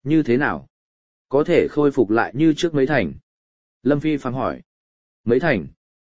Như thế nào? Có thể khôi phục lại như trước mấy thành? Lâm Phi phàm hỏi. Mấy thành?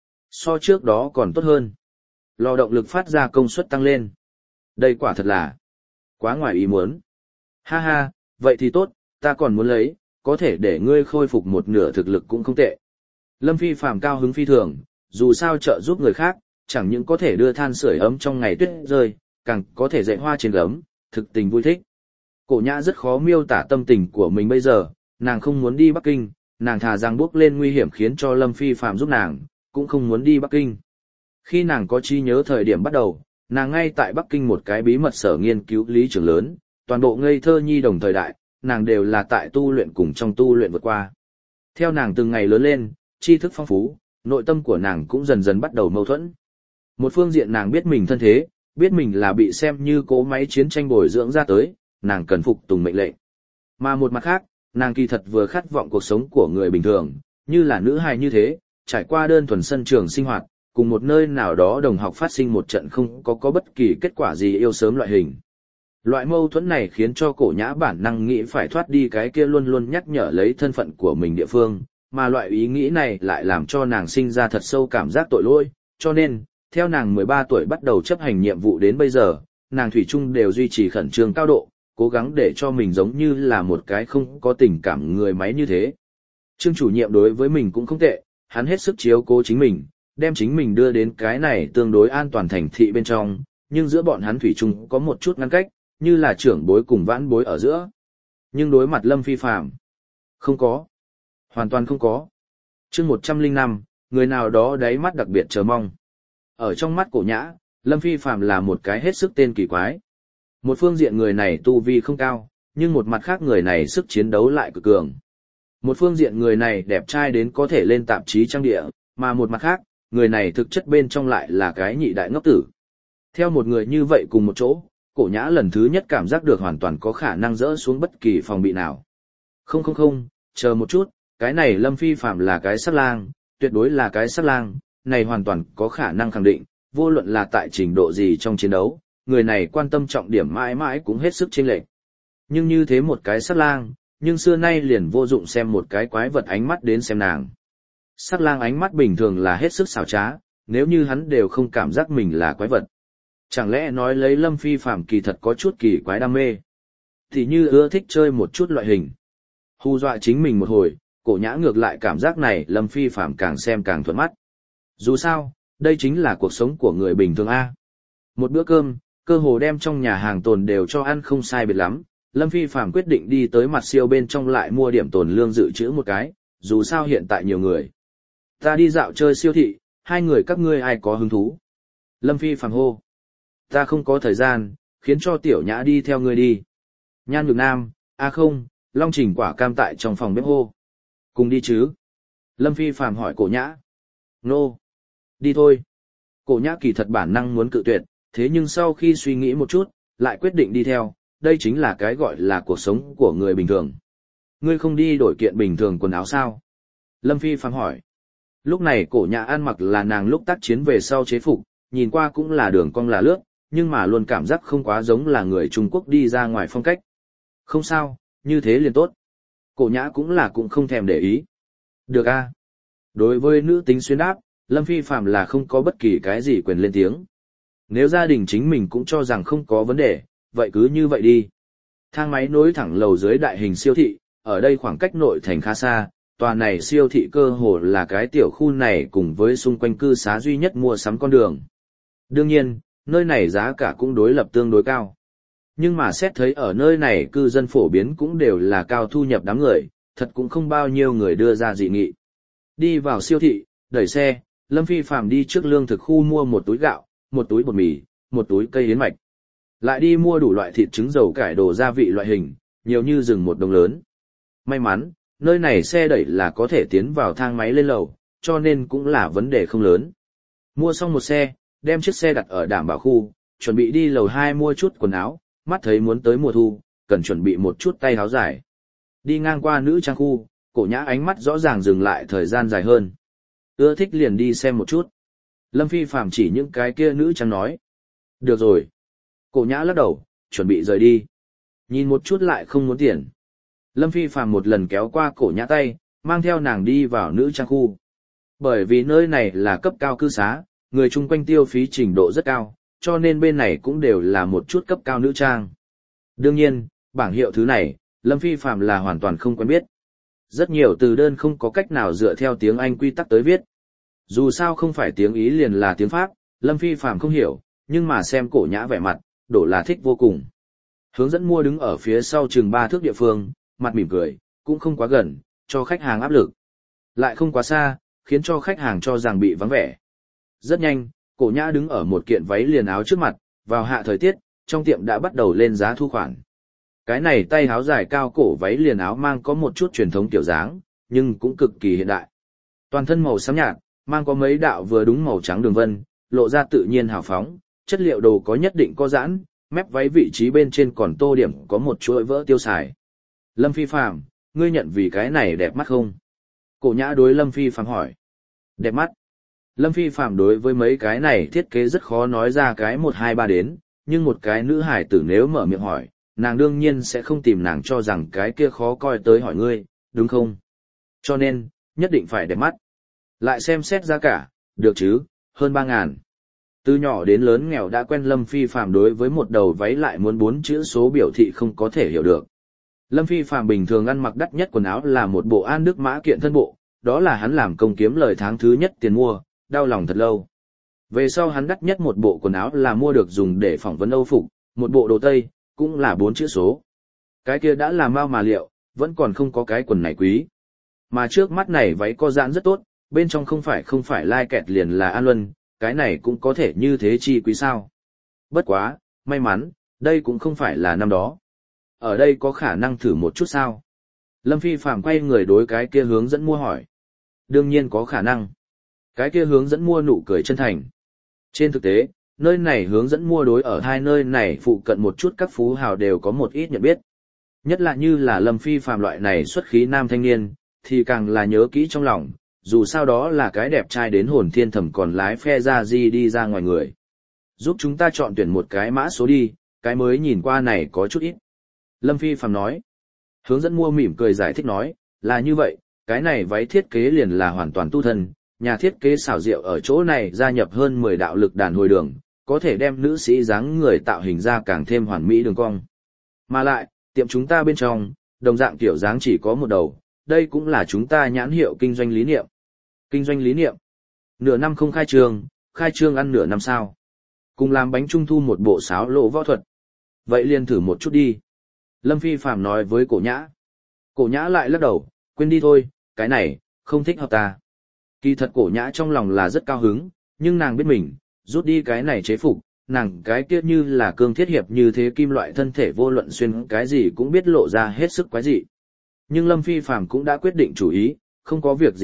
So trước đó còn tốt hơn. Lò động lực phát ra công suất tăng lên. Đây quả thật là quá ngoài ý muốn. Ha ha, vậy thì tốt, ta còn muốn lấy, có thể để ngươi khôi phục một nửa thực lực cũng không tệ. Lâm Phi phàm cao hứng phi thường, dù sao trợ giúp người khác, chẳng những có thể đưa than sưởi ấm trong ngày tuyết rơi, càng có thể dạy hoa trên gấm, thực tình vui thích. Cổ Nhã rất khó miêu tả tâm tình của mình bây giờ, nàng không muốn đi Bắc Kinh, nàng thà rằng bước lên nguy hiểm khiến cho Lâm Phi phàm giúp nàng, cũng không muốn đi Bắc Kinh. Khi nàng có trí nhớ thời điểm bắt đầu, nàng ngay tại Bắc Kinh một cái bí mật sở nghiên cứu lý trường lớn, toàn bộ ngây thơ nhi đồng thời đại, nàng đều là tại tu luyện cùng trong tu luyện vượt qua. Theo nàng từng ngày lớn lên, tri thức phong phú, nội tâm của nàng cũng dần dần bắt đầu mâu thuẫn. Một phương diện nàng biết mình thân thế, biết mình là bị xem như cỗ máy chiến tranh bồi dưỡng ra tới, nàng cần phục tùng mệnh lệnh. Mà một mặt khác, nàng kỳ thật vừa khát vọng cuộc sống của người bình thường, như là nữ hài như thế, trải qua đơn thuần sân trường sinh hoạt, cùng một nơi nào đó đồng học phát sinh một trận không có bất kỳ kết quả gì yêu sớm loại hình. Loại mâu thuẫn này khiến cho Cổ Nhã bản năng nghĩ phải thoát đi cái kia luôn luôn nhắc nhở lấy thân phận của mình địa phương, mà loại ý nghĩ này lại làm cho nàng sinh ra thật sâu cảm giác tội lỗi, cho nên, theo nàng 13 tuổi bắt đầu chấp hành nhiệm vụ đến bây giờ, nàng thủy chung đều duy trì khẩn trương cao độ, cố gắng để cho mình giống như là một cái không có tình cảm người máy như thế. Trương chủ nhiệm đối với mình cũng không tệ, hắn hết sức chiếu cố chính mình, đem chính mình đưa đến cái này tương đối an toàn thành thị bên trong, nhưng giữa bọn hắn thủy chung có một chút ngăn cách, như là trưởng bối cùng vãn bối ở giữa. Nhưng đối mặt Lâm Phi phàm, không có. Hoàn toàn không có. Chương 105, người nào đó đáy mắt đặc biệt chờ mong. Ở trong mắt Cổ Nhã, Lâm Phi phàm là một cái hết sức tên kỳ quái. Một phương diện người này tu vi không cao, nhưng một mặt khác người này sức chiến đấu lại cực cường. Một phương diện người này đẹp trai đến có thể lên tạp chí trang địa, mà một mặt khác, người này thực chất bên trong lại là cái nhị đại ngốc tử. Theo một người như vậy cùng một chỗ, Cổ Nhã lần thứ nhất cảm giác được hoàn toàn có khả năng dỡ xuống bất kỳ phòng bị nào. Không, chờ một chút, cái này Lâm Phi phàm là cái sát lang, tuyệt đối là cái sát lang, này hoàn toàn có khả năng khẳng định, vô luận là tại trình độ gì trong chiến đấu, người này quan tâm trọng điểm mãi mãi cũng hết sức chênh lệch. Nhưng như thế một cái sát lang, nhưng xưa nay liền vô dụng xem một cái quái vật ánh mắt đến xem nàng. Sát lang ánh mắt bình thường là hết sức xảo trá, nếu như hắn đều không cảm giác mình là quái vật. Chẳng lẽ nói lấy Lâm Phi phàm kỳ thật có chút kỳ quái đam mê, thì như ưa thích chơi một chút loại hình. Hù dọa chính mình một hồi, Cổ Nhã ngược lại cảm giác này Lâm Phi phàm càng xem càng thuận mắt. Dù sao, đây chính là cuộc sống của người bình thường A. Một bữa cơm, cơ hồ đem trong nhà hàng tồn đều cho ăn không sai biệt lắm, Lâm Phi phàm quyết định đi tới mặt siêu bên trong lại mua điểm tồn lương dự trữ một cái, dù sao hiện tại nhiều người. Ta đi dạo chơi siêu thị, hai người các ngươi ai có hứng thú? Lâm Phi phàm hô. Ta không có thời gian, khiến cho Tiểu Nhã đi theo ngươi đi. Nhan Nhược Nam, không, Long Trình Quả Cam tại trong phòng bếp hô. Cùng đi chứ? Lâm Phi phàm hỏi Cổ Nhã. Nô. Đi thôi. Cổ Nhã kỳ thật bản năng muốn cự tuyệt, thế nhưng sau khi suy nghĩ một chút, lại quyết định đi theo, đây chính là cái gọi là cuộc sống của người bình thường. Ngươi không đi đổi kiện bình thường quần áo sao? Lâm Phi phàm hỏi. Lúc này Cổ Nhã ăn mặc là nàng lúc tác chiến về sau chế phục, nhìn qua cũng là đường cong là lướt, nhưng mà luôn cảm giác không quá giống là người Trung Quốc đi ra ngoài phong cách. Không sao, như thế liền tốt. Cổ Nhã cũng không thèm để ý. Được a. Đối với nữ tính xuyên đáp, Lâm Phi phàm là không có bất kỳ cái gì quyền lên tiếng. Nếu gia đình chính mình cũng cho rằng không có vấn đề, vậy cứ như vậy đi. Thang máy nối thẳng lầu dưới đại hình siêu thị, ở đây khoảng cách nội thành khá xa, tòa này siêu thị cơ hồ là cái tiểu khu này cùng với xung quanh cư xá duy nhất mua sắm con đường. Đương nhiên, nơi này giá cả cũng đối lập tương đối cao. Nhưng mà xét thấy ở nơi này cư dân phổ biến cũng đều là cao thu nhập đám người, thật cũng không bao nhiêu người đưa ra dị nghị. Đi vào siêu thị, đẩy xe, Lâm Phi phàm đi trước lương thực khu mua một túi gạo, một túi bột mì, một túi cây yến mạch. Lại đi mua đủ loại thịt trứng dầu cải đồ gia vị loại hình, nhiều như rừng một đồng lớn. May mắn, nơi này xe đẩy là có thể tiến vào thang máy lên lầu, cho nên cũng là vấn đề không lớn. Mua xong một xe, đem chiếc xe đặt ở đảm bảo khu, chuẩn bị đi lầu 2 mua chút quần áo, mắt thấy muốn tới mùa thu, cần chuẩn bị một chút tay áo dài. Đi ngang qua nữ trang khu, Cổ Nhã ánh mắt rõ ràng dừng lại thời gian dài hơn. Ưa thích liền đi xem một chút. Lâm Phi phàm chỉ những cái kia nữ trang nói. Được rồi. Cổ Nhã lắc đầu, chuẩn bị rời đi. Nhìn một chút lại không muốn tiền. Lâm Phi Phàm một lần kéo qua cổ nhã tay, mang theo nàng đi vào nữ trang khu. Bởi vì nơi này là cấp cao cư xá, người chung quanh tiêu phí trình độ rất cao, cho nên bên này cũng đều là một chút cấp cao nữ trang. Đương nhiên, bảng hiệu thứ này, Lâm Phi Phàm là hoàn toàn không quen biết. Rất nhiều từ đơn không có cách nào dựa theo tiếng Anh quy tắc tới viết. Dù sao không phải tiếng Ý liền là tiếng Pháp, Lâm Phi Phàm không hiểu, nhưng mà xem cổ nhã vẻ mặt, đổ là thích vô cùng. Hướng dẫn mua đứng ở phía sau chừng 3 thước địa phương, mặt mỉm cười, cũng không quá gần, cho khách hàng áp lực. Lại không quá xa, khiến cho khách hàng cho rằng bị vắng vẻ. Rất nhanh, cổ nhã đứng ở một kiện váy liền áo trước mặt, vào hạ thời tiết, trong tiệm đã bắt đầu lên giá thu khoản. Cái này tay áo dài cao cổ váy liền áo mang có một chút truyền thống kiểu dáng, nhưng cũng cực kỳ hiện đại. Toàn thân màu xám nhạt, mang có mấy đạo vừa đúng màu trắng đường vân, lộ ra tự nhiên hào phóng, chất liệu đồ có nhất định có giãn, mép váy vị trí bên trên còn tô điểm có một chuỗi vỡ tiêu xài. Lâm Phi Phàm, ngươi nhận vì cái này đẹp mắt không? Cổ nhã đối Lâm Phi Phàm hỏi. Đẹp mắt. Lâm Phi Phàm đối với mấy cái này thiết kế rất khó nói ra cái 1 2 3 đến, nhưng một cái nữ hải tử nếu mở miệng hỏi, nàng đương nhiên sẽ không tìm nàng cho rằng cái kia khó coi tới hỏi ngươi, đúng không? Cho nên, nhất định phải đẹp mắt. Lại xem xét giá cả, được chứ, hơn 3.000. Từ nhỏ đến lớn nghèo đã quen Lâm Phi Phàm đối với một đầu váy lại muốn 4 chữ số biểu thị không có thể hiểu được. Lâm Phi Phàm bình thường ăn mặc đắt nhất quần áo là một bộ An Đức Mã kiện thân bộ, đó là hắn làm công kiếm lời tháng thứ nhất tiền mua, đau lòng thật lâu. Về sau hắn đắt nhất một bộ quần áo là mua được dùng để phỏng vấn Âu phục, một bộ đồ Tây, cũng là 4 chữ số. Cái kia đã là mao mà liệu, vẫn còn không có cái quần này quý. Mà trước mắt này váy co giãn rất tốt, bên trong không phải lai kẹt liền là An Luân, cái này cũng có thể như thế chi quý sao. Bất quá, may mắn, đây cũng không phải là năm đó. Ở đây có khả năng thử một chút sao? Lâm Phi Phàm quay người đối cái kia hướng dẫn mua hỏi. Đương nhiên có khả năng. Cái kia hướng dẫn mua nụ cười chân thành. Trên thực tế, nơi này hướng dẫn mua đối ở hai nơi này phụ cận một chút các phú hào đều có một ít nhận biết. Nhất là như là Lâm Phi Phàm loại này xuất khí nam thanh niên, thì càng là nhớ kỹ trong lòng, dù sao đó là cái đẹp trai đến hồn thiên thẩm còn lái phe ra gì đi ra ngoài người. Giúp chúng ta chọn tuyển một cái mã số đi, cái mới nhìn qua này có chút ít. Lâm Phi Phàm nói. Hướng dẫn mua mỉm cười giải thích nói, là như vậy, cái này váy thiết kế liền là hoàn toàn tu thân, nhà thiết kế xảo diệu ở chỗ này gia nhập hơn 10 đạo lực đàn hồi đường, có thể đem nữ sĩ dáng người tạo hình ra càng thêm hoàn mỹ đường cong. Mà lại, tiệm chúng ta bên trong, đồng dạng tiểu dáng chỉ có một đầu, đây cũng là chúng ta nhãn hiệu kinh doanh lý niệm. Kinh doanh lý niệm. Nửa năm không khai trương ăn nửa năm sao. Cùng làm bánh trung thu một bộ sáo lộ võ thuật. Vậy liền thử một chút đi. Lâm Phi Phàm nói với cổ nhã. Cổ nhã lại lắc đầu, quên đi thôi, cái này, không thích hợp ta. Kỳ thật cổ nhã trong lòng là rất cao hứng, nhưng nàng biết mình, rút đi cái này chế phục, nàng cái kia như là cương thiết hiệp như thế kim loại thân thể vô luận xuyên cái gì cũng biết lộ ra hết sức quái dị. Nhưng Lâm Phi Phàm cũng đã quyết định chủ ý, không có việc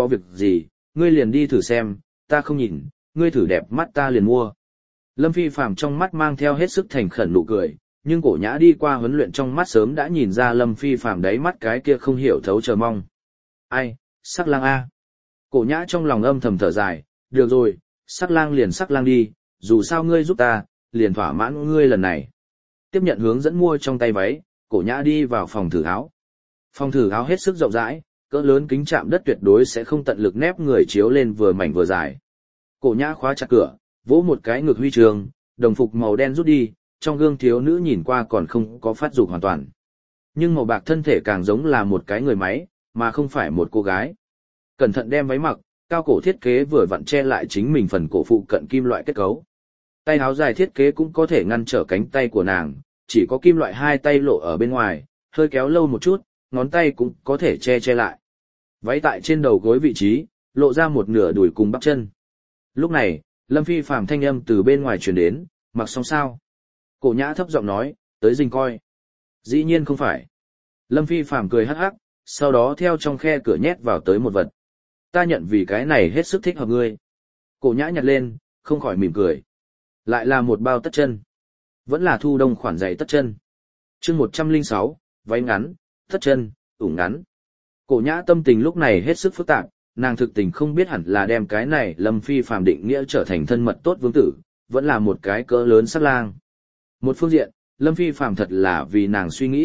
gì, ngươi liền đi thử xem, ta không nhìn, ngươi thử đẹp mắt ta liền mua. Lâm Phi Phàm trong mắt mang theo hết sức thành khẩn nụ cười, nhưng cổ nhã đi qua huấn luyện trong mắt sớm đã nhìn ra Lâm Phi Phàm đáy mắt cái kia không hiểu thấu chờ mong. Ai, sắc lang a. Cổ nhã trong lòng âm thầm thở dài, được rồi, sắc lang đi, dù sao ngươi giúp ta, liền thỏa mãn ngươi lần này. Tiếp nhận hướng dẫn mua trong tay váy, cổ nhã đi vào phòng thử áo. Phòng thử áo hết sức rộng rãi, cỡ lớn kính chạm đất tuyệt đối sẽ không tận lực nép người chiếu lên vừa mảnh vừa dài. Cổ nhã khóa chặt cửa, vỗ một cái ngực huy trường, đồng phục màu đen rút đi, trong gương thiếu nữ nhìn qua còn không có phát dục hoàn toàn. Nhưng màu bạc thân thể càng giống là một cái người máy, mà không phải một cô gái. Cẩn thận đem váy mặc, cao cổ thiết kế vừa vặn che lại chính mình phần cổ phụ cận kim loại kết cấu. Tay áo dài thiết kế cũng có thể ngăn trở cánh tay của nàng, chỉ có kim loại hai tay lộ ở bên ngoài, hơi kéo lâu một chút, ngón tay cũng có thể che lại. Váy tại trên đầu gối vị trí, lộ ra một nửa đùi cùng bắp chân. Lúc này, Lâm Phi Phàm thanh âm từ bên ngoài truyền đến, mặc xong sao? Cổ nhã thấp giọng nói, tới dình coi. Dĩ nhiên không phải. Lâm Phi Phàm cười hắc hắc, sau đó theo trong khe cửa nhét vào tới một vật. Ta nhận vì cái này hết sức thích hợp ngươi. Cổ nhã nhặt lên, không khỏi mỉm cười. Lại là một bao tất chân. Vẫn là thu đông khoản giày tất chân. Chương 106, váy ngắn, tất chân, ủng ngắn. Cổ nhã tâm tình lúc này hết sức phức tạp, nàng thực tình không biết hẳn là đem cái này Lâm Phi Phàm định nghĩa trở thành thân mật tốt vương tử, vẫn là một cái cỡ lớn sắc lang. Một phương diện, Lâm Phi Phàm thật là vì nàng suy nghĩ,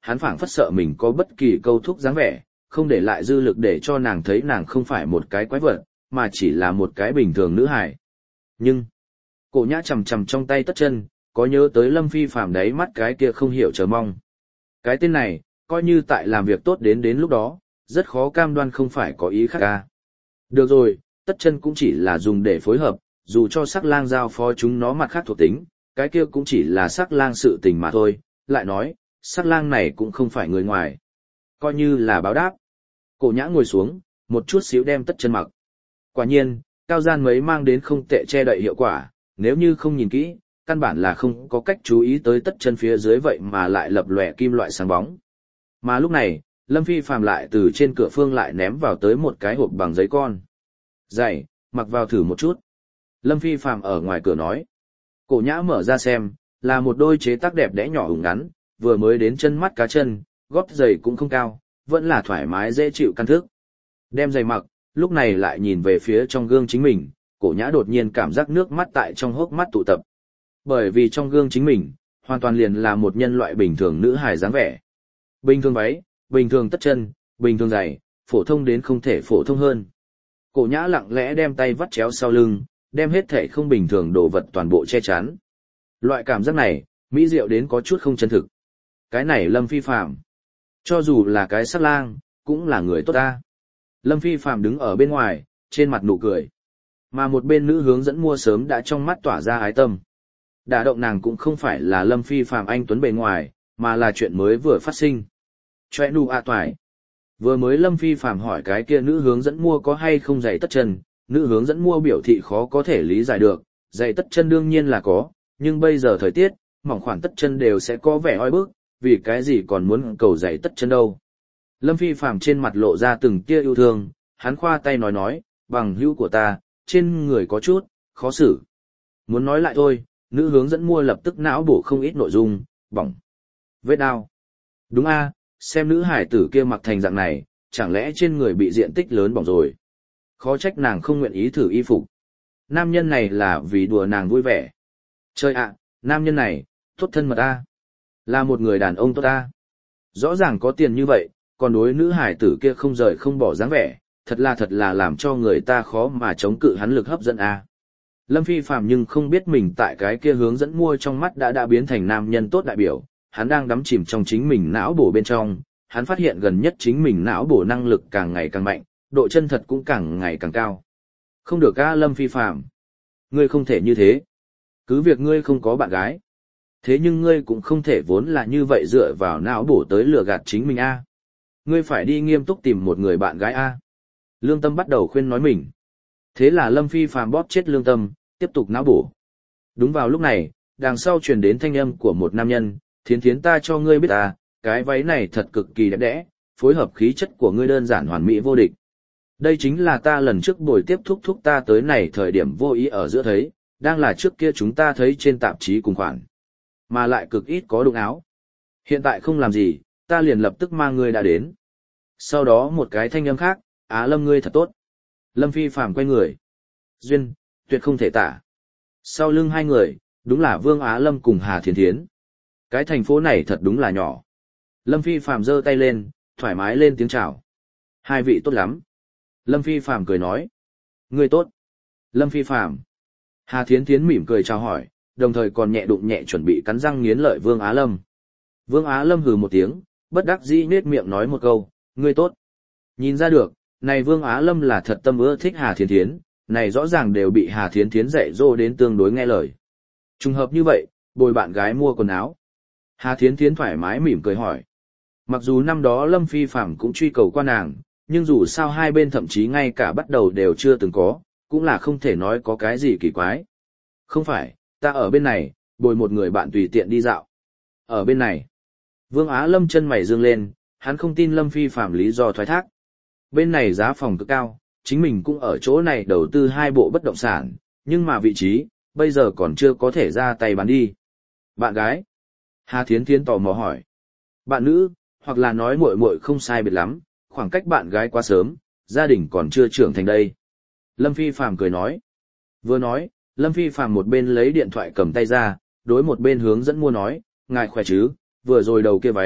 hắn phảng phất sợ mình có bất kỳ câu thúc dáng vẻ, không để lại dư lực để cho nàng thấy nàng không phải một cái quái vật, mà chỉ là một cái bình thường nữ hài. Nhưng, cổ nhã chầm chầm trong tay Tất Chân, có nhớ tới Lâm Phi Phàm đấy mắt cái kia không hiểu chờ mong. Cái tên này, coi như tại làm việc tốt đến lúc đó, rất khó cam đoan không phải có ý khác ca. Được rồi, Tất Chân cũng chỉ là dùng để phối hợp, dù cho sắc lang giao phó chúng nó mặt khác thuộc tính, cái kia cũng chỉ là sắc lang sự tình mà thôi, lại nói, sắc lang này cũng không phải người ngoài. Coi như là báo đáp. Cổ nhã ngồi xuống, một chút xíu đem Tất Chân mặc. Quả nhiên, cao gian mấy mang đến không tệ che đậy hiệu quả, nếu như không nhìn kỹ, căn bản là không có cách chú ý tới Tất Chân phía dưới vậy mà lại lập lòe kim loại sáng bóng. Mà lúc này, Lâm Phi Phàm lại từ trên cửa phương lại ném vào tới một cái hộp bằng giấy con. Dày, mặc vào thử một chút. Lâm Phi Phàm ở ngoài cửa nói. Cổ nhã mở ra xem, là một đôi chế tác đẹp đẽ nhỏ ủng ngắn, vừa mới đến chân mắt cá chân, gót giày cũng không cao, vẫn là thoải mái dễ chịu căn thức. Đem giày mặc, lúc này lại nhìn về phía trong gương chính mình, cổ nhã đột nhiên cảm giác nước mắt tại trong hốc mắt tụ tập. Bởi vì trong gương chính mình, hoàn toàn liền là một nhân loại bình thường nữ hài dáng vẻ. Bình thường váy, bình thường tất chân, bình thường giày, phổ thông đến không thể phổ thông hơn. Cổ nhã lặng lẽ đem tay vắt chéo sau lưng, đem hết thể không bình thường đồ vật toàn bộ che chắn. Loại cảm giác này, mỹ diệu đến có chút không chân thực. Cái này Lâm Phi Phàm, cho dù là cái sắc lang, cũng là người tốt ta. Lâm Phi Phàm đứng ở bên ngoài, trên mặt nụ cười. Mà một bên nữ hướng dẫn mua sớm đã trong mắt tỏa ra ái tâm. Đả động nàng cũng không phải là Lâm Phi Phàm anh tuấn bề ngoài, mà là chuyện mới vừa phát sinh. Chòe nụ toài. Vừa mới Lâm Phi Phàm hỏi cái kia nữ hướng dẫn mua có hay không giày tất chân, nữ hướng dẫn mua biểu thị khó có thể lý giải được, giày tất chân đương nhiên là có, nhưng bây giờ thời tiết, mỏng khoản tất chân đều sẽ có vẻ oi bức, vì cái gì còn muốn cầu giày tất chân đâu. Lâm Phi Phàm trên mặt lộ ra từng tia yêu thương, hắn khoa tay nói, bằng hữu của ta, trên người có chút, khó xử. Muốn nói lại thôi, nữ hướng dẫn mua lập tức não bổ không ít nội dung, bỏng, vết đau. Đúng a, xem nữ hải tử kia mặc thành dạng này, chẳng lẽ trên người bị diện tích lớn bỏng rồi. Khó trách nàng không nguyện ý thử y phục. Nam nhân này là vì đùa nàng vui vẻ. Chơi ạ, nam nhân này, tốt thân mật a, là một người đàn ông tốt a. Rõ ràng có tiền như vậy, còn đối nữ hải tử kia không rời không bỏ dáng vẻ, thật là làm cho người ta khó mà chống cự hắn lực hấp dẫn a. Lâm Phi Phàm nhưng không biết mình tại cái kia hướng dẫn mua trong mắt đã biến thành nam nhân tốt đại biểu, hắn đang đắm chìm trong chính mình não bổ bên trong, hắn phát hiện gần nhất chính mình não bổ năng lực càng ngày càng mạnh, độ chân thật cũng càng ngày càng cao. Không được a Lâm Phi Phàm, ngươi không thể như thế. Cứ việc ngươi không có bạn gái, thế nhưng ngươi cũng không thể vốn là như vậy dựa vào não bổ tới lừa gạt chính mình a. Ngươi phải đi nghiêm túc tìm một người bạn gái a. Lương Tâm bắt đầu khuyên nói mình. Thế là Lâm Phi Phàm bóp chết Lương Tâm, tiếp tục não bổ. Đúng vào lúc này, đằng sau truyền đến thanh âm của một nam nhân, Thiến Thiến ta cho ngươi biết ta, cái váy này thật cực kỳ đẹp đẽ, phối hợp khí chất của ngươi đơn giản hoàn mỹ vô địch. Đây chính là ta lần trước buổi tiếp thúc ta tới này thời điểm vô ý ở giữa thấy, đang là trước kia chúng ta thấy trên tạp chí cùng khoản. Mà lại cực ít có đụng áo. Hiện tại không làm gì, ta liền lập tức mang ngươi đã đến. Sau đó một cái thanh âm khác, Á Lâm ngươi thật tốt. Lâm Phi Phàm quay người. Duyên, tuyệt không thể tả. Sau lưng hai người, đúng là Vương Á Lâm cùng Hà Thiến Thiến. Cái thành phố này thật đúng là nhỏ. Lâm Phi Phàm giơ tay lên, thoải mái lên tiếng chào. Hai vị tốt lắm. Lâm Phi Phàm cười nói. Ngươi tốt. Lâm Phi Phàm. Hà Thiến Thiến mỉm cười chào hỏi, đồng thời còn nhẹ đụng nhẹ chuẩn bị cắn răng nghiến lợi Vương Á Lâm. Vương Á Lâm hừ một tiếng, bất đắc dĩ nết miệng nói một câu, ngươi tốt. Nhìn ra được, này Vương Á Lâm là thật tâm ưa thích Hà Thiến Thiến, này rõ ràng đều bị Hà Thiến Thiến dạy dỗ đến tương đối nghe lời. Trùng hợp như vậy, bồi bạn gái mua quần áo. Hà Thiến Thiến thoải mái mỉm cười hỏi. Mặc dù năm đó Lâm Phi Phàm cũng truy cầu qua nàng, nhưng dù sao hai bên thậm chí ngay cả bắt đầu đều chưa từng có, cũng là không thể nói có cái gì kỳ quái. Không phải, ta ở bên này, bồi một người bạn tùy tiện đi dạo. Ở bên này, Vương Á Lâm chân mày dương lên, hắn không tin Lâm Phi Phàm lý do thoái thác. Bên này giá phòng cực cao, chính mình cũng ở chỗ này đầu tư hai bộ bất động sản, nhưng mà vị trí, bây giờ còn chưa có thể ra tay bán đi. Bạn gái? Hà Thiến Thiến tò mò hỏi. Bạn nữ, hoặc là nói muội muội không sai biệt lắm, khoảng cách bạn gái quá sớm, gia đình còn chưa trưởng thành đây. Lâm Phi Phàm cười nói. Vừa nói, Lâm Phi Phàm một bên lấy điện thoại cầm tay ra, đối một bên hướng dẫn mua nói, ngài khỏe chứ, vừa rồi đầu kia váy,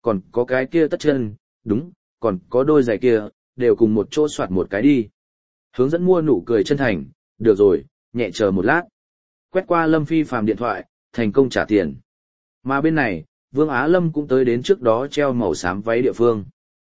còn có cái kia tất chân, đúng, còn có đôi giày kia, đều cùng một chỗ soạt một cái đi. Hướng dẫn mua nụ cười chân thành, được rồi, nhẹ chờ một lát. Quét qua Lâm Phi Phàm điện thoại, thành công trả tiền. Mà bên này, Vương Á Lâm cũng tới đến trước đó treo màu xám váy địa phương.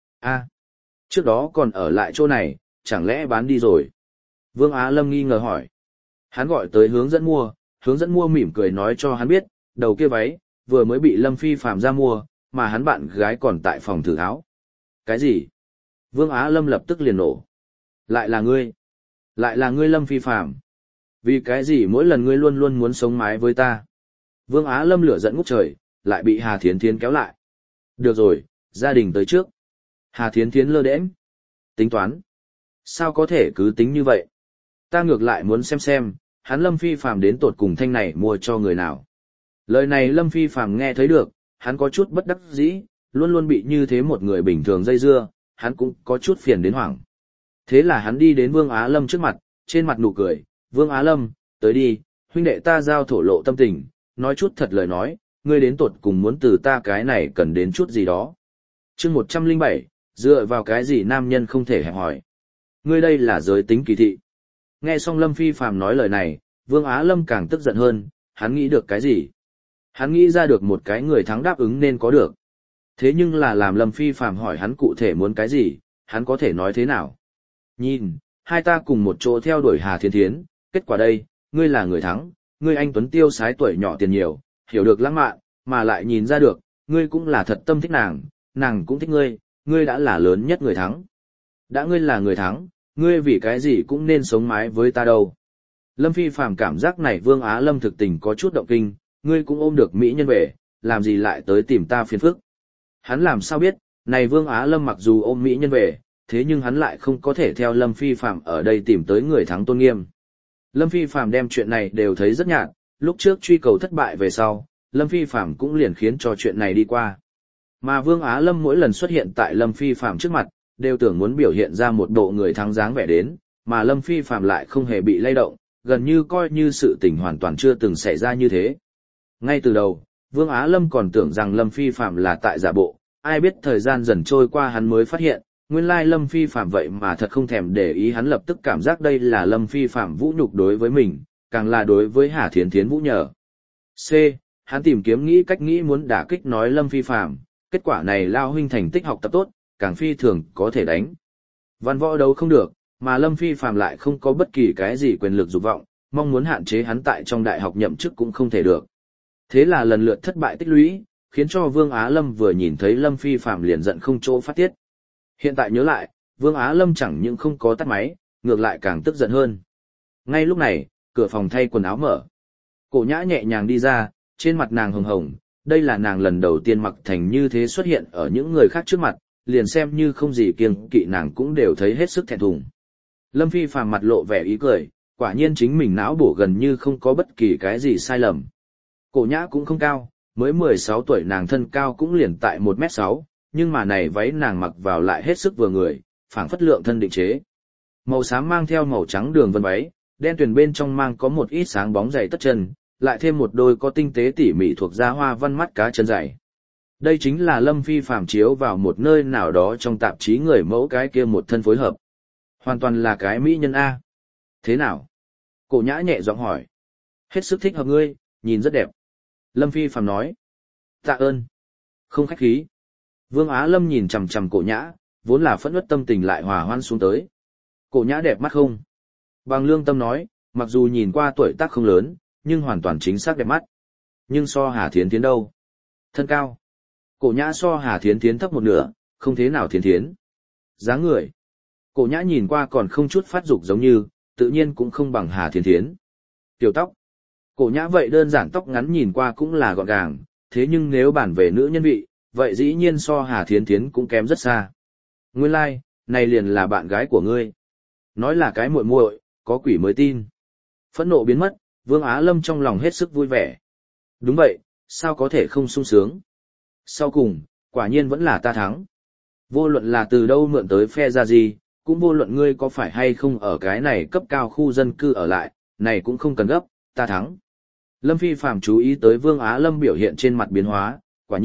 Trước đó còn ở lại chỗ này, chẳng lẽ bán đi rồi? Vương Á Lâm nghi ngờ hỏi. Hắn gọi tới hướng dẫn mua mỉm cười nói cho hắn biết, đầu kia váy, vừa mới bị Lâm Phi Phàm ra mua, mà hắn bạn gái còn tại phòng thử áo. Cái gì? Vương Á Lâm lập tức liền nổ. Lại là ngươi? Lại là ngươi Lâm Phi Phàm? Vì cái gì mỗi lần ngươi luôn luôn muốn sống mái với ta? Vương Á Lâm lửa giận ngút trời, lại bị Hà Thiến Thiến kéo lại. Được rồi, gia đình tới trước. Hà Thiến Thiến lơ đễnh. Tính toán. Sao có thể cứ tính như vậy? Ta ngược lại muốn xem, hắn Lâm Phi Phàm đến tột cùng thanh này mua cho người nào. Lời này Lâm Phi Phàm nghe thấy được, hắn có chút bất đắc dĩ, luôn luôn bị như thế một người bình thường dây dưa, hắn cũng có chút phiền đến hoảng. Thế là hắn đi đến Vương Á Lâm trước mặt, trên mặt nụ cười, Vương Á Lâm, tới đi, huynh đệ ta giao thổ lộ tâm tình, nói chút thật lời nói, ngươi đến tột cùng muốn từ ta cái này cần đến chút gì đó. Chương 107, dựa vào cái gì nam nhân không thể hẹp hỏi. Ngươi đây là giới tính kỳ thị. Nghe xong Lâm Phi Phàm nói lời này, Vương Á Lâm càng tức giận hơn, hắn nghĩ được cái gì? Hắn nghĩ ra được một cái người thắng đáp ứng nên có được. Thế nhưng là làm Lâm Phi Phàm hỏi hắn cụ thể muốn cái gì, hắn có thể nói thế nào? Nhìn, hai ta cùng một chỗ theo đuổi Hà Thiên Thiến, kết quả đây, ngươi là người thắng, ngươi anh tuấn tiêu sái tuổi nhỏ tiền nhiều, hiểu được lãng mạn, mà lại nhìn ra được, ngươi cũng là thật tâm thích nàng cũng thích ngươi đã là lớn nhất người thắng. Đã ngươi là người thắng, ngươi vì cái gì cũng nên sống mái với ta đâu. Lâm Phi Phàm cảm giác này Vương Á Lâm thực tình có chút động kinh, ngươi cũng ôm được mỹ nhân về, làm gì lại tới tìm ta phiền phức. Hắn làm sao biết, này Vương Á Lâm mặc dù ôm mỹ nhân về, thế nhưng hắn lại không có thể theo Lâm Phi Phàm ở đây tìm tới người thắng tôn nghiêm. Lâm Phi Phàm đem chuyện này đều thấy rất nhạt, lúc trước truy cầu thất bại về sau, Lâm Phi Phàm cũng liền khiến cho chuyện này đi qua. Mà Vương Á Lâm mỗi lần xuất hiện tại Lâm Phi Phàm trước mặt, đều tưởng muốn biểu hiện ra một bộ người thắng dáng vẻ đến, mà Lâm Phi Phàm lại không hề bị lay động, gần như coi như sự tình hoàn toàn chưa từng xảy ra như thế. Ngay từ đầu, Vương Á Lâm còn tưởng rằng Lâm Phi Phàm là tại giả bộ, ai biết thời gian dần trôi qua hắn mới phát hiện, nguyên lai Lâm Phi Phàm vậy mà thật không thèm để ý, hắn lập tức cảm giác đây là Lâm Phi Phàm vũ nhục đối với mình, càng là đối với Hà Thiến Thiến vũ nhờ. C. Hắn tìm kiếm nghĩ cách nghĩ muốn đả kích nói Lâm Phi Phàm, kết quả này lao huynh thành tích học tập tốt, càng phi thường có thể đánh. Văn võ đấu không được, mà Lâm Phi Phàm lại không có bất kỳ cái gì quyền lực dục vọng, mong muốn hạn chế hắn tại trong đại học nhậm chức cũng không thể được. Thế là lần lượt thất bại tích lũy, khiến cho Vương Á Lâm vừa nhìn thấy Lâm Phi Phàm liền giận không chỗ phát tiết. Hiện tại nhớ lại, Vương Á Lâm chẳng những không có tắt máy, ngược lại càng tức giận hơn. Ngay lúc này, cửa phòng thay quần áo mở. Cổ Nhã nhẹ nhàng đi ra, trên mặt nàng hồng hồng, đây là nàng lần đầu tiên mặc thành như thế xuất hiện ở những người khác trước mặt, liền xem như không gì kiêng kỵ nàng cũng đều thấy hết sức thẹn thùng. Lâm Phi Phàm mặt lộ vẻ ý cười, quả nhiên chính mình não bổ gần như không có bất kỳ cái gì sai lầm. Cổ Nhã cũng không cao, mới 16 tuổi nàng thân cao cũng liền tại 1m6, nhưng mà này váy nàng mặc vào lại hết sức vừa người, phảng phất lượng thân định chế. Màu xám mang theo màu trắng đường vân váy, đen tuyền bên trong mang có một ít sáng bóng dày tất chân, lại thêm một đôi có tinh tế tỉ mỉ thuộc da hoa văn mắt cá chân dày. Đây chính là Lâm Phi Phàm chiếu vào một nơi nào đó trong tạp chí người mẫu cái kia một thân phối hợp. Hoàn toàn là cái mỹ nhân A. Thế nào? Cổ Nhã nhẹ giọng hỏi. Hết sức thích hợp ngươi, nhìn rất đẹp. Lâm Phi Phàm nói. Tạ ơn. Không khách khí. Vương Á Lâm nhìn chằm chằm Cổ Nhã, vốn là phẫn uất tâm tình lại hòa hoan xuống tới. Cổ Nhã đẹp mắt không? Bằng lương tâm nói, mặc dù nhìn qua tuổi tác không lớn, nhưng hoàn toàn chính xác đẹp mắt. Nhưng so Hà Thiến Thiến đâu? Thân cao. Cổ Nhã so Hà Thiến Thiến thấp một nửa, không thế nào Thiến Thiến. Dáng người. Cổ Nhã nhìn qua còn không chút phát dục giống như, tự nhiên cũng không bằng Hà Thiến Thiến. Tiểu tóc. Cổ Nhã vậy đơn giản tóc ngắn nhìn qua cũng là gọn gàng, thế nhưng nếu bản về nữ nhân vị, vậy dĩ nhiên so Hà Thiến Thiến cũng kém rất xa. Nguyên lai, like, này liền là bạn gái của ngươi. Nói là cái muội muội, có quỷ mới tin. Phẫn nộ biến mất, Vương Á Lâm trong lòng hết sức vui vẻ. Đúng vậy, sao có thể không sung sướng. Sau cùng, quả nhiên vẫn là ta thắng. Vô luận là từ đâu mượn tới phe ra gì, cũng vô luận ngươi có phải hay không ở cái này cấp cao khu dân cư ở lại, này cũng không cần gấp, ta thắng. Lâm Phi Phàm chú ý tới Vương Á Lâm biểu hiện trên mặt biến hóa, quả nhiên,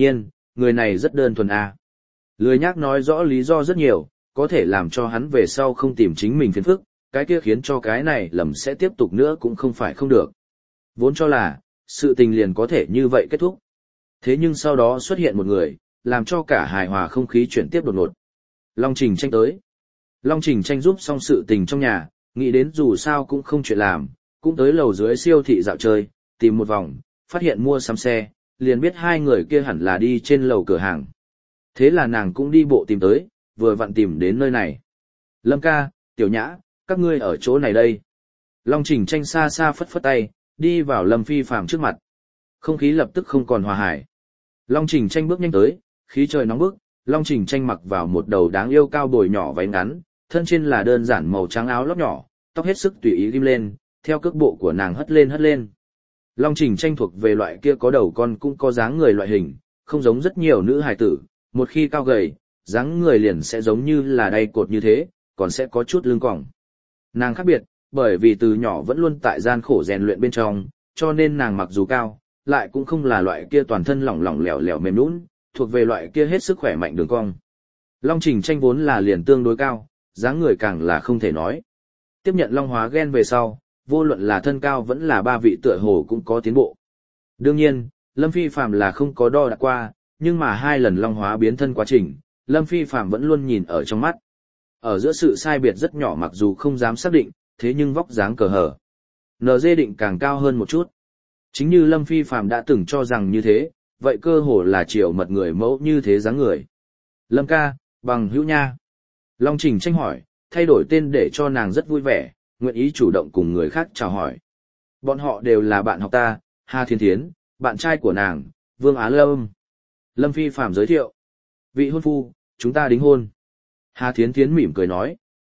người này rất đơn thuần à. Lười nhác nói rõ lý do rất nhiều, có thể làm cho hắn về sau không tìm chính mình phiền phức, cái kia khiến cho cái này lầm sẽ tiếp tục nữa cũng không phải không được. Vốn cho là, sự tình liền có thể như vậy kết thúc. Thế nhưng sau đó xuất hiện một người, làm cho cả hài hòa không khí chuyển tiếp đột ngột. Long Trình Tranh tới. Long Trình Tranh giúp xong sự tình trong nhà, nghĩ đến dù sao cũng không chuyện làm, cũng tới lầu dưới siêu thị dạo chơi, tìm một vòng, phát hiện mua sắm xe, liền biết hai người kia hẳn là đi trên lầu cửa hàng. Thế là nàng cũng đi bộ tìm tới, vừa vặn tìm đến nơi này. Lâm ca, Tiểu Nhã, các ngươi ở chỗ này đây. Long Trình Tranh xa xa phất phất tay, đi vào Lâm Phi Phàm trước mặt. Không khí lập tức không còn hòa hải. Long Trình Tranh bước nhanh tới, khí trời nóng bức, Long Trình Tranh mặc vào một đầu đáng yêu cao bồi nhỏ váy ngắn, thân trên là đơn giản màu trắng áo lót nhỏ, tóc hết sức tùy ý ghim lên, theo cước bộ của nàng hất lên hất lên. Long Trình Tranh thuộc về loại kia có đầu con cũng có dáng người loại hình, không giống rất nhiều nữ hài tử, một khi cao gầy, dáng người liền sẽ giống như là đay cột như thế, còn sẽ có chút lưng còng. Nàng khác biệt, bởi vì từ nhỏ vẫn luôn tại gian khổ rèn luyện bên trong, cho nên nàng mặc dù cao, lại cũng không là loại kia toàn thân lỏng lỏng lẻo lẻo mềm nhũn, thuộc về loại kia hết sức khỏe mạnh đường cong. Long Trình Tranh vốn là liền tương đối cao, dáng người càng là không thể nói. Tiếp nhận long hóa gen về sau, vô luận là thân cao vẫn là ba vị tựa hồ cũng có tiến bộ. Đương nhiên, Lâm Phi Phàm là không có đo đạc qua, nhưng mà 2 lần long hóa biến thân quá trình, Lâm Phi Phàm vẫn luôn nhìn ở trong mắt. Ở giữa sự sai biệt rất nhỏ mặc dù không dám xác định, thế nhưng vóc dáng cờ hở. NG định càng cao hơn một chút. Chính như Lâm Phi Phàm đã từng cho rằng như thế, vậy cơ hồ là chiều mật người mẫu như thế dáng người. Lâm ca, bằng hữu nha. Long Trình Tranh hỏi, thay đổi tên để cho nàng rất vui vẻ, nguyện ý chủ động cùng người khác chào hỏi. Bọn họ đều là bạn học ta, Hà Thiên Thiến, bạn trai của nàng, Vương Á Lâm. Lâm Phi Phàm giới thiệu. Vị hôn phu, chúng ta đính hôn. Hà Thiến Thiến mỉm cười nói.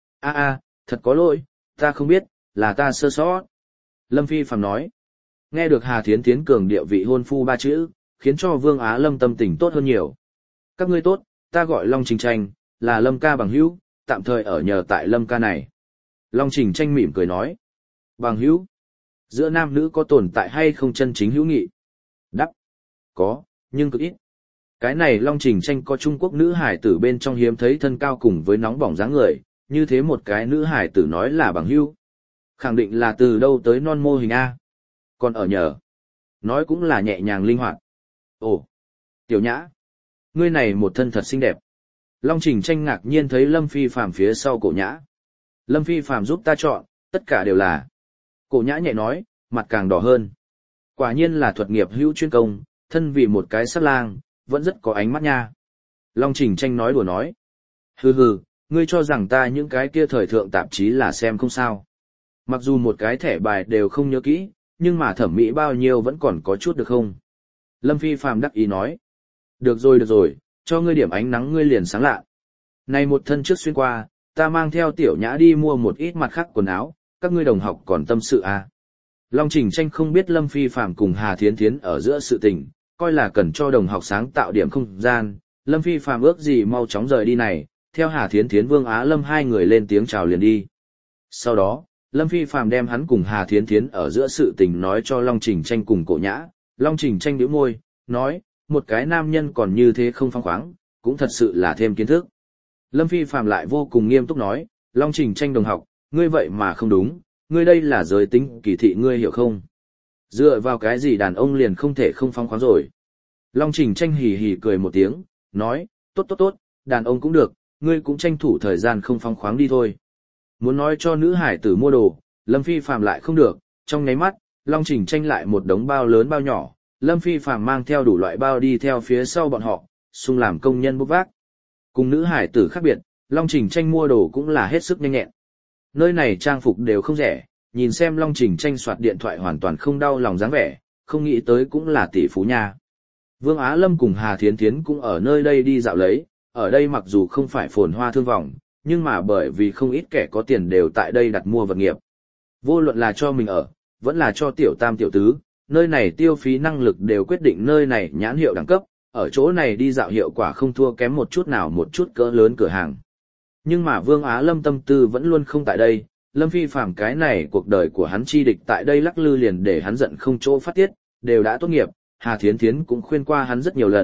Thật có lỗi, ta không biết, là ta sơ sót. Lâm Phi Phàm nói. Nghe được Hà Thiến Thiến cường điệu vị hôn phu 3 chữ, khiến cho Vương Á Lâm tâm tình tốt hơn nhiều. Các ngươi tốt, ta gọi Long Trình Tranh, là Lâm ca bằng hữu, tạm thời ở nhờ tại Lâm ca này. Long Trình Tranh mỉm cười nói. Bằng hữu? Giữa nam nữ có tồn tại hay không chân chính hữu nghị? Đáp. Có, nhưng cực ít. Cái này Long Trình Tranh có Trung Quốc nữ hải tử bên trong hiếm thấy thân cao cùng với nóng bỏng dáng người, như thế một cái nữ hải tử nói là bằng hữu. Khẳng định là từ đâu tới non mô hình A. Còn ở nhờ. Nói cũng là nhẹ nhàng linh hoạt. Ồ, Tiểu Nhã. Ngươi này một thân thật xinh đẹp. Long Trình Tranh ngạc nhiên thấy Lâm Phi Phàm phía sau cổ Nhã. Lâm Phi Phàm giúp ta chọn, tất cả đều là. Cổ Nhã nhẹ nói, mặt càng đỏ hơn. Quả nhiên là thuật nghiệp hữu chuyên công, thân vì một cái sát lang, vẫn rất có ánh mắt nha. Long Trình Tranh nói đùa nói. Hừ, ngươi cho rằng ta những cái kia thời thượng tạp chí là xem không sao. Mặc dù một cái thẻ bài đều không nhớ kỹ, nhưng mà thẩm mỹ bao nhiêu vẫn còn có chút được không? Lâm Phi Phàm đắc ý nói. Được rồi, cho ngươi điểm ánh nắng ngươi liền sáng lạ. Này một thân trước xuyên qua, ta mang theo Tiểu Nhã đi mua một ít mặt khác quần áo, các ngươi đồng học còn tâm sự à. Long Trình Tranh không biết Lâm Phi Phàm cùng Hà Thiến Thiến ở giữa sự tình, coi là cần cho đồng học sáng tạo điểm không gian. Lâm Phi Phàm ước gì mau chóng rời đi này, theo Hà Thiến Thiến Vương Á Lâm 2 người lên tiếng chào liền đi. Sau đó, Lâm Phi Phàm đem hắn cùng Hà Thiến Thiến ở giữa sự tình nói cho Long Trình Tranh cùng Cổ Nhã. Long Trình Tranh nhíu môi, nói, một cái nam nhân còn như thế không phóng khoáng, cũng thật sự là thêm kiến thức. Lâm Phi Phàm lại vô cùng nghiêm túc nói, Long Trình Tranh đồng học, ngươi vậy mà không đúng, ngươi đây là giới tính kỳ thị ngươi hiểu không? Dựa vào cái gì đàn ông liền không thể không phóng khoáng rồi? Long Trình Tranh hì hì cười một tiếng, nói, tốt, đàn ông cũng được, ngươi cũng tranh thủ thời gian không phóng khoáng đi thôi. Muốn nói cho nữ hải tử mua đồ, Lâm Phi Phàm lại không được, trong nháy mắt, Long Trình Tranh lại một đống bao lớn bao nhỏ, Lâm Phi Phàm mang theo đủ loại bao đi theo phía sau bọn họ, xung làm công nhân bốc vác. Cùng nữ hải tử khác biệt, Long Trình Tranh mua đồ cũng là hết sức nhanh nhẹn. Nơi này trang phục đều không rẻ, nhìn xem Long Trình Tranh soạt điện thoại hoàn toàn không đau lòng dáng vẻ, không nghĩ tới cũng là tỷ phú nha. Vương Á Lâm cùng Hà Thiến Thiến cũng ở nơi đây đi dạo lấy, ở đây mặc dù không phải phồn hoa thương vọng, nhưng mà bởi vì không ít kẻ có tiền đều tại đây đặt mua vật nghiệp. Vô luận là cho mình ở, vẫn là cho tiểu tam tiểu tứ, nơi này tiêu phí năng lực đều quyết định nơi này nhãn hiệu đẳng cấp, ở chỗ này đi dạo hiệu quả không thua kém một chút nào một chút cỡ lớn cửa hàng. Nhưng mà Vương Á Lâm tâm tư vẫn luôn không tại đây, Lâm Phi Phàm cái này cuộc đời của hắn chi địch tại đây lắc lư liền để hắn giận không chỗ phát tiết, đều đã tốt nghiệp, Hà Thiến Thiến cũng khuyên qua hắn rất nhiều lần,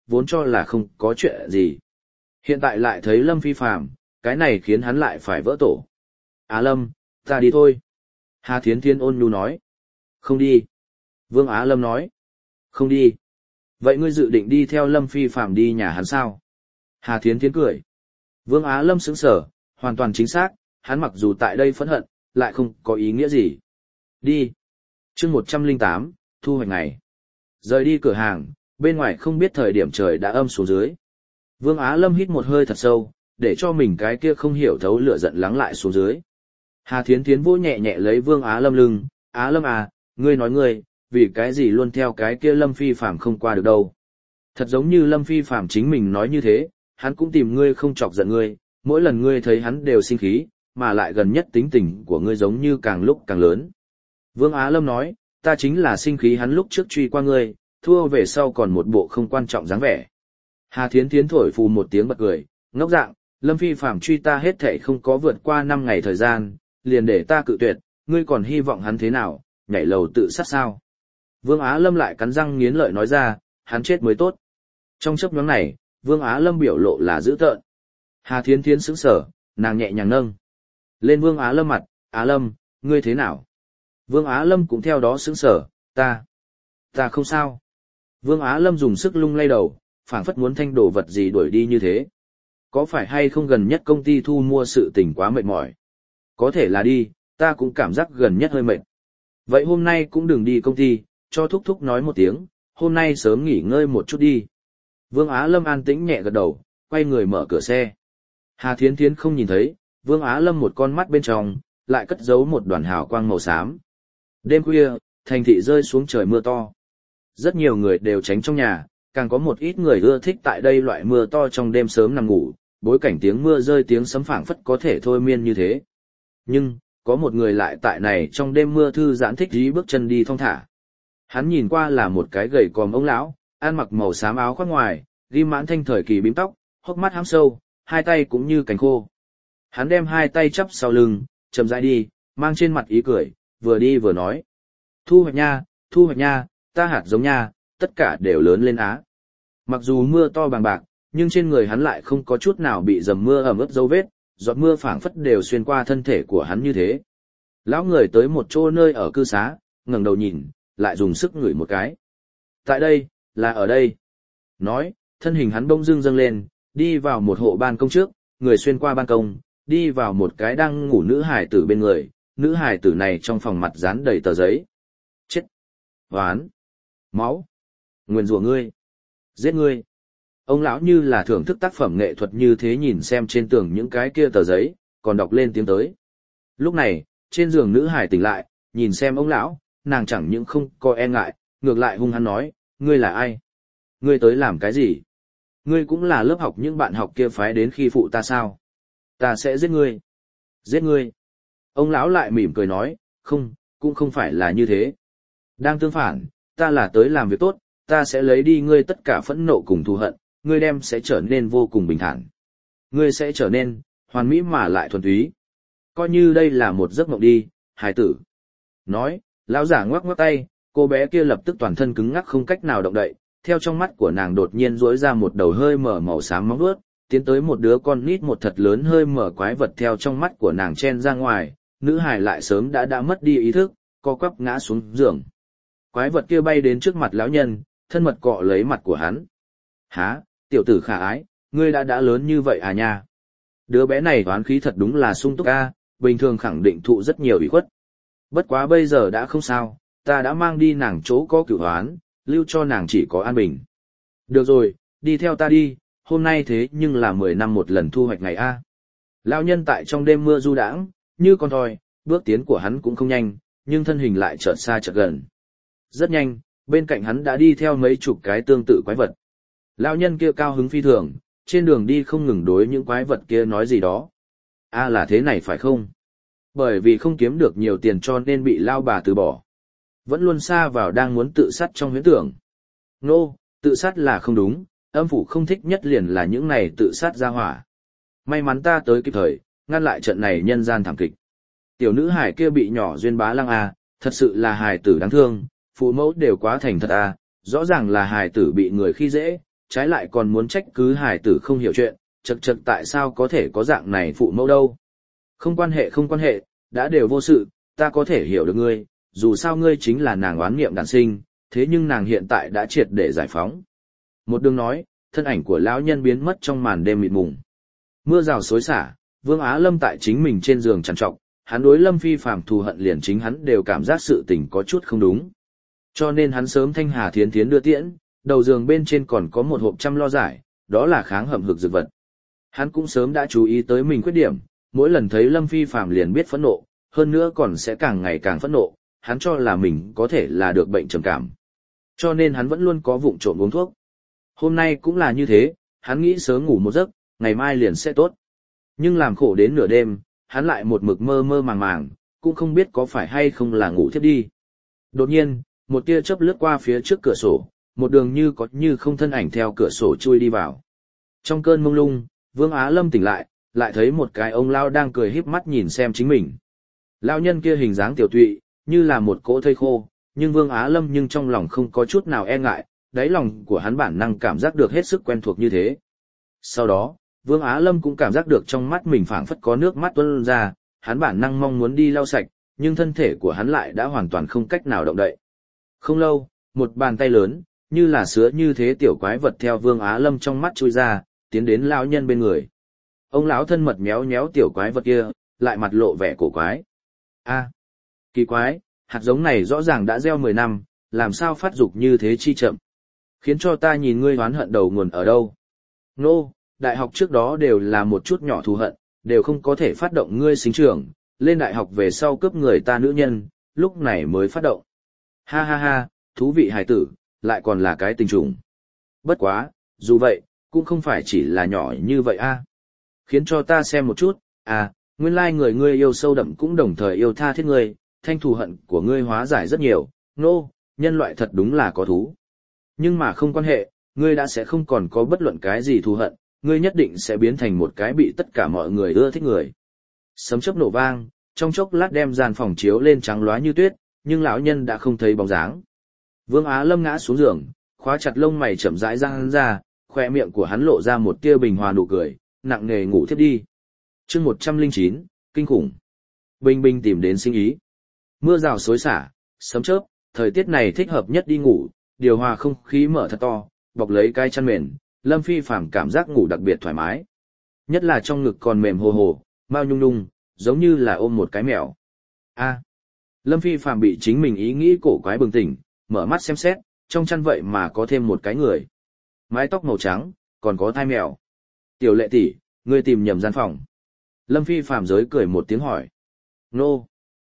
vốn cho là không có chuyện gì. Hiện tại lại thấy Lâm Phi Phàm, cái này khiến hắn lại phải vỡ tổ. Á Lâm, ta đi thôi. Hà Thiến Thiến ôn nhu nói. Không đi. Vương Á Lâm nói. Không đi. Vậy ngươi dự định đi theo Lâm Phi Phàm đi nhà hắn sao? Hà Thiến Thiến cười. Vương Á Lâm sững sờ, hoàn toàn chính xác, hắn mặc dù tại đây phẫn hận, lại không có ý nghĩa gì. Đi. chương 108, thu hoạch ngày. Rời đi cửa hàng, bên ngoài không biết thời điểm trời đã âm xuống dưới. Vương Á Lâm hít một hơi thật sâu, để cho mình cái kia không hiểu thấu lửa giận lắng lại xuống dưới. Hà Thiến Thiến vỗ nhẹ nhẹ lấy Vương Á Lâm lưng, Á Lâm à, ngươi nói ngươi, vì cái gì luôn theo cái kia Lâm Phi Phàm không qua được đâu. Thật giống như Lâm Phi Phàm chính mình nói như thế, hắn cũng tìm ngươi không chọc giận ngươi, mỗi lần ngươi thấy hắn đều sinh khí, mà lại gần nhất tính tình của ngươi giống như càng lúc càng lớn. Vương Á Lâm nói, ta chính là sinh khí hắn lúc trước truy qua ngươi, thua về sau còn một bộ không quan trọng dáng vẻ. Hà Thiến Thiến thổi phù một tiếng bật cười, ngốc dạng, Lâm Phi Phàm truy ta hết thảy không có vượt qua 5 ngày thời gian, liền để ta cự tuyệt, ngươi còn hy vọng hắn thế nào, nhảy lầu tự sát sao? Vương Á Lâm lại cắn răng nghiến lợi nói ra, hắn chết mới tốt. Trong chốc ngắn này, Vương Á Lâm biểu lộ là dữ tợn. Hà Thiến Thiến sững sờ, nàng nhẹ nhàng nâng lên Vương Á Lâm mặt, Á Lâm, ngươi thế nào? Vương Á Lâm cũng theo đó sững sờ, ta không sao. Vương Á Lâm dùng sức lung lay đầu, phảng phất muốn thanh đồ vật gì đuổi đi như thế. Có phải hay không gần nhất công ty thu mua sự tình quá mệt mỏi? Có thể là đi, ta cũng cảm giác gần nhất hơi mệt. Vậy hôm nay cũng đừng đi công ty, cho thúc thúc nói một tiếng, hôm nay sớm nghỉ ngơi một chút đi. Vương Á Lâm an tĩnh nhẹ gật đầu, quay người mở cửa xe. Hà Thiến Thiến không nhìn thấy, Vương Á Lâm một con mắt bên trong, lại cất giấu một đoàn hào quang màu xám. Đêm khuya, thành thị rơi xuống trời mưa to. Rất nhiều người đều tránh trong nhà, càng có một ít người ưa thích tại đây loại mưa to trong đêm sớm nằm ngủ, bối cảnh tiếng mưa rơi tiếng sấm phảng phất có thể thôi miên như thế. Nhưng, có một người lại tại này trong đêm mưa thư giãn thích dí bước chân đi thong thả. Hắn nhìn qua là một cái gầy còm ông lão, ăn mặc màu xám áo khoác ngoài, ghim mãn thanh thời kỳ bím tóc, hốc mắt hám sâu, hai tay cũng như cánh khô. Hắn đem hai tay chắp sau lưng, chậm rãi đi, mang trên mặt ý cười, vừa đi vừa nói. Thu hoạch nha, ta hạt giống nha, tất cả đều lớn lên á. Mặc dù mưa to bằng bạc, nhưng trên người hắn lại không có chút nào bị dầm mưa ẩm ướt dấu vết, giọt mưa phảng phất đều xuyên qua thân thể của hắn như thế. Lão người tới một chỗ nơi ở cư xá, ngẩng đầu nhìn, lại dùng sức ngửi một cái. Tại đây, là ở đây. Nói, thân hình hắn bỗng dưng dâng lên, đi vào một hộ ban công trước, người xuyên qua ban công, đi vào một cái đang ngủ nữ hài tử bên người, nữ hài tử này trong phòng mặt dán đầy tờ giấy. Chết! Hoán! Máu! Nguyền rủa ngươi! Giết ngươi! Ông lão như là thưởng thức tác phẩm nghệ thuật như thế nhìn xem trên tường những cái kia tờ giấy, còn đọc lên tiếng tới. Lúc này, trên giường nữ hài tỉnh lại, nhìn xem ông lão, nàng chẳng những không có e ngại, ngược lại hung hăng nói, ngươi là ai? Ngươi tới làm cái gì? Ngươi cũng là lớp học những bạn học kia phái đến khi phụ ta sao? Ta sẽ giết ngươi. Giết ngươi. Ông lão lại mỉm cười nói, không, cũng không phải là như thế. Đang tương phản, ta là tới làm việc tốt, ta sẽ lấy đi ngươi tất cả phẫn nộ cùng thù hận, ngươi đem sẽ trở nên vô cùng bình thản. Ngươi sẽ trở nên, hoàn mỹ mà lại thuần túy. Coi như đây là một giấc mộng đi, hài tử. Nói, lão giả ngoắc ngoắc tay, cô bé kia lập tức toàn thân cứng ngắc không cách nào động đậy, theo trong mắt của nàng đột nhiên rỗi ra một đầu hơi mở màu xám móng vuốt, tiến tới một đứa con nít một thật lớn hơi mở quái vật theo trong mắt của nàng chen ra ngoài, nữ hài lại sớm đã mất đi ý thức, co quắp ngã xuống giường. Quái vật kia bay đến trước mặt lão nhân, thân mật cọ lấy mặt của hắn. Hả, tiểu tử khả ái, ngươi đã lớn như vậy à nha? Đứa bé này toán khí thật đúng là sung túc a, bình thường khẳng định thụ rất nhiều ủy khuất. Bất quá bây giờ đã không sao, ta đã mang đi nàng chỗ có cửu hoán, lưu cho nàng chỉ có an bình. Được rồi, đi theo ta đi, hôm nay thế nhưng là 10 năm một lần thu hoạch ngày a. Lão nhân tại trong đêm mưa du đãng, như con thoi, bước tiến của hắn cũng không nhanh, nhưng thân hình lại chợt xa chợt gần. Rất nhanh, bên cạnh hắn đã đi theo mấy chục cái tương tự quái vật. Lão nhân kia cao hứng phi thường, trên đường đi không ngừng đối những quái vật kia nói gì đó. A là thế này phải không? Bởi vì không kiếm được nhiều tiền cho nên bị lao bà từ bỏ. Vẫn luôn xa vào đang muốn tự sát trong huyễn tưởng. Nô, tự sát là không đúng, âm phủ không thích nhất liền là những này tự sát ra hỏa. May mắn ta tới kịp thời, ngăn lại trận này nhân gian thảm kịch. Tiểu nữ hải kia bị nhỏ duyên bá lăng a, thật sự là hài tử đáng thương, phụ mẫu đều quá thành thật a, rõ ràng là hài tử bị người khi dễ, trái lại còn muốn trách cứ hải tử không hiểu chuyện, chật chật tại sao có thể có dạng này phụ mẫu đâu. Không quan hệ, đã đều vô sự, ta có thể hiểu được ngươi, dù sao ngươi chính là nàng oán niệm đản sinh, thế nhưng nàng hiện tại đã triệt để giải phóng. Một đường nói, thân ảnh của lão nhân biến mất trong màn đêm mịt mùng. Mưa rào xối xả, Vương Á Lâm tại chính mình trên giường trằn trọc, hắn đối Lâm Phi Phàm thù hận liền chính hắn đều cảm giác sự tình có chút không đúng. Cho nên hắn sớm thanh hà thiến thiến đưa tiễn, đầu giường bên trên còn có một hộp chăm lo giải, đó là kháng hầm hực dược vật. Hắn cũng sớm đã chú ý tới mình khuyết điểm, mỗi lần thấy Lâm Phi Phàm liền biết phẫn nộ, hơn nữa còn sẽ càng ngày càng phẫn nộ, hắn cho là mình có thể là được bệnh trầm cảm. Cho nên hắn vẫn luôn có vụng trộm uống thuốc. Hôm nay cũng là như thế, hắn nghĩ sớm ngủ một giấc, ngày mai liền sẽ tốt. Nhưng làm khổ đến nửa đêm, hắn lại một mực mơ mơ màng màng, cũng không biết có phải hay không là ngủ thiếp đi. Đột nhiên, một tia chớp lướt qua phía trước cửa sổ, một đường như có như không thân ảnh theo cửa sổ chui đi vào. Trong cơn mông lung, Vương Á Lâm tỉnh lại thấy một cái ông lao đang cười híp mắt nhìn xem chính mình. Lao nhân kia hình dáng tiểu tụy, như là một cỗ thây khô, nhưng Vương Á Lâm nhưng trong lòng không có chút nào e ngại, đáy lòng của hắn bản năng cảm giác được hết sức quen thuộc như thế. Sau đó, Vương Á Lâm cũng cảm giác được trong mắt mình phảng phất có nước mắt tuôn ra, hắn bản năng mong muốn đi lau sạch, nhưng thân thể của hắn lại đã hoàn toàn không cách nào động đậy. Không lâu, một bàn tay lớn, như là sứa như thế tiểu quái vật theo Vương Á Lâm trong mắt chui ra, tiến đến lão nhân bên người. Ông lão thân mật méo méo tiểu quái vật kia, lại mặt lộ vẻ cổ quái. A, kỳ quái, hạt giống này rõ ràng đã gieo 10 năm, làm sao phát dục như thế chi chậm. Khiến cho ta nhìn ngươi oán hận đầu nguồn ở đâu. Nô, đại học trước đó đều là một chút nhỏ thù hận, đều không có thể phát động ngươi sinh trưởng, lên đại học về sau cướp người ta nữ nhân, lúc này mới phát động. Ha ha ha, thú vị hài tử, lại còn là cái tình trùng. Bất quá, dù vậy, cũng không phải chỉ là nhỏ như vậy a. Khiến cho ta xem một chút, nguyên lai người ngươi yêu sâu đậm cũng đồng thời yêu tha thiết ngươi, thanh thù hận của ngươi hóa giải rất nhiều, nhân loại thật đúng là có thú. Nhưng mà không quan hệ, ngươi đã sẽ không còn có bất luận cái gì thù hận, ngươi nhất định sẽ biến thành một cái bị tất cả mọi người ưa thích người. Sấm chớp nổ vang, trong chốc lát đem gian phòng chiếu lên trắng loá như tuyết, nhưng lão nhân đã không thấy bóng dáng. Vương Á Lâm ngã xuống giường, khóa chặt lông mày chậm rãi ra hắn ra, khoe miệng của hắn lộ ra một tia bình hòa nụ cười, nặng nề ngủ thiếp đi. Chương 109, kinh khủng. Bình bình tìm đến sinh ý. Mưa rào xối xả, sấm chớp, thời tiết này thích hợp nhất đi ngủ, điều hòa không khí mở thật to, bọc lấy cái chăn mền, Lâm Phi Phàm cảm giác ngủ đặc biệt thoải mái. Nhất là trong ngực còn mềm hồ hồ, bao nhung nhung, giống như là ôm một cái mèo. Lâm Phi Phàm bị chính mình ý nghĩ cổ quái bừng tỉnh, mở mắt xem xét, trong chăn vậy mà có thêm một cái người. Mái tóc màu trắng, còn có thai mèo. Tiểu Lệ tỷ, ngươi tìm nhầm gian phòng. Lâm Phi Phàm giới cười một tiếng hỏi. Nô,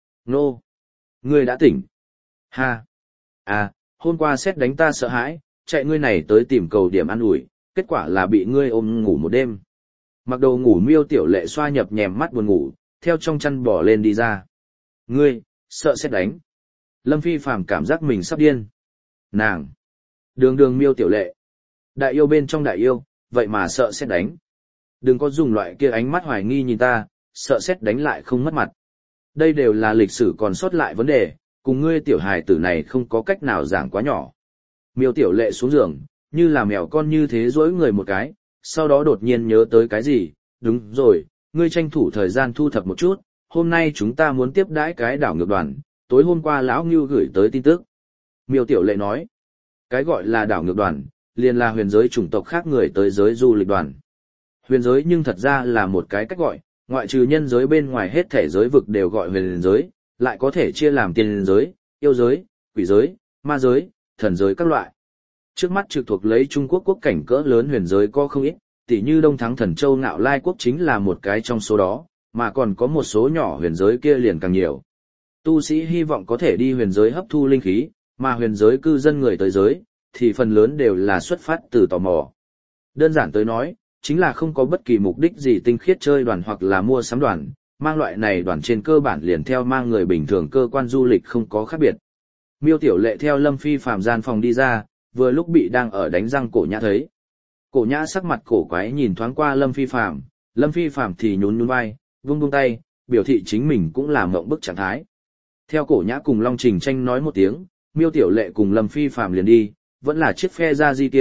ngươi đã tỉnh. Ha, hôm qua xét đánh ta sợ hãi, chạy ngươi này tới tìm cầu điểm ăn ủi, kết quả là bị ngươi ôm ngủ một đêm. Mặc đồ ngủ Miêu Tiểu Lệ xoa nhập nhèm mắt buồn ngủ, theo trong chăn bỏ lên đi ra. Ngươi, sợ xét đánh. Lâm Phi Phàm cảm giác mình sắp điên. Nàng, đường Miêu Tiểu Lệ. Đại yêu bên trong đại yêu, vậy mà sợ xét đánh. Đừng có dùng loại kia ánh mắt hoài nghi nhìn ta, sợ xét đánh lại không mất mặt. Đây đều là lịch sử còn sót lại vấn đề, cùng ngươi tiểu hài tử này không có cách nào giảng quá nhỏ. Miêu Tiểu Lệ xuống giường, như là mèo con như thế dỗi người một cái, sau đó đột nhiên nhớ tới cái gì, đúng rồi, ngươi tranh thủ thời gian thu thập một chút, hôm nay chúng ta muốn tiếp đãi cái đảo ngược đoàn, tối hôm qua lão Ngưu gửi tới tin tức. Miêu Tiểu Lệ nói, cái gọi là đảo ngược đoàn, liền là huyền giới chủng tộc khác người tới giới du lịch đoàn. Huyền giới nhưng thật ra là một cái cách gọi, ngoại trừ nhân giới bên ngoài hết thể giới vực đều gọi huyền giới, lại có thể chia làm tiên giới, yêu giới, quỷ giới, ma giới, thần giới các loại. Trước mắt trực thuộc lấy Trung Quốc quốc cảnh cỡ lớn huyền giới có không ít, tỉ như Đông Thắng Thần Châu Ngạo Lai quốc chính là một cái trong số đó, mà còn có một số nhỏ huyền giới kia liền càng nhiều. Tu sĩ hy vọng có thể đi huyền giới hấp thu linh khí, mà huyền giới cư dân người tới giới, thì phần lớn đều là xuất phát từ tò mò. Đơn giản tới nói, chính là không có bất kỳ mục đích gì tinh khiết chơi đoàn hoặc là mua sắm đoàn, mang loại này đoàn trên cơ bản liền theo mang người bình thường cơ quan du lịch không có khác biệt. Miêu Tiểu Lệ theo Lâm Phi Phàm gian phòng đi ra, vừa lúc bị đang ở đánh răng Cổ Nhã thấy. Cổ Nhã sắc mặt cổ quái nhìn thoáng qua Lâm Phi Phàm thì nhún vai, vung tay, biểu thị chính mình cũng làm mộng bức trạng thái. Theo Cổ Nhã cùng Long Trình Tranh nói một tiếng, Miêu Tiểu Lệ cùng Lâm Phi Phàm liền đi, vẫn là chiếc phe ra di kia,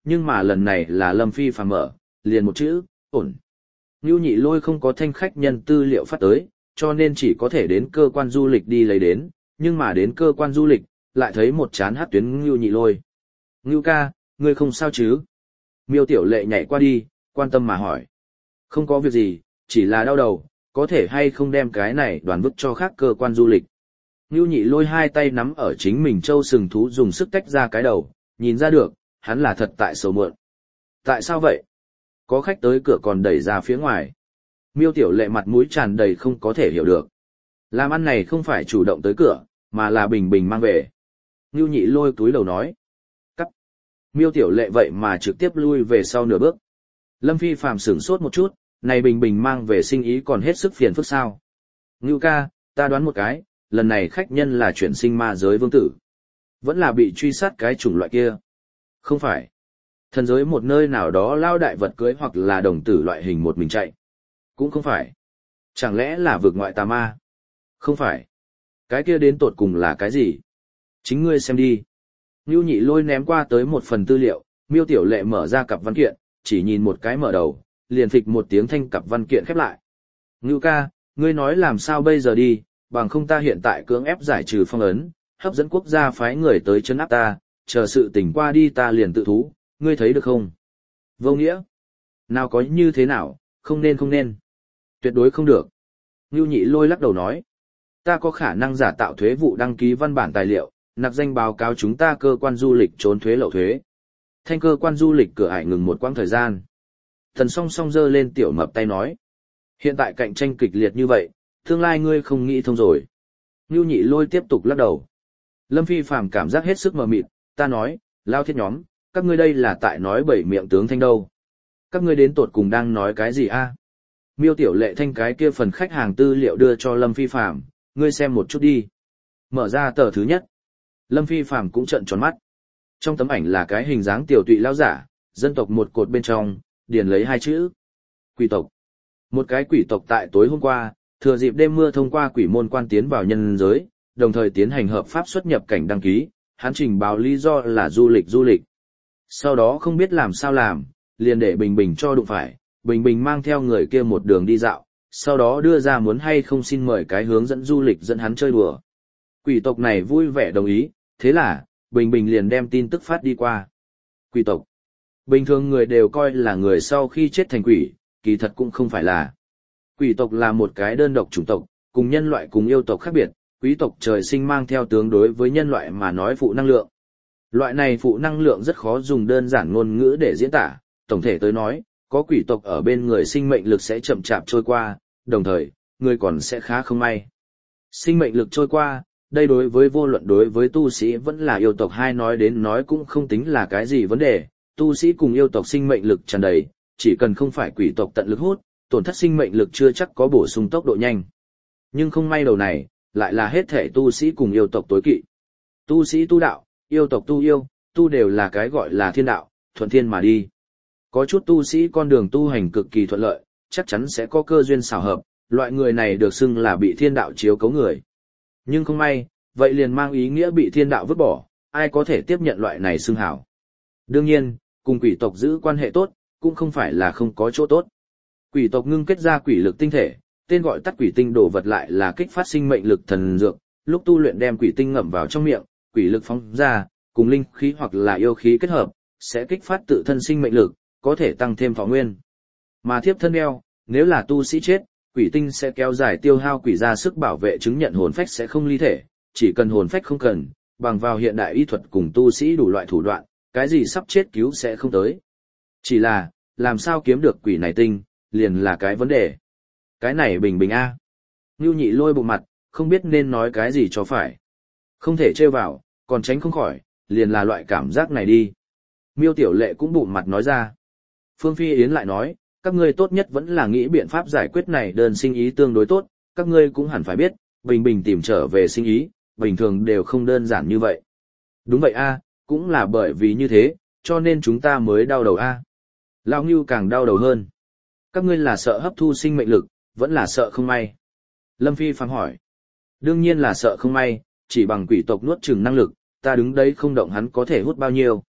nhưng mà lần này là Lâm Phi Phàm mở, liền một chữ, ổn. Ngưu Nhị Lôi không có thanh khách nhân tư liệu phát tới, cho nên chỉ có thể đến cơ quan du lịch đi lấy đến, nhưng mà đến cơ quan du lịch, lại thấy một chán hát tuyến Ngưu Nhị Lôi. Ngưu ca, ngươi không sao chứ? Miêu Tiểu Lệ nhảy qua đi, quan tâm mà hỏi. Không có việc gì, chỉ là đau đầu, có thể hay không đem cái này đoàn vứt cho khác cơ quan du lịch. Ngưu Nhị Lôi hai tay nắm ở chính mình châu sừng thú dùng sức tách ra cái đầu, nhìn ra được, hắn là thật tại sầu muộn. Tại sao vậy? Có khách tới cửa còn đẩy ra phía ngoài. Miêu Tiểu Lệ mặt mũi tràn đầy không có thể hiểu được. Làm ăn này không phải chủ động tới cửa, mà là Bình Bình mang về. Ngưu Nhị Lôi túi đầu nói. Cắt. Miêu Tiểu Lệ vậy mà trực tiếp lui về sau nửa bước. Lâm Phi Phàm sửng sốt một chút, này Bình Bình mang về sinh ý còn hết sức phiền phức sao. Ngưu ca, ta đoán một cái, lần này khách nhân là chuyển sinh ma giới vương tử. Vẫn là bị truy sát cái chủng loại kia. Không phải. Thần giới một nơi nào đó lao đại vật cưới hoặc là đồng tử loại hình một mình chạy. Cũng không phải. Chẳng lẽ là vượt ngoại tà ma? Không phải. Cái kia đến tột cùng là cái gì? Chính ngươi xem đi. Ngưu Nhị Lôi ném qua tới một phần tư liệu, Miêu Tiểu Lệ mở ra cặp văn kiện, chỉ nhìn một cái mở đầu, liền phịch một tiếng thanh cặp văn kiện khép lại. Ngưu ca, ngươi nói làm sao bây giờ đi, bằng không ta hiện tại cưỡng ép giải trừ phong ấn, hấp dẫn quốc gia phái người tới trấn áp ta, chờ sự tỉnh qua đi ta liền tự thú, ngươi thấy được không? Vô nghĩa. Nào có như thế nào, không nên. Tuyệt đối không được. Ngưu Nhị Lôi lắc đầu nói. Ta có khả năng giả tạo thuế vụ đăng ký văn bản tài liệu, nạp danh báo cáo chúng ta cơ quan du lịch trốn thuế lậu thuế. Thanh cơ quan du lịch cửa ải ngừng một quãng thời gian. Thần song song giơ lên tiểu mập tay nói. Hiện tại cạnh tranh kịch liệt như vậy, tương lai ngươi không nghĩ thông rồi. Ngưu Nhị Lôi tiếp tục lắc đầu. Lâm Phi Phàm cảm giác hết sức mờ mịt, ta nói, lao thiết nhóm, các ngươi đây là tại nói bảy miệng tướng thanh đâu. Các ngươi đến tột cùng đang nói cái gì a? Miêu Tiểu Lệ thanh cái kia phần khách hàng tư liệu đưa cho Lâm Phi Phàm, ngươi xem một chút đi. Mở ra tờ thứ nhất. Lâm Phi Phàm cũng trợn tròn mắt. Trong tấm ảnh là cái hình dáng tiểu tụy lão giả, dân tộc một cột bên trong, điền lấy hai chữ. Quỷ tộc. Một cái quỷ tộc tại tối hôm qua, thừa dịp đêm mưa thông qua quỷ môn quan tiến vào nhân giới, đồng thời tiến hành hợp pháp xuất nhập cảnh đăng ký, hắn trình báo lý do là du lịch. Sau đó không biết làm sao làm, liền để Bình Bình cho đụng phải, Bình Bình mang theo người kia một đường đi dạo, sau đó đưa ra muốn hay không xin mời cái hướng dẫn du lịch dẫn hắn chơi đùa. Quỷ tộc này vui vẻ đồng ý, thế là, Bình Bình liền đem tin tức phát đi qua. Quỷ tộc. Bình thường người đều coi là người sau khi chết thành quỷ, kỳ thật cũng không phải là. Quỷ tộc là một cái đơn độc chủng tộc, cùng nhân loại cùng yêu tộc khác biệt, quý tộc trời sinh mang theo tướng đối với nhân loại mà nói phụ năng lượng. Loại này phụ năng lượng rất khó dùng đơn giản ngôn ngữ để diễn tả, tổng thể tới nói, có quỷ tộc ở bên người sinh mệnh lực sẽ chậm chạp trôi qua, đồng thời, người còn sẽ khá không may. Sinh mệnh lực trôi qua, đây đối với vô luận đối với tu sĩ vẫn là yêu tộc hai nói đến nói cũng không tính là cái gì vấn đề, tu sĩ cùng yêu tộc sinh mệnh lực tràn đầy, chỉ cần không phải quỷ tộc tận lực hút, tổn thất sinh mệnh lực chưa chắc có bổ sung tốc độ nhanh. Nhưng không may đầu này, lại là hết thể tu sĩ cùng yêu tộc tối kỵ. Tu sĩ tu đạo, yêu tộc tu yêu, tu đều là cái gọi là thiên đạo, thuận thiên mà đi. Có chút tu sĩ con đường tu hành cực kỳ thuận lợi, chắc chắn sẽ có cơ duyên xảo hợp, loại người này được xưng là bị thiên đạo chiếu cấu người. Nhưng không may, vậy liền mang ý nghĩa bị thiên đạo vứt bỏ, ai có thể tiếp nhận loại này xưng hảo. Đương nhiên, cùng quỷ tộc giữ quan hệ tốt, cũng không phải là không có chỗ tốt. Quỷ tộc ngưng kết ra quỷ lực tinh thể, tên gọi tắt quỷ tinh đồ vật lại là kích phát sinh mệnh lực thần dược, lúc tu luyện đem quỷ tinh ngậm vào trong miệng, quỷ lực phóng ra, cùng linh khí hoặc là yêu khí kết hợp, sẽ kích phát tự thân sinh mệnh lực, có thể tăng thêm thọ nguyên. Mà thiếp thân đeo, nếu là tu sĩ chết, quỷ tinh sẽ kéo dài tiêu hao quỷ ra sức bảo vệ chứng nhận hồn phách sẽ không ly thể, chỉ cần hồn phách không cần, bằng vào hiện đại y thuật cùng tu sĩ đủ loại thủ đoạn, cái gì sắp chết cứu sẽ không tới. Chỉ là, làm sao kiếm được quỷ này tinh, liền là cái vấn đề. Cái này Bình Bình a. Ngưu Nhị Lôi bụng mặt, không biết nên nói cái gì cho phải. Không thể trêu vào, còn tránh không khỏi, liền là loại cảm giác này đi. Miêu Tiểu Lệ cũng bụng mặt nói ra. Phương Phi Yến lại nói, các ngươi tốt nhất vẫn là nghĩ biện pháp giải quyết này đơn sinh ý tương đối tốt, các ngươi cũng hẳn phải biết, Bình Bình tìm trở về sinh ý, bình thường đều không đơn giản như vậy. Đúng vậy a, cũng là bởi vì như thế, cho nên chúng ta mới đau đầu a. Lão Ngưu càng đau đầu hơn. Các ngươi là sợ hấp thu sinh mệnh lực, vẫn là sợ không may? Lâm Phi phàm hỏi. Đương nhiên là sợ không may, chỉ bằng quỷ tộc nuốt chửng năng lực, ta đứng đấy không động hắn có thể hút bao nhiêu.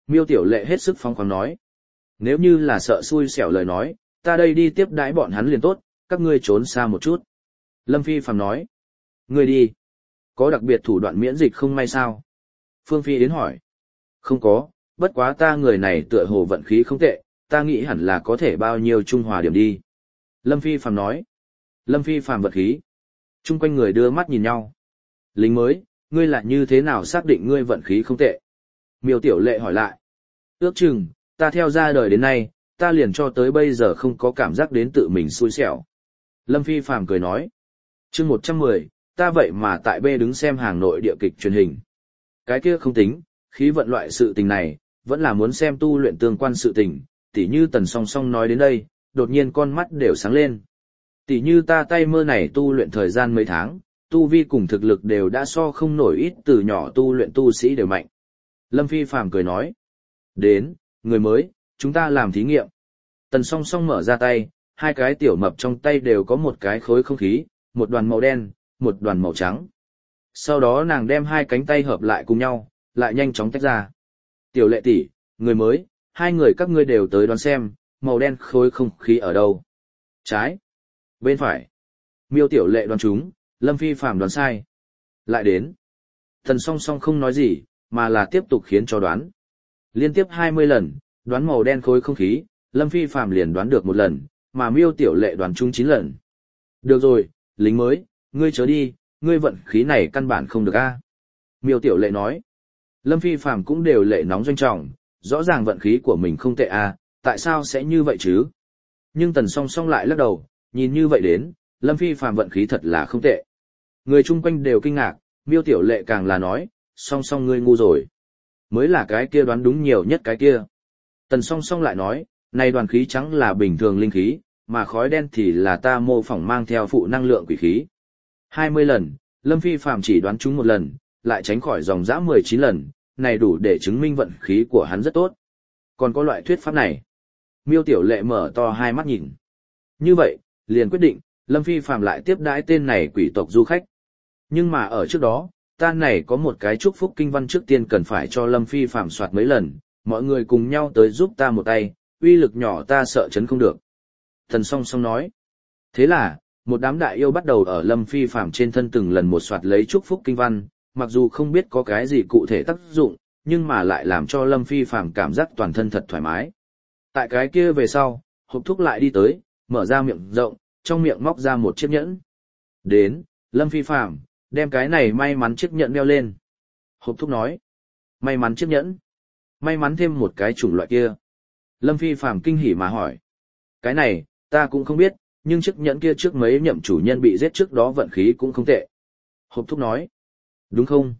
Miêu Tiểu Lệ hết sức phóng khoáng nói. Nếu như là sợ xui xẻo lời nói, ta đây đi tiếp đãi bọn hắn liền tốt, các ngươi trốn xa một chút. Lâm Phi Phạm nói. Ngươi đi. Có đặc biệt thủ đoạn miễn dịch không may sao? Phương Phi Yến hỏi. Không có, bất quá ta người này tựa hồ vận khí không tệ, ta nghĩ hẳn là có thể bao nhiêu trung hòa điểm đi. Lâm Phi Phạm nói. Lâm Phi Phạm vận khí. Trung quanh người đưa mắt nhìn nhau. Lính mới, ngươi là như thế nào xác định ngươi vận khí không tệ? Miêu Tiểu Lệ hỏi lại. Ước chừng, ta theo ra đời đến nay, ta liền cho tới bây giờ không có cảm giác đến tự mình xui xẻo. Lâm Phi Phạm cười nói. Chương 110, ta vậy mà tại B đứng xem hàng nội địa kịch truyền hình. Cái kia không tính, khí vận loại sự tình này, vẫn là muốn xem tu luyện tương quan sự tình, tỉ như Tần Song Song nói đến đây, đột nhiên con mắt đều sáng lên. Tỉ như ta tay mơ này tu luyện thời gian mấy tháng, tu vi cùng thực lực đều đã so không nổi ít từ nhỏ tu luyện tu sĩ đều mạnh. Lâm Phi Phàm cười nói. Đến, người mới, chúng ta làm thí nghiệm. Tần Song Song mở ra tay, hai cái tiểu mập trong tay đều có một cái khối không khí, một đoàn màu đen, một đoàn màu trắng. Sau đó nàng đem hai cánh tay hợp lại cùng nhau, lại nhanh chóng tách ra. Tiểu Lệ tỷ, người mới, hai người các ngươi đều tới đoán xem, màu đen khối không khí ở đâu. Trái. Bên phải. Miêu Tiểu Lệ đoán trúng, Lâm Phi Phàm đoán sai. Lại đến. Tần Song Song không nói gì, mà là tiếp tục khiến cho đoán. Liên tiếp 20 lần, đoán màu đen khối không khí, Lâm Phi Phàm liền đoán được một lần, mà Miêu Tiểu Lệ đoán trúng 9 lần. Được rồi, lính mới, ngươi chớ đi, ngươi vận khí này căn bản không được a. Miêu Tiểu Lệ nói. Lâm Phi Phàm cũng đều lệ nóng doanh trọng, rõ ràng vận khí của mình không tệ a, tại sao sẽ như vậy chứ? Nhưng Tần Song Song lại lắc đầu, nhìn như vậy đến, Lâm Phi Phàm vận khí thật là không tệ. Người chung quanh đều kinh ngạc, Miêu Tiểu Lệ càng là nói, Song Song ngươi ngu rồi. Mới là cái kia đoán đúng nhiều nhất cái kia. Tần Song Song lại nói, này đoàn khí trắng là bình thường linh khí, mà khói đen thì là ta mô phỏng mang theo phụ năng lượng quỷ khí. 20 lần, Lâm Phi Phàm chỉ đoán trúng một lần, lại tránh khỏi dòng dã 19 lần, này đủ để chứng minh vận khí của hắn rất tốt. Còn có loại thuyết pháp này. Miêu Tiểu Lệ mở to hai mắt nhìn. Như vậy, liền quyết định, Lâm Phi Phàm lại tiếp đãi tên này quỷ tộc du khách. Nhưng mà ở trước đó, ta này có một cái chúc phúc kinh văn trước tiên cần phải cho Lâm Phi Phàm soạt mấy lần, mọi người cùng nhau tới giúp ta một tay, uy lực nhỏ ta sợ chấn không được. Thần Song Song nói. Thế là, một đám đại yêu bắt đầu ở Lâm Phi Phàm trên thân từng lần một soạt lấy chúc phúc kinh văn, mặc dù không biết có cái gì cụ thể tác dụng, nhưng mà lại làm cho Lâm Phi Phàm cảm giác toàn thân thật thoải mái. Tại cái kia về sau, hộp thuốc lại đi tới, mở ra miệng rộng, trong miệng móc ra một chiếc nhẫn. Đến, Lâm Phi Phàm đem cái này may mắn chiếc nhẫn đeo lên. Hộp thuốc nói. May mắn chiếc nhẫn. May mắn thêm một cái chủng loại kia. Lâm Phi Phàm kinh hỉ mà hỏi. Cái này, ta cũng không biết, nhưng chiếc nhẫn kia trước mấy nhậm chủ nhân bị giết trước đó vận khí cũng không tệ. Hộp thuốc nói. Đúng không?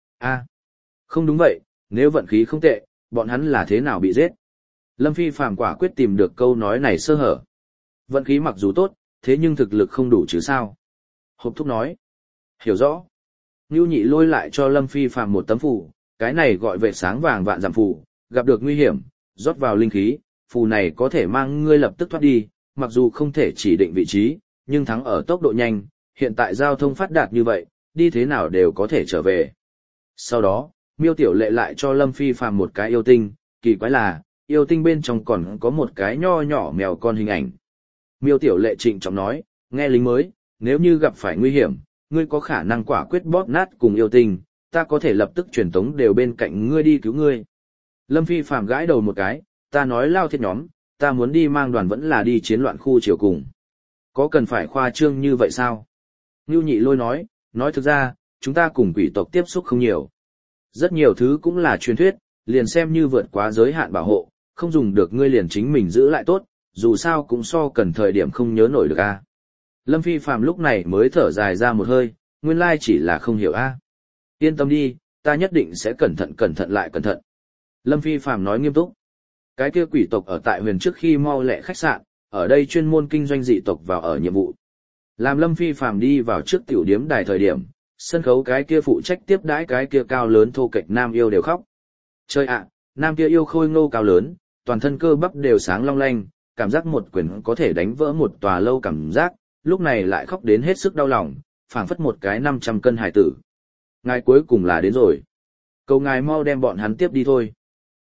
Không đúng vậy, nếu vận khí không tệ, bọn hắn là thế nào bị giết? Lâm Phi Phàm quả quyết tìm được câu nói này sơ hở. Vận khí mặc dù tốt, thế nhưng thực lực không đủ chứ sao? Hộp thuốc nói. Hiểu rõ. Ngưu Nhị lôi lại cho Lâm Phi Phàm một tấm phù, cái này gọi vệ sáng vàng vạn giảm phù, gặp được nguy hiểm, rót vào linh khí, phù này có thể mang ngươi lập tức thoát đi, mặc dù không thể chỉ định vị trí, nhưng thắng ở tốc độ nhanh, hiện tại giao thông phát đạt như vậy, đi thế nào đều có thể trở về. Sau đó, Miêu Tiểu Lệ lại cho Lâm Phi Phàm một cái yêu tinh, kỳ quái là, yêu tinh bên trong còn có một cái nho nhỏ mèo con hình ảnh. Miêu Tiểu Lệ trịnh trọng nói, nghe lính mới, nếu như gặp phải nguy hiểm, ngươi có khả năng quả quyết bóp nát cùng yêu tinh, ta có thể lập tức truyền tống đều bên cạnh ngươi đi cứu ngươi. Lâm Phi Phàm gãi đầu một cái, ta nói lao thiết nhóm, ta muốn đi mang đoàn vẫn là đi chiến loạn khu chiều cùng. Có cần phải khoa trương như vậy sao? Ngưu Nhị lôi nói thực ra, chúng ta cùng quỷ tộc tiếp xúc không nhiều. Rất nhiều thứ cũng là truyền thuyết, liền xem như vượt quá giới hạn bảo hộ, không dùng được ngươi liền chính mình giữ lại tốt, dù sao cũng so cần thời điểm không nhớ nổi được a. Lâm Phi Phàm lúc này mới thở dài ra một hơi, nguyên lai chỉ là không hiểu a. Yên tâm đi, ta nhất định sẽ cẩn thận lại cẩn thận. Lâm Phi Phàm nói nghiêm túc. Cái kia quỷ tộc ở tại huyền trước khi mau lẹ khách sạn, ở đây chuyên môn kinh doanh dị tộc vào ở nhiệm vụ. Làm Lâm Phi Phàm đi vào trước tiểu điếm đài thời điểm, sân khấu cái kia phụ trách tiếp đãi cái kia cao lớn thô kệch nam yêu đều khóc. Chơi ạ, nam kia yêu khôi ngô cao lớn, toàn thân cơ bắp đều sáng long lanh, cảm giác một quyền có thể đánh vỡ một tòa lâu cảm giác, lúc này lại khóc đến hết sức đau lòng, phảng phất một cái 500 cân hải tử. Ngài cuối cùng là đến rồi. Cầu ngài mau đem bọn hắn tiếp đi thôi.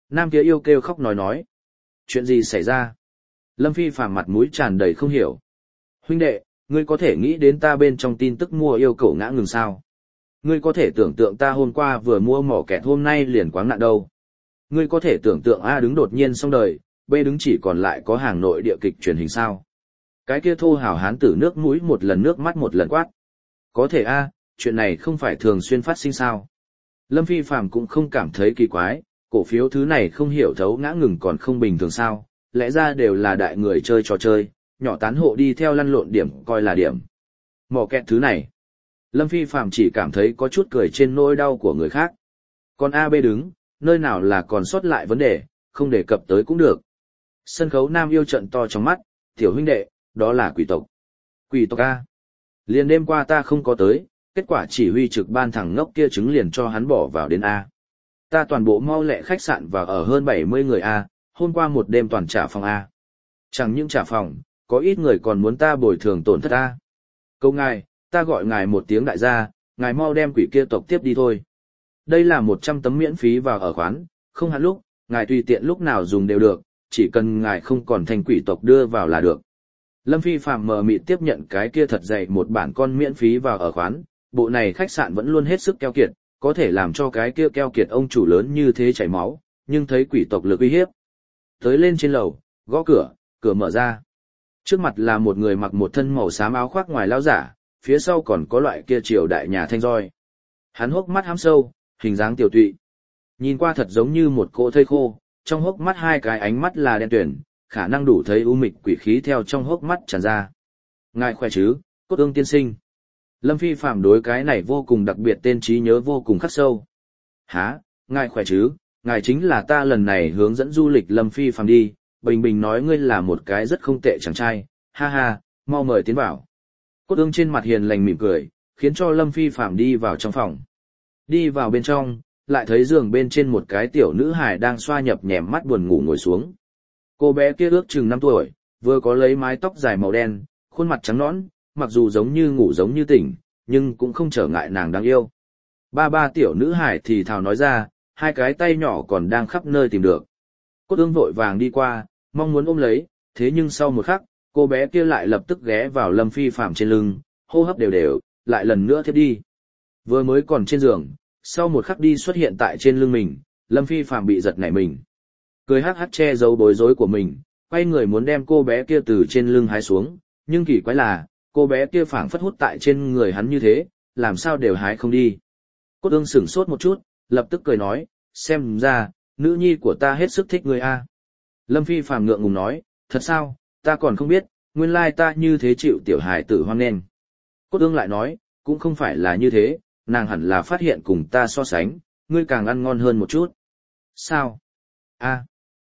Nam kia yêu kêu khóc nói. Chuyện gì xảy ra? Lâm Phi Phàm mặt mũi tràn đầy không hiểu. Huynh đệ, ngươi có thể nghĩ đến ta bên trong tin tức mua yêu cẩu ngã ngừng sao? Ngươi có thể tưởng tượng ta hôm qua vừa mua mỏ kẹt hôm nay liền quáng nạn đâu? Ngươi có thể tưởng tượng A đứng đột nhiên xong đời, B đứng chỉ còn lại có hàng nội địa kịch truyền hình sao? Cái kia thô hào hán tử nước mũi một lần nước mắt một lần quát. Có thể A, chuyện này không phải thường xuyên phát sinh sao? Lâm Phi Phàm cũng không cảm thấy kỳ quái, cổ phiếu thứ này không hiểu thấu ngã ngừng còn không bình thường sao, lẽ ra đều là đại người chơi trò chơi, nhỏ tán hộ đi theo lăn lộn điểm coi là điểm. Mỏ kẹt thứ này. Lâm Phi Phàm chỉ cảm thấy có chút cười trên nỗi đau của người khác. Còn A B đứng, nơi nào là còn sót lại vấn đề, không đề cập tới cũng được. Sân khấu Nam yêu trận to trong mắt, tiểu huynh đệ, đó là quỷ tộc. Quỷ tộc A. Liền đêm qua ta không có tới, kết quả chỉ huy trực ban thằng ngốc kia chứng liền cho hắn bỏ vào đến A. Ta toàn bộ mau lẹ khách sạn và ở hơn 70 người A, hôm qua một đêm toàn trả phòng A. Chẳng những trả phòng, có ít người còn muốn ta bồi thường tổn thất A. Câu ngài, ta gọi ngài một tiếng đại gia, ngài mau đem quỷ kia tộc tiếp đi thôi. Đây là 100 tấm miễn phí vào ở khoán, không hạn lúc, ngài tùy tiện lúc nào dùng đều được, chỉ cần ngài không còn thành quỷ tộc đưa vào là được. Lâm Phi Phạm mờ mịt tiếp nhận cái kia thật dày một bản con miễn phí vào ở khoán, bộ này khách sạn vẫn luôn hết sức keo kiệt, có thể làm cho cái kia keo kiệt ông chủ lớn như thế chảy máu, nhưng thấy quỷ tộc lực uy hiếp. Tới lên trên lầu, gõ cửa, cửa mở ra. Trước mặt là một người mặc một thân màu xám áo khoác ngoài lao giả, phía sau còn có loại kia triều đại nhà thanh roi. Hắn hốc mắt hám sâu, hình dáng tiểu tụy. Nhìn qua thật giống như một cỗ thây khô, trong hốc mắt hai cái ánh mắt là đen tuyển, khả năng đủ thấy u mịch quỷ khí theo trong hốc mắt tràn ra. Ngài khỏe chứ, Cốt Ương tiên sinh. Lâm Phi Phạm đối cái này vô cùng đặc biệt tên trí nhớ vô cùng khắc sâu. Hả, ngài khỏe chứ, ngài chính là ta lần này hướng dẫn du lịch Lâm Phi Phạm đi, bình bình nói ngươi là một cái rất không tệ chàng trai, ha ha, mau mời tiến vào. Cốt Ương trên mặt hiền lành mỉm cười, khiến cho Lâm Phi Phạm đi vào trong phòng. Đi vào bên trong, lại thấy giường bên trên một cái tiểu nữ hài đang xoa nhập nhèm mắt buồn ngủ ngồi xuống. Cô bé kia ước chừng 5 tuổi, vừa có lấy mái tóc dài màu đen, khuôn mặt trắng nõn, mặc dù giống như ngủ giống như tỉnh, nhưng cũng không trở ngại nàng đáng yêu. Ba tiểu nữ hài thì thào nói ra, hai cái tay nhỏ còn đang khắp nơi tìm được. Cốt Ương vội vàng đi qua, mong muốn ôm lấy, thế nhưng sau một khắc, cô bé kia lại lập tức ghé vào Lâm Phi Phạm trên lưng, hô hấp đều đều, lại lần nữa thiếp đi. Vừa mới còn trên giường, sau một khắc đi xuất hiện tại trên lưng mình, Lâm Phi Phạm bị giật nảy mình. Cười hắc hắc che giấu bối rối của mình, quay người muốn đem cô bé kia từ trên lưng hái xuống, nhưng kỳ quái là, cô bé kia phảng phất hút tại trên người hắn như thế, làm sao đều hái không đi. Cốt Ương sửng sốt một chút, lập tức cười nói, xem ra, nữ nhi của ta hết sức thích người a. Lâm Phi Phạm ngượng ngùng nói, thật sao, ta còn không biết, nguyên lai ta như thế chịu tiểu hài tử hoan nghênh. Cốt Ương lại nói, cũng không phải là như thế, nàng hẳn là phát hiện cùng ta so sánh, ngươi càng ăn ngon hơn một chút. Sao? A.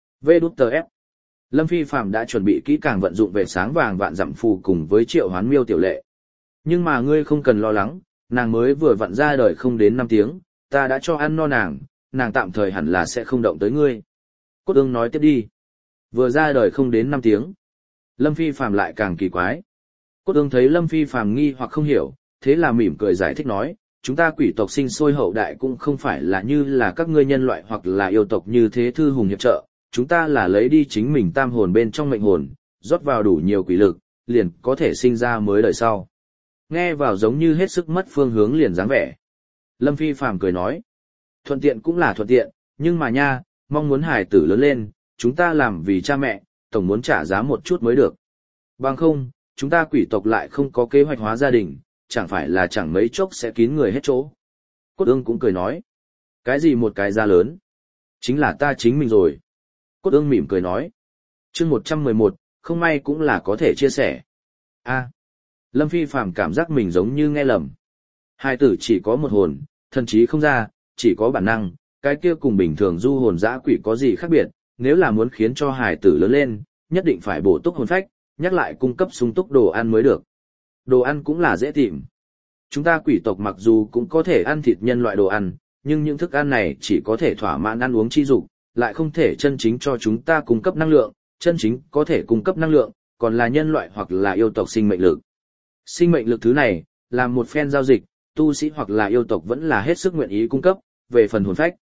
VđF. Lâm Phi Phạm đã chuẩn bị kỹ càng vận dụng về sáng vàng vạn dặm phù cùng với triệu hoán miêu tiểu lệ. Nhưng mà ngươi không cần lo lắng, nàng mới vừa vặn ra đời không đến 5 tiếng, ta đã cho ăn no nàng, nàng tạm thời hẳn là sẽ không động tới ngươi. Cốt Ương nói tiếp đi. Vừa ra đời không đến 5 tiếng. Lâm Phi Phạm lại càng kỳ quái. Cốt Ương thấy Lâm Phi Phạm nghi hoặc không hiểu, thế là mỉm cười giải thích nói, chúng ta quỷ tộc sinh sôi hậu đại cũng không phải là như là các ngươi nhân loại hoặc là yêu tộc như thế thư hùng hiệp trợ, chúng ta là lấy đi chính mình tam hồn bên trong mệnh hồn, rót vào đủ nhiều quỷ lực, liền có thể sinh ra mới đời sau. Nghe vào giống như hết sức mất phương hướng liền dáng vẻ. Lâm Phi Phạm cười nói, thuận tiện cũng là thuận tiện, nhưng mà nha, mong muốn hài tử lớn lên, chúng ta làm vì cha mẹ, tổng muốn trả giá một chút mới được. Bằng không, chúng ta quỷ tộc lại không có kế hoạch hóa gia đình, chẳng phải là chẳng mấy chốc sẽ kín người hết chỗ. Cốt Ương cũng cười nói, cái gì một cái giá lớn? Chính là ta chính mình rồi. Cốt Ương mỉm cười nói, chương 111, không may cũng là có thể chia sẻ. A. Lâm Phi Phạm cảm giác mình giống như nghe lầm. Hai tử chỉ có một hồn, thần trí không ra, chỉ có bản năng, cái kia cùng bình thường du hồn dã quỷ có gì khác biệt, nếu là muốn khiến cho hài tử lớn lên, nhất định phải bổ túc hồn phách, nhắc lại cung cấp sung túc đồ ăn mới được. Đồ ăn cũng là dễ tìm. Chúng ta quỷ tộc mặc dù cũng có thể ăn thịt nhân loại đồ ăn, nhưng những thức ăn này chỉ có thể thỏa mãn ăn uống chi dục, lại không thể chân chính cho chúng ta cung cấp năng lượng, chân chính có thể cung cấp năng lượng, còn là nhân loại hoặc là yêu tộc sinh mệnh lực. Sinh mệnh lực thứ này, là một phen giao dịch, tu sĩ hoặc là yêu tộc vẫn là hết sức nguyện ý cung cấp, về phần hồn phách.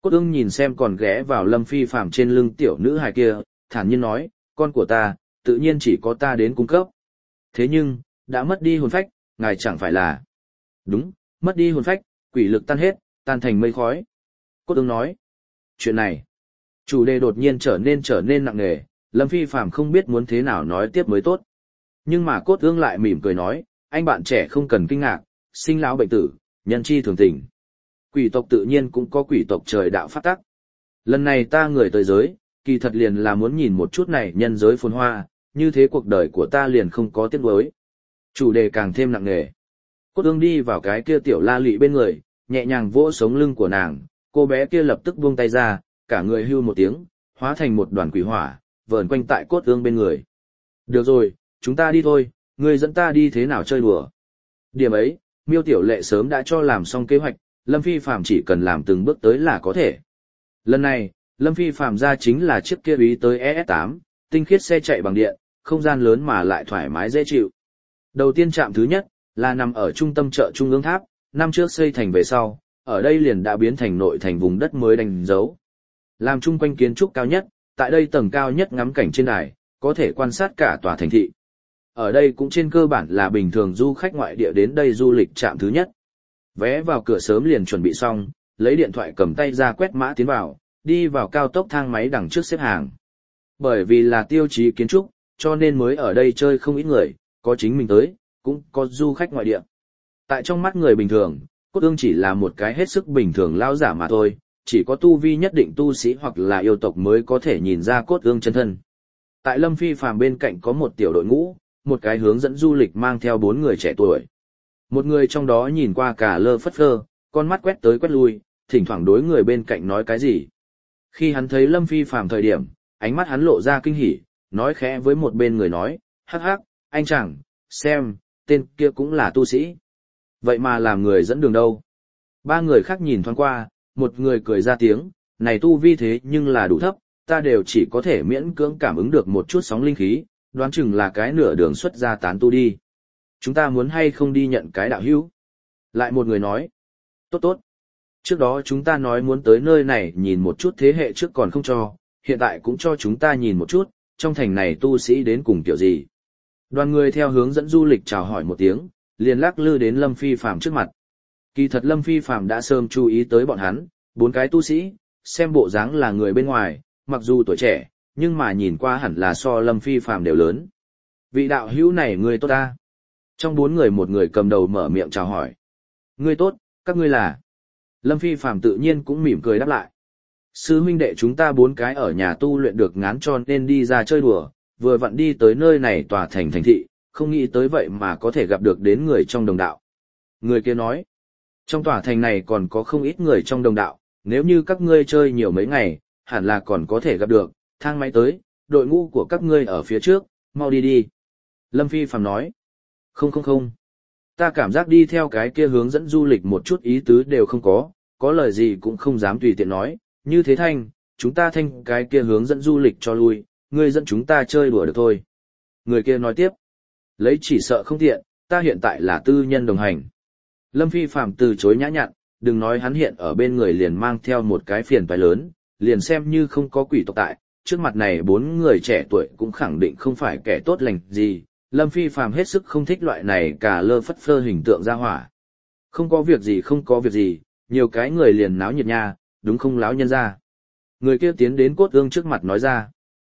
Cốt ương nhìn xem còn ghé vào Lâm Phi Phàm trên lưng tiểu nữ hài kia, thản nhiên nói, con của ta, tự nhiên chỉ có ta đến cung cấp. Thế nhưng, đã mất đi hồn phách, ngài chẳng phải là... Đúng, mất đi hồn phách, quỷ lực tan hết, tan thành mây khói. Cốt ương nói, chuyện này, chủ đề đột nhiên trở nên nặng nề, Lâm Phi Phàm không biết muốn thế nào nói tiếp mới tốt. Nhưng mà Cốt ương lại mỉm cười nói, anh bạn trẻ không cần kinh ngạc, sinh lão bệnh tử, nhân chi thường tình. Quỷ tộc tự nhiên cũng có quỷ tộc trời đạo pháp tắc. Lần này ta người tới giới, kỳ thật liền là muốn nhìn một chút này nhân giới phồn hoa, như thế cuộc đời của ta liền không có tiếc nuối. Chủ đề càng thêm nặng nề. Cốt ương đi vào cái kia tiểu la lị bên người, nhẹ nhàng vỗ sống lưng của nàng, cô bé kia lập tức buông tay ra, cả người hưu một tiếng, hóa thành một đoàn quỷ hỏa, vờn quanh tại cốt ương bên người. Được rồi, chúng ta đi thôi, ngươi dẫn ta đi thế nào chơi đùa. Điểm ấy, Miêu Tiểu Lệ sớm đã cho làm xong kế hoạch, Lâm Phi Phàm chỉ cần làm từng bước tới là có thể. Lần này, Lâm Phi Phàm ra chính là chiếc kia ý tới ES8, tinh khiết xe chạy bằng điện, không gian lớn mà lại thoải mái dễ chịu. Đầu tiên trạm thứ nhất, là nằm ở trung tâm chợ Trung ương Tháp, năm trước xây thành về sau, ở đây liền đã biến thành nội thành vùng đất mới đánh dấu. Làm chung quanh kiến trúc cao nhất, tại đây tầng cao nhất ngắm cảnh trên đài, có thể quan sát cả tòa thành thị. Ở đây cũng trên cơ bản là bình thường du khách ngoại địa đến đây du lịch trạm thứ nhất. Vé vào cửa sớm liền chuẩn bị xong, lấy điện thoại cầm tay ra quét mã tiến vào, đi vào cao tốc thang máy đằng trước xếp hàng. Bởi vì là tiêu chí kiến trúc, cho nên mới ở đây chơi không ít người, có chính mình tới, cũng có du khách ngoại địa. Tại trong mắt người bình thường, Cốt ương chỉ là một cái hết sức bình thường lao giả mà thôi, chỉ có tu vi nhất định tu sĩ hoặc là yêu tộc mới có thể nhìn ra Cốt ương chân thân. Tại Lâm Phi Phàm bên cạnh có một tiểu đội ngũ, một cái hướng dẫn du lịch mang theo 4 người trẻ tuổi. Một người trong đó nhìn qua cả lơ phất phơ, con mắt quét tới quét lui, thỉnh thoảng đối người bên cạnh nói cái gì. Khi hắn thấy Lâm Phi Phàm thời điểm, ánh mắt hắn lộ ra kinh hỉ, nói khẽ với một bên người nói, hắc hắc, anh chàng, xem, tên kia cũng là tu sĩ. Vậy mà làm người dẫn đường đâu? 3 người khác nhìn thoáng qua, một người cười ra tiếng, này tu vi thế nhưng là đủ thấp, ta đều chỉ có thể miễn cưỡng cảm ứng được một chút sóng linh khí, đoán chừng là cái nửa đường xuất ra tán tu đi. Chúng ta muốn hay không đi nhận cái đạo hữu? Lại một người nói, tốt tốt. Trước đó chúng ta nói muốn tới nơi này nhìn một chút thế hệ trước còn không cho, hiện tại cũng cho chúng ta nhìn một chút, trong thành này tu sĩ đến cùng kiểu gì. Đoàn người theo hướng dẫn du lịch chào hỏi một tiếng, liền lắc lư đến Lâm Phi Phàm trước mặt. Kỳ thật Lâm Phi Phàm đã sớm chú ý tới bọn hắn, 4 cái tu sĩ, xem bộ dáng là người bên ngoài, mặc dù tuổi trẻ, nhưng mà nhìn qua hẳn là so Lâm Phi Phàm đều lớn. Vị đạo hữu này người tốt ta. Trong 4 người một người cầm đầu mở miệng chào hỏi. Ngươi tốt, các ngươi là. Lâm Phi Phàm tự nhiên cũng mỉm cười đáp lại. Sư huynh đệ chúng ta 4 cái ở nhà tu luyện được ngán cho nên đi ra chơi đùa, vừa vặn đi tới nơi này tòa thành thị, không nghĩ tới vậy mà có thể gặp được đến người trong đồng đạo. Người kia nói, trong tòa thành này còn có không ít người trong đồng đạo, nếu như các ngươi chơi nhiều mấy ngày, hẳn là còn có thể gặp được, thang máy tới, đội ngũ của các ngươi ở phía trước, mau đi đi. Lâm Phi Phàm nói, không. Ta cảm giác đi theo cái kia hướng dẫn du lịch một chút ý tứ đều không có lời gì cũng không dám tùy tiện nói, như thế Thanh, chúng ta Thanh cái kia hướng dẫn du lịch cho lui, ngươi dẫn chúng ta chơi đùa được thôi. Người kia nói tiếp, lấy chỉ sợ không tiện, ta hiện tại là tư nhân đồng hành. Lâm Phi Phàm từ chối nhã nhặn, đừng nói hắn hiện ở bên người liền mang theo một cái phiền toái lớn, liền xem như không có quỷ tộc tại, trước mặt này 4 người trẻ tuổi cũng khẳng định không phải kẻ tốt lành gì. Lâm Phi Phàm hết sức không thích loại này cả lơ phất phơ hình tượng ra hỏa. Không có việc gì, nhiều cái người liền náo nhiệt nha, đúng không láo nhân ra. Người kia tiến đến Cốt ương trước mặt nói ra.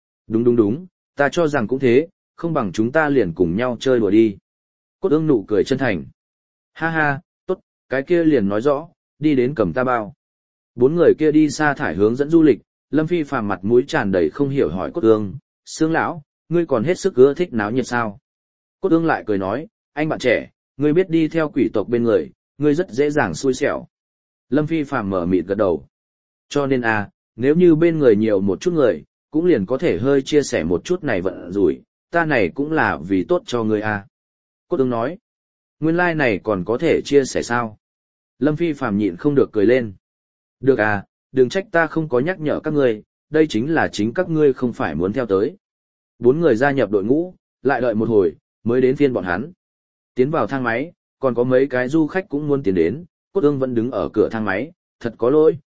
Đúng, ta cho rằng cũng thế, không bằng chúng ta liền cùng nhau chơi đùa đi. Cốt ương nụ cười chân thành. Ha, tốt, cái kia liền nói rõ, đi đến cầm ta bao. 4 người kia đi xa thải hướng dẫn du lịch, Lâm Phi Phàm mặt mũi tràn đầy không hiểu hỏi Cốt ương, Sương lão, ngươi còn hết sức ưa thích náo nhiệt sao? Cốt ương lại cười nói, anh bạn trẻ, ngươi biết đi theo quỷ tộc bên người, ngươi rất dễ dàng xui xẻo. Lâm Phi Phàm mở mịt gật đầu. Cho nên nếu như bên người nhiều một chút người, cũng liền có thể hơi chia sẻ một chút này vận rủi, ta này cũng là vì tốt cho ngươi Cốt ương nói, nguyên lai này còn có thể chia sẻ sao? Lâm Phi Phàm nhịn không được cười lên. Được đừng trách ta không có nhắc nhở các ngươi, đây chính là chính các ngươi không phải muốn theo tới. 4 người gia nhập đội ngũ, lại đợi một hồi, mới đến phiên bọn hắn. Tiến vào thang máy, còn có mấy cái du khách cũng muốn tiến đến, Cốt ương vẫn đứng ở cửa thang máy, thật có lỗi,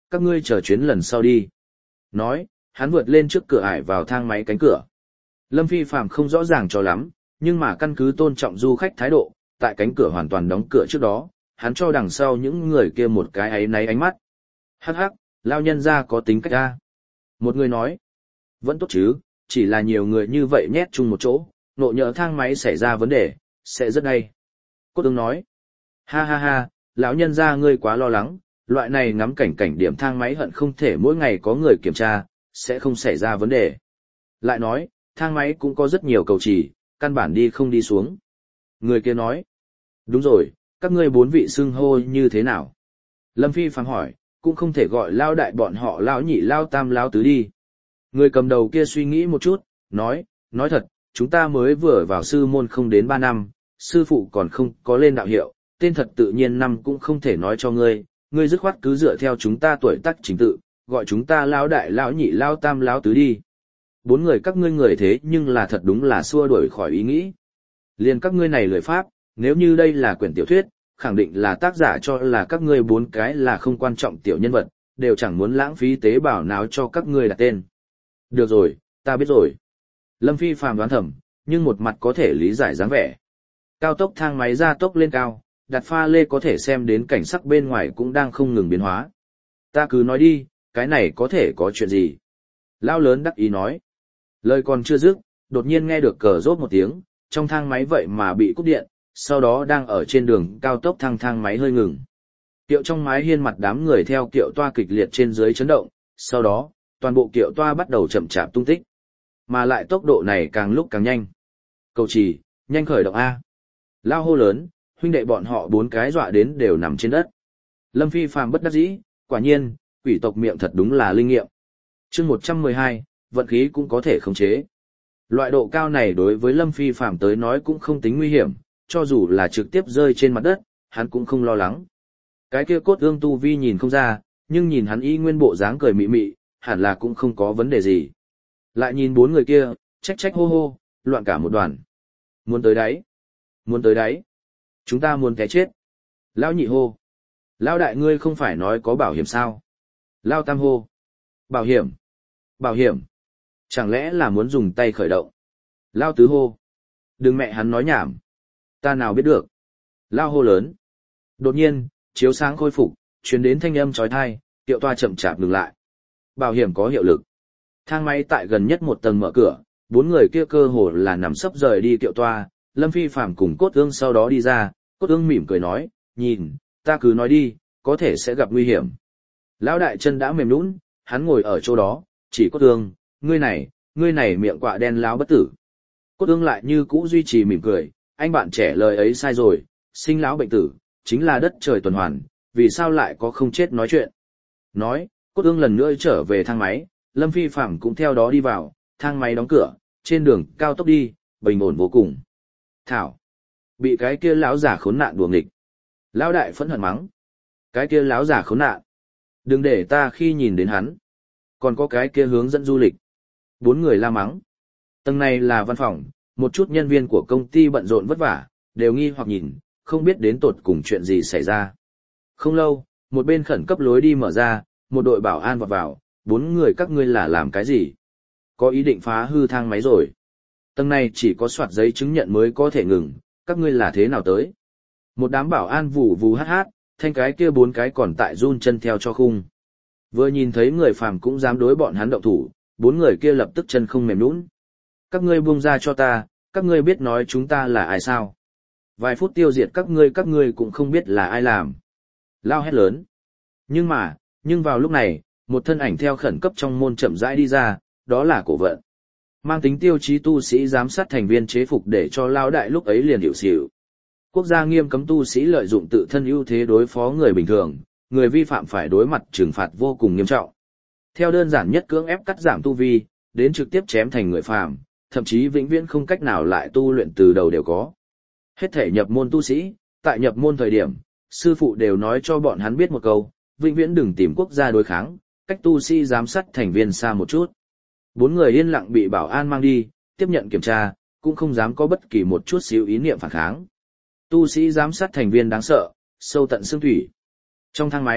các ngươi chờ chuyến lần sau đi. Nói, hắn vượt lên trước cửa ải vào thang máy cánh cửa. Lâm Phi Phạm không rõ ràng cho lắm, nhưng mà căn cứ tôn trọng du khách thái độ, tại cánh cửa hoàn toàn đóng cửa trước đó, hắn cho đằng sau những người kia một cái áy náy ánh mắt. Hắc hắc, lao nhân ra có tính cách ra. Một người nói, vẫn tốt chứ, chỉ là nhiều người như vậy nhét chung một chỗ, nộ nhỡ thang máy xảy ra vấn đề, sẽ rất hay. Cốt ương nói, ha ha ha, lão nhân ra ngươi quá lo lắng, loại này ngắm cảnh điểm thang máy hận không thể mỗi ngày có người kiểm tra, sẽ không xảy ra vấn đề. Lại nói, thang máy cũng có rất nhiều cầu trì, căn bản đi không đi xuống. Người kia nói, đúng rồi, các ngươi bốn vị xưng hô như thế nào? Lâm Phi phàng hỏi, cũng không thể gọi lao đại bọn họ lao nhị lao tam lao tứ đi. Người cầm đầu kia suy nghĩ một chút, nói thật, chúng ta mới vừa vào sư môn không đến 3 năm, sư phụ còn không có lên đạo hiệu, tên thật tự nhiên năm cũng không thể nói cho ngươi, ngươi dứt khoát cứ dựa theo chúng ta tuổi tác chính tự, gọi chúng ta lao đại lao nhị lao tam lao tứ đi. Bốn người các ngươi người thế nhưng là thật đúng là xua đuổi khỏi ý nghĩ. Liền các ngươi này lười pháp, nếu như đây là quyển tiểu thuyết, khẳng định là tác giả cho là các ngươi bốn cái là không quan trọng tiểu nhân vật, đều chẳng muốn lãng phí tế bào nào cho các ngươi đặt tên. Được rồi, ta biết rồi. Lâm Phi phàm đoán thầm, nhưng một mặt có thể lý giải dáng vẻ. Cao tốc thang máy ra tốc lên cao, đặt pha lê có thể xem đến cảnh sắc bên ngoài cũng đang không ngừng biến hóa. Ta cứ nói đi, cái này có thể có chuyện gì? Lão lớn đắc ý nói. Lời còn chưa dứt, đột nhiên nghe được cờ rốt một tiếng, trong thang máy vậy mà bị cúp điện, sau đó đang ở trên đường cao tốc thang máy hơi ngừng. Kiệu trong mái hiên mặt đám người theo kiệu toa kịch liệt trên dưới chấn động, sau đó, toàn bộ kiệu toa bắt đầu chậm chạp tung tích. Mà lại tốc độ này càng lúc càng nhanh. Cầu trì, nhanh khởi động A. Lao hô lớn, huynh đệ bọn họ bốn cái dọa đến đều nằm trên đất. Lâm Phi phàm bất đắc dĩ, quả nhiên, quỷ tộc miệng thật đúng là linh nghiệm. chương 112, vận khí cũng có thể khống chế. Loại độ cao này đối với Lâm Phi phàm tới nói cũng không tính nguy hiểm, cho dù là trực tiếp rơi trên mặt đất, hắn cũng không lo lắng. Cái kia cốt ương tu vi nhìn không ra, nhưng nhìn hắn y nguyên bộ dáng cười mị mị, hẳn là cũng không có vấn đề gì. Lại nhìn bốn người kia, trách hô hô, loạn cả một đoàn. Muốn tới đáy. Muốn tới đáy. Chúng ta muốn cái chết. Lão nhị hô. Lão đại ngươi không phải nói có bảo hiểm sao? Lão tam hô. Bảo hiểm. Bảo hiểm. Chẳng lẽ là muốn dùng tay khởi động? Lão tứ hô. Đừng mẹ hắn nói nhảm. Ta nào biết được. Lão hô lớn. Đột nhiên, chiếu sáng khôi phục, truyền đến thanh âm chói tai, kiệu toa chậm chạp ngừng lại. Bảo hiểm có hiệu lực. Thang máy tại gần nhất một tầng mở cửa, bốn người kia cơ hồ là nằm sấp rời đi kiệu toa, Lâm Phi phàm cùng Cốt Ương sau đó đi ra, Cốt Ương mỉm cười nói, nhìn, ta cứ nói đi, có thể sẽ gặp nguy hiểm. Lão đại chân đã mềm nhũn, hắn ngồi ở chỗ đó, chỉ Cốt Ương, ngươi này miệng quạ đen láo bất tử. Cốt Ương lại như cũ duy trì mỉm cười, anh bạn trẻ lời ấy sai rồi, sinh lão bệnh tử, chính là đất trời tuần hoàn, vì sao lại có không chết nói chuyện. Nói, Cốt Ương lần nữa trở về thang máy, Lâm Phi Phàm cũng theo đó đi vào, thang máy đóng cửa, trên đường cao tốc đi, bình ổn vô cùng. Thảo, bị cái kia lão giả khốn nạn đùa nghịch. Lão đại phẫn hận mắng. Cái kia lão giả khốn nạn. Đừng để ta khi nhìn đến hắn. Còn có cái kia hướng dẫn du lịch. Bốn người la mắng. Tầng này là văn phòng, một chút nhân viên của công ty bận rộn vất vả, đều nghi hoặc nhìn, không biết đến tột cùng chuyện gì xảy ra. Không lâu, một bên khẩn cấp lối đi mở ra, một đội bảo an vọt vào, bốn người các ngươi là làm cái gì? Có ý định phá hư thang máy rồi. Tầng này chỉ có soạt giấy chứng nhận mới có thể ngừng, các ngươi là thế nào tới? Một đám bảo an vù vù hát hát, thanh cái kia bốn cái còn tại run chân theo cho khung. Vừa nhìn thấy người phàm cũng dám đối bọn hắn động thủ, bốn người kia lập tức chân không mềm nhũn. Các ngươi buông ra cho ta, các ngươi biết nói chúng ta là ai sao? Vài phút tiêu diệt các ngươi cũng không biết là ai làm. Lao hét lớn. Nhưng vào lúc này, một thân ảnh theo khẩn cấp trong môn chậm rãi đi ra, đó là Cổ Vận. Mang tính tiêu chí tu sĩ giám sát thành viên chế phục để cho Lao đại lúc ấy liền hiểu xỉu. Quốc gia nghiêm cấm tu sĩ lợi dụng tự thân ưu thế đối phó người bình thường, người vi phạm phải đối mặt trừng phạt vô cùng nghiêm trọng. Theo đơn giản nhất cưỡng ép cắt giảm tu vi, đến trực tiếp chém thành người phàm, thậm chí vĩnh viễn không cách nào lại tu luyện từ đầu đều có. Hết thể nhập môn tu sĩ, tại nhập môn thời điểm, sư phụ đều nói cho bọn hắn biết một câu, vĩnh viễn đừng tìm quốc gia đối kháng, cách tu sĩ giám sát thành viên xa một chút. Bốn người yên lặng bị bảo an mang đi, tiếp nhận kiểm tra, cũng không dám có bất kỳ một chút xíu ý niệm phản kháng. Tu sĩ giám sát thành viên đáng sợ, sâu tận xương thủy. Trong thang máy,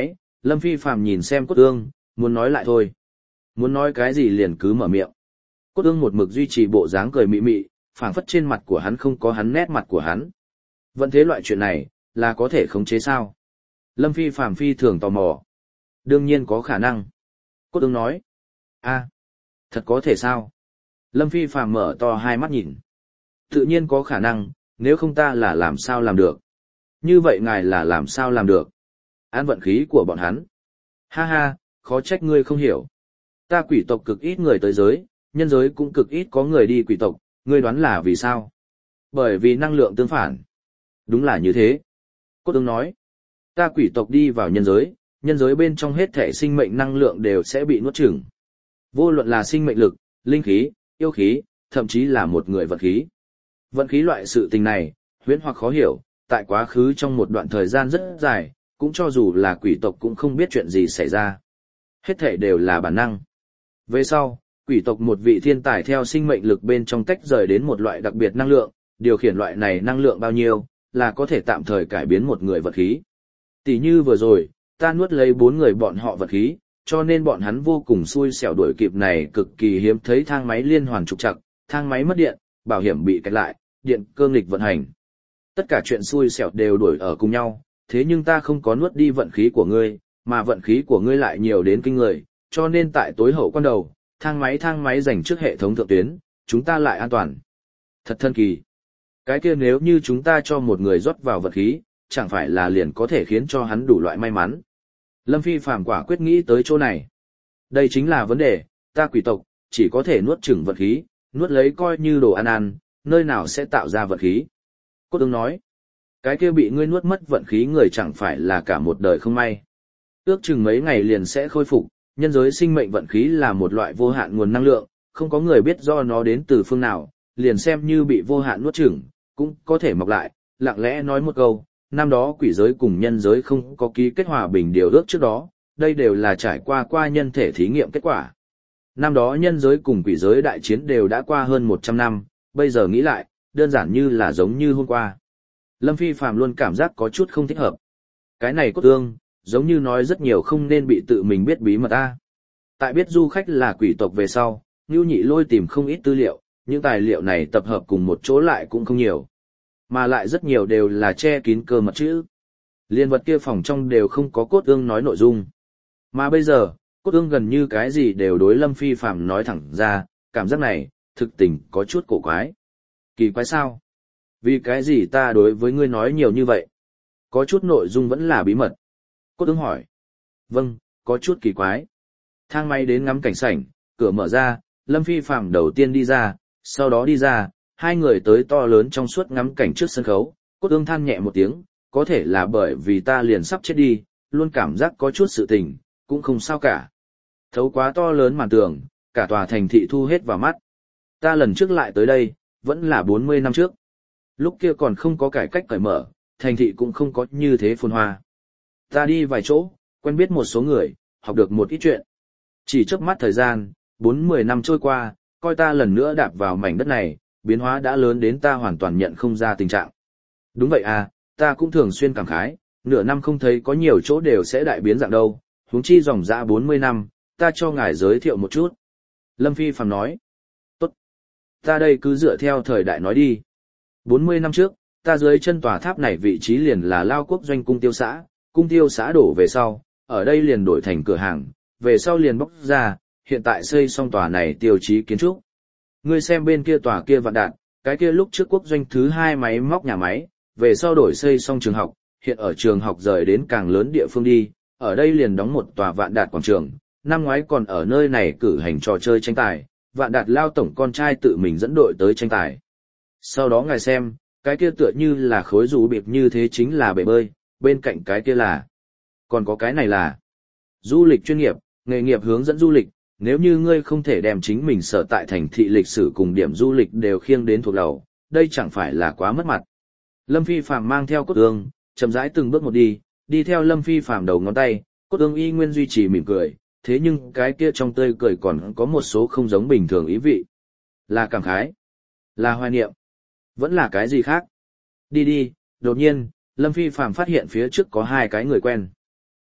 Lâm Phi Phàm nhìn xem Cốt Ương, muốn nói lại thôi. Muốn nói cái gì liền cứ mở miệng. Cốt Ương một mực duy trì bộ dáng cười mị mị, phảng phất trên mặt của hắn không có hắn nét mặt của hắn. Vẫn thế loại chuyện này, là có thể khống chế sao? Lâm Phi Phàm phi thường tò mò. Đương nhiên có khả năng. Cốt Ương nói. A, thật có thể sao? Lâm Phi Phàm mở to hai mắt nhìn. Tự nhiên có khả năng, nếu không ta là làm sao làm được? Như vậy ngài là làm sao làm được? An vận khí của bọn hắn. Ha ha, khó trách ngươi không hiểu. Ta quỷ tộc cực ít người tới giới, nhân giới cũng cực ít có người đi quỷ tộc, ngươi đoán là vì sao? Bởi vì năng lượng tương phản. Đúng là như thế. Cốt Ương nói. Ta quỷ tộc đi vào nhân giới bên trong hết thể sinh mệnh năng lượng đều sẽ bị nuốt chửng. Vô luận là sinh mệnh lực, linh khí, yêu khí, thậm chí là một người vận khí. Vận khí loại sự tình này, huyễn hoặc khó hiểu, tại quá khứ trong một đoạn thời gian rất dài, cũng cho dù là quỷ tộc cũng không biết chuyện gì xảy ra. Hết thể đều là bản năng. Về sau, quỷ tộc một vị thiên tài theo sinh mệnh lực bên trong tách rời đến một loại đặc biệt năng lượng, điều khiển loại này năng lượng bao nhiêu, là có thể tạm thời cải biến một người vật khí. Tỷ như vừa rồi, ta nuốt lấy 4 người bọn họ vật khí, cho nên bọn hắn vô cùng xui xẻo đuổi kịp này cực kỳ hiếm thấy thang máy liên hoàn trục trặc, thang máy mất điện, bảo hiểm bị kẹt lại, điện cơ nghịch vận hành. Tất cả chuyện xui xẻo đều đuổi ở cùng nhau, thế nhưng ta không có nuốt đi vận khí của ngươi, mà vận khí của ngươi lại nhiều đến kinh người, cho nên tại tối hậu quan đầu, thang máy dành trước hệ thống thượng tuyến, chúng ta lại an toàn. Thật thân kỳ. Cái kia nếu như chúng ta cho một người rót vào vận khí, chẳng phải là liền có thể khiến cho hắn đủ loại may mắn. Lâm Phi Phàm quả quyết nghĩ tới chỗ này. Đây chính là vấn đề, ta quỷ tộc, chỉ có thể nuốt chửng vận khí, nuốt lấy coi như đồ ăn, nơi nào sẽ tạo ra vận khí. Cốt Ương nói, cái kia bị ngươi nuốt mất vận khí người chẳng phải là cả một đời không may. Ước chừng mấy ngày liền sẽ khôi phục, nhân giới sinh mệnh vận khí là một loại vô hạn nguồn năng lượng, không có người biết do nó đến từ phương nào, liền xem như bị vô hạn nuốt chửng, cũng có thể mọc lại, lặng lẽ nói một câu, năm đó quỷ giới cùng nhân giới không có ký kết hòa bình điều ước trước đó, đây đều là trải qua nhân thể thí nghiệm kết quả. Năm đó nhân giới cùng quỷ giới đại chiến đều đã qua hơn 100 năm, bây giờ nghĩ lại, đơn giản như là giống như hôm qua. Lâm Phi Phàm luôn cảm giác có chút không thích hợp. Cái này Cốt Ương, giống như nói rất nhiều không nên bị tự mình biết bí mật ta. Tại biết du khách là quỷ tộc về sau, Ngưu Nhị Lôi tìm không ít tư liệu, những tài liệu này tập hợp cùng một chỗ lại cũng không nhiều. Mà lại rất nhiều đều là che kín cơ mật chữ. Liên vật kia phòng trong đều không có Cốt Ương nói nội dung. Mà bây giờ, Cốt Ương gần như cái gì đều đối Lâm Phi Phàm nói thẳng ra, cảm giác này, thực tình có chút cổ quái. Kỳ quái sao? Vì cái gì ta đối với ngươi nói nhiều như vậy? Có chút nội dung vẫn là bí mật. Cốt Ương hỏi. Vâng, có chút kỳ quái. Thang máy đến ngắm cảnh sảnh, cửa mở ra, Lâm Phi Phàm đầu tiên đi ra, sau đó đi ra, hai người tới to lớn trong suốt ngắm cảnh trước sân khấu. Cốt Ương than nhẹ một tiếng, có thể là bởi vì ta liền sắp chết đi, luôn cảm giác có chút sự tình, cũng không sao cả. Thấu quá to lớn màn tường, cả tòa thành thị thu hết vào mắt. Ta lần trước lại tới đây, vẫn là 40 năm trước. Lúc kia còn không có cải cách cởi mở, thành thị cũng không có như thế phồn hoa. Ta đi vài chỗ, quen biết một số người, học được một ít chuyện. Chỉ trước mắt thời gian, 40 năm trôi qua, coi ta lần nữa đạp vào mảnh đất này, biến hóa đã lớn đến ta hoàn toàn nhận không ra tình trạng. Đúng vậy à, ta cũng thường xuyên cảm khái, nửa năm không thấy có nhiều chỗ đều sẽ đại biến dạng đâu, huống chi dòng dã 40 năm, ta cho ngài giới thiệu một chút. Lâm Phi Phàm nói, tốt, ta đây cứ dựa theo thời đại nói đi. 40 năm trước, ta dưới chân tòa tháp này vị trí liền là Lao Quốc doanh cung tiêu xã đổ về sau, ở đây liền đổi thành cửa hàng, về sau liền bóc ra, hiện tại xây xong tòa này tiêu chí kiến trúc. Ngươi xem bên kia tòa kia Vạn Đạt, cái kia lúc trước quốc doanh thứ 2 máy móc nhà máy, về sau đổi xây xong trường học, hiện ở trường học rời đến càng lớn địa phương đi, ở đây liền đóng một tòa Vạn Đạt quảng trường, năm ngoái còn ở nơi này cử hành trò chơi tranh tài, Vạn Đạt Lao tổng con trai tự mình dẫn đội tới tranh tài. Sau đó ngài xem, cái kia tựa như là khối rủ bịp như thế chính là bể bơi, bên cạnh cái kia là, còn có cái này là du lịch chuyên nghiệp, nghề nghiệp hướng dẫn du lịch, nếu như ngươi không thể đem chính mình sở tại thành thị lịch sử cùng điểm du lịch đều khiêng đến thuộc đầu, đây chẳng phải là quá mất mặt. Lâm Phi Phàm mang theo Cốt Ương, chậm rãi từng bước một đi theo Lâm Phi Phàm đầu ngón tay, Cốt Ương y nguyên duy trì mỉm cười, thế nhưng cái kia trong tươi cười còn có một số không giống bình thường ý vị. Là cảm khái, là hoài niệm, vẫn là cái gì khác. Đi, đột nhiên, Lâm Phi Phàm phát hiện phía trước có hai cái người quen.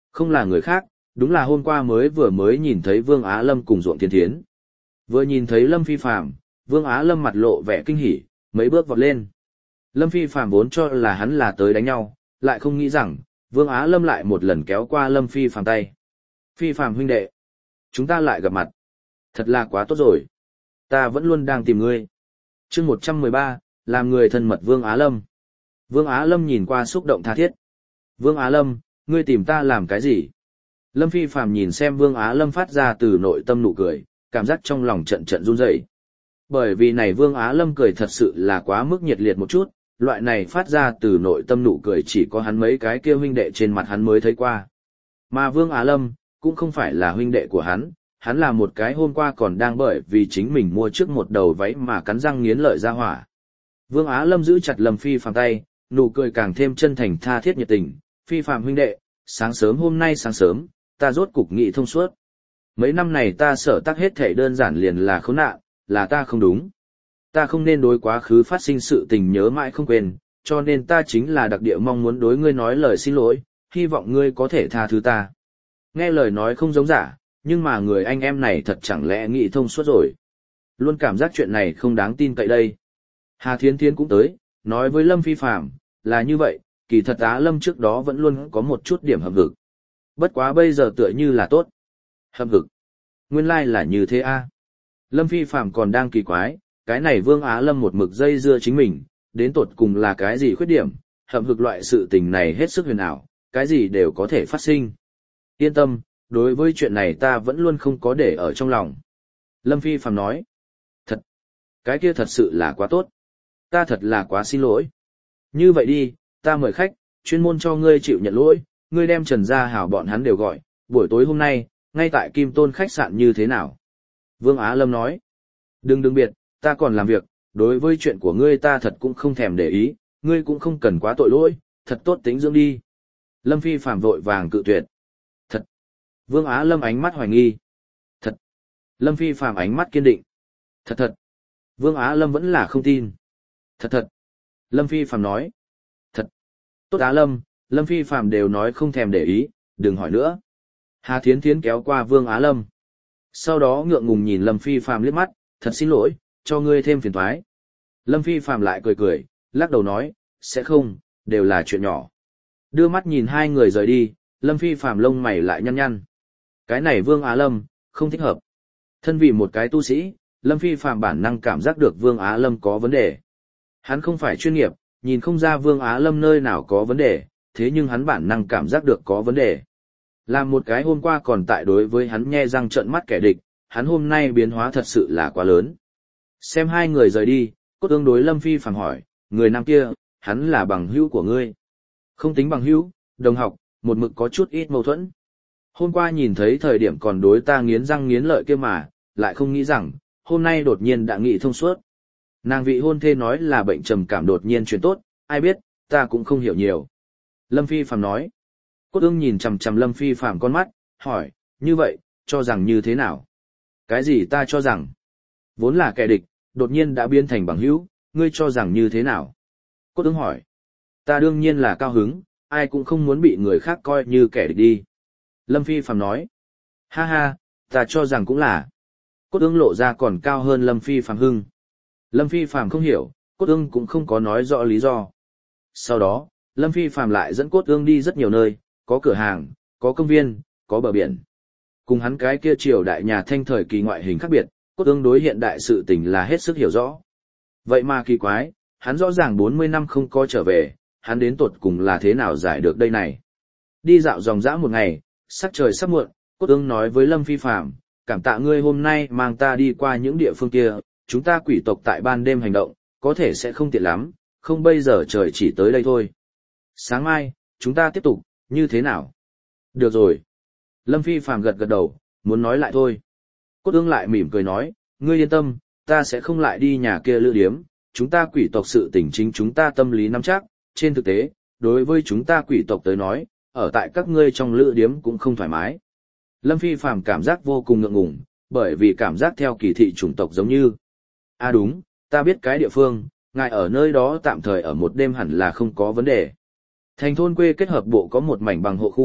Không là người khác, đúng là hôm qua vừa mới nhìn thấy Vương Á Lâm cùng Ruộng Thiên Thiến. Vừa nhìn thấy Lâm Phi Phàm, Vương Á Lâm mặt lộ vẻ kinh hỉ, mấy bước vọt lên. Lâm Phi Phàm vốn cho là hắn là tới đánh nhau, lại không nghĩ rằng, Vương Á Lâm lại một lần kéo qua Lâm Phi Phàm tay. Phi Phàm huynh đệ, chúng ta lại gặp mặt. Thật là quá tốt rồi. Ta vẫn luôn đang tìm ngươi. chương 113, làm người thân mật Vương Á Lâm. Vương Á Lâm nhìn qua xúc động tha thiết. Vương Á Lâm, ngươi tìm ta làm cái gì? Lâm Phi Phàm nhìn xem Vương Á Lâm phát ra từ nội tâm nụ cười, cảm giác trong lòng trận trận run rẩy. Bởi vì này Vương Á Lâm cười thật sự là quá mức nhiệt liệt một chút, loại này phát ra từ nội tâm nụ cười chỉ có hắn mấy cái kia huynh đệ trên mặt hắn mới thấy qua. Mà Vương Á Lâm, cũng không phải là huynh đệ của hắn là một cái hôm qua còn đang bởi vì chính mình mua trước một đầu váy mà cắn răng nghiến lợi ra hỏa. Vương Á Lâm giữ chặt Lâm Phi Phàm tay, nụ cười càng thêm chân thành tha thiết nhiệt tình. Phi Phàm huynh đệ, sáng sớm hôm nay sáng sớm, ta rốt cục nghị thông suốt. Mấy năm này ta sở tác hết thể đơn giản liền là khốn nạn, là ta không đúng. Ta không nên đối quá khứ phát sinh sự tình nhớ mãi không quên, cho nên ta chính là đặc địa mong muốn đối ngươi nói lời xin lỗi, hy vọng ngươi có thể tha thứ ta. Nghe lời nói không giống giả, nhưng mà người anh em này thật chẳng lẽ nghĩ thông suốt rồi. Luôn cảm giác chuyện này không đáng tin cậy đây. Hà Thiến Thiến cũng tới, nói với Lâm Phi Phàm là như vậy, kỳ thật Á Lâm trước đó vẫn luôn có một chút điểm hậm hực. Bất quá bây giờ tựa như là tốt. Hậm hực. Nguyên lai là như thế a. Lâm Phi Phàm còn đang kỳ quái, cái này Vương Á Lâm một mực dây dưa chính mình, đến tột cùng là cái gì khuyết điểm, hậm hực loại sự tình này hết sức huyền ảo, cái gì đều có thể phát sinh. Yên tâm, đối với chuyện này ta vẫn luôn không có để ở trong lòng. Lâm Phi Phàm nói, thật, cái kia thật sự là quá tốt. Ta thật là quá xin lỗi. Như vậy đi, ta mời khách, chuyên môn cho ngươi chịu nhận lỗi, ngươi đem Trần Gia Hảo bọn hắn đều gọi, buổi tối hôm nay, ngay tại Kim Tôn khách sạn như thế nào? Vương Á Lâm nói, đừng biệt, ta còn làm việc, đối với chuyện của ngươi ta thật cũng không thèm để ý, ngươi cũng không cần quá tội lỗi, thật tốt tính dưỡng đi. Lâm Phi Phàm vội vàng cự tuyệt. Thật. Vương Á Lâm ánh mắt hoài nghi. Thật. Lâm Phi Phàm ánh mắt kiên định. Thật. Vương Á Lâm vẫn là không tin. Thật. Lâm Phi Phàm nói. Thật. Tốt Á Lâm, Lâm Phi Phàm đều nói không thèm để ý, đừng hỏi nữa. Hà Thiến Thiến kéo qua Vương Á Lâm. Sau đó ngượng ngùng nhìn Lâm Phi Phàm liếc mắt, thật xin lỗi, cho ngươi thêm phiền toái. Lâm Phi Phàm lại cười, lắc đầu nói, sẽ không, đều là chuyện nhỏ. Đưa mắt nhìn hai người rời đi, Lâm Phi Phàm lông mày lại nhăn. Cái này Vương Á Lâm, không thích hợp. Thân vì một cái tu sĩ, Lâm Phi Phàm bản năng cảm giác được Vương Á Lâm có vấn đề. Hắn không phải chuyên nghiệp, nhìn không ra Vương Á Lâm nơi nào có vấn đề, thế nhưng hắn bản năng cảm giác được có vấn đề. Làm một cái hôm qua còn tại đối với hắn nhe răng trợn mắt kẻ địch, hắn hôm nay biến hóa thật sự là quá lớn. Xem hai người rời đi, Cốt Ương đối Lâm Phi Phàm hỏi, người nam kia, hắn là bằng hữu của ngươi. Không tính bằng hữu, đồng học, một mực có chút ít mâu thuẫn. Hôm qua nhìn thấy thời điểm còn đối ta nghiến răng nghiến lợi kia mà, lại không nghĩ rằng, hôm nay đột nhiên đã nghị thông suốt. Nàng vị hôn thê nói là bệnh trầm cảm đột nhiên chuyển tốt, ai biết, ta cũng không hiểu nhiều. Lâm Phi Phàm nói. Cốt Ương nhìn chằm chằm Lâm Phi Phàm con mắt, hỏi, như vậy, cho rằng như thế nào? Cái gì ta cho rằng? Vốn là kẻ địch, đột nhiên đã biến thành bằng hữu, ngươi cho rằng như thế nào? Cốt Ương hỏi. Ta đương nhiên là cao hứng, ai cũng không muốn bị người khác coi như kẻ địch đi. Lâm Phi Phàm nói. Ha ha, ta cho rằng cũng là. Cốt Ương lộ ra còn cao hơn Lâm Phi Phàm hưng. Lâm Phi Phàm không hiểu, Cốt Ương cũng không có nói rõ lý do. Sau đó, Lâm Phi Phàm lại dẫn Cốt Ương đi rất nhiều nơi, có cửa hàng, có công viên, có bờ biển. Cùng hắn cái kia triều đại nhà Thanh thời kỳ ngoại hình khác biệt, Cốt Ương đối hiện đại sự tình là hết sức hiểu rõ. Vậy mà kỳ quái, hắn rõ ràng 40 năm không có trở về, hắn đến tột cùng là thế nào giải được đây này. Đi dạo dòng dã một ngày, sắc trời sắp muộn, Cốt Ương nói với Lâm Phi Phàm, cảm tạ ngươi hôm nay mang ta đi qua những địa phương kia, chúng ta quỷ tộc tại ban đêm hành động, có thể sẽ không tiện lắm, không bây giờ trời chỉ tới đây thôi. Sáng mai, chúng ta tiếp tục, như thế nào? Được rồi. Lâm Phi Phàm gật đầu, muốn nói lại thôi. Cốt Ương lại mỉm cười nói, ngươi yên tâm, ta sẽ không lại đi nhà kia lữ điếm, chúng ta quỷ tộc sự tình chính chúng ta tâm lý nắm chắc, trên thực tế, đối với chúng ta quỷ tộc tới nói, ở tại các ngươi trong lữ điếm cũng không thoải mái. Lâm Phi Phàm cảm giác vô cùng ngượng ngùng, bởi vì cảm giác theo kỳ thị chủng tộc giống như. À đúng, ta biết cái địa phương, ngài ở nơi đó tạm thời ở một đêm hẳn là không có vấn đề. Thành thôn quê kết hợp bộ có một mảnh bằng hộ khu,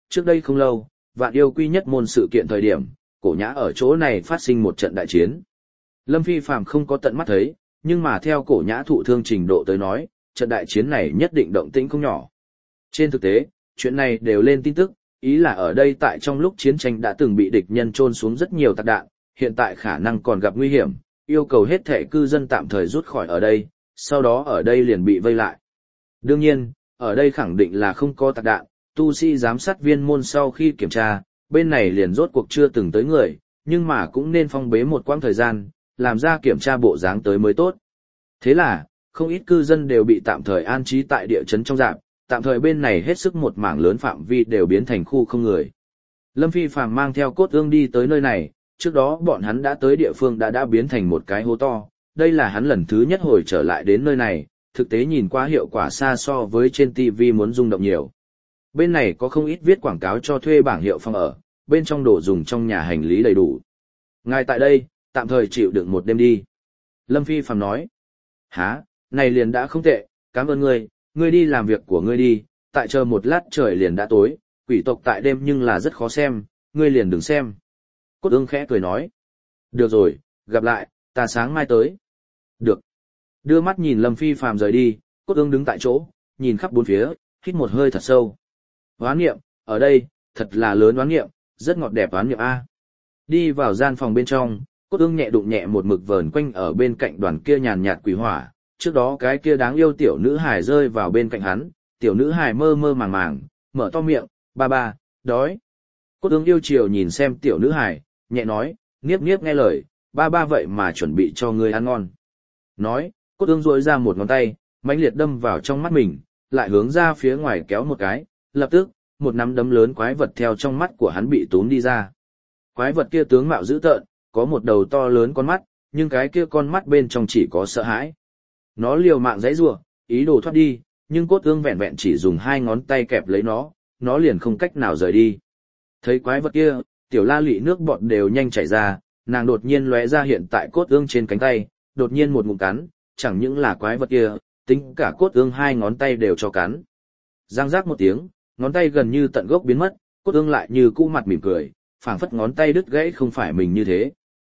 trước đây không lâu, Vạn Yêu Quy nhất môn sự kiện thời điểm, Cổ Nhã ở chỗ này phát sinh một trận đại chiến. Lâm Phi Phàm không có tận mắt thấy, nhưng mà theo Cổ Nhã thụ thương trình độ tới nói, trận đại chiến này nhất định động tĩnh không nhỏ. Trên thực tế, chuyện này đều lên tin tức, ý là ở đây tại trong lúc chiến tranh đã từng bị địch nhân chôn xuống rất nhiều tạc đạn, hiện tại khả năng còn gặp nguy hiểm, yêu cầu hết thể cư dân tạm thời rút khỏi ở đây, sau đó ở đây liền bị vây lại. Đương nhiên, ở đây khẳng định là không có tạc đạn, tu sĩ giám sát viên môn sau khi kiểm tra, bên này liền rốt cuộc chưa từng tới người, nhưng mà cũng nên phong bế một quãng thời gian, làm ra kiểm tra bộ dáng tới mới tốt. Thế là, không ít cư dân đều bị tạm thời an trí tại địa trấn trong rạp, tạm thời bên này hết sức một mảng lớn phạm vi đều biến thành khu không người. Lâm Phi Phàm mang theo Cốt Ương đi tới nơi này, trước đó bọn hắn đã tới địa phương đã biến thành một cái hố to, đây là hắn lần thứ nhất hồi trở lại đến nơi này, thực tế nhìn qua hiệu quả xa so với trên TV muốn rung động nhiều. Bên này có không ít viết quảng cáo cho thuê bảng hiệu phòng ở, bên trong đồ dùng trong nhà hành lý đầy đủ. Ngài tại đây, tạm thời chịu đựng một đêm đi. Lâm Phi Phàm nói. Hả, này liền đã không tệ, cảm ơn ngươi đi làm việc của ngươi đi, tại chờ một lát trời liền đã tối, quỷ tộc tại đêm nhưng là rất khó xem, ngươi liền đừng xem. Cốt Ương khẽ cười nói. Được rồi, gặp lại, ta sáng mai tới. Được. Đưa mắt nhìn Lâm Phi Phàm rời đi, Cốt Ương đứng tại chỗ, nhìn khắp bốn phía, hít một hơi thật sâu. Oán niệm, ở đây, thật là lớn oán niệm, rất ngọt đẹp oán niệm a. Đi vào gian phòng bên trong, Cốt Ương nhẹ đụng nhẹ một mực vờn quanh ở bên cạnh đoàn kia nhàn nhạt quỷ hỏa, trước đó cái kia đáng yêu tiểu nữ hài rơi vào bên cạnh hắn, tiểu nữ hài mơ mơ màng màng, mở to miệng, ba, đói. Cốt Ương yêu chiều nhìn xem tiểu nữ hài, nhẹ nói, niếp nghe lời, ba vậy mà chuẩn bị cho ngươi ăn ngon. Nói, Cốt Ương duỗi ra một ngón tay, mãnh liệt đâm vào trong mắt mình, lại hướng ra phía ngoài kéo một cái, lập tức, một nắm đấm lớn quái vật theo trong mắt của hắn bị túm đi ra. Quái vật kia tướng mạo dữ tợn, có một đầu to lớn con mắt, nhưng cái kia con mắt bên trong chỉ có sợ hãi. Nó liều mạng giãy giụa, ý đồ thoát đi, nhưng Cốt Ương vẹn vẹn chỉ dùng 2 ngón tay kẹp lấy nó liền không cách nào rời đi. Thấy quái vật kia, tiểu La Lị nước bọt đều nhanh chảy ra, nàng đột nhiên lóe ra hiện tại Cốt Ương trên cánh tay, đột nhiên một ngụm cắn, chẳng những là quái vật kia, tính cả Cốt Ương 2 ngón tay đều cho cắn. Răng rác một tiếng, ngón tay gần như tận gốc biến mất, Cốt Ương lại như cũ mặt mỉm cười, phảng phất ngón tay đứt gãy không phải mình như thế.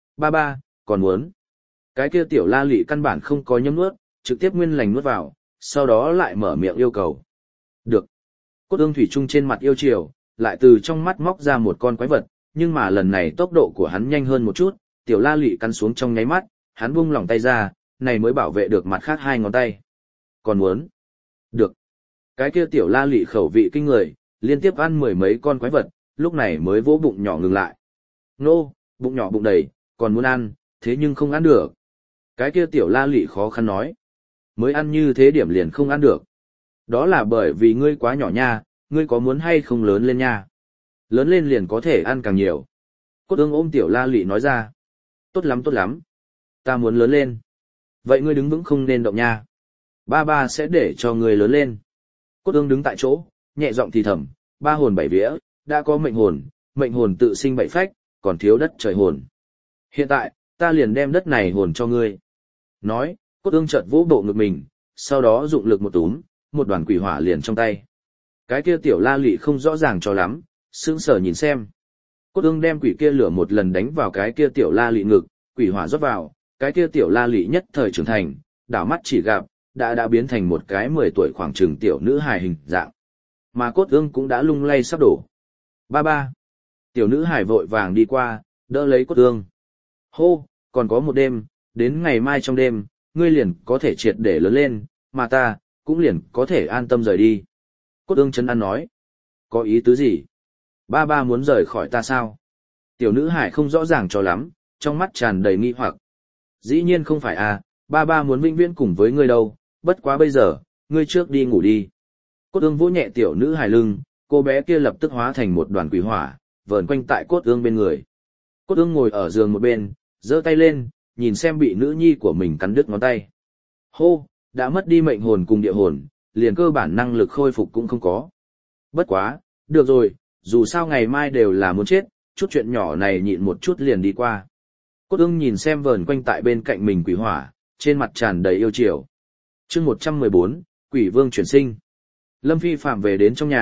Ba, còn muốn. Cái kia tiểu La Lị căn bản không có nhấm nuốt, trực tiếp nguyên lành nuốt vào, sau đó lại mở miệng yêu cầu. Được. Cốt Ương thủy chung trên mặt yêu chiều, lại từ trong mắt móc ra một con quái vật, nhưng mà lần này tốc độ của hắn nhanh hơn một chút, tiểu La Lị cắn xuống trong nháy mắt, hắn buông lỏng tay ra, này mới bảo vệ được mặt khác 2 ngón tay. Còn muốn? Được. Cái kia tiểu La Lị khẩu vị kinh người, liên tiếp ăn 10 mấy con quái vật, lúc này mới vỗ bụng nhỏ ngừng lại. Nô, bụng nhỏ bụng đầy, còn muốn ăn, thế nhưng không ăn được. Cái kia tiểu La Lị khó khăn nói. Mới ăn như thế điểm liền không ăn được. Đó là bởi vì ngươi quá nhỏ nha, ngươi có muốn hay không lớn lên nha. Lớn lên liền có thể ăn càng nhiều. Cốt Ương ôm tiểu La Lị nói ra. Tốt lắm. Ta muốn lớn lên. Vậy ngươi đứng vững không nên động nha. Ba sẽ để cho ngươi lớn lên. Cốt Ương đứng tại chỗ, nhẹ giọng thì thầm, 3 hồn 7 vía, đã có mệnh hồn tự sinh 7 phách, còn thiếu đất trời hồn. Hiện tại, ta liền đem đất này hồn cho ngươi. Nói, Cốt Ương chợt vỗ bộ ngực mình, sau đó dụng lực một túm, một đoàn quỷ hỏa liền trong tay. Cái kia tiểu La Lị không rõ ràng cho lắm, sững sờ nhìn xem. Cốt Ương đem quỷ kia lửa một lần đánh vào cái kia tiểu La Lị ngực, quỷ hỏa rót vào, cái kia tiểu La Lị nhất thời trưởng thành, đảo mắt chỉ gặp, đã biến thành một cái 10 tuổi khoảng chừng tiểu nữ hài hình dạng. Mà Cốt Ương cũng đã lung lay sắp đổ. Ba. Tiểu nữ hài vội vàng đi qua, đỡ lấy Cốt Ương. Hô, còn có một đêm, đến ngày mai trong đêm, ngươi liền có thể triệt để lớn lên, mà ta, cũng liền có thể an tâm rời đi. Cốt Ương trấn an nói. Có ý tứ gì? Ba muốn rời khỏi ta sao? Tiểu nữ hải không rõ ràng cho lắm, trong mắt tràn đầy nghi hoặc. Dĩ nhiên không phải à, ba muốn vĩnh viễn cùng với ngươi đâu, bất quá bây giờ, ngươi trước đi ngủ đi. Cốt Ương vỗ nhẹ tiểu nữ hải lưng, cô bé kia lập tức hóa thành một đoàn quỷ hỏa, vờn quanh tại Cốt Ương bên người. Cốt Ương ngồi ở giường một bên, giơ tay lên, nhìn xem bị nữ nhi của mình cắn đứt ngón tay. Hô, đã mất đi mệnh hồn cùng địa hồn, liền cơ bản năng lực khôi phục cũng không có. Bất quá, được rồi, dù sao ngày mai đều là muốn chết, chút chuyện nhỏ này nhịn một chút liền đi qua. Cốt Ương nhìn xem vờn quanh tại bên cạnh mình quỷ hỏa, trên mặt tràn đầy yêu chiều. Chương 114, Quỷ Vương chuyển sinh. Lâm Phi Phạm về đến trong nhà,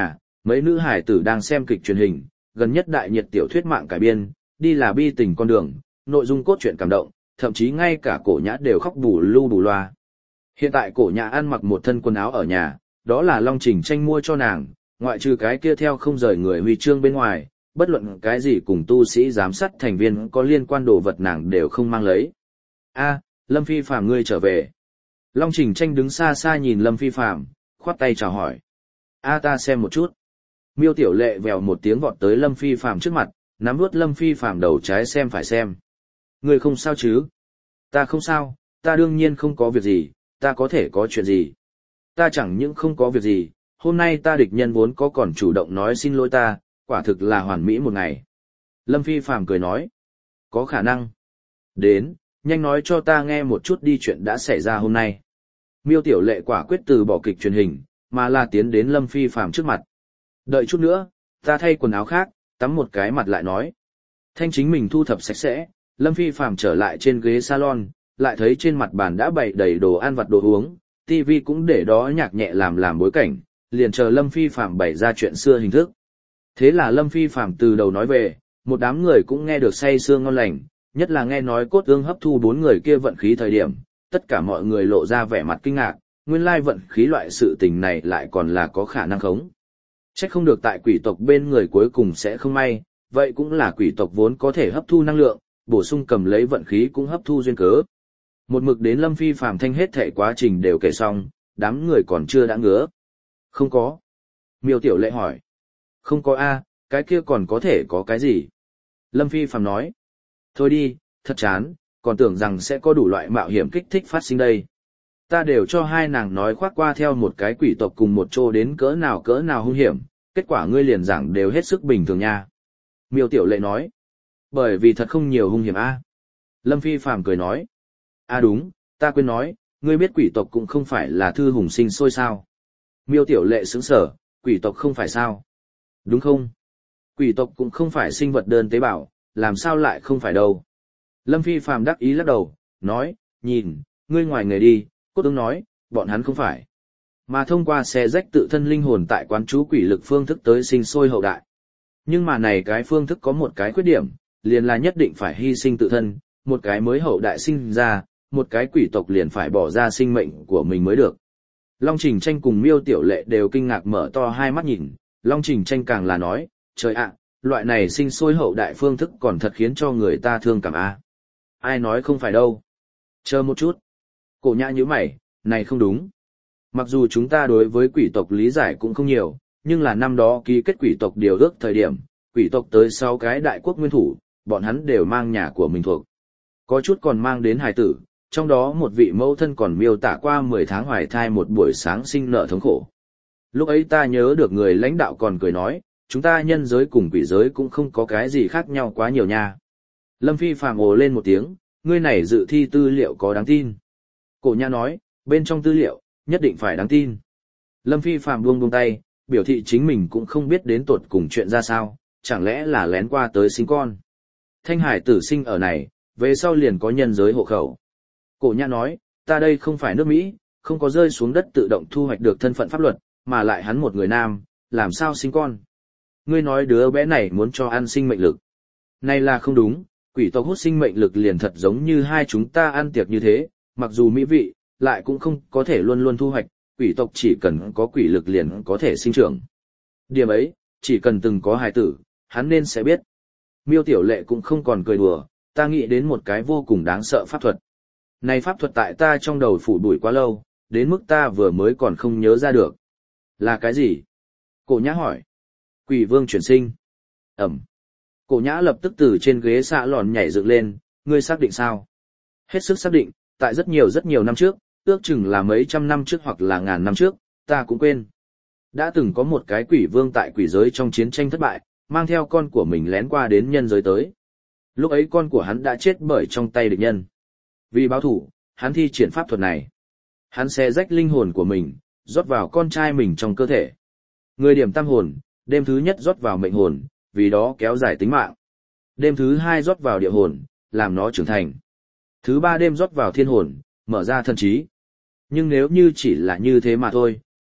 Mấy nữ hải tử đang xem kịch truyền hình, gần nhất đại nhiệt tiểu thuyết mạng cải biên, đi là bi tình con đường, nội dung cốt truyện cảm động, thậm chí ngay cả cổ nhã đều khóc bù lu bù loa. Hiện tại cổ nhã ăn mặc một thân quần áo ở nhà, đó là Long Trình Tranh mua cho nàng, ngoại trừ cái kia theo không rời người huy chương bên ngoài, bất luận cái gì cùng tu sĩ giám sát thành viên có liên quan đồ vật nàng đều không mang lấy. A, Lâm Phi Phạm ngươi trở về. Long Trình Tranh đứng xa xa nhìn Lâm Phi Phạm, khoát tay chào hỏi. A ta xem một chút. Miêu Tiểu Lệ vèo một tiếng vọt tới Lâm Phi Phạm trước mặt, nắm vuốt Lâm Phi Phạm đầu trái xem phải xem. Ngươi không sao chứ? Ta không sao, ta đương nhiên không có việc gì, ta có thể có chuyện gì? Ta chẳng những không có việc gì, hôm nay ta địch nhân vốn có còn chủ động nói xin lỗi ta, quả thực là hoàn mỹ một ngày. Lâm Phi Phạm cười nói. Có khả năng. Đến, nhanh nói cho ta nghe một chút đi chuyện đã xảy ra hôm nay. Miêu Tiểu Lệ quả quyết từ bỏ kịch truyền hình, mà là tiến đến Lâm Phi Phạm trước mặt. Đợi chút nữa, ta thay quần áo khác, tắm một cái mặt lại nói. Thanh chính mình thu thập sạch sẽ, Lâm Phi Phạm trở lại trên ghế salon, lại thấy trên mặt bàn đã bày đầy đồ ăn vặt đồ uống, tivi cũng để đó nhạc nhẹ làm bối cảnh, liền chờ Lâm Phi Phạm bày ra chuyện xưa hình thức. Thế là Lâm Phi Phạm từ đầu nói về, một đám người cũng nghe được say sưa ngon lành, nhất là nghe nói Cốt Ương hấp thu 4 người kia vận khí thời điểm, tất cả mọi người lộ ra vẻ mặt kinh ngạc, nguyên lai vận khí loại sự tình này lại còn là có khả năng khống. Chắc không được tại quỷ tộc bên người cuối cùng sẽ không may, vậy cũng là quỷ tộc vốn có thể hấp thu năng lượng, bổ sung cầm lấy vận khí cũng hấp thu duyên cớ. Một mực đến Lâm Phi Phạm thanh hết thể quá trình đều kể xong, đám người còn chưa đã ngứa. Không có. Miêu Tiểu Lệ hỏi. Không có a, cái kia còn có thể có cái gì? Lâm Phi Phạm nói. Thôi đi, thật chán, còn tưởng rằng sẽ có đủ loại mạo hiểm kích thích phát sinh đây. Ta đều cho hai nàng nói khoác qua theo một cái quỷ tộc cùng một chỗ đến cỡ nào hung hiểm, kết quả ngươi liền giảng đều hết sức bình thường nha. Miêu Tiểu Lệ nói. Bởi vì thật không nhiều hung hiểm a. Lâm Phi Phạm cười nói. À đúng, ta quên nói, ngươi biết quỷ tộc cũng không phải là thư hùng sinh sôi sao. Miêu Tiểu Lệ sững sở, quỷ tộc không phải sao? Đúng không? Quỷ tộc cũng không phải sinh vật đơn tế bào, làm sao lại không phải đâu. Lâm Phi Phạm đắc ý lắc đầu, nói, nhìn, ngươi ngoài nghề đi, Cốt Ương nói, bọn hắn không phải. Mà thông qua xé rách tự thân linh hồn tại quán chú quỷ lực phương thức tới sinh sôi hậu đại. Nhưng mà này cái phương thức có một cái khuyết điểm, liền là nhất định phải hy sinh tự thân, một cái mới hậu đại sinh ra, một cái quỷ tộc liền phải bỏ ra sinh mệnh của mình mới được. Long Trình Tranh cùng Miêu Tiểu Lệ đều kinh ngạc mở to hai mắt nhìn, Long Trình Tranh càng là nói, trời ạ, loại này sinh sôi hậu đại phương thức còn thật khiến cho người ta thương cảm a. Ai nói không phải đâu. Chờ một chút. Cổ Nhã nhíu mày, này không đúng. Mặc dù chúng ta đối với quỷ tộc lý giải cũng không nhiều, nhưng là năm đó ký kết quỷ tộc điều ước thời điểm, quỷ tộc tới 6 cái đại quốc nguyên thủ, bọn hắn đều mang nhà của mình thuộc. Có chút còn mang đến hài tử, trong đó một vị mẫu thân còn miêu tả qua 10 tháng hoài thai một buổi sáng sinh nợ thống khổ. Lúc ấy ta nhớ được người lãnh đạo còn cười nói, chúng ta nhân giới cùng quỷ giới cũng không có cái gì khác nhau quá nhiều nha. Lâm Phi Phạm ồ lên một tiếng, ngươi này dự thi tư liệu có đáng tin. Cổ Nhã nói, bên trong tư liệu, nhất định phải đáng tin. Lâm Phi Phạm buông tay, biểu thị chính mình cũng không biết đến tột cùng chuyện ra sao, chẳng lẽ là lén qua tới sinh con. Thanh hải tử sinh ở này, về sau liền có nhân giới hộ khẩu. Cổ Nhã nói, ta đây không phải nước Mỹ, không có rơi xuống đất tự động thu hoạch được thân phận pháp luật, mà lại hắn một người nam, làm sao sinh con. Ngươi nói đứa bé này muốn cho ăn sinh mệnh lực. Này là không đúng, quỷ tộc hút sinh mệnh lực liền thật giống như hai chúng ta ăn tiệc như thế, mặc dù mỹ vị, lại cũng không có thể luôn luôn thu hoạch, quỷ tộc chỉ cần có quỷ lực liền có thể sinh trưởng. Điểm ấy, chỉ cần từng có hài tử, hắn nên sẽ biết. Miêu Tiểu Lệ cũng không còn cười đùa, ta nghĩ đến một cái vô cùng đáng sợ pháp thuật. Này pháp thuật tại ta trong đầu phủ bụi quá lâu, đến mức ta vừa mới còn không nhớ ra được. Là cái gì? Cổ Nhã hỏi. Quỷ vương chuyển sinh. Ẩm. Cổ Nhã lập tức từ trên ghế xạ lòn nhảy dựng lên, ngươi xác định sao? Hết sức xác định, tại rất nhiều năm trước, ước chừng là mấy trăm năm trước hoặc là ngàn năm trước, ta cũng quên. Đã từng có một cái quỷ vương tại quỷ giới trong chiến tranh thất bại, mang theo con của mình lén qua đến nhân giới tới. Lúc ấy con của hắn đã chết bởi trong tay địch nhân. Vì báo thủ, hắn thi triển pháp thuật này. Hắn xé rách linh hồn của mình, rót vào con trai mình trong cơ thể. Người điểm tam hồn, đêm thứ nhất rót vào mệnh hồn, vì đó kéo dài tính mạng. Đêm thứ hai rót vào địa hồn, làm nó trưởng thành. Thứ ba đêm rót vào thiên hồn, mở ra thần trí. Nhưng nếu như chỉ là như thế mà thôi,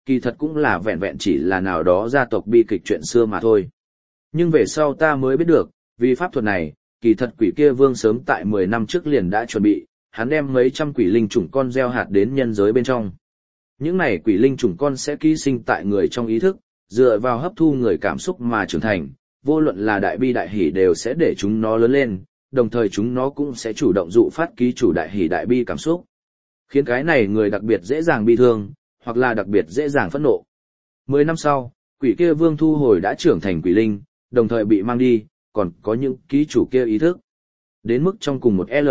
kỳ thật cũng là vẹn vẹn chỉ là nào đó gia tộc bi kịch chuyện xưa mà thôi. Nhưng về sau ta mới biết được, vì pháp thuật này, kỳ thật quỷ kia vương sớm tại 10 năm trước liền đã chuẩn bị, hắn đem mấy trăm quỷ linh chủng con gieo hạt đến nhân giới bên trong. Những này quỷ linh chủng con sẽ ký sinh tại người trong ý thức, dựa vào hấp thu người cảm xúc mà trưởng thành, vô luận là đại bi đại hỷ đều sẽ để chúng nó lớn lên, đồng thời chúng nó cũng sẽ chủ động dụ phát ký chủ đại hỷ đại bi cảm xúc. Khiến cái này người đặc biệt dễ dàng bi thương, hoặc là đặc biệt dễ dàng phẫn nộ. 10 năm sau, quỷ kia vương thu hồi đã trưởng thành quỷ linh, đồng thời bị mang đi, còn có những ký chủ kia ý thức. Đến mức trong cùng một L,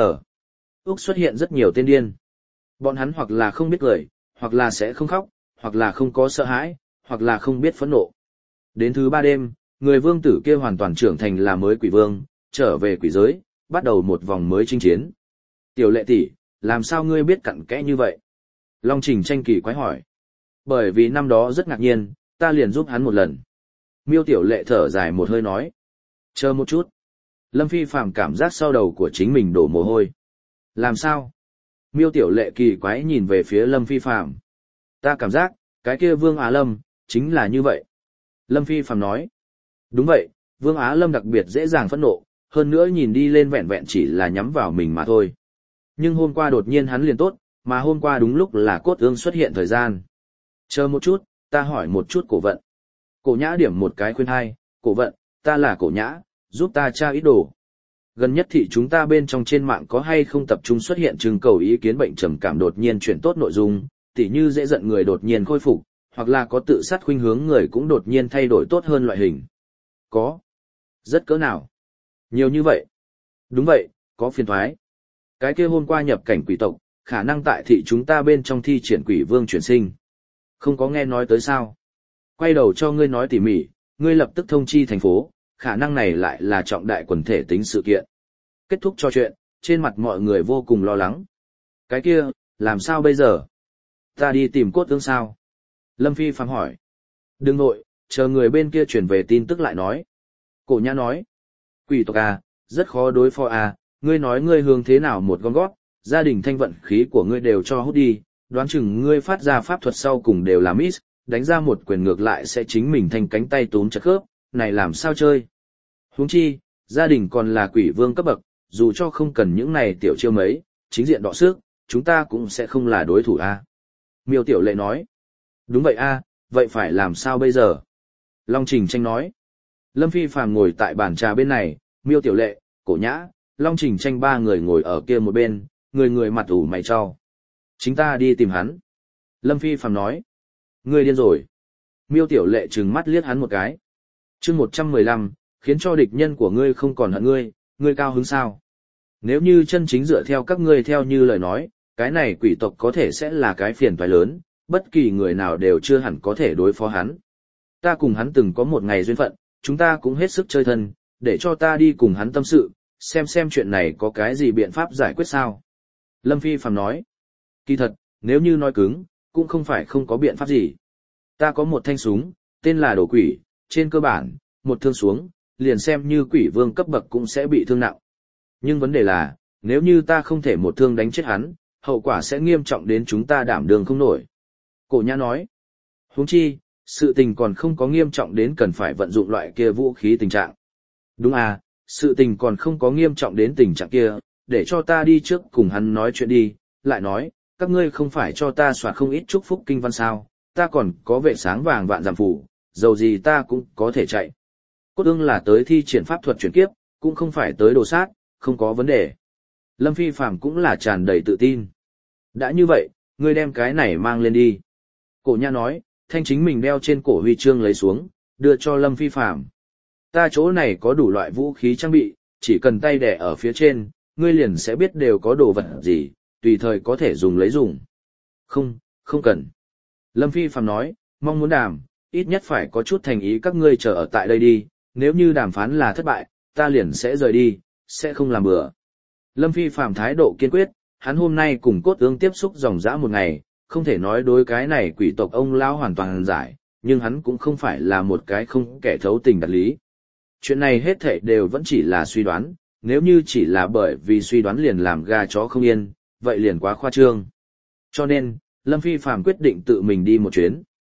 Úc xuất hiện rất nhiều tên điên. Bọn hắn hoặc là không biết cười, hoặc là sẽ không khóc, hoặc là không có sợ hãi, hoặc là không biết phẫn nộ. Đến thứ 3 đêm, người vương tử kia hoàn toàn trưởng thành là mới quỷ vương, trở về quỷ giới, bắt đầu một vòng mới chinh chiến. Tiểu Lệ tỷ, làm sao ngươi biết cặn kẽ như vậy? Long Trình Tranh kỳ quái hỏi. Bởi vì năm đó rất ngạc nhiên, ta liền giúp hắn một lần. Miêu Tiểu Lệ thở dài một hơi nói. Chờ một chút. Lâm Phi Phàm cảm giác sau đầu của chính mình đổ mồ hôi. Làm sao? Miêu Tiểu Lệ kỳ quái nhìn về phía Lâm Phi Phàm. Ta cảm giác, cái kia Vương Á Lâm, chính là như vậy. Lâm Phi Phàm nói. Đúng vậy, Vương Á Lâm đặc biệt dễ dàng phẫn nộ, hơn nữa nhìn đi lên vẹn vẹn chỉ là nhắm vào mình mà thôi. Nhưng hôm qua đột nhiên hắn liền tốt, mà hôm qua đúng lúc là cốt ương xuất hiện thời gian. Chờ một chút, ta hỏi một chút cổ vận. Cổ nhã điểm một cái khuyên hai, cổ vận, ta là cổ nhã, giúp ta tra ít đồ. Gần nhất thì chúng ta bên trong trên mạng có hay không tập trung xuất hiện trưng cầu ý kiến bệnh trầm cảm đột nhiên chuyển tốt nội dung, tỉ như dễ giận người đột nhiên khôi phục, hoặc là có tự sát khuynh hướng người cũng đột nhiên thay đổi tốt hơn loại hình. Có. Rất cỡ nào? Nhiều như vậy. Đúng vậy, có phiền thoái. Cái kia hôm qua nhập cảnh quỷ tộc, khả năng tại thị chúng ta bên trong thi triển quỷ vương chuyển sinh. Không có nghe nói tới sao? Quay đầu cho ngươi nói tỉ mỉ, ngươi lập tức thông chi thành phố, khả năng này lại là trọng đại quần thể tính sự kiện. Kết thúc trò chuyện, trên mặt mọi người vô cùng lo lắng. Cái kia, làm sao bây giờ? Ta đi tìm cốt ương sao? Lâm Phi phàm hỏi. Đừng nội, chờ người bên kia chuyển về tin tức lại nói. Cổ nhã nói. Quỷ tộc à, rất khó đối phó à, ngươi nói ngươi hướng thế nào một con gót, gia đình thanh vận khí của ngươi đều cho hút đi, đoán chừng ngươi phát ra pháp thuật sau cùng đều là miss, đánh ra một quyền ngược lại sẽ chính mình thành cánh tay túm chặt khớp, này làm sao chơi? Huống chi, gia đình còn là quỷ vương cấp bậc, dù cho không cần những này tiểu chiêu mấy, chính diện đọ sức, chúng ta cũng sẽ không là đối thủ a. Miêu Tiểu Lệ nói. Đúng vậy a, vậy phải làm sao bây giờ? Long Trình Tranh nói. Lâm Phi Phàm ngồi tại bàn trà bên này, Miêu Tiểu Lệ, Cổ Nhã, Long Trình Tranh ba người ngồi ở kia một bên, người người mặt ủ mày cho. Chính ta đi tìm hắn. Lâm Phi Phàm nói. Ngươi điên rồi. Miêu Tiểu Lệ trừng mắt liếc hắn một cái. chương 115, khiến cho địch nhân của ngươi không còn hận ngươi, ngươi cao hứng sao? Nếu như chân chính dựa theo các ngươi theo như lời nói, cái này quỷ tộc có thể sẽ là cái phiền toái lớn, bất kỳ người nào đều chưa hẳn có thể đối phó hắn. Ta cùng hắn từng có một ngày duyên phận, chúng ta cũng hết sức chơi thân, để cho ta đi cùng hắn tâm sự, xem chuyện này có cái gì biện pháp giải quyết sao. Lâm Phi Phàm nói, kỳ thật, nếu như nói cứng, cũng không phải không có biện pháp gì. Ta có một thanh súng, tên là Đồ Quỷ, trên cơ bản, một thương xuống, liền xem như quỷ vương cấp bậc cũng sẽ bị thương nặng. Nhưng vấn đề là, nếu như ta không thể một thương đánh chết hắn, hậu quả sẽ nghiêm trọng đến chúng ta đảm đường không nổi. Cổ Nhã nói, huống chi, sự tình còn không có nghiêm trọng đến cần phải vận dụng loại kia vũ khí tình trạng. Đúng à, sự tình còn không có nghiêm trọng đến tình trạng kia, để cho ta đi trước cùng hắn nói chuyện đi, lại nói, các ngươi không phải cho ta soạt không ít chúc phúc kinh văn sao, ta còn có vệ sáng vàng vạn giảm phủ, dầu gì ta cũng có thể chạy. Cốt ương là tới thi triển pháp thuật chuyển kiếp, cũng không phải tới đồ sát, không có vấn đề. Lâm Phi Phàm cũng là tràn đầy tự tin. Đã như vậy, ngươi đem cái này mang lên đi. Cổ Nhã nói, thanh chính mình đeo trên cổ huy chương lấy xuống, đưa cho Lâm Phi Phàm. Ta chỗ này có đủ loại vũ khí trang bị, chỉ cần tay đẻ ở phía trên, ngươi liền sẽ biết đều có đồ vật gì, tùy thời có thể dùng lấy dùng. Không, không cần. Lâm Phi Phàm nói, mong muốn đàm, ít nhất phải có chút thành ý các ngươi chờ ở tại đây đi, nếu như đàm phán là thất bại, ta liền sẽ rời đi, sẽ không làm bừa. Lâm Phi Phàm thái độ kiên quyết, hắn hôm nay cùng cốt ương tiếp xúc dòng dã một ngày, không thể nói đối cái này quỷ tộc ông lão hoàn toàn giải, nhưng hắn cũng không phải là một cái không kẻ thấu tình đạt lý. Chuyện này hết thảy đều vẫn chỉ là suy đoán, nếu như chỉ là bởi vì suy đoán liền làm gà chó không yên, vậy liền quá khoa trương. Cho nên, Lâm Phi Phàm quyết định tự mình đi một chuyến.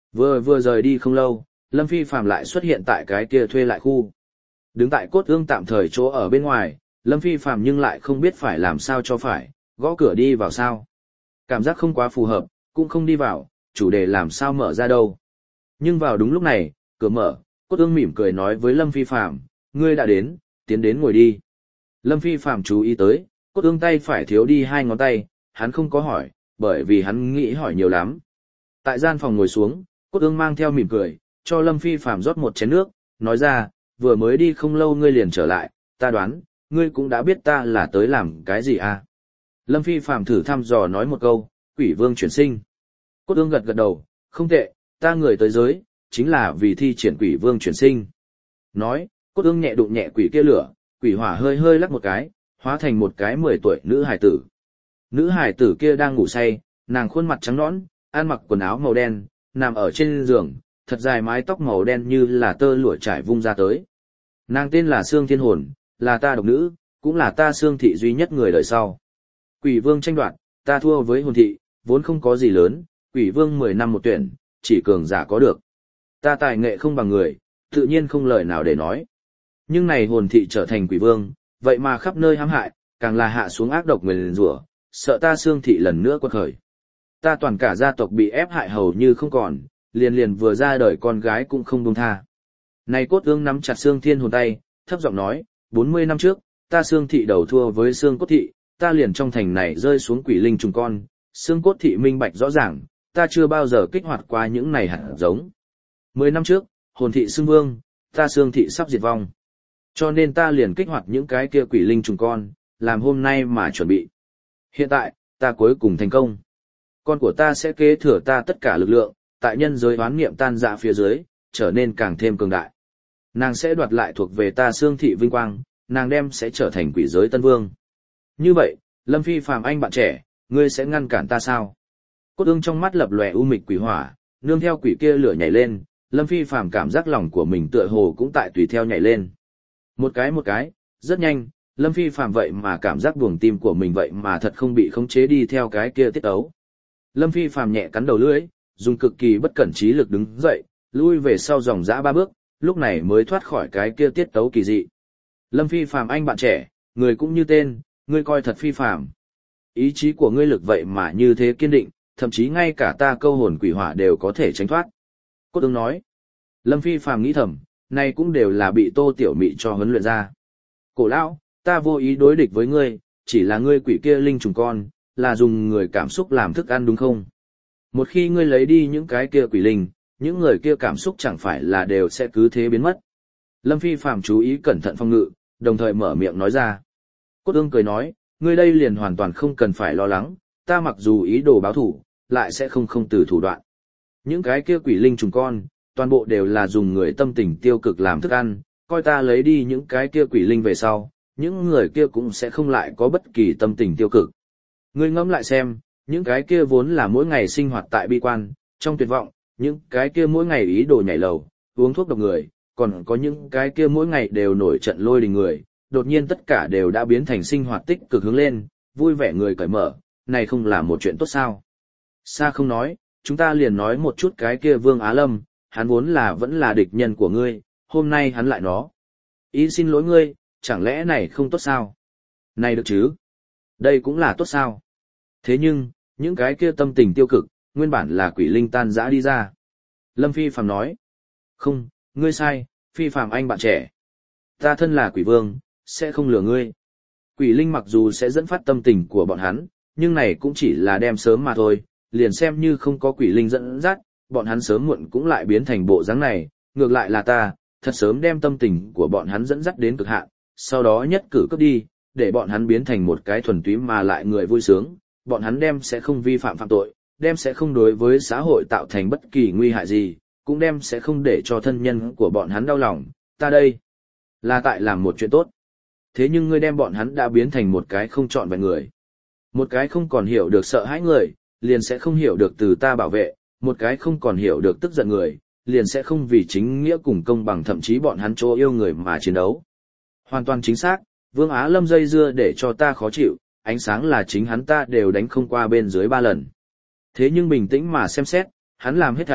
Vừa vừa rời đi không lâu, Lâm Phi Phàm lại xuất hiện tại cái kia thuê lại khu. Đứng tại cốt ương tạm thời chỗ ở bên ngoài, Lâm Phi Phàm nhưng lại không biết phải làm sao cho phải, gõ cửa đi vào sao. Cảm giác không quá phù hợp, cũng không đi vào, chủ đề làm sao mở ra đâu. Nhưng vào đúng lúc này, cửa mở, cốt ương mỉm cười nói với Lâm Phi Phàm, ngươi đã đến, tiến đến ngồi đi. Lâm Phi Phàm chú ý tới, cốt ương tay phải thiếu đi 2 ngón tay, hắn không có hỏi, bởi vì hắn nghĩ hỏi nhiều lắm. Tại gian phòng ngồi xuống, cốt ương mang theo mỉm cười, cho Lâm Phi Phàm rót một chén nước, nói ra, vừa mới đi không lâu ngươi liền trở lại, ta đoán, ngươi cũng đã biết ta là tới làm cái gì à. Lâm Phi Phàm thử thăm dò nói một câu, quỷ vương chuyển sinh. Cốt ương gật gật đầu, không tệ, ta người tới giới, chính là vì thi triển quỷ vương chuyển sinh. Nói, cốt ương nhẹ đụng nhẹ quỷ kia lửa, quỷ hỏa hơi hơi lắc một cái, hóa thành một cái 10 tuổi nữ hài tử. Nữ hài tử kia đang ngủ say, nàng khuôn mặt trắng nõn, ăn mặc quần áo màu đen, nằm ở trên giường, thật dài mái tóc màu đen như là tơ lụa trải vung ra tới. Nàng tên là Sương Thiên Hồn, là ta độc nữ, cũng là ta Sương thị duy nhất người đời sau. Quỷ vương tranh đoạt, ta thua với hồn thị, vốn không có gì lớn, quỷ vương 10 năm một tuyển, chỉ cường giả có được. Ta tài nghệ không bằng người, tự nhiên không lời nào để nói. Nhưng này hồn thị trở thành quỷ vương, vậy mà khắp nơi hãm hại, càng là hạ xuống ác độc nguyền rủa, sợ ta Sương thị lần nữa quật khởi. Ta toàn cả gia tộc bị ép hại hầu như không còn, liền vừa ra đời con gái cũng không buông tha. Này cốt ương nắm chặt Sương Thiên Hồn tay, thấp giọng nói, 40 năm trước, ta Sương thị đầu thua với Sương Cốt thị, ta liền trong thành này rơi xuống quỷ linh trùng con, Sương Cốt thị minh bạch rõ ràng, ta chưa bao giờ kích hoạt qua những này hạt giống. 10 năm trước, hồn thị xưng vương, ta Sương thị sắp diệt vong. Cho nên ta liền kích hoạt những cái kia quỷ linh trùng con, làm hôm nay mà chuẩn bị. Hiện tại, ta cuối cùng thành công. Con của ta sẽ kế thừa ta tất cả lực lượng, tại nhân giới oán niệm tan rã phía dưới, trở nên càng thêm cường đại. Nàng sẽ đoạt lại thuộc về ta Sương thị vinh quang, nàng đem sẽ trở thành quỷ giới tân vương. Như vậy, Lâm Phi Phàm anh bạn trẻ, ngươi sẽ ngăn cản ta sao? Cốt ương trong mắt lập lòe u mịch quỷ hỏa, nương theo quỷ kia lửa nhảy lên, Lâm Phi Phàm cảm giác lòng của mình tựa hồ cũng tại tùy theo nhảy lên. Một cái, rất nhanh, Lâm Phi Phàm vậy mà cảm giác buồng tim của mình vậy mà thật không bị khống chế đi theo cái kia tiết ấu. Lâm Phi Phàm nhẹ cắn đầu lưỡi, dùng cực kỳ bất cẩn trí lực đứng dậy, lui về sau dòng dã 3 bước, lúc này mới thoát khỏi cái kia tiết tấu kỳ dị. Lâm Phi Phàm anh bạn trẻ, người cũng như tên, ngươi coi thật phi phàm. Ý chí của ngươi lực vậy mà như thế kiên định, thậm chí ngay cả ta câu hồn quỷ hỏa đều có thể tránh thoát. Cốt ương nói. Lâm Phi Phàm nghĩ thầm, này cũng đều là bị Tô Tiểu Mị cho huấn luyện ra. Cổ lão, ta vô ý đối địch với ngươi, chỉ là ngươi quỷ kia linh trùng con, là dùng người cảm xúc làm thức ăn đúng không? Một khi ngươi lấy đi những cái kia quỷ linh, những người kia cảm xúc chẳng phải là đều sẽ cứ thế biến mất. Lâm Phi Phàm chú ý cẩn thận phong ngự, đồng thời mở miệng nói ra. Cốt ương cười nói, ngươi đây liền hoàn toàn không cần phải lo lắng, ta mặc dù ý đồ báo thủ, lại sẽ không từ thủ đoạn. Những cái kia quỷ linh trùng con, toàn bộ đều là dùng người tâm tình tiêu cực làm thức ăn, coi ta lấy đi những cái kia quỷ linh về sau, những người kia cũng sẽ không lại có bất kỳ tâm tình tiêu cực. Ngươi ngẫm lại xem, những cái kia vốn là mỗi ngày sinh hoạt tại bi quan, trong tuyệt vọng, những cái kia mỗi ngày ý đồ nhảy lầu, uống thuốc độc người, còn có những cái kia mỗi ngày đều nổi trận lôi đình người, đột nhiên tất cả đều đã biến thành sinh hoạt tích cực hướng lên, vui vẻ người cởi mở, này không là một chuyện tốt sao? Xa không nói, chúng ta liền nói một chút cái kia Vương Á Lâm, hắn vốn là vẫn là địch nhân của ngươi, hôm nay hắn lại nó. Ý xin lỗi ngươi, chẳng lẽ này không tốt sao? Này được chứ? Đây cũng là tốt sao? Thế nhưng, những cái kia tâm tình tiêu cực, nguyên bản là quỷ linh tan rã đi ra. Lâm Phi Phàm nói. Không, ngươi sai, Phi Phàm anh bạn trẻ. Ta thân là quỷ vương, sẽ không lừa ngươi. Quỷ linh mặc dù sẽ dẫn phát tâm tình của bọn hắn, nhưng này cũng chỉ là đem sớm mà thôi, liền xem như không có quỷ linh dẫn dắt, bọn hắn sớm muộn cũng lại biến thành bộ dáng này, ngược lại là ta, thật sớm đem tâm tình của bọn hắn dẫn dắt đến cực hạn, sau đó nhất cử cướp đi, để bọn hắn biến thành một cái thuần túy mà lại người vui sướng, bọn hắn đem sẽ không vi phạm phạm tội, đem sẽ không đối với xã hội tạo thành bất kỳ nguy hại gì, cũng đem sẽ không để cho thân nhân của bọn hắn đau lòng, ta đây là tại làm một chuyện tốt. Thế nhưng ngươi đem bọn hắn đã biến thành một cái không trọn vẹn người. Một cái không còn hiểu được sợ hãi người, liền sẽ không hiểu được từ ta bảo vệ, một cái không còn hiểu được tức giận người, liền sẽ không vì chính nghĩa cùng công bằng thậm chí bọn hắn chỗ yêu người mà chiến đấu. Hoàn toàn chính xác, Vương Á Lâm dây dưa để cho ta khó chịu, ánh sáng là chính hắn ta đều đánh không qua bên dưới 3 lần. Thế nhưng bình tĩnh mà xem xét, hắn làm hết thảy,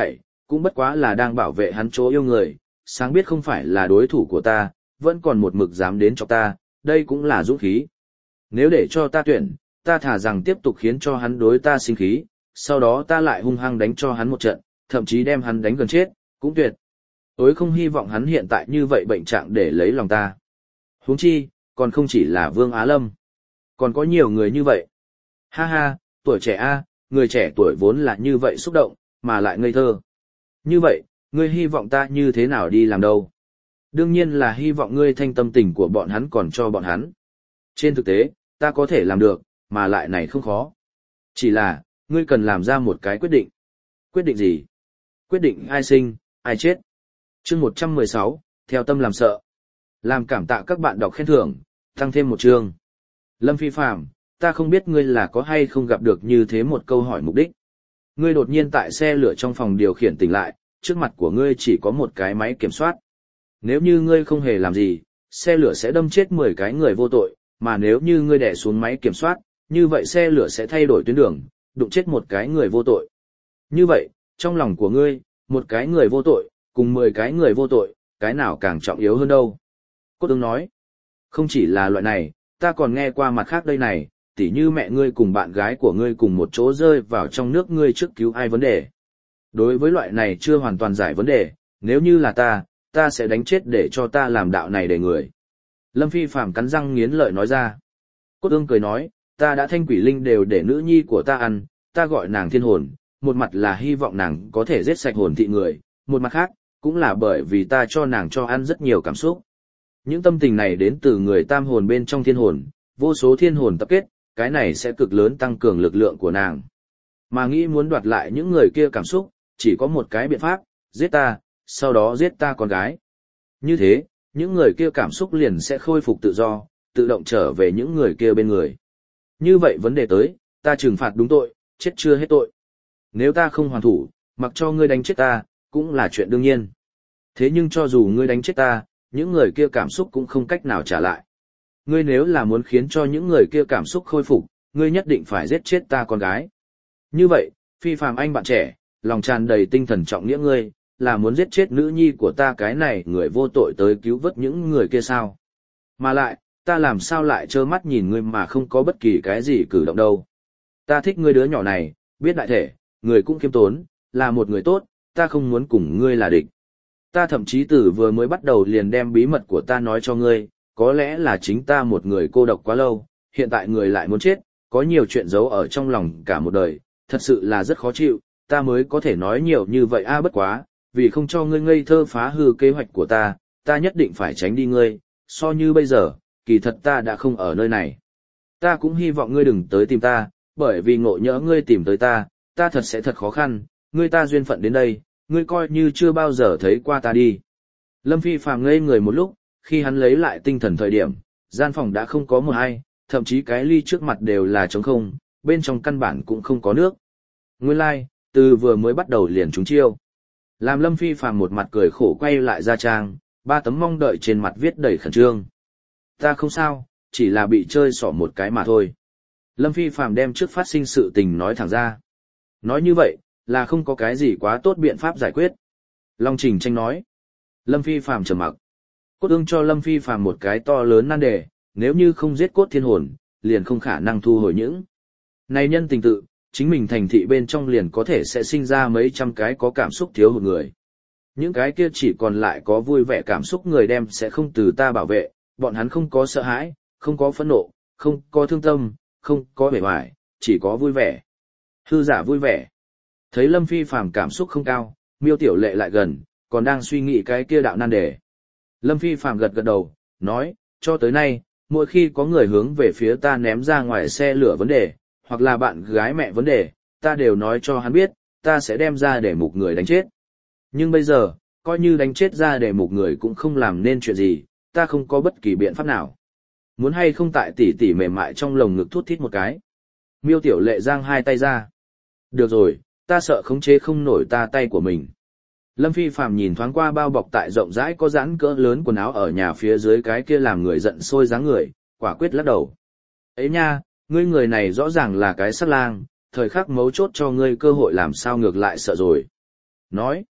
cũng bất quá là đang bảo vệ hắn chỗ yêu người, sáng biết không phải là đối thủ của ta, vẫn còn một mực dám đến cho ta, đây cũng là dũng khí. Nếu để cho ta tuyển, ta thả rằng tiếp tục khiến cho hắn đối ta sinh khí, sau đó ta lại hung hăng đánh cho hắn một trận, thậm chí đem hắn đánh gần chết, cũng tuyệt. Tôi không hy vọng hắn hiện tại như vậy bệnh trạng để lấy lòng ta. Huống chi, còn không chỉ là Vương Á Lâm. Còn có nhiều người như vậy. Ha ha, tuổi trẻ a, người trẻ tuổi vốn là như vậy xúc động, mà lại ngây thơ. Như vậy, ngươi hy vọng ta như thế nào đi làm đâu? Đương nhiên là hy vọng ngươi thanh tâm tình của bọn hắn còn cho bọn hắn. Trên thực tế, ta có thể làm được, mà lại này không khó. Chỉ là, ngươi cần làm ra một cái quyết định. Quyết định gì? Quyết định ai sinh, ai chết. Chương 116, theo tâm làm sợ. Làm cảm tạ các bạn đọc khen thưởng, tăng thêm một chương. Lâm Phi Phạm, ta không biết ngươi là có hay không gặp được như thế một câu hỏi mục đích. Ngươi đột nhiên tại xe lửa trong phòng điều khiển tỉnh lại, trước mặt của ngươi chỉ có một cái máy kiểm soát. Nếu như ngươi không hề làm gì, xe lửa sẽ đâm chết 10 cái người vô tội, mà nếu như ngươi đè xuống máy kiểm soát, như vậy xe lửa sẽ thay đổi tuyến đường, đụng chết một cái người vô tội. Như vậy, trong lòng của ngươi, một cái người vô tội, cùng 10 cái người vô tội, cái nào càng trọng yếu hơn đâu? Cốt Ưng nói, không chỉ là loại này, ta còn nghe qua mặt khác đây này, tỉ như mẹ ngươi cùng bạn gái của ngươi cùng một chỗ rơi vào trong nước ngươi trước cứu ai vấn đề. Đối với loại này chưa hoàn toàn giải vấn đề, nếu như là ta sẽ đánh chết để cho ta làm đạo này để người. Lâm Phi Phạm cắn răng nghiến lợi nói ra. Cốt Ưng cười nói, ta đã thanh quỷ linh đều để nữ nhi của ta ăn, ta gọi nàng thiên hồn, một mặt là hy vọng nàng có thể giết sạch hồn thị người, một mặt khác, cũng là bởi vì ta cho nàng cho ăn rất nhiều cảm xúc. Những tâm tình này đến từ người tam hồn bên trong thiên hồn, vô số thiên hồn tập kết, cái này sẽ cực lớn tăng cường lực lượng của nàng. Mà nghĩ muốn đoạt lại những người kia cảm xúc, chỉ có một cái biện pháp, giết ta, sau đó giết ta con gái. Như thế, những người kia cảm xúc liền sẽ khôi phục tự do, tự động trở về những người kia bên người. Như vậy vấn đề tới, ta trừng phạt đúng tội, chết chưa hết tội. Nếu ta không hoàn thủ, mặc cho ngươi đánh chết ta, cũng là chuyện đương nhiên. Thế nhưng cho dù ngươi đánh chết ta, những người kia cảm xúc cũng không cách nào trả lại. Ngươi nếu là muốn khiến cho những người kia cảm xúc khôi phục, ngươi nhất định phải giết chết ta con gái. Như vậy, Phi Phàm anh bạn trẻ, lòng tràn đầy tinh thần trọng nghĩa ngươi, là muốn giết chết nữ nhi của ta cái này người vô tội tới cứu vớt những người kia sao? Mà lại, ta làm sao lại trơ mắt nhìn ngươi mà không có bất kỳ cái gì cử động đâu. Ta thích ngươi đứa nhỏ này, biết đại thể, người cũng khiêm tốn, là một người tốt, ta không muốn cùng ngươi là địch. Ta thậm chí từ vừa mới bắt đầu liền đem bí mật của ta nói cho ngươi, có lẽ là chính ta một người cô độc quá lâu, hiện tại người lại muốn chết, có nhiều chuyện giấu ở trong lòng cả một đời, thật sự là rất khó chịu, ta mới có thể nói nhiều như vậy bất quá, vì không cho ngươi ngây thơ phá hư kế hoạch của ta nhất định phải tránh đi ngươi, so như bây giờ, kỳ thật ta đã không ở nơi này. Ta cũng hy vọng ngươi đừng tới tìm ta, bởi vì ngộ nhỡ ngươi tìm tới ta thật sẽ thật khó khăn, ngươi ta duyên phận đến đây, ngươi coi như chưa bao giờ thấy qua ta đi. Lâm Phi Phàm ngây người một lúc, khi hắn lấy lại tinh thần thời điểm, gian phòng đã không có một ai, thậm chí cái ly trước mặt đều là trống không, bên trong căn bản cũng không có nước. Nguyên lai, từ vừa mới bắt đầu liền trúng chiêu. Làm Lâm Phi Phàm một mặt cười khổ quay lại ra trang, 3 tấm mong đợi trên mặt viết đầy khẩn trương. Ta không sao, chỉ là bị chơi xỏ một cái mà thôi. Lâm Phi Phàm đem trước phát sinh sự tình nói thẳng ra. Nói như vậy, là không có cái gì quá tốt biện pháp giải quyết. Long Trình tranh nói. Lâm Phi Phàm trầm mặc. Cốt Ưng cho Lâm Phi Phàm một cái to lớn nan đề, nếu như không giết cốt thiên hồn, liền không khả năng thu hồi những. Này nhân tình tự, chính mình thành thị bên trong liền có thể sẽ sinh ra mấy trăm cái có cảm xúc thiếu hụt người. Những cái kia chỉ còn lại có vui vẻ cảm xúc người đem sẽ không từ ta bảo vệ, bọn hắn không có sợ hãi, không có phẫn nộ, không có thương tâm, không có bề ngoài, chỉ có vui vẻ. Hư giả vui vẻ. Thấy Lâm Phi Phàm cảm xúc không cao, Miêu Tiểu Lệ lại gần, còn đang suy nghĩ cái kia đạo nan đề. Lâm Phi Phàm gật gật đầu, nói, cho tới nay, mỗi khi có người hướng về phía ta ném ra ngoài xe lửa vấn đề, hoặc là bạn gái mẹ vấn đề, ta đều nói cho hắn biết, ta sẽ đem ra để mục người đánh chết. Nhưng bây giờ, coi như đánh chết ra để mục người cũng không làm nên chuyện gì, ta không có bất kỳ biện pháp nào. Muốn hay không tại tỉ tỉ mềm mại trong lồng ngực thút thít một cái. Miêu Tiểu Lệ giang hai tay ra. Được rồi, ta sợ khống chế không nổi ta tay của mình. Lâm Phi Phàm nhìn thoáng qua bao bọc tại rộng rãi có giãn cỡ lớn quần áo ở nhà phía dưới cái kia làm người giận sôi dáng người, quả quyết lắc đầu. Ấy nha, ngươi người này rõ ràng là cái sát lang, thời khắc mấu chốt cho ngươi cơ hội làm sao ngược lại sợ rồi. Nói,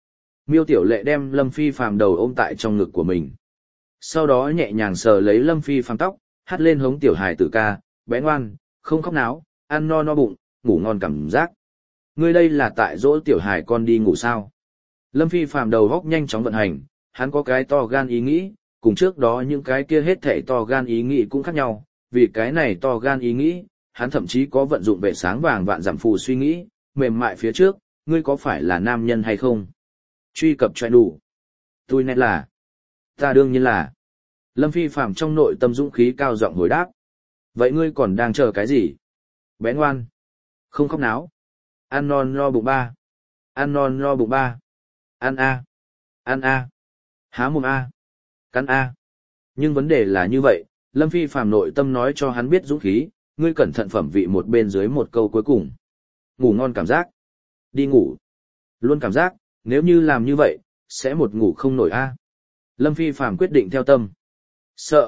Miêu Tiểu Lệ đem Lâm Phi Phàm đầu ôm tại trong ngực của mình. Sau đó nhẹ nhàng sờ lấy Lâm Phi Phàm tóc, hắt lên hống tiểu hài tử ca, bé ngoan, không khóc náo, ăn no no bụng, ngủ ngon cảm giác. Ngươi đây là tại dỗ tiểu hài con đi ngủ sao? Lâm Phi Phàm đầu góc nhanh chóng vận hành, hắn có cái to gan ý nghĩ, cùng trước đó những cái kia hết thảy to gan ý nghĩ cũng khác nhau, vì cái này to gan ý nghĩ, hắn thậm chí có vận dụng vệ sáng vàng vạn giảm phù suy nghĩ, mềm mại phía trước, ngươi có phải là nam nhân hay không? Truy cập cho đủ. Tôi nét là. Ta đương nhiên là. Lâm Phi Phàm trong nội tâm dũng khí cao giọng hồi đáp. Vậy ngươi còn đang chờ cái gì? Bé ngoan. Không khóc náo. Ăn non no bụng ba. Ăn non no bụng ba. Ăn a. Ăn a. Há mồm a. Cắn a. Nhưng vấn đề là như vậy, Lâm Phi Phàm nội tâm nói cho hắn biết dũng khí, ngươi cẩn thận phẩm vị một bên dưới một câu cuối cùng. Ngủ ngon cảm giác. Đi ngủ. Luôn cảm giác, nếu như làm như vậy, sẽ một ngủ không nổi a. Lâm Phi Phàm quyết định theo tâm. Sợ.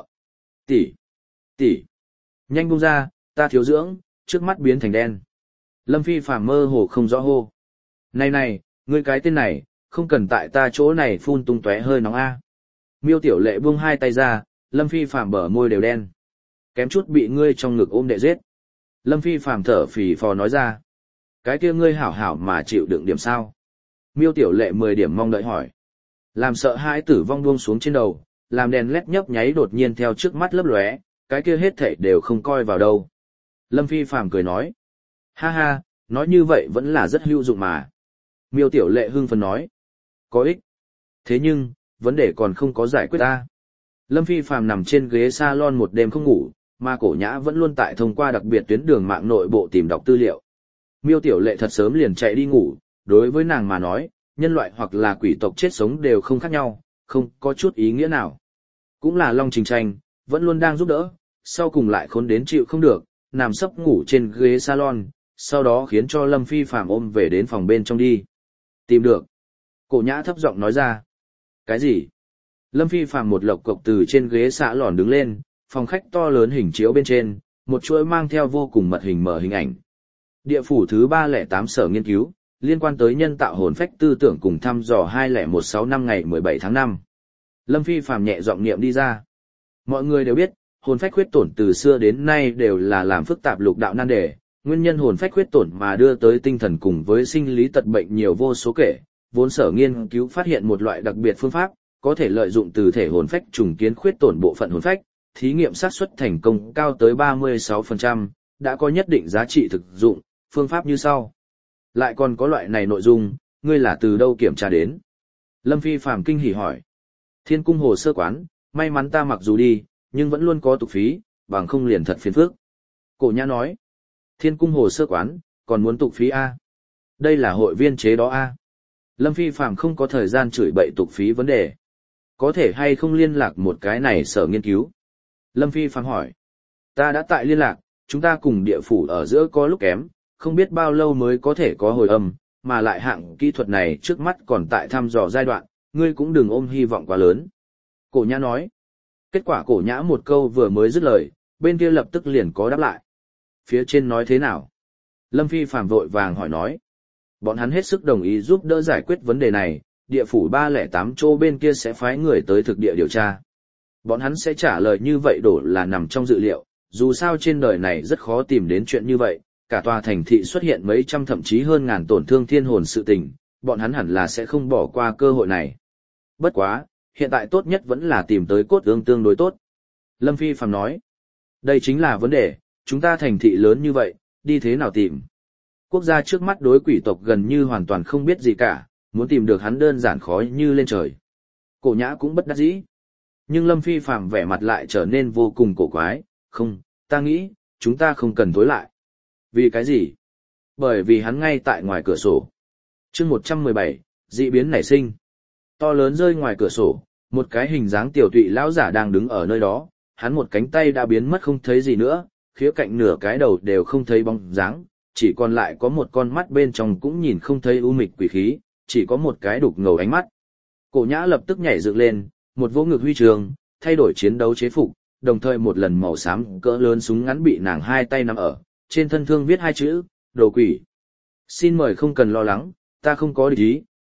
Tỷ. Nhanh buông ra, ta thiếu dưỡng, trước mắt biến thành đen. Lâm Phi Phàm mơ hồ không rõ hô. Này, ngươi cái tên này, không cần tại ta chỗ này phun tung tóe hơi nóng a. Miêu Tiểu Lệ buông hai tay ra, Lâm Phi Phàm bờ môi đều đen. Kém chút bị ngươi trong ngực ôm đệ giết. Lâm Phi Phàm thở phì phò nói ra. Cái kia ngươi hảo hảo mà chịu đựng điểm sao? Miêu Tiểu Lệ 10 điểm mong đợi hỏi. Làm sợ hãi tử vong buông xuống trên đầu, làm đèn led nhấp nháy đột nhiên theo trước mắt lấp lóe, cái kia hết thảy đều không coi vào đâu. Lâm Phi Phàm cười nói. Ha ha, nói như vậy vẫn là rất hữu dụng mà. Miêu Tiểu Lệ hưng phấn nói. Có ích. Thế nhưng, vấn đề còn không có giải quyết ta. Lâm Phi Phàm nằm trên ghế salon một đêm không ngủ, mà Cổ Nhã vẫn luôn tại thông qua đặc biệt tuyến đường mạng nội bộ tìm đọc tư liệu. Miêu Tiểu Lệ thật sớm liền chạy đi ngủ, đối với nàng mà nói, nhân loại hoặc là quỷ tộc chết sống đều không khác nhau, không có chút ý nghĩa nào. Cũng là Long Trình Tranh, vẫn luôn đang giúp đỡ, sau cùng lại khốn đến chịu không được, nằm sấp ngủ trên ghế salon, sau đó khiến cho Lâm Phi Phàm ôm về đến phòng bên trong đi. Tìm được. Cổ Nhã thấp giọng nói ra. Cái gì? Lâm Phi Phàm một lộc cộc từ trên ghế xạ lòn đứng lên, phòng khách to lớn hình chiếu bên trên, một chuỗi mang theo vô cùng mật hình mở hình ảnh. Địa phủ thứ 308 sở nghiên cứu, liên quan tới nhân tạo hồn phách tư tưởng cùng thăm dò 2016 năm ngày 17 tháng 5. Lâm Phi Phàm nhẹ giọng niệm đi ra. Mọi người đều biết, hồn phách khuyết tổn từ xưa đến nay đều là làm phức tạp lục đạo nan đề, nguyên nhân hồn phách khuyết tổn mà đưa tới tinh thần cùng với sinh lý tật bệnh nhiều vô số kể, vốn sở nghiên cứu phát hiện một loại đặc biệt phương pháp, có thể lợi dụng từ thể hồn phách trùng kiến khuyết tổn bộ phận hồn phách, thí nghiệm xác suất thành công cao tới 36%, đã có nhất định giá trị thực dụng, phương pháp như sau. Lại còn có loại này nội dung, ngươi là từ đâu kiểm tra đến? Lâm Phi Phàm kinh hỉ hỏi. Thiên cung hồ sơ quán, may mắn ta mặc dù đi, nhưng vẫn luôn có tục phí, bằng không liền thật phiền phức. Cổ Nhã nói. Thiên cung hồ sơ quán, còn muốn tục phí A. Đây là hội viên chế đó A. Lâm Phi Phàm không có thời gian chửi bậy tục phí vấn đề. Có thể hay không liên lạc một cái này sở nghiên cứu? Lâm Phi Phàm hỏi. Ta đã tại liên lạc, chúng ta cùng địa phủ ở giữa có lúc kém, không biết bao lâu mới có thể có hồi âm, mà lại hạng kỹ thuật này trước mắt còn tại thăm dò giai đoạn, ngươi cũng đừng ôm hy vọng quá lớn. Cổ Nhã nói. Kết quả Cổ Nhã một câu vừa mới dứt lời, bên kia lập tức liền có đáp lại. Phía trên nói thế nào? Lâm Phi Phàm vội vàng hỏi nói. Bọn hắn hết sức đồng ý giúp đỡ giải quyết vấn đề này, địa phủ 308 chỗ bên kia sẽ phái người tới thực địa điều tra. Bọn hắn sẽ trả lời như vậy đổ là nằm trong dự liệu, dù sao trên đời này rất khó tìm đến chuyện như vậy, cả tòa thành thị xuất hiện mấy trăm thậm chí hơn ngàn tổn thương thiên hồn sự tình, bọn hắn hẳn là sẽ không bỏ qua cơ hội này. Bất quá, hiện tại tốt nhất vẫn là tìm tới cốt ương tương đối tốt. Lâm Phi Phàm nói, đây chính là vấn đề, chúng ta thành thị lớn như vậy, đi thế nào tìm? Quốc gia trước mắt đối quỷ tộc gần như hoàn toàn không biết gì cả, muốn tìm được hắn đơn giản khó như lên trời. Cổ Nhã cũng bất đắc dĩ. Nhưng Lâm Phi Phàm vẻ mặt lại trở nên vô cùng cổ quái, không, ta nghĩ, chúng ta không cần tối lại. Vì cái gì? Bởi vì hắn ngay tại ngoài cửa sổ. Chương 117, dị biến nảy sinh. To lớn rơi ngoài cửa sổ, một cái hình dáng tiểu tụy lão giả đang đứng ở nơi đó, hắn một cánh tay đã biến mất không thấy gì nữa, khía cạnh nửa cái đầu đều không thấy bóng dáng, chỉ còn lại có một con mắt bên trong cũng nhìn không thấy u mịch quỷ khí, chỉ có một cái đục ngầu ánh mắt. Cổ Nhã lập tức nhảy dựng lên, một vỗ ngực huy trường, thay đổi chiến đấu chế phục, đồng thời một lần màu xám cỡ lớn súng ngắn bị nàng hai tay nắm ở, trên thân thương viết hai chữ, đồ quỷ. Xin mời không cần lo lắng, ta không có địch ý,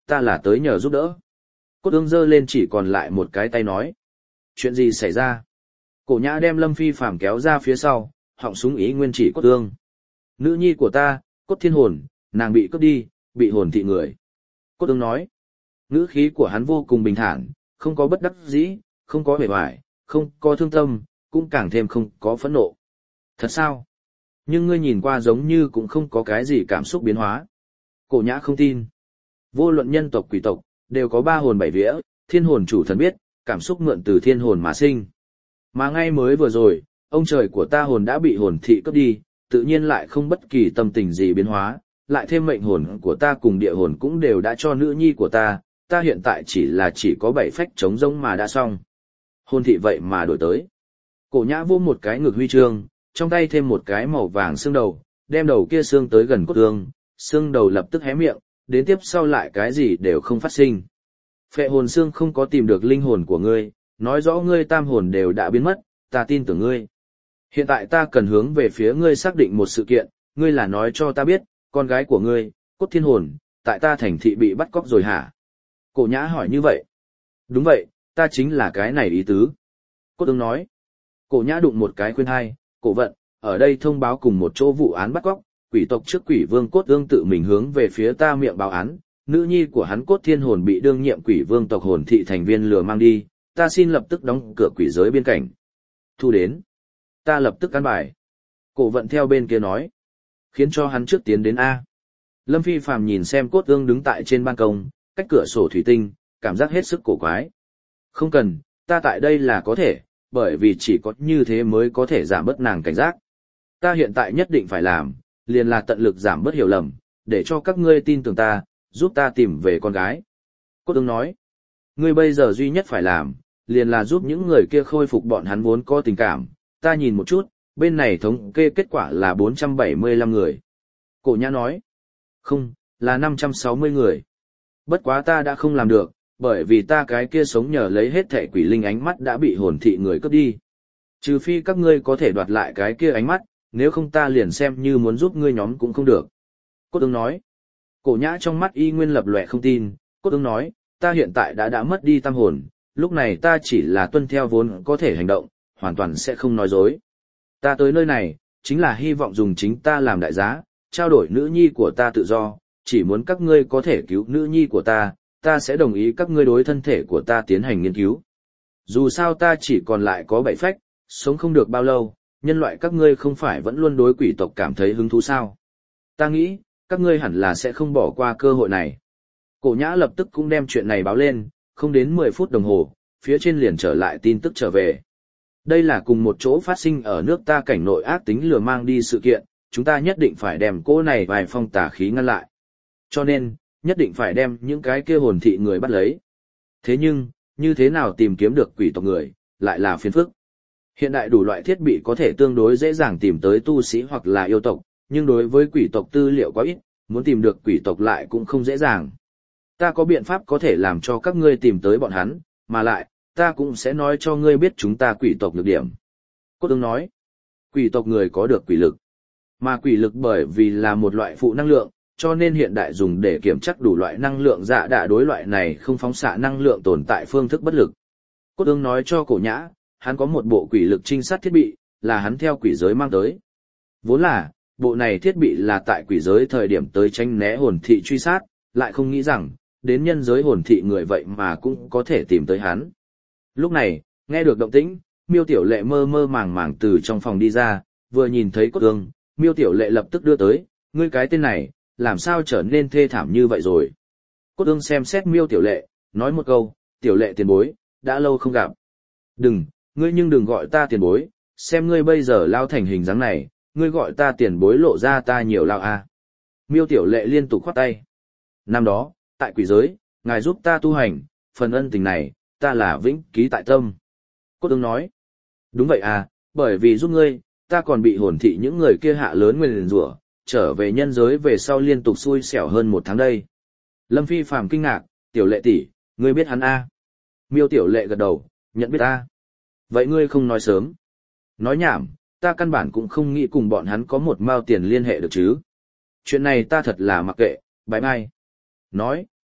ta là tới nhờ giúp đỡ. Cốt ương giơ lên chỉ còn lại một cái tay nói. Chuyện gì xảy ra? Cổ nhã đem Lâm Phi Phàm kéo ra phía sau, họng súng ý nguyên chỉ cốt ương. Nữ nhi của ta, Cốt Thiên Hồn, nàng bị cướp đi, bị hồn thị người. Cốt ương nói. Ngữ khí của hắn vô cùng bình thản, không có bất đắc dĩ, không có bề hoài, không có thương tâm, cũng càng thêm không có phẫn nộ. Thật sao? Nhưng ngươi nhìn qua giống như cũng không có cái gì cảm xúc biến hóa. Cổ nhã không tin. Vô luận nhân tộc quỷ tộc, đều có 3 hồn 7 vía, thiên hồn chủ thần biết, cảm xúc mượn từ thiên hồn mà sinh. Mà ngay mới vừa rồi, ông trời của ta hồn đã bị hồn thị cướp đi, tự nhiên lại không bất kỳ tâm tình gì biến hóa, lại thêm mệnh hồn của ta cùng địa hồn cũng đều đã cho nữ nhi của ta hiện tại chỉ có 7 phách trống rỗng mà đã xong. Hồn thị vậy mà đổi tới. Cổ nhã vô một cái ngực huy chương, trong tay thêm một cái màu vàng xương đầu, đem đầu kia xương tới gần cốt ương, xương đầu lập tức hé miệng, đến tiếp sau lại cái gì đều không phát sinh. Phệ hồn xương không có tìm được linh hồn của ngươi, nói rõ ngươi tam hồn đều đã biến mất, ta tin tưởng ngươi. Hiện tại ta cần hướng về phía ngươi xác định một sự kiện, ngươi là nói cho ta biết, con gái của ngươi, Cốt Thiên Hồn, tại ta thành thị bị bắt cóc rồi hả? Cổ nhã hỏi như vậy. Đúng vậy, ta chính là cái này ý tứ. Cốt ương nói. Cổ nhã đụng một cái khuyên hai, cổ vận, ở đây thông báo cùng một chỗ vụ án bắt cóc, quỷ tộc trước quỷ vương Cốt ương tự mình hướng về phía ta miệng báo án, nữ nhi của hắn Cốt Thiên Hồn bị đương nhiệm quỷ vương tộc hồn thị thành viên lừa mang đi, ta xin lập tức đóng cửa quỷ giới biên cảnh. Thu đến. Ta lập tức căn bài. Cổ vận theo bên kia nói. Khiến cho hắn trước tiến đến A. Lâm Phi Phàm nhìn xem Cốt ương đứng tại trên ban công, cách cửa sổ thủy tinh, cảm giác hết sức cổ quái. Không cần, ta tại đây là có thể, bởi vì chỉ có như thế mới có thể giảm bớt nàng cảnh giác. Ta hiện tại nhất định phải làm, liền là tận lực giảm bớt hiểu lầm, để cho các ngươi tin tưởng ta, giúp ta tìm về con gái. Cốt ương nói, ngươi bây giờ duy nhất phải làm, liền là giúp những người kia khôi phục bọn hắn vốn có tình cảm. Ta nhìn một chút, bên này thống kê kết quả là 475 người. Cổ nhã nói, không, là 560 người. Bất quá ta đã không làm được, bởi vì ta cái kia sống nhờ lấy hết thẻ quỷ linh ánh mắt đã bị hồn thị người cướp đi. Trừ phi các ngươi có thể đoạt lại cái kia ánh mắt, nếu không ta liền xem như muốn giúp ngươi nhóm cũng không được. Cốt ương nói. Cổ nhã trong mắt y nguyên lập lòe không tin, Cốt ương nói, ta hiện tại đã mất đi tam hồn, lúc này ta chỉ là tuân theo vốn có thể hành động, hoàn toàn sẽ không nói dối. Ta tới nơi này, chính là hy vọng dùng chính ta làm đại giá, trao đổi nữ nhi của ta tự do, chỉ muốn các ngươi có thể cứu nữ nhi của ta sẽ đồng ý các ngươi đối thân thể của ta tiến hành nghiên cứu. Dù sao ta chỉ còn lại có 7 phách, sống không được bao lâu, nhân loại các ngươi không phải vẫn luôn đối quỷ tộc cảm thấy hứng thú sao. Ta nghĩ, các ngươi hẳn là sẽ không bỏ qua cơ hội này. Cổ nhã lập tức cũng đem chuyện này báo lên, không đến 10 phút đồng hồ, phía trên liền trở lại tin tức trở về. Đây là cùng một chỗ phát sinh ở nước ta cảnh nội ác tính lừa mang đi sự kiện, chúng ta nhất định phải đem cô này vài phong tà khí ngăn lại. Cho nên, nhất định phải đem những cái kia hồn thị người bắt lấy. Thế nhưng, như thế nào tìm kiếm được quỷ tộc người, lại là phiền phức. Hiện đại đủ loại thiết bị có thể tương đối dễ dàng tìm tới tu sĩ hoặc là yêu tộc, nhưng đối với quỷ tộc tư liệu quá ít, muốn tìm được quỷ tộc lại cũng không dễ dàng. Ta có biện pháp có thể làm cho các ngươi tìm tới bọn hắn, mà lại, ta cũng sẽ nói cho ngươi biết chúng ta quỷ tộc nhược điểm. Cốt ương nói, quỷ tộc người có được quỷ lực, mà quỷ lực bởi vì là một loại phụ năng lượng, cho nên hiện đại dùng để kiểm chắc đủ loại năng lượng dạ đạ đối loại này không phóng xạ năng lượng tồn tại phương thức bất lực. Cốt ương nói cho cổ nhã, hắn có một bộ quỷ lực trinh sát thiết bị, là hắn theo quỷ giới mang tới. Vốn là, bộ này thiết bị là tại quỷ giới thời điểm tới tránh né hồn thị truy sát, lại không nghĩ rằng, đến nhân giới hồn thị người vậy mà cũng có thể tìm tới hắn. Lúc này, nghe được động tĩnh, Miêu Tiểu Lệ mơ mơ màng màng từ trong phòng đi ra, vừa nhìn thấy Cốt ương, Miêu Tiểu Lệ lập tức đưa tới, ngươi cái tên này, làm sao trở nên thê thảm như vậy rồi. Cốt ương xem xét Miêu Tiểu Lệ, nói một câu, Tiểu Lệ tiền bối, đã lâu không gặp. Đừng, ngươi nhưng đừng gọi ta tiền bối, xem ngươi bây giờ lao thành hình dáng này, ngươi gọi ta tiền bối lộ ra ta nhiều lao à. Miêu Tiểu Lệ liên tục khoát tay. Năm đó, tại quỷ giới, ngài giúp ta tu hành, phần ân tình này, ta là vĩnh ký tại tâm. Cốt ương nói. Đúng vậy à, bởi vì giúp ngươi, ta còn bị hồn thị những người kia hạ lớn nguyền rủa, trở về nhân giới về sau liên tục xui xẻo hơn 1 tháng đây. Lâm Phi Phàm kinh ngạc, Tiểu Lệ tỷ, ngươi biết hắn à? Miêu Tiểu Lệ gật đầu, nhận biết ta. Vậy ngươi không nói sớm. Nói nhảm, ta căn bản cũng không nghĩ cùng bọn hắn có một mao tiền liên hệ được chứ. Chuyện này ta thật là mặc kệ, bye bye. Nói,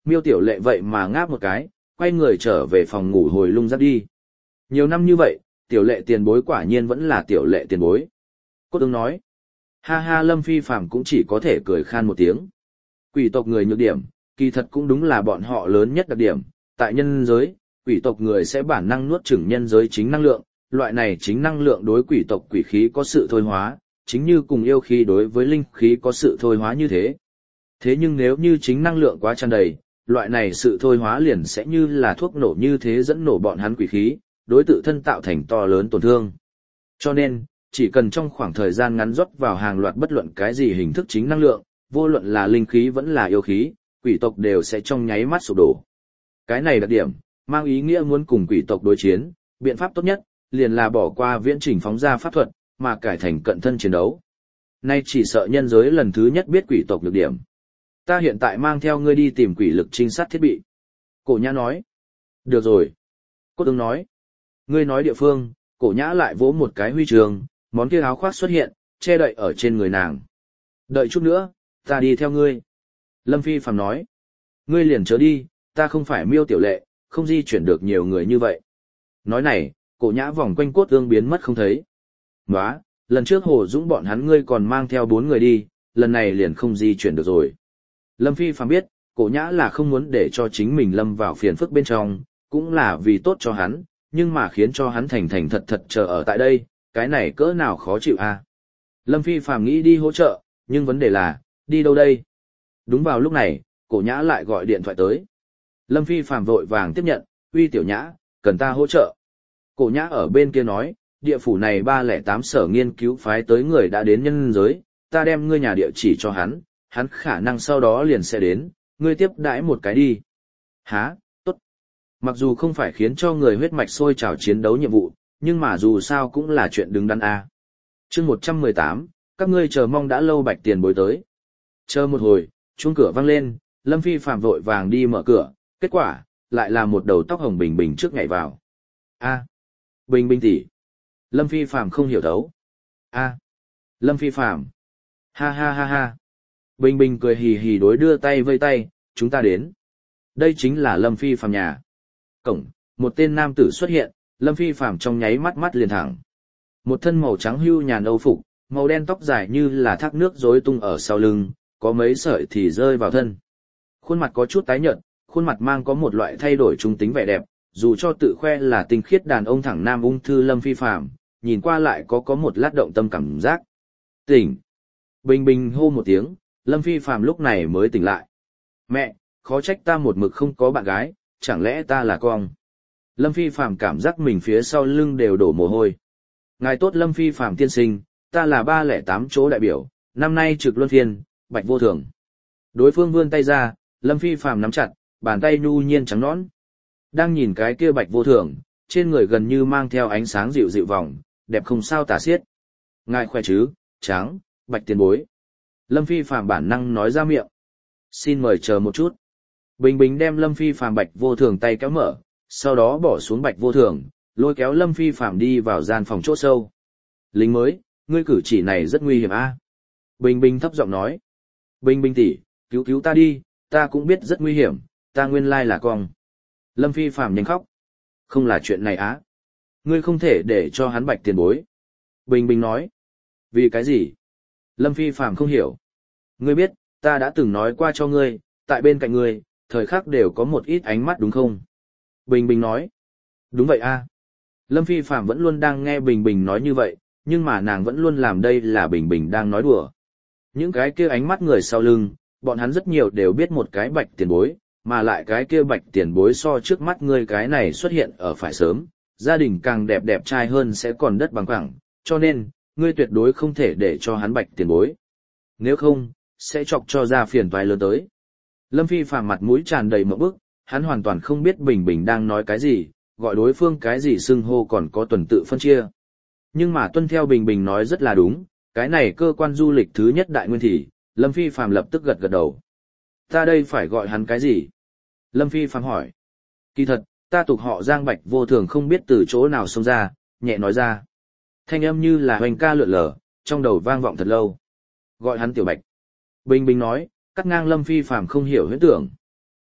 Miêu Tiểu Lệ vậy mà ngáp một cái, quay người trở về phòng ngủ hồi lung giấc đi. Nhiều năm như vậy, Tiểu Lệ tiền bối quả nhiên vẫn là Tiểu Lệ tiền bối. Cốt Ưng nói. Ha ha, Lâm Phi Phàm cũng chỉ có thể cười khan một tiếng. Quỷ tộc người nhược điểm, kỳ thật cũng đúng là bọn họ lớn nhất đặc điểm. Tại nhân giới, quỷ tộc người sẽ bản năng nuốt chửng nhân giới chính năng lượng, loại này chính năng lượng đối quỷ tộc quỷ khí có sự thôi hóa, chính như cùng yêu khí đối với linh khí có sự thôi hóa như thế. Thế nhưng nếu như chính năng lượng quá tràn đầy, loại này sự thôi hóa liền sẽ như là thuốc nổ như thế dẫn nổ bọn hắn quỷ khí, đối tự thân tạo thành to lớn tổn thương. Cho nên, chỉ cần trong khoảng thời gian ngắn rót vào hàng loạt bất luận cái gì hình thức chính năng lượng, vô luận là linh khí vẫn là yêu khí, quỷ tộc đều sẽ trong nháy mắt sụp đổ. Cái này đặc điểm, mang ý nghĩa muốn cùng quỷ tộc đối chiến, biện pháp tốt nhất, liền là bỏ qua viễn trình phóng ra pháp thuật, mà cải thành cận thân chiến đấu. Nay chỉ sợ nhân giới lần thứ nhất biết quỷ tộc nhược điểm. Ta hiện tại mang theo ngươi đi tìm quỷ lực trinh sát thiết bị. Cổ Nhã nói. Được rồi. Cốt Ưng nói. Ngươi nói địa phương, Cổ Nhã lại vỗ một cái huy trường, món kia áo khoác xuất hiện, che đậy ở trên người nàng. Đợi chút nữa, ta đi theo ngươi. Lâm Phi Phàm nói. Ngươi liền chớ đi, ta không phải Miêu Tiểu Lệ, không di chuyển được nhiều người như vậy. Nói này, Cổ Nhã vòng quanh Cốt Ưng biến mất không thấy. Nóa, lần trước Hồ Dũng bọn hắn ngươi còn mang theo 4 người đi, lần này liền không di chuyển được rồi. Lâm Phi Phàm biết, Cổ Nhã là không muốn để cho chính mình lâm vào phiền phức bên trong, cũng là vì tốt cho hắn, nhưng mà khiến cho hắn thành thành thật thật chờ ở tại đây, cái này cỡ nào khó chịu a. Lâm Phi Phàm nghĩ đi hỗ trợ, nhưng vấn đề là, đi đâu đây? Đúng vào lúc này, Cổ Nhã lại gọi điện thoại tới. Lâm Phi Phàm vội vàng tiếp nhận, uy Tiểu Nhã, cần ta hỗ trợ. Cổ Nhã ở bên kia nói, địa phủ này 308 sở nghiên cứu phái tới người đã đến nhân giới, ta đem ngươi nhà địa chỉ cho hắn khả năng sau đó liền sẽ đến, ngươi tiếp đãi một cái đi. Hả, tốt. Mặc dù không phải khiến cho người huyết mạch sôi trào chiến đấu nhiệm vụ, nhưng mà dù sao cũng là chuyện đứng đắn a. Chương 118, các ngươi chờ mong đã lâu Bạch tiền bối tới. Chờ một hồi, chuông cửa vang lên, Lâm Phi Phạm vội vàng đi mở cửa, kết quả, lại là một đầu tóc hồng Bình Bình trước nhảy vào. A, Bình Bình tỷ. Lâm Phi Phạm không hiểu thấu. A, Lâm Phi Phạm. Ha ha ha ha. Bình Bình cười hì hì đối đưa tay vây tay, chúng ta đến. Đây chính là Lâm Phi Phạm nhà. Cổng, một tên nam tử xuất hiện, Lâm Phi Phạm trong nháy mắt mắt liền thẳng. Một thân màu trắng hưu nhàn âu phục, màu đen tóc dài như là thác nước rối tung ở sau lưng, có mấy sợi thì rơi vào thân. Khuôn mặt có chút tái nhợt, khuôn mặt mang có một loại thay đổi trung tính vẻ đẹp, dù cho tự khoe là tinh khiết đàn ông thẳng nam ung thư Lâm Phi Phạm, nhìn qua lại có một lát động tâm cảm giác. Tỉnh. Bình Bình hô một tiếng, Lâm Phi Phạm lúc này mới tỉnh lại. Mẹ, khó trách ta một mực không có bạn gái, chẳng lẽ ta là con? Lâm Phi Phạm cảm giác mình phía sau lưng đều đổ mồ hôi. Ngài tốt Lâm Phi Phạm tiên sinh, ta là 308 chỗ đại biểu, năm nay trực luân phiên, Bạch Vô Thường. Đối phương vươn tay ra, Lâm Phi Phạm nắm chặt, bàn tay nhu nhiên trắng nõn. Đang nhìn cái kia Bạch Vô Thường, trên người gần như mang theo ánh sáng dịu dịu vòng, đẹp không sao tả xiết. Ngài khỏe chứ, trắng, Bạch tiền bối. Lâm Phi Phạm bản năng nói ra miệng. Xin mời chờ một chút. Bình Bình đem Lâm Phi Phạm Bạch Vô Thường tay kéo mở, sau đó bỏ xuống Bạch Vô Thường, lôi kéo Lâm Phi Phạm đi vào gian phòng chỗ sâu. Lính mới, ngươi cử chỉ này rất nguy hiểm a. Bình Bình thấp giọng nói. Bình Bình tỷ, cứu cứu ta đi, ta cũng biết rất nguy hiểm, ta nguyên lai là con. Lâm Phi Phạm nhanh khóc. Không là chuyện này á. Ngươi không thể để cho hắn Bạch tiền bối. Bình Bình nói. Vì cái gì? Lâm Phi Phạm không hiểu. Ngươi biết, ta đã từng nói qua cho ngươi, tại bên cạnh ngươi, thời khắc đều có một ít ánh mắt đúng không? Bình Bình nói. Đúng vậy a. Lâm Phi Phạm vẫn luôn đang nghe Bình Bình nói như vậy, nhưng mà nàng vẫn luôn làm đây là Bình Bình đang nói đùa. Những cái kia ánh mắt người sau lưng, bọn hắn rất nhiều đều biết một cái Bạch tiền bối, mà lại cái kia Bạch tiền bối so trước mắt ngươi cái này xuất hiện ở phải sớm, gia đình càng đẹp đẹp trai hơn sẽ còn đất bằng phẳng, cho nên, ngươi tuyệt đối không thể để cho hắn Bạch tiền bối. Nếu không, sẽ chọc cho ra phiền toái lớn tới. Lâm Phi Phạm mặt mũi tràn đầy mộng bức, hắn hoàn toàn không biết Bình Bình đang nói cái gì, gọi đối phương cái gì xưng hô còn có tuần tự phân chia. Nhưng mà tuân theo Bình Bình nói rất là đúng, cái này cơ quan du lịch thứ nhất đại nguyên thị, Lâm Phi Phạm lập tức gật gật đầu. Ta đây phải gọi hắn cái gì? Lâm Phi Phạm hỏi. Kỳ thật, ta tục họ Giang Bạch Vô Thường không biết từ chỗ nào xông ra, nhẹ nói ra. Thanh âm như là hoành ca lượn lờ, trong đầu vang vọng thật lâu. Gọi hắn Tiểu Bạch. Bình Bình nói, cắt ngang Lâm Phi Phạm không hiểu huyễn tưởng.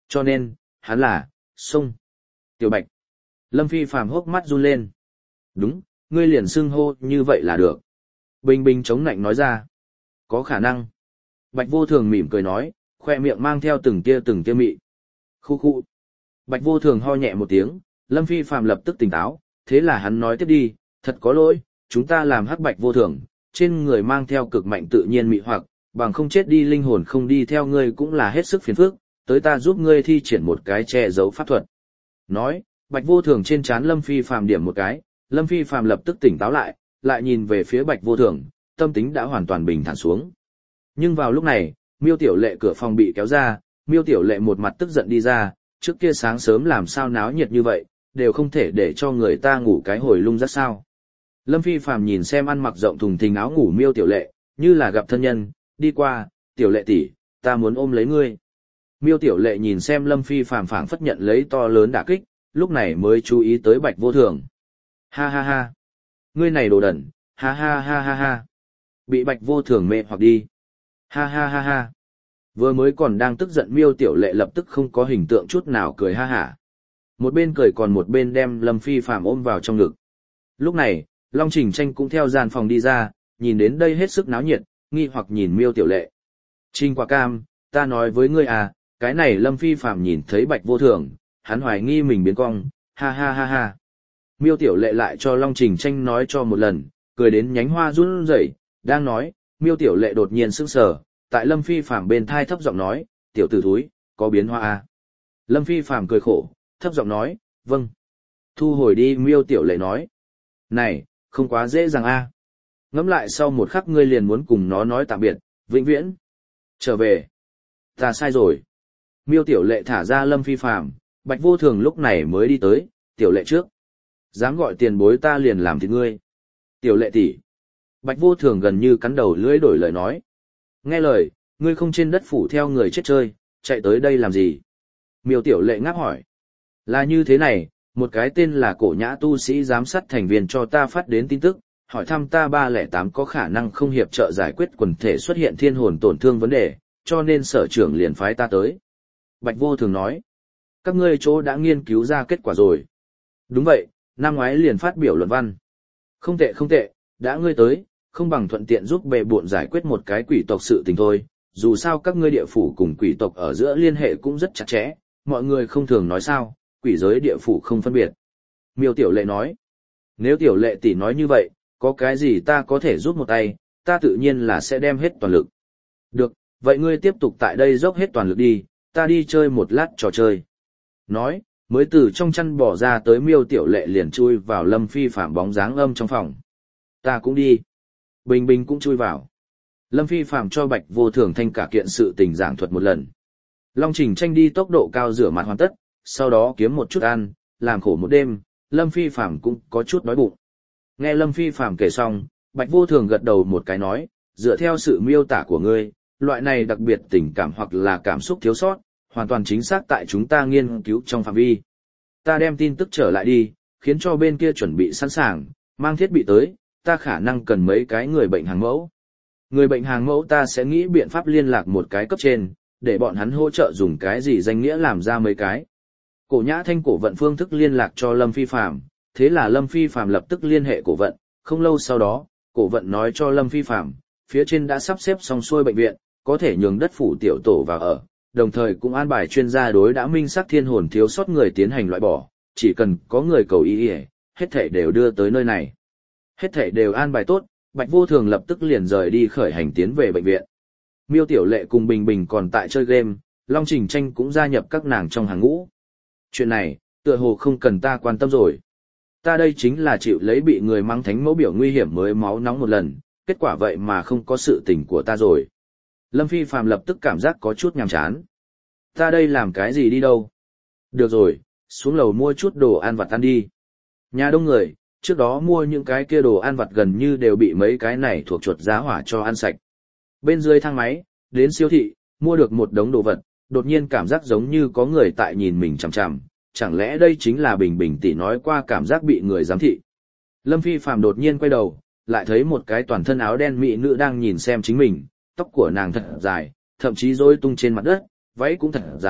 Cho nên, hắn là, sông. Tiểu Bạch. Lâm Phi Phàm hốc mắt run lên. Đúng, ngươi liền xưng hô như vậy là được. Bình Bình chống nạnh nói ra. Có khả năng. Bạch Vô Thường mỉm cười nói, khoe miệng mang theo từng tia mị. Khu khu. Bạch Vô Thường ho nhẹ một tiếng, Lâm Phi Phàm lập tức tỉnh táo, thế là hắn nói tiếp đi, thật có lỗi, chúng ta làm hắc Bạch Vô Thường, trên người mang theo cực mạnh tự nhiên mị hoặc, bằng không chết đi linh hồn không đi theo ngươi cũng là hết sức phiền phức, tới ta giúp ngươi thi triển một cái che giấu pháp thuật. Nói, Bạch Vô Thường trên trán Lâm Phi Phàm điểm một cái, Lâm Phi Phàm lập tức tỉnh táo lại nhìn về phía Bạch Vô Thường, tâm tính đã hoàn toàn bình thản xuống. Nhưng vào lúc này, Miêu Tiểu Lệ cửa phòng bị kéo ra, Miêu Tiểu Lệ một mặt tức giận đi ra, trước kia sáng sớm làm sao náo nhiệt như vậy, đều không thể để cho người ta ngủ cái hồi lung rất sao. Lâm Phi Phàm nhìn xem ăn mặc rộng thùng thình áo ngủ Miêu Tiểu Lệ, như là gặp thân nhân, đi qua, Tiểu Lệ tỷ, ta muốn ôm lấy ngươi. Miêu Tiểu Lệ nhìn xem Lâm Phi Phàm phảng phất nhận lấy to lớn đả kích, lúc này mới chú ý tới Bạch Vô Thường. Ha ha ha, ngươi này đồ đần, ha ha ha ha ha. Bị Bạch Vô Thường mê hoặc đi. Ha ha ha ha. Vừa mới còn đang tức giận Miêu Tiểu Lệ lập tức không có hình tượng chút nào cười ha hả. Một bên cười còn một bên đem Lâm Phi Phàm ôm vào trong ngực. Lúc này, Long Trình Tranh cũng theo gian phòng đi ra, nhìn đến đây hết sức náo nhiệt, nghi hoặc nhìn Miêu Tiểu Lệ. Trình Quả Cam, ta nói với ngươi à, cái này Lâm Phi Phàm nhìn thấy Bạch Vô Thường, hắn hoài nghi mình biến cong, ha ha ha ha. Miêu Tiểu Lệ lại cho Long Trình Tranh nói cho một lần, cười đến nhánh hoa run rẩy, đang nói, Miêu Tiểu Lệ đột nhiên sững sờ, tại Lâm Phi Phàm bên thai thấp giọng nói, tiểu tử thúi, có biến hoa à? Lâm Phi Phàm cười khổ, thấp giọng nói, vâng. Thu hồi đi Miêu Tiểu Lệ nói, này, không quá dễ dàng a. Ngẫm lại sau một khắc ngươi liền muốn cùng nó nói tạm biệt, vĩnh viễn. Trở về. Ta sai rồi. Miêu Tiểu Lệ thả ra Lâm Phi Phàm, Bạch Vô Thường lúc này mới đi tới, Tiểu Lệ trước. Dám gọi tiền bối ta liền làm thịt ngươi. Tiểu Lệ tỷ. Bạch Vô Thường gần như cắn đầu lưỡi đổi lời nói. Nghe lời, ngươi không trên đất phủ theo người chết chơi, chạy tới đây làm gì? Miêu Tiểu Lệ ngáp hỏi. Là như thế này, một cái tên là Cổ Nhã tu sĩ giám sát thành viên cho ta phát đến tin tức, hỏi thăm ta 308 có khả năng không hiệp trợ giải quyết quần thể xuất hiện thiên hồn tổn thương vấn đề, cho nên sở trưởng liền phái ta tới. Bạch Vô Thường nói, các ngươi chỗ đã nghiên cứu ra kết quả rồi. Đúng vậy, năm ngoái liền phát biểu luận văn. Không tệ, đã ngươi tới, không bằng thuận tiện giúp bệ bộn giải quyết một cái quỷ tộc sự tình thôi, dù sao các ngươi địa phủ cùng quỷ tộc ở giữa liên hệ cũng rất chặt chẽ, mọi người không thường nói sao, quỷ giới địa phủ không phân biệt. Miêu Tiểu Lệ nói, nếu Tiểu Lệ tỷ nói như vậy, có cái gì ta có thể giúp một tay, ta tự nhiên là sẽ đem hết toàn lực. Được, vậy ngươi tiếp tục tại đây dốc hết toàn lực đi, ta đi chơi một lát trò chơi. Nói, mới từ trong chăn bỏ ra tới Miêu Tiểu Lệ liền chui vào Lâm Phi Phạm bóng dáng âm trong phòng. Ta cũng đi. Bình Bình cũng chui vào. Lâm Phi Phạm cho Bạch Vô Thường thanh cả kiện sự tình giảng thuật một lần. Long Trình Tranh đi tốc độ cao rửa mặt hoàn tất, sau đó kiếm một chút ăn, làm khổ một đêm, Lâm Phi Phạm cũng có chút đói bụng. Nghe Lâm Phi Phạm kể xong, Bạch Vô Thường gật đầu một cái nói, dựa theo sự miêu tả của ngươi, loại này đặc biệt tình cảm hoặc là cảm xúc thiếu sót, hoàn toàn chính xác tại chúng ta nghiên cứu trong phạm vi. Ta đem tin tức trở lại đi, khiến cho bên kia chuẩn bị sẵn sàng, mang thiết bị tới, ta khả năng cần mấy cái người bệnh hàng mẫu. Người bệnh hàng mẫu ta sẽ nghĩ biện pháp liên lạc một cái cấp trên, để bọn hắn hỗ trợ dùng cái gì danh nghĩa làm ra mấy cái. Cổ Nhã Thanh cổ vận phương thức liên lạc cho Lâm Phi Phạm, thế là Lâm Phi Phạm lập tức liên hệ cổ vận, không lâu sau đó, cổ vận nói cho Lâm Phi Phạm, phía trên đã sắp xếp xong xuôi bệnh viện, có thể nhường đất phủ tiểu tổ vào ở, đồng thời cũng an bài chuyên gia đối đã minh xác thiên hồn thiếu sót người tiến hành loại bỏ, chỉ cần có người cầu ý, hết thảy đều đưa tới nơi này. Hết thảy đều an bài tốt, Bạch Vô Thường lập tức liền rời đi khởi hành tiến về bệnh viện. Miêu Tiểu Lệ cùng Bình Bình còn tại chơi game, Long Trình Tranh cũng gia nhập các nàng trong hàng ngũ. Chuyện này, tựa hồ không cần ta quan tâm rồi. Ta đây chính là chịu lấy bị người mang thánh mẫu biểu nguy hiểm mới máu nóng một lần, kết quả vậy mà không có sự tình của ta rồi. Lâm Phi Phạm lập tức cảm giác có chút nhàm chán. Ta đây làm cái gì đi đâu? Được rồi, xuống lầu mua chút đồ ăn vặt ăn đi. Nhà đông người, trước đó mua những cái kia đồ ăn vặt gần như đều bị mấy cái này thuộc chuột giá hỏa cho ăn sạch. Bên dưới thang máy, đến siêu thị, mua được một đống đồ vật, đột nhiên cảm giác giống như có người tại nhìn mình chằm chằm, chẳng lẽ đây chính là Bình Bình tỷ nói qua cảm giác bị người giám thị. Lâm Phi Phạm đột nhiên quay đầu, lại thấy một cái toàn thân áo đen mỹ nữ đang nhìn xem chính mình, tóc của nàng thật dài, thậm chí rối tung trên mặt đất, váy cũng thật dài,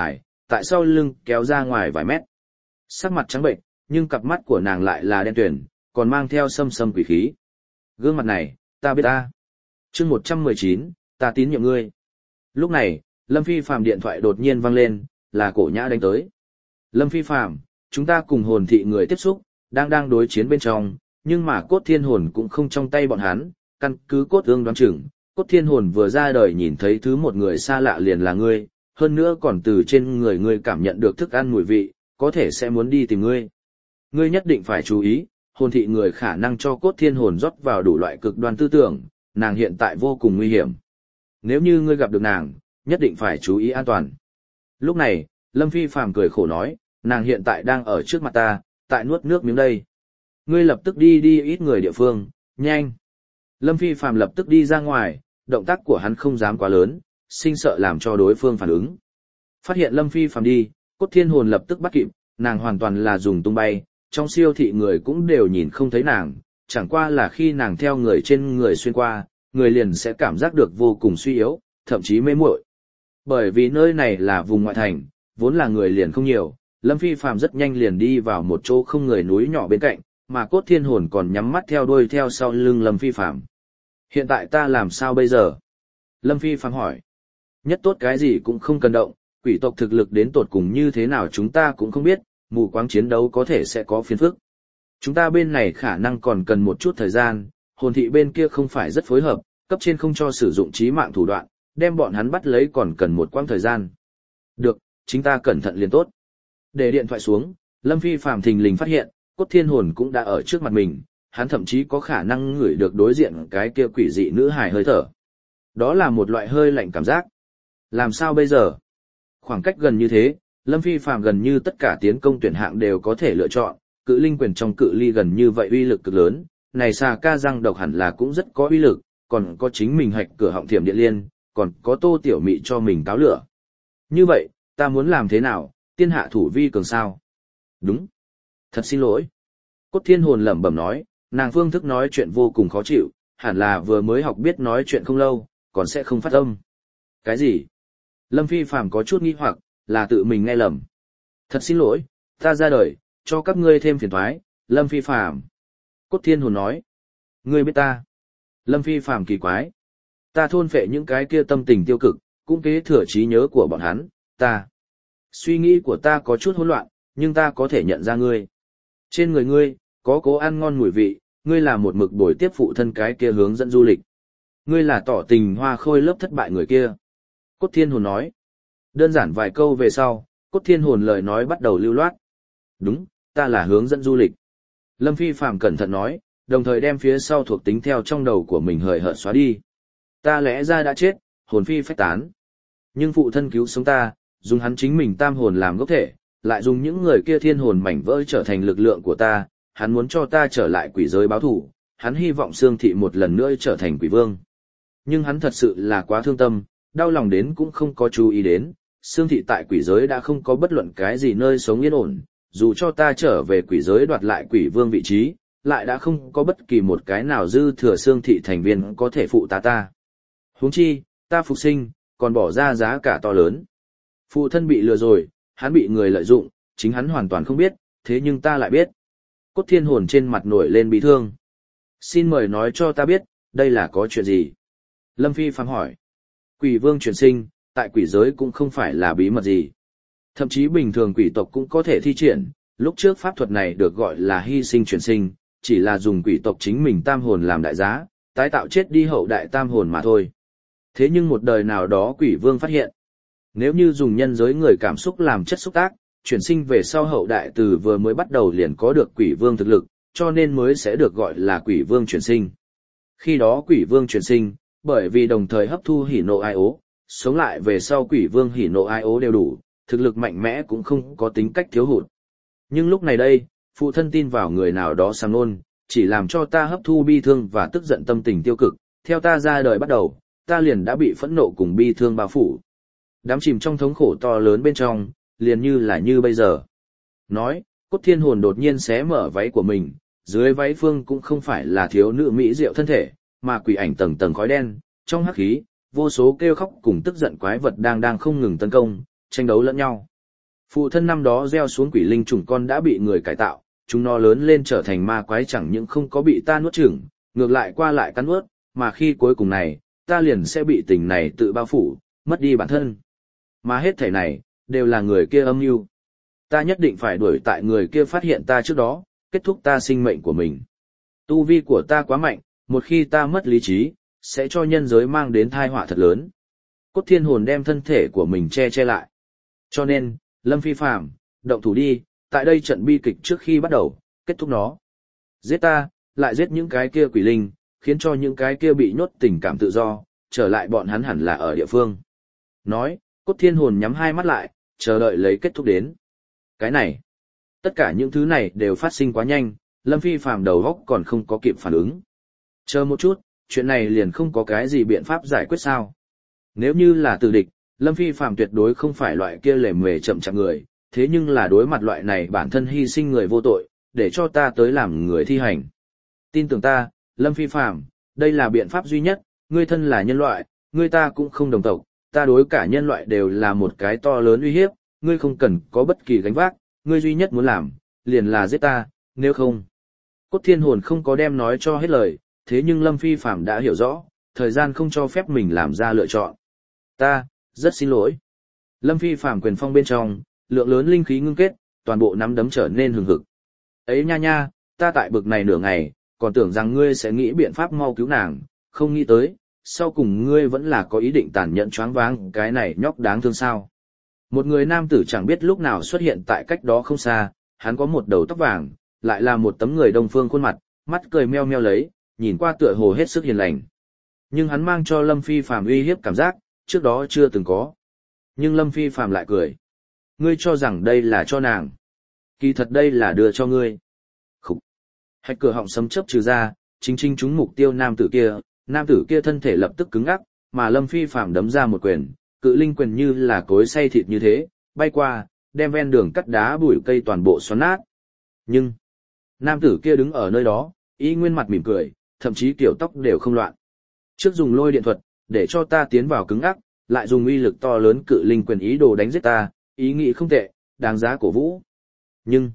tại sau lưng kéo ra ngoài vài mét. Sắc mặt trắng bệnh, nhưng cặp mắt của nàng lại là đen tuyền, còn mang theo sâm sâm quỷ khí. Gương mặt này, ta biết ta. Chương 119, ta tín nhiệm ngươi. Lúc này, Lâm Phi Phàm điện thoại đột nhiên vang lên, là Cổ Nhã đánh tới. Lâm Phi Phàm, chúng ta cùng hồn thị người tiếp xúc, đang đối chiến bên trong, nhưng mà cốt thiên hồn cũng không trong tay bọn hắn, căn cứ cốt ương đoán chừng, cốt thiên hồn vừa ra đời nhìn thấy thứ một người xa lạ liền là ngươi, hơn nữa còn từ trên người ngươi cảm nhận được thức ăn mùi vị, có thể sẽ muốn đi tìm ngươi. Ngươi nhất định phải chú ý, hồn thị người khả năng cho cốt thiên hồn rót vào đủ loại cực đoan tư tưởng, nàng hiện tại vô cùng nguy hiểm. Nếu như ngươi gặp được nàng, nhất định phải chú ý an toàn. Lúc này, Lâm Phi Phàm cười khổ nói, nàng hiện tại đang ở trước mặt ta, tại nuốt nước miếng đây. Ngươi lập tức đi ít người địa phương, nhanh. Lâm Phi Phàm lập tức đi ra ngoài, động tác của hắn không dám quá lớn, sinh sợ làm cho đối phương phản ứng. Phát hiện Lâm Phi Phàm đi, cốt thiên hồn lập tức bắt kịp, nàng hoàn toàn là dùng tung bay, trong siêu thị người cũng đều nhìn không thấy nàng, chẳng qua là khi nàng theo người trên người xuyên qua, người liền sẽ cảm giác được vô cùng suy yếu, thậm chí mê muội. Bởi vì nơi này là vùng ngoại thành, vốn là người liền không nhiều, Lâm Phi Phàm rất nhanh liền đi vào một chỗ không người núi nhỏ bên cạnh, mà cốt thiên hồn còn nhắm mắt theo đuôi theo sau lưng Lâm Phi Phàm. Hiện tại ta làm sao bây giờ? Lâm Phi Phàm hỏi. Nhất tốt cái gì cũng không cần động, quỷ tộc thực lực đến tột cùng như thế nào chúng ta cũng không biết, mù quáng chiến đấu có thể sẽ có phiền phức. Chúng ta bên này khả năng còn cần một chút thời gian, hồn thị bên kia không phải rất phối hợp, cấp trên không cho sử dụng trí mạng thủ đoạn, đem bọn hắn bắt lấy còn cần một quãng thời gian. Được, chúng ta cẩn thận liền tốt. Để điện thoại xuống, Lâm Phi Phàm thình lình phát hiện, cốt thiên hồn cũng đã ở trước mặt mình, hắn thậm chí có khả năng ngửi được đối diện cái kia quỷ dị nữ hài hơi thở. Đó là một loại hơi lạnh cảm giác. Làm sao bây giờ? Khoảng cách gần như thế, Lâm Phi Phàm gần như tất cả tiến công tuyển hạng đều có thể lựa chọn, cự linh quyền trong cự ly gần như vậy uy lực cực lớn, này xà ca răng độc hẳn là cũng rất có uy lực, còn có chính mình hạch cửa họng thiểm điện liên, còn có Tô Tiểu Mị cho mình cáo lửa. Như vậy, ta muốn làm thế nào, tiên hạ thủ vi cường sao? Đúng. Thật xin lỗi. Cốt thiên hồn lẩm bẩm nói, nàng phương thức nói chuyện vô cùng khó chịu, hẳn là vừa mới học biết nói chuyện không lâu, còn sẽ không phát âm. Cái gì? Lâm Phi Phàm có chút nghi hoặc, là tự mình nghe lầm. Thật xin lỗi, ta ra đời, cho các ngươi thêm phiền toái, Lâm Phi Phàm. Cốt thiên hồn nói. Ngươi biết ta. Lâm Phi Phàm kỳ quái. Ta thôn phệ những cái kia tâm tình tiêu cực, cũng kế thừa trí nhớ của bọn hắn, ta. Suy nghĩ của ta có chút hỗn loạn, nhưng ta có thể nhận ra ngươi. Trên người ngươi, có cố ăn ngon mùi vị, ngươi là một mực bồi tiếp phụ thân cái kia hướng dẫn du lịch. Ngươi là tỏ tình hoa khôi lớp thất bại người kia. Cốt thiên hồn nói. Đơn giản vài câu về sau, cốt thiên hồn lời nói bắt đầu lưu loát. Đúng, ta là hướng dẫn du lịch. Lâm Phi Phàm cẩn thận nói, đồng thời đem phía sau thuộc tính theo trong đầu của mình hời hợt xóa đi. Ta lẽ ra đã chết, hồn phi phách tán. Nhưng phụ thân cứu sống ta, dùng hắn chính mình tam hồn làm gốc thể, lại dùng những người kia thiên hồn mảnh vỡ trở thành lực lượng của ta, hắn muốn cho ta trở lại quỷ giới báo thủ, hắn hy vọng Sương Thị một lần nữa trở thành quỷ vương. Nhưng hắn thật sự là quá thương tâm, đau lòng đến cũng không có chú ý đến, Sương Thị tại quỷ giới đã không có bất luận cái gì nơi sống yên ổn, dù cho ta trở về quỷ giới đoạt lại quỷ vương vị trí, lại đã không có bất kỳ một cái nào dư thừa Sương Thị thành viên có thể phụ ta. Huống chi, ta phục sinh, còn bỏ ra giá cả to lớn. Phụ thân bị lừa rồi, hắn bị người lợi dụng, chính hắn hoàn toàn không biết, thế nhưng ta lại biết. Cốt thiên hồn trên mặt nổi lên bi thương. Xin mời nói cho ta biết, đây là có chuyện gì? Lâm Phi Phàm hỏi. Quỷ vương chuyển sinh, tại quỷ giới cũng không phải là bí mật gì. Thậm chí bình thường quỷ tộc cũng có thể thi triển, lúc trước pháp thuật này được gọi là hy sinh chuyển sinh, chỉ là dùng quỷ tộc chính mình tam hồn làm đại giá, tái tạo chết đi hậu đại tam hồn mà thôi. Thế nhưng một đời nào đó quỷ vương phát hiện, nếu như dùng nhân giới người cảm xúc làm chất xúc tác, chuyển sinh về sau hậu đại từ vừa mới bắt đầu liền có được quỷ vương thực lực, cho nên mới sẽ được gọi là quỷ vương chuyển sinh. Khi đó quỷ vương chuyển sinh, bởi vì đồng thời hấp thu hỉ nộ ai ố, sống lại về sau quỷ vương hỉ nộ ai ố đều đủ, thực lực mạnh mẽ cũng không có tính cách thiếu hụt. Nhưng lúc này đây, phụ thân tin vào người nào đó sang nôn, chỉ làm cho ta hấp thu bi thương và tức giận tâm tình tiêu cực, theo ta ra đời bắt đầu, ta liền đã bị phẫn nộ cùng bi thương bao phủ. Đám chìm trong thống khổ to lớn bên trong, liền như là như bây giờ. Nói, cốt thiên hồn đột nhiên xé mở váy của mình, dưới váy phương cũng không phải là thiếu nữ mỹ diệu thân thể, mà quỷ ảnh tầng tầng khói đen, trong hắc khí, vô số kêu khóc cùng tức giận quái vật đang không ngừng tấn công, tranh đấu lẫn nhau. Phụ thân năm đó gieo xuống quỷ linh trùng con đã bị người cải tạo, chúng nó lớn lên trở thành ma quái chẳng những không có bị ta nuốt chửng, ngược lại qua lại cắn nuốt, mà khi cuối cùng này, ta liền sẽ bị tình này tự bao phủ, mất đi bản thân. Mà hết thảy này, đều là người kia âm mưu. Ta nhất định phải đuổi tại người kia phát hiện ta trước đó, kết thúc ta sinh mệnh của mình. Tu vi của ta quá mạnh, một khi ta mất lý trí, sẽ cho nhân giới mang đến tai họa thật lớn. Cốt Thiên Hồn đem thân thể của mình che lại. Cho nên, Lâm Phi Phàm, động thủ đi, tại đây trận bi kịch trước khi bắt đầu, kết thúc nó. Giết ta, lại giết những cái kia quỷ linh, khiến cho những cái kia bị nhốt tình cảm tự do, trở lại bọn hắn hẳn là ở địa phương. Nói, Cốt Thiên Hồn nhắm hai mắt lại, chờ đợi lấy kết thúc đến. Cái này, tất cả những thứ này đều phát sinh quá nhanh, Lâm Phi Phàm đầu óc còn không có kịp phản ứng. Chờ một chút, chuyện này liền không có cái gì biện pháp giải quyết sao. Nếu như là tử địch, Lâm Phi Phàm tuyệt đối không phải loại kia lề mề chậm chạp người, thế nhưng là đối mặt loại này bản thân hy sinh người vô tội, để cho ta tới làm người thi hành. Tin tưởng ta, Lâm Phi Phàm, đây là biện pháp duy nhất, ngươi thân là nhân loại, ngươi ta cũng không đồng tộc, ta đối cả nhân loại đều là một cái to lớn uy hiếp, ngươi không cần có bất kỳ gánh vác, ngươi duy nhất muốn làm, liền là giết ta, nếu không. Cốt Thiên Hồn không có đem nói cho hết lời, thế nhưng Lâm Phi Phàm đã hiểu rõ, thời gian không cho phép mình làm ra lựa chọn. Ta, rất xin lỗi. Lâm Phi Phàm quyền phong bên trong, lượng lớn linh khí ngưng kết, toàn bộ nắm đấm trở nên hừng hực. Ấy nha nha, ta tại bực này nửa ngày, còn tưởng rằng ngươi sẽ nghĩ biện pháp mau cứu nàng, không nghĩ tới, sau cùng ngươi vẫn là có ý định tàn nhẫn choáng váng cái này nhóc đáng thương sao. Một người nam tử chẳng biết lúc nào xuất hiện tại cách đó không xa, hắn có một đầu tóc vàng, lại là một tấm người đông phương khuôn mặt, mắt cười meo meo lấy, nhìn qua tựa hồ hết sức hiền lành. Nhưng hắn mang cho Lâm Phi Phàm uy hiếp cảm giác, trước đó chưa từng có. Nhưng Lâm Phi Phàm lại cười. Ngươi cho rằng đây là cho nàng. Kỳ thật đây là đưa cho ngươi. Khúc. Hạch cửa họng sấm chớp trừ ra, chính chính trúng mục tiêu nam tử kia thân thể lập tức cứng ngắc, mà Lâm Phi Phàm đấm ra một quyền, cự linh quyền như là cối xay thịt như thế, bay qua, đem ven đường cắt đá bụi cây toàn bộ xoắn nát. Nhưng, nam tử kia đứng ở nơi đó, y nguyên mặt mỉm cười, thậm chí kiểu tóc đều không loạn. Trước dùng lôi điện thuật, để cho ta tiến vào cứng ắc, lại dùng uy lực to lớn cự linh quyền ý đồ đánh giết ta, ý nghĩ không tệ, đáng giá cổ vũ. Nhưng,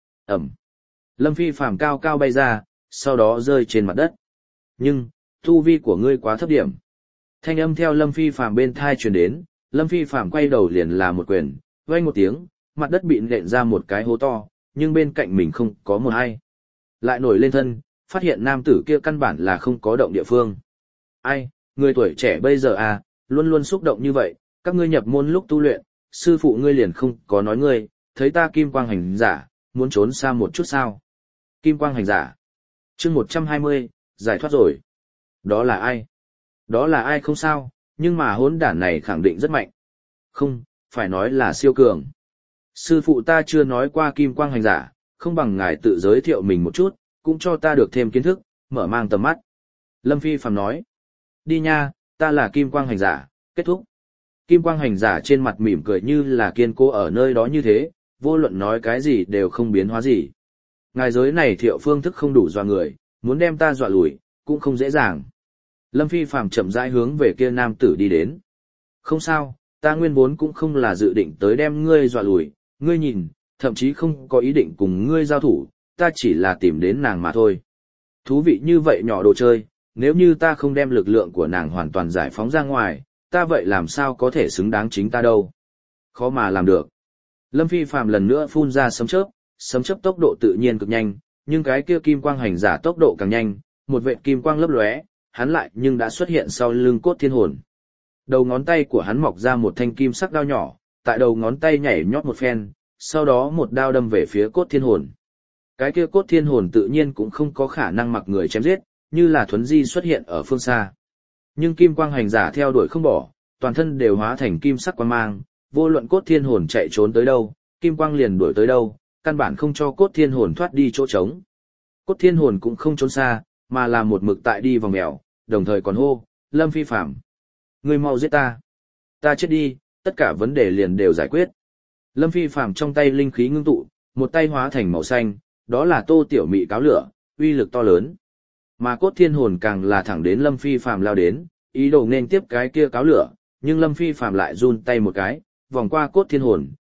Lâm Phi Phàm cao cao bay ra, sau đó rơi trên mặt đất. Nhưng, tu vi của ngươi quá thấp điểm. Thanh âm theo Lâm Phi Phàm bên thai truyền đến, Lâm Phi Phàm quay đầu liền là một quyền, vang một tiếng, mặt đất bị nện ra một cái hố to, nhưng bên cạnh mình không có một ai. Lại nổi lên thân, phát hiện nam tử kia căn bản là không có động địa phương. Ai, người tuổi trẻ bây giờ à, luôn luôn xúc động như vậy, các ngươi nhập môn lúc tu luyện, sư phụ ngươi liền không có nói ngươi, thấy ta kim quang hành giả, muốn trốn xa một chút sao. Kim quang hành giả. Chương 120, giải thoát rồi. Đó là ai? Đó là ai không sao, nhưng mà hỗn đản này khẳng định rất mạnh. Không, phải nói là siêu cường. Sư phụ ta chưa nói qua kim quang hành giả, không bằng ngài tự giới thiệu mình một chút, cũng cho ta được thêm kiến thức, mở mang tầm mắt. Lâm Phi Phàm nói. Đi nha, ta là kim quang hành giả, kết thúc. Kim quang hành giả trên mặt mỉm cười như là kiên cố ở nơi đó như thế, vô luận nói cái gì đều không biến hóa gì. Ngài giới này thiệu phương thức không đủ dọa người, muốn đem ta dọa lùi, cũng không dễ dàng. Lâm Phi Phàm chậm rãi hướng về kia nam tử đi đến. Không sao, ta nguyên vốn cũng không là dự định tới đem ngươi dọa lùi, ngươi nhìn, thậm chí không có ý định cùng ngươi giao thủ, ta chỉ là tìm đến nàng mà thôi. Thú vị như vậy nhỏ đồ chơi, nếu như ta không đem lực lượng của nàng hoàn toàn giải phóng ra ngoài, ta vậy làm sao có thể xứng đáng chính ta đâu. Khó mà làm được. Lâm Phi Phàm lần nữa phun ra sấm chớp tốc độ tự nhiên cực nhanh, nhưng cái kia kim quang hành giả tốc độ càng nhanh, một vệt kim quang lấp lóe, hắn lại nhưng đã xuất hiện sau lưng Cốt Thiên Hồn. Đầu ngón tay của hắn mọc ra một thanh kim sắc đao nhỏ, tại đầu ngón tay nhảy nhót một phen, sau đó một đao đâm về phía Cốt Thiên Hồn. Cái kia Cốt Thiên Hồn tự nhiên cũng không có khả năng mặc người chém giết, như là thuấn di xuất hiện ở phương xa. Nhưng kim quang hành giả theo đuổi không bỏ, toàn thân đều hóa thành kim sắc quang mang, vô luận Cốt Thiên Hồn chạy trốn tới đâu, kim quang liền đuổi tới đâu, căn bản không cho Cốt Thiên Hồn thoát đi chỗ trống. Cốt Thiên Hồn cũng không trốn xa, mà là một mực tại đi vòng mèo, đồng thời còn hô, Lâm Phi Phàm, ngươi mau giết ta. Ta chết đi, tất cả vấn đề liền đều giải quyết. Lâm Phi Phàm trong tay linh khí ngưng tụ, một tay hóa thành màu xanh, đó là Tô Tiểu Mị cáo lửa, uy lực to lớn. Mà Cốt Thiên Hồn càng là thẳng đến Lâm Phi Phàm lao đến, ý đồ nên tiếp cái kia cáo lửa, nhưng Lâm Phi Phàm lại run tay một cái, vòng qua Cốt Thiên Hồn,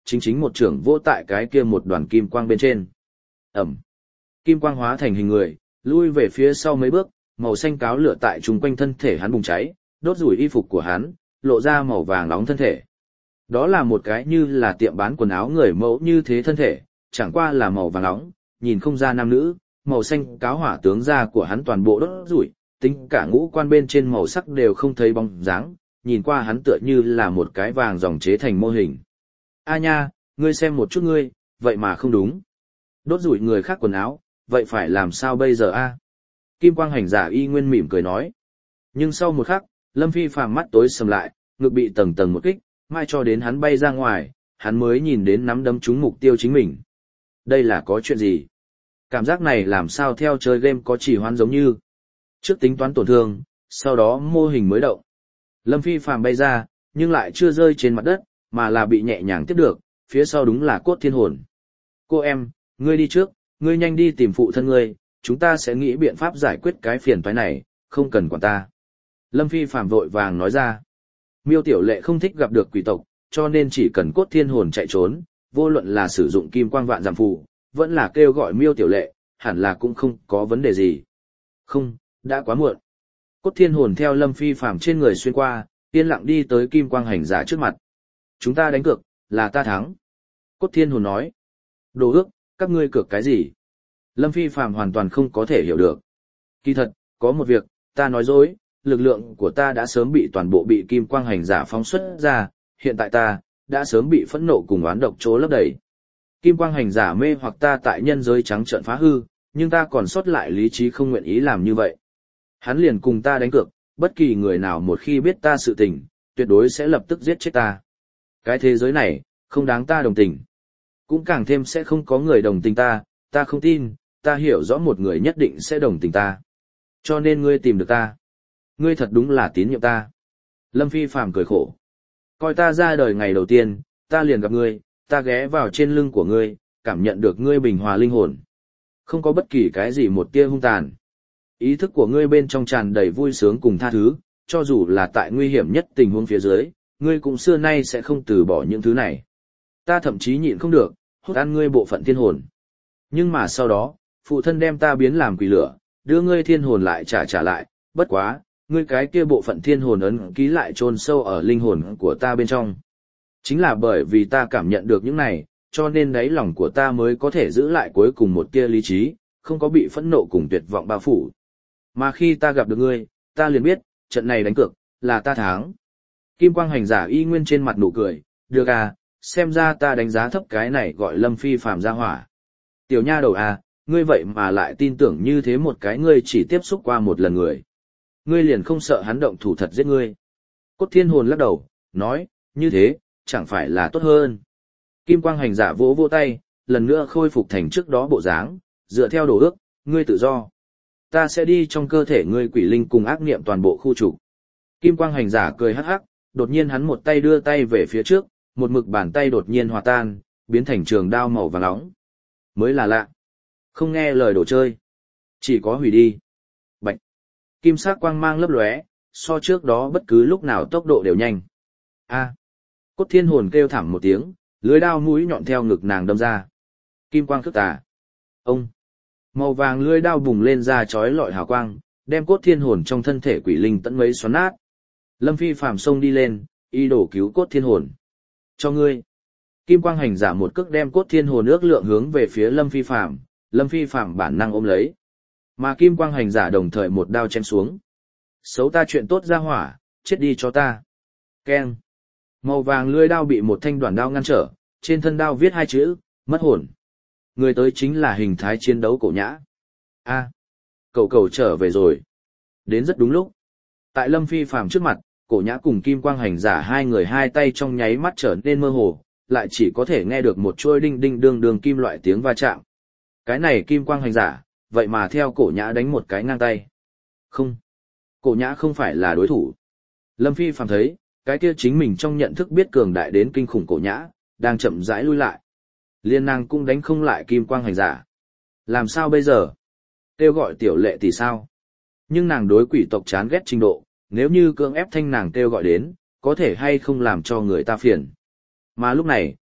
chính chính một trưởng vỗ tại cái kia một đoàn kim quang bên trên. Ẩm. Kim quang hóa thành hình người, lui về phía sau mấy bước, màu xanh cáo lửa tại chung quanh thân thể hắn bùng cháy, đốt rủi y phục của hắn, lộ ra màu vàng nóng thân thể. Đó là một cái như là tiệm bán quần áo người mẫu như thế thân thể, chẳng qua là màu vàng nóng, nhìn không ra nam nữ, màu xanh cáo hỏa tướng da của hắn toàn bộ đốt rủi, tính cả ngũ quan bên trên màu sắc đều không thấy bóng dáng, nhìn qua hắn tựa như là một cái vàng dòng chế thành mô hình. A nha, ngươi xem một chút ngươi, vậy mà không đúng. Đốt rủi người khác quần áo, vậy phải làm sao bây giờ a? Kim quang hành giả y nguyên mỉm cười nói. Nhưng sau một khắc, Lâm Phi Phàm mắt tối sầm lại, ngực bị tầng tầng một kích, mai cho đến hắn bay ra ngoài, hắn mới nhìn đến nắm đấm trúng mục tiêu chính mình. Đây là có chuyện gì? Cảm giác này làm sao theo chơi game có chỉ hoán giống như. Trước tính toán tổn thương, sau đó mô hình mới động. Lâm Phi Phàm bay ra, nhưng lại chưa rơi trên mặt đất, mà là bị nhẹ nhàng tiếp được, phía sau đúng là cốt thiên hồn. Cô em, ngươi đi trước, ngươi nhanh đi tìm phụ thân ngươi, chúng ta sẽ nghĩ biện pháp giải quyết cái phiền toái này, không cần quản ta. Lâm Phi Phàm vội vàng nói ra. Miêu Tiểu Lệ không thích gặp được quỷ tộc, cho nên chỉ cần cốt thiên hồn chạy trốn, vô luận là sử dụng kim quang vạn giảm phù, vẫn là kêu gọi Miêu Tiểu Lệ, hẳn là cũng không có vấn đề gì. Không, đã quá muộn. Cốt thiên hồn theo Lâm Phi Phàm trên người xuyên qua, yên lặng đi tới kim quang hành giả trước mặt. Chúng ta đánh cược, là ta thắng. Cốt thiên hồn nói. Đồ ước, các ngươi cược cái gì? Lâm Phi Phàm hoàn toàn không có thể hiểu được. Kỳ thật, có một việc, ta nói dối, lực lượng của ta đã sớm bị toàn bộ bị kim quang hành giả phóng xuất ra, hiện tại ta, đã sớm bị phẫn nộ cùng oán độc chỗ lấp đầy. Kim quang hành giả mê hoặc ta tại nhân giới trắng trợn phá hư, nhưng ta còn sót lại lý trí không nguyện ý làm như vậy. Hắn liền cùng ta đánh cược, bất kỳ người nào một khi biết ta sự tình, tuyệt đối sẽ lập tức giết chết ta. Cái thế giới này, không đáng ta đồng tình. Cũng càng thêm sẽ không có người đồng tình ta không tin, ta hiểu rõ một người nhất định sẽ đồng tình ta. Cho nên ngươi tìm được ta. Ngươi thật đúng là tín nhiệm ta. Lâm Phi Phàm cười khổ. Coi ta ra đời ngày đầu tiên, ta liền gặp ngươi, ta ghé vào trên lưng của ngươi, cảm nhận được ngươi bình hòa linh hồn. Không có bất kỳ cái gì một tia hung tàn. Ý thức của ngươi bên trong tràn đầy vui sướng cùng tha thứ, cho dù là tại nguy hiểm nhất tình huống phía dưới, ngươi cũng xưa nay sẽ không từ bỏ những thứ này. Ta thậm chí nhịn không được, hút ăn ngươi bộ phận thiên hồn. Nhưng mà sau đó, phụ thân đem ta biến làm quỷ lửa, đưa ngươi thiên hồn lại trả lại, bất quá, ngươi cái kia bộ phận thiên hồn ấn ký lại chôn sâu ở linh hồn của ta bên trong. Chính là bởi vì ta cảm nhận được những này, cho nên đáy lòng của ta mới có thể giữ lại cuối cùng một tia lý trí, không có bị phẫn nộ cùng tuyệt vọng bao phủ. Mà khi ta gặp được ngươi, ta liền biết, trận này đánh cược, là ta thắng. Kim quang hành giả y nguyên trên mặt nụ cười, được à, xem ra ta đánh giá thấp cái này gọi Lâm Phi Phàm ra hỏa. Tiểu nha đầu à, ngươi vậy mà lại tin tưởng như thế một cái ngươi chỉ tiếp xúc qua một lần người. Ngươi liền không sợ hắn động thủ thật giết ngươi. Cốt thiên hồn lắc đầu, nói, như thế, chẳng phải là tốt hơn. Kim quang hành giả vỗ vỗ tay, lần nữa khôi phục thành trước đó bộ dáng, dựa theo đồ ước, ngươi tự do. Ta sẽ đi trong cơ thể ngươi quỷ linh cùng ác niệm toàn bộ khu trục. Kim quang hành giả cười hắc hắc, đột nhiên hắn một tay đưa tay về phía trước, một mực bàn tay đột nhiên hòa tan, biến thành trường đao màu vàng nóng. Mới là lạ. Không nghe lời đồ chơi. Chỉ có hủy đi. Bạch. Kim sắc quang mang lấp lóe, so trước đó bất cứ lúc nào tốc độ đều nhanh. A. Cốt thiên hồn kêu thảm một tiếng, lưới đao mũi nhọn theo ngực nàng đâm ra. Kim quang khước tà. Ông. Màu vàng lưới đao bùng lên ra chói lọi hào quang, đem cốt thiên hồn trong thân thể quỷ linh tận mấy xoắn nát. Lâm Phi Phàm xông đi lên, y đổ cứu cốt thiên hồn. Cho ngươi. Kim quang hành giả một cước đem cốt thiên hồn ước lượng hướng về phía Lâm Phi Phàm, Lâm Phi Phàm bản năng ôm lấy. Mà kim quang hành giả đồng thời một đao chém xuống. Xấu ta chuyện tốt ra hỏa, chết đi cho ta. Keng. Màu vàng lưỡi đao bị một thanh đoạn đao ngăn trở, trên thân đao viết hai chữ, mất hồn. Người tới chính là hình thái chiến đấu Cổ Nhã. A, cậu trở về rồi. Đến rất đúng lúc. Tại Lâm Phi Phàm trước mặt, Cổ Nhã cùng kim quang hành giả hai người hai tay trong nháy mắt trở nên mơ hồ, lại chỉ có thể nghe được một chuôi đinh đinh đương đương kim loại tiếng va chạm. Cái này kim quang hành giả, vậy mà theo Cổ Nhã đánh một cái ngang tay. Không, Cổ Nhã không phải là đối thủ. Lâm Phi Phàm thấy, cái kia chính mình trong nhận thức biết cường đại đến kinh khủng Cổ Nhã, đang chậm rãi lui lại. Liên nàng cũng đánh không lại kim quang hành giả. Làm sao bây giờ? Kêu gọi Tiểu Lệ thì sao? Nhưng nàng đối quỷ tộc chán ghét trình độ, nếu như cưỡng ép thanh nàng kêu gọi đến, có thể hay không làm cho người ta phiền. Mà lúc này,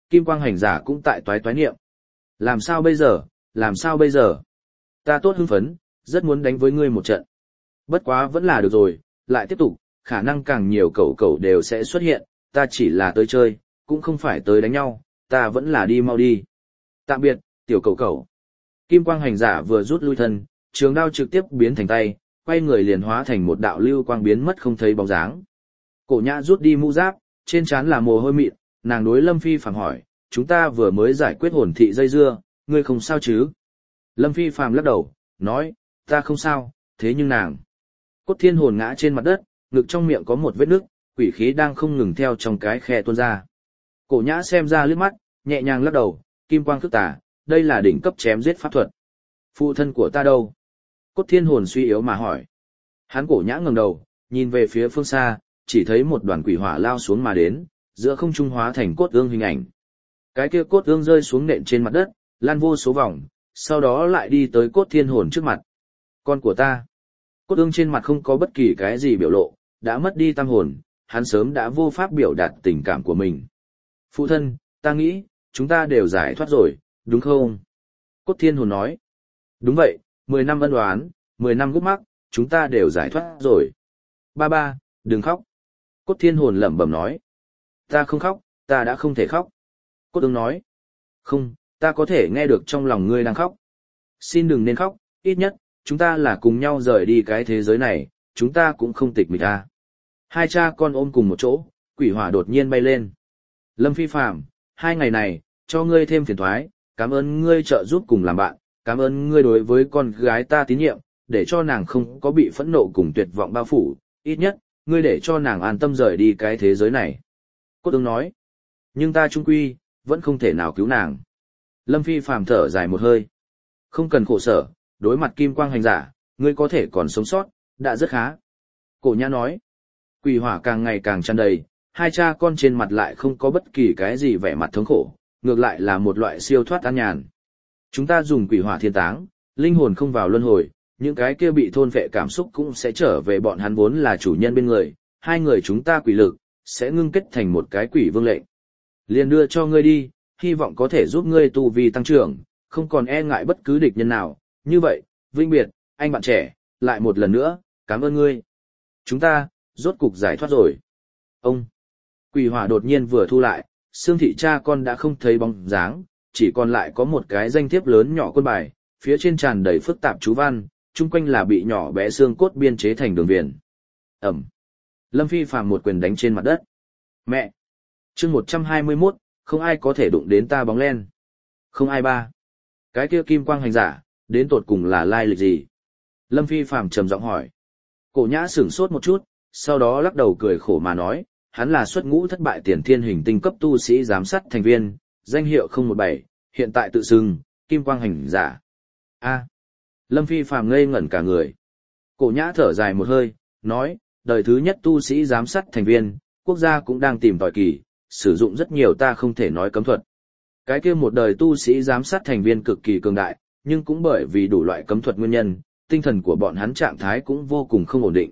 Kim quang hành giả cũng tại toái toái niệm. Làm sao bây giờ, làm sao bây giờ? Ta tốt hưng phấn, rất muốn đánh với ngươi một trận. Bất quá vẫn là được rồi, lại tiếp tục, khả năng càng nhiều cẩu cẩu đều sẽ xuất hiện, ta chỉ là tới chơi, cũng không phải tới đánh nhau, ta vẫn là đi mau đi. Tạm biệt, tiểu cẩu cẩu. Kim quang hành giả vừa rút lui thân, trường đao trực tiếp biến thành tay, quay người liền hóa thành một đạo lưu quang biến mất không thấy bóng dáng. Cổ Nhã rút đi mũ giáp, trên trán là mồ hôi mịn, nàng đối Lâm Phi Phàm hỏi, chúng ta vừa mới giải quyết hồn thị dây dưa, ngươi không sao chứ? Lâm Phi Phàm lắc đầu, nói, ta không sao, thế nhưng nàng. Cốt thiên hồn ngã trên mặt đất, ngực trong miệng có một vết nứt, quỷ khí đang không ngừng theo trong cái khe tuôn ra. Cổ Nhã xem ra liếc mắt, nhẹ nhàng lắc đầu, kim quang thức tà, đây là đỉnh cấp chém giết pháp thuật. Phụ thân của ta đâu? Cốt thiên hồn suy yếu mà hỏi. Hắn Cổ Nhã ngẩng đầu, nhìn về phía phương xa, chỉ thấy một đoàn quỷ hỏa lao xuống mà đến, giữa không trung hóa thành cốt ương hình ảnh. Cái kia cốt ương rơi xuống nện trên mặt đất, lan vô số vòng, sau đó lại đi tới cốt thiên hồn trước mặt. Con của ta. Cốt ương trên mặt không có bất kỳ cái gì biểu lộ, đã mất đi tam hồn, hắn sớm đã vô pháp biểu đạt tình cảm của mình. Phụ thân, ta nghĩ, chúng ta đều giải thoát rồi, đúng không? Cốt thiên hồn nói. Đúng vậy, 10 năm ân oán, 10 năm gút mắc, chúng ta đều giải thoát rồi. Ba ba, đừng khóc. Cốt thiên hồn lẩm bẩm nói. Ta không khóc, ta đã không thể khóc. Cốt ương nói. Không, ta có thể nghe được trong lòng ngươi đang khóc. Xin đừng nên khóc, ít nhất, chúng ta là cùng nhau rời đi cái thế giới này, chúng ta cũng không tịch mịch ta. Hai cha con ôm cùng một chỗ, quỷ hỏa đột nhiên bay lên. Lâm Phi Phàm, 2 ngày này, cho ngươi thêm phiền thoái, cảm ơn ngươi trợ giúp cùng làm bạn, cảm ơn ngươi đối với con gái ta tín nhiệm, để cho nàng không có bị phẫn nộ cùng tuyệt vọng bao phủ, ít nhất, ngươi để cho nàng an tâm rời đi cái thế giới này. Cốt ương nói, nhưng ta trung quy, vẫn không thể nào cứu nàng. Lâm Phi Phàm thở dài một hơi. Không cần khổ sở, đối mặt kim quang hành giả, ngươi có thể còn sống sót, đã rất khá. Cổ Nhã nói, quỷ hỏa càng ngày càng tràn đầy, hai cha con trên mặt lại không có bất kỳ cái gì vẻ mặt thống khổ, ngược lại là một loại siêu thoát an nhàn. Chúng ta dùng quỷ hỏa thiên táng, linh hồn không vào luân hồi, những cái kia bị thôn vệ cảm xúc cũng sẽ trở về bọn hắn vốn là chủ nhân bên người, hai người chúng ta quỷ lực, sẽ ngưng kết thành một cái quỷ vương lệnh. Liền đưa cho ngươi đi, hy vọng có thể giúp ngươi tu vi tăng trưởng, không còn e ngại bất cứ địch nhân nào. Như vậy, vinh biệt, anh bạn trẻ, lại một lần nữa, cảm ơn ngươi. Chúng ta, rốt cục giải thoát rồi. Ông, quỷ hỏa đột nhiên vừa thu lại, xương thị cha con đã không thấy bóng dáng, chỉ còn lại có một cái danh thiếp lớn nhỏ quân bài, phía trên tràn đầy phức tạp chú văn, chung quanh là bị nhỏ bé xương cốt biên chế thành đường viền. Ẩm. Lâm Phi Phàm một quyền đánh trên mặt đất. Mẹ. Chương 121, không ai có thể đụng đến ta bóng len. Không ai ba. Cái kia kim quang hành giả, đến tột cùng là lai lịch gì? Lâm Phi Phàm trầm giọng hỏi. Cổ Nhã sửng sốt một chút, sau đó lắc đầu cười khổ mà nói, hắn là xuất ngũ thất bại tiền thiên hình tinh cấp tu sĩ giám sát thành viên, danh hiệu 017, hiện tại tự xưng, kim quang hành giả. A. Lâm Phi Phàm ngây ngẩn cả người. Cổ Nhã thở dài một hơi, nói, đời thứ nhất tu sĩ giám sát thành viên, quốc gia cũng đang tìm tòi kỳ, sử dụng rất nhiều ta không thể nói cấm thuật. Cái kia một đời tu sĩ giám sát thành viên cực kỳ cường đại, nhưng cũng bởi vì đủ loại cấm thuật nguyên nhân, tinh thần của bọn hắn trạng thái cũng vô cùng không ổn định.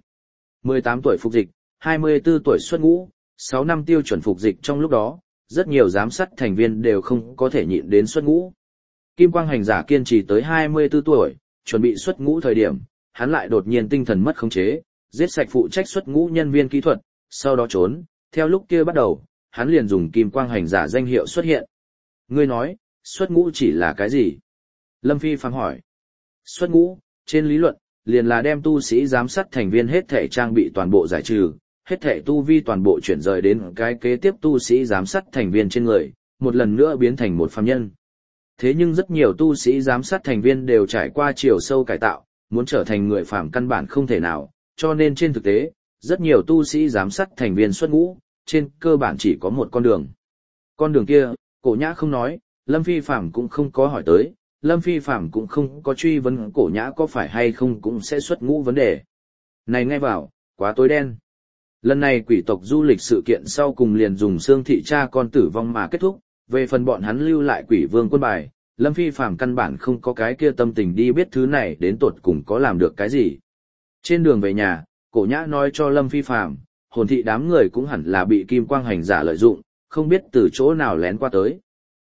18 tuổi phục dịch, 24 tuổi xuất ngũ, 6 năm tiêu chuẩn phục dịch trong lúc đó, rất nhiều giám sát thành viên đều không có thể nhịn đến xuất ngũ. Kim quang hành giả kiên trì tới 24 tuổi, chuẩn bị xuất ngũ thời điểm, hắn lại đột nhiên tinh thần mất khống chế, giết sạch phụ trách xuất ngũ nhân viên kỹ thuật, sau đó trốn, theo lúc kia bắt đầu, hắn liền dùng kim quang hành giả danh hiệu xuất hiện. Ngươi nói, xuất ngũ chỉ là cái gì? Lâm Phi Phàm hỏi. Xuất ngũ, trên lý luận, liền là đem tu sĩ giám sát thành viên hết thể trang bị toàn bộ giải trừ, hết thể tu vi toàn bộ chuyển rời đến cái kế tiếp tu sĩ giám sát thành viên trên người, một lần nữa biến thành một phàm nhân. Thế nhưng rất nhiều tu sĩ giám sát thành viên đều trải qua chiều sâu cải tạo, muốn trở thành người phàm căn bản không thể nào, cho nên trên thực tế, rất nhiều tu sĩ giám sát thành viên xuất ngũ, trên cơ bản chỉ có một con đường. Con đường kia, Cổ Nhã không nói, Lâm Phi Phàm cũng không có hỏi tới, Lâm Phi Phàm cũng không có truy vấn Cổ Nhã có phải hay không cũng sẽ xuất ngũ vấn đề. Này nghe vào, quá tối đen. Lần này quỷ tộc du lịch sự kiện sau cùng liền dùng xương thị cha con tử vong mà kết thúc, về phần bọn hắn lưu lại quỷ vương quân bài, Lâm Phi Phàm căn bản không có cái kia tâm tình đi biết thứ này đến tột cùng có làm được cái gì. Trên đường về nhà, Cổ Nhã nói cho Lâm Phi Phàm, hồn thị đám người cũng hẳn là bị kim quang hành giả lợi dụng, không biết từ chỗ nào lén qua tới.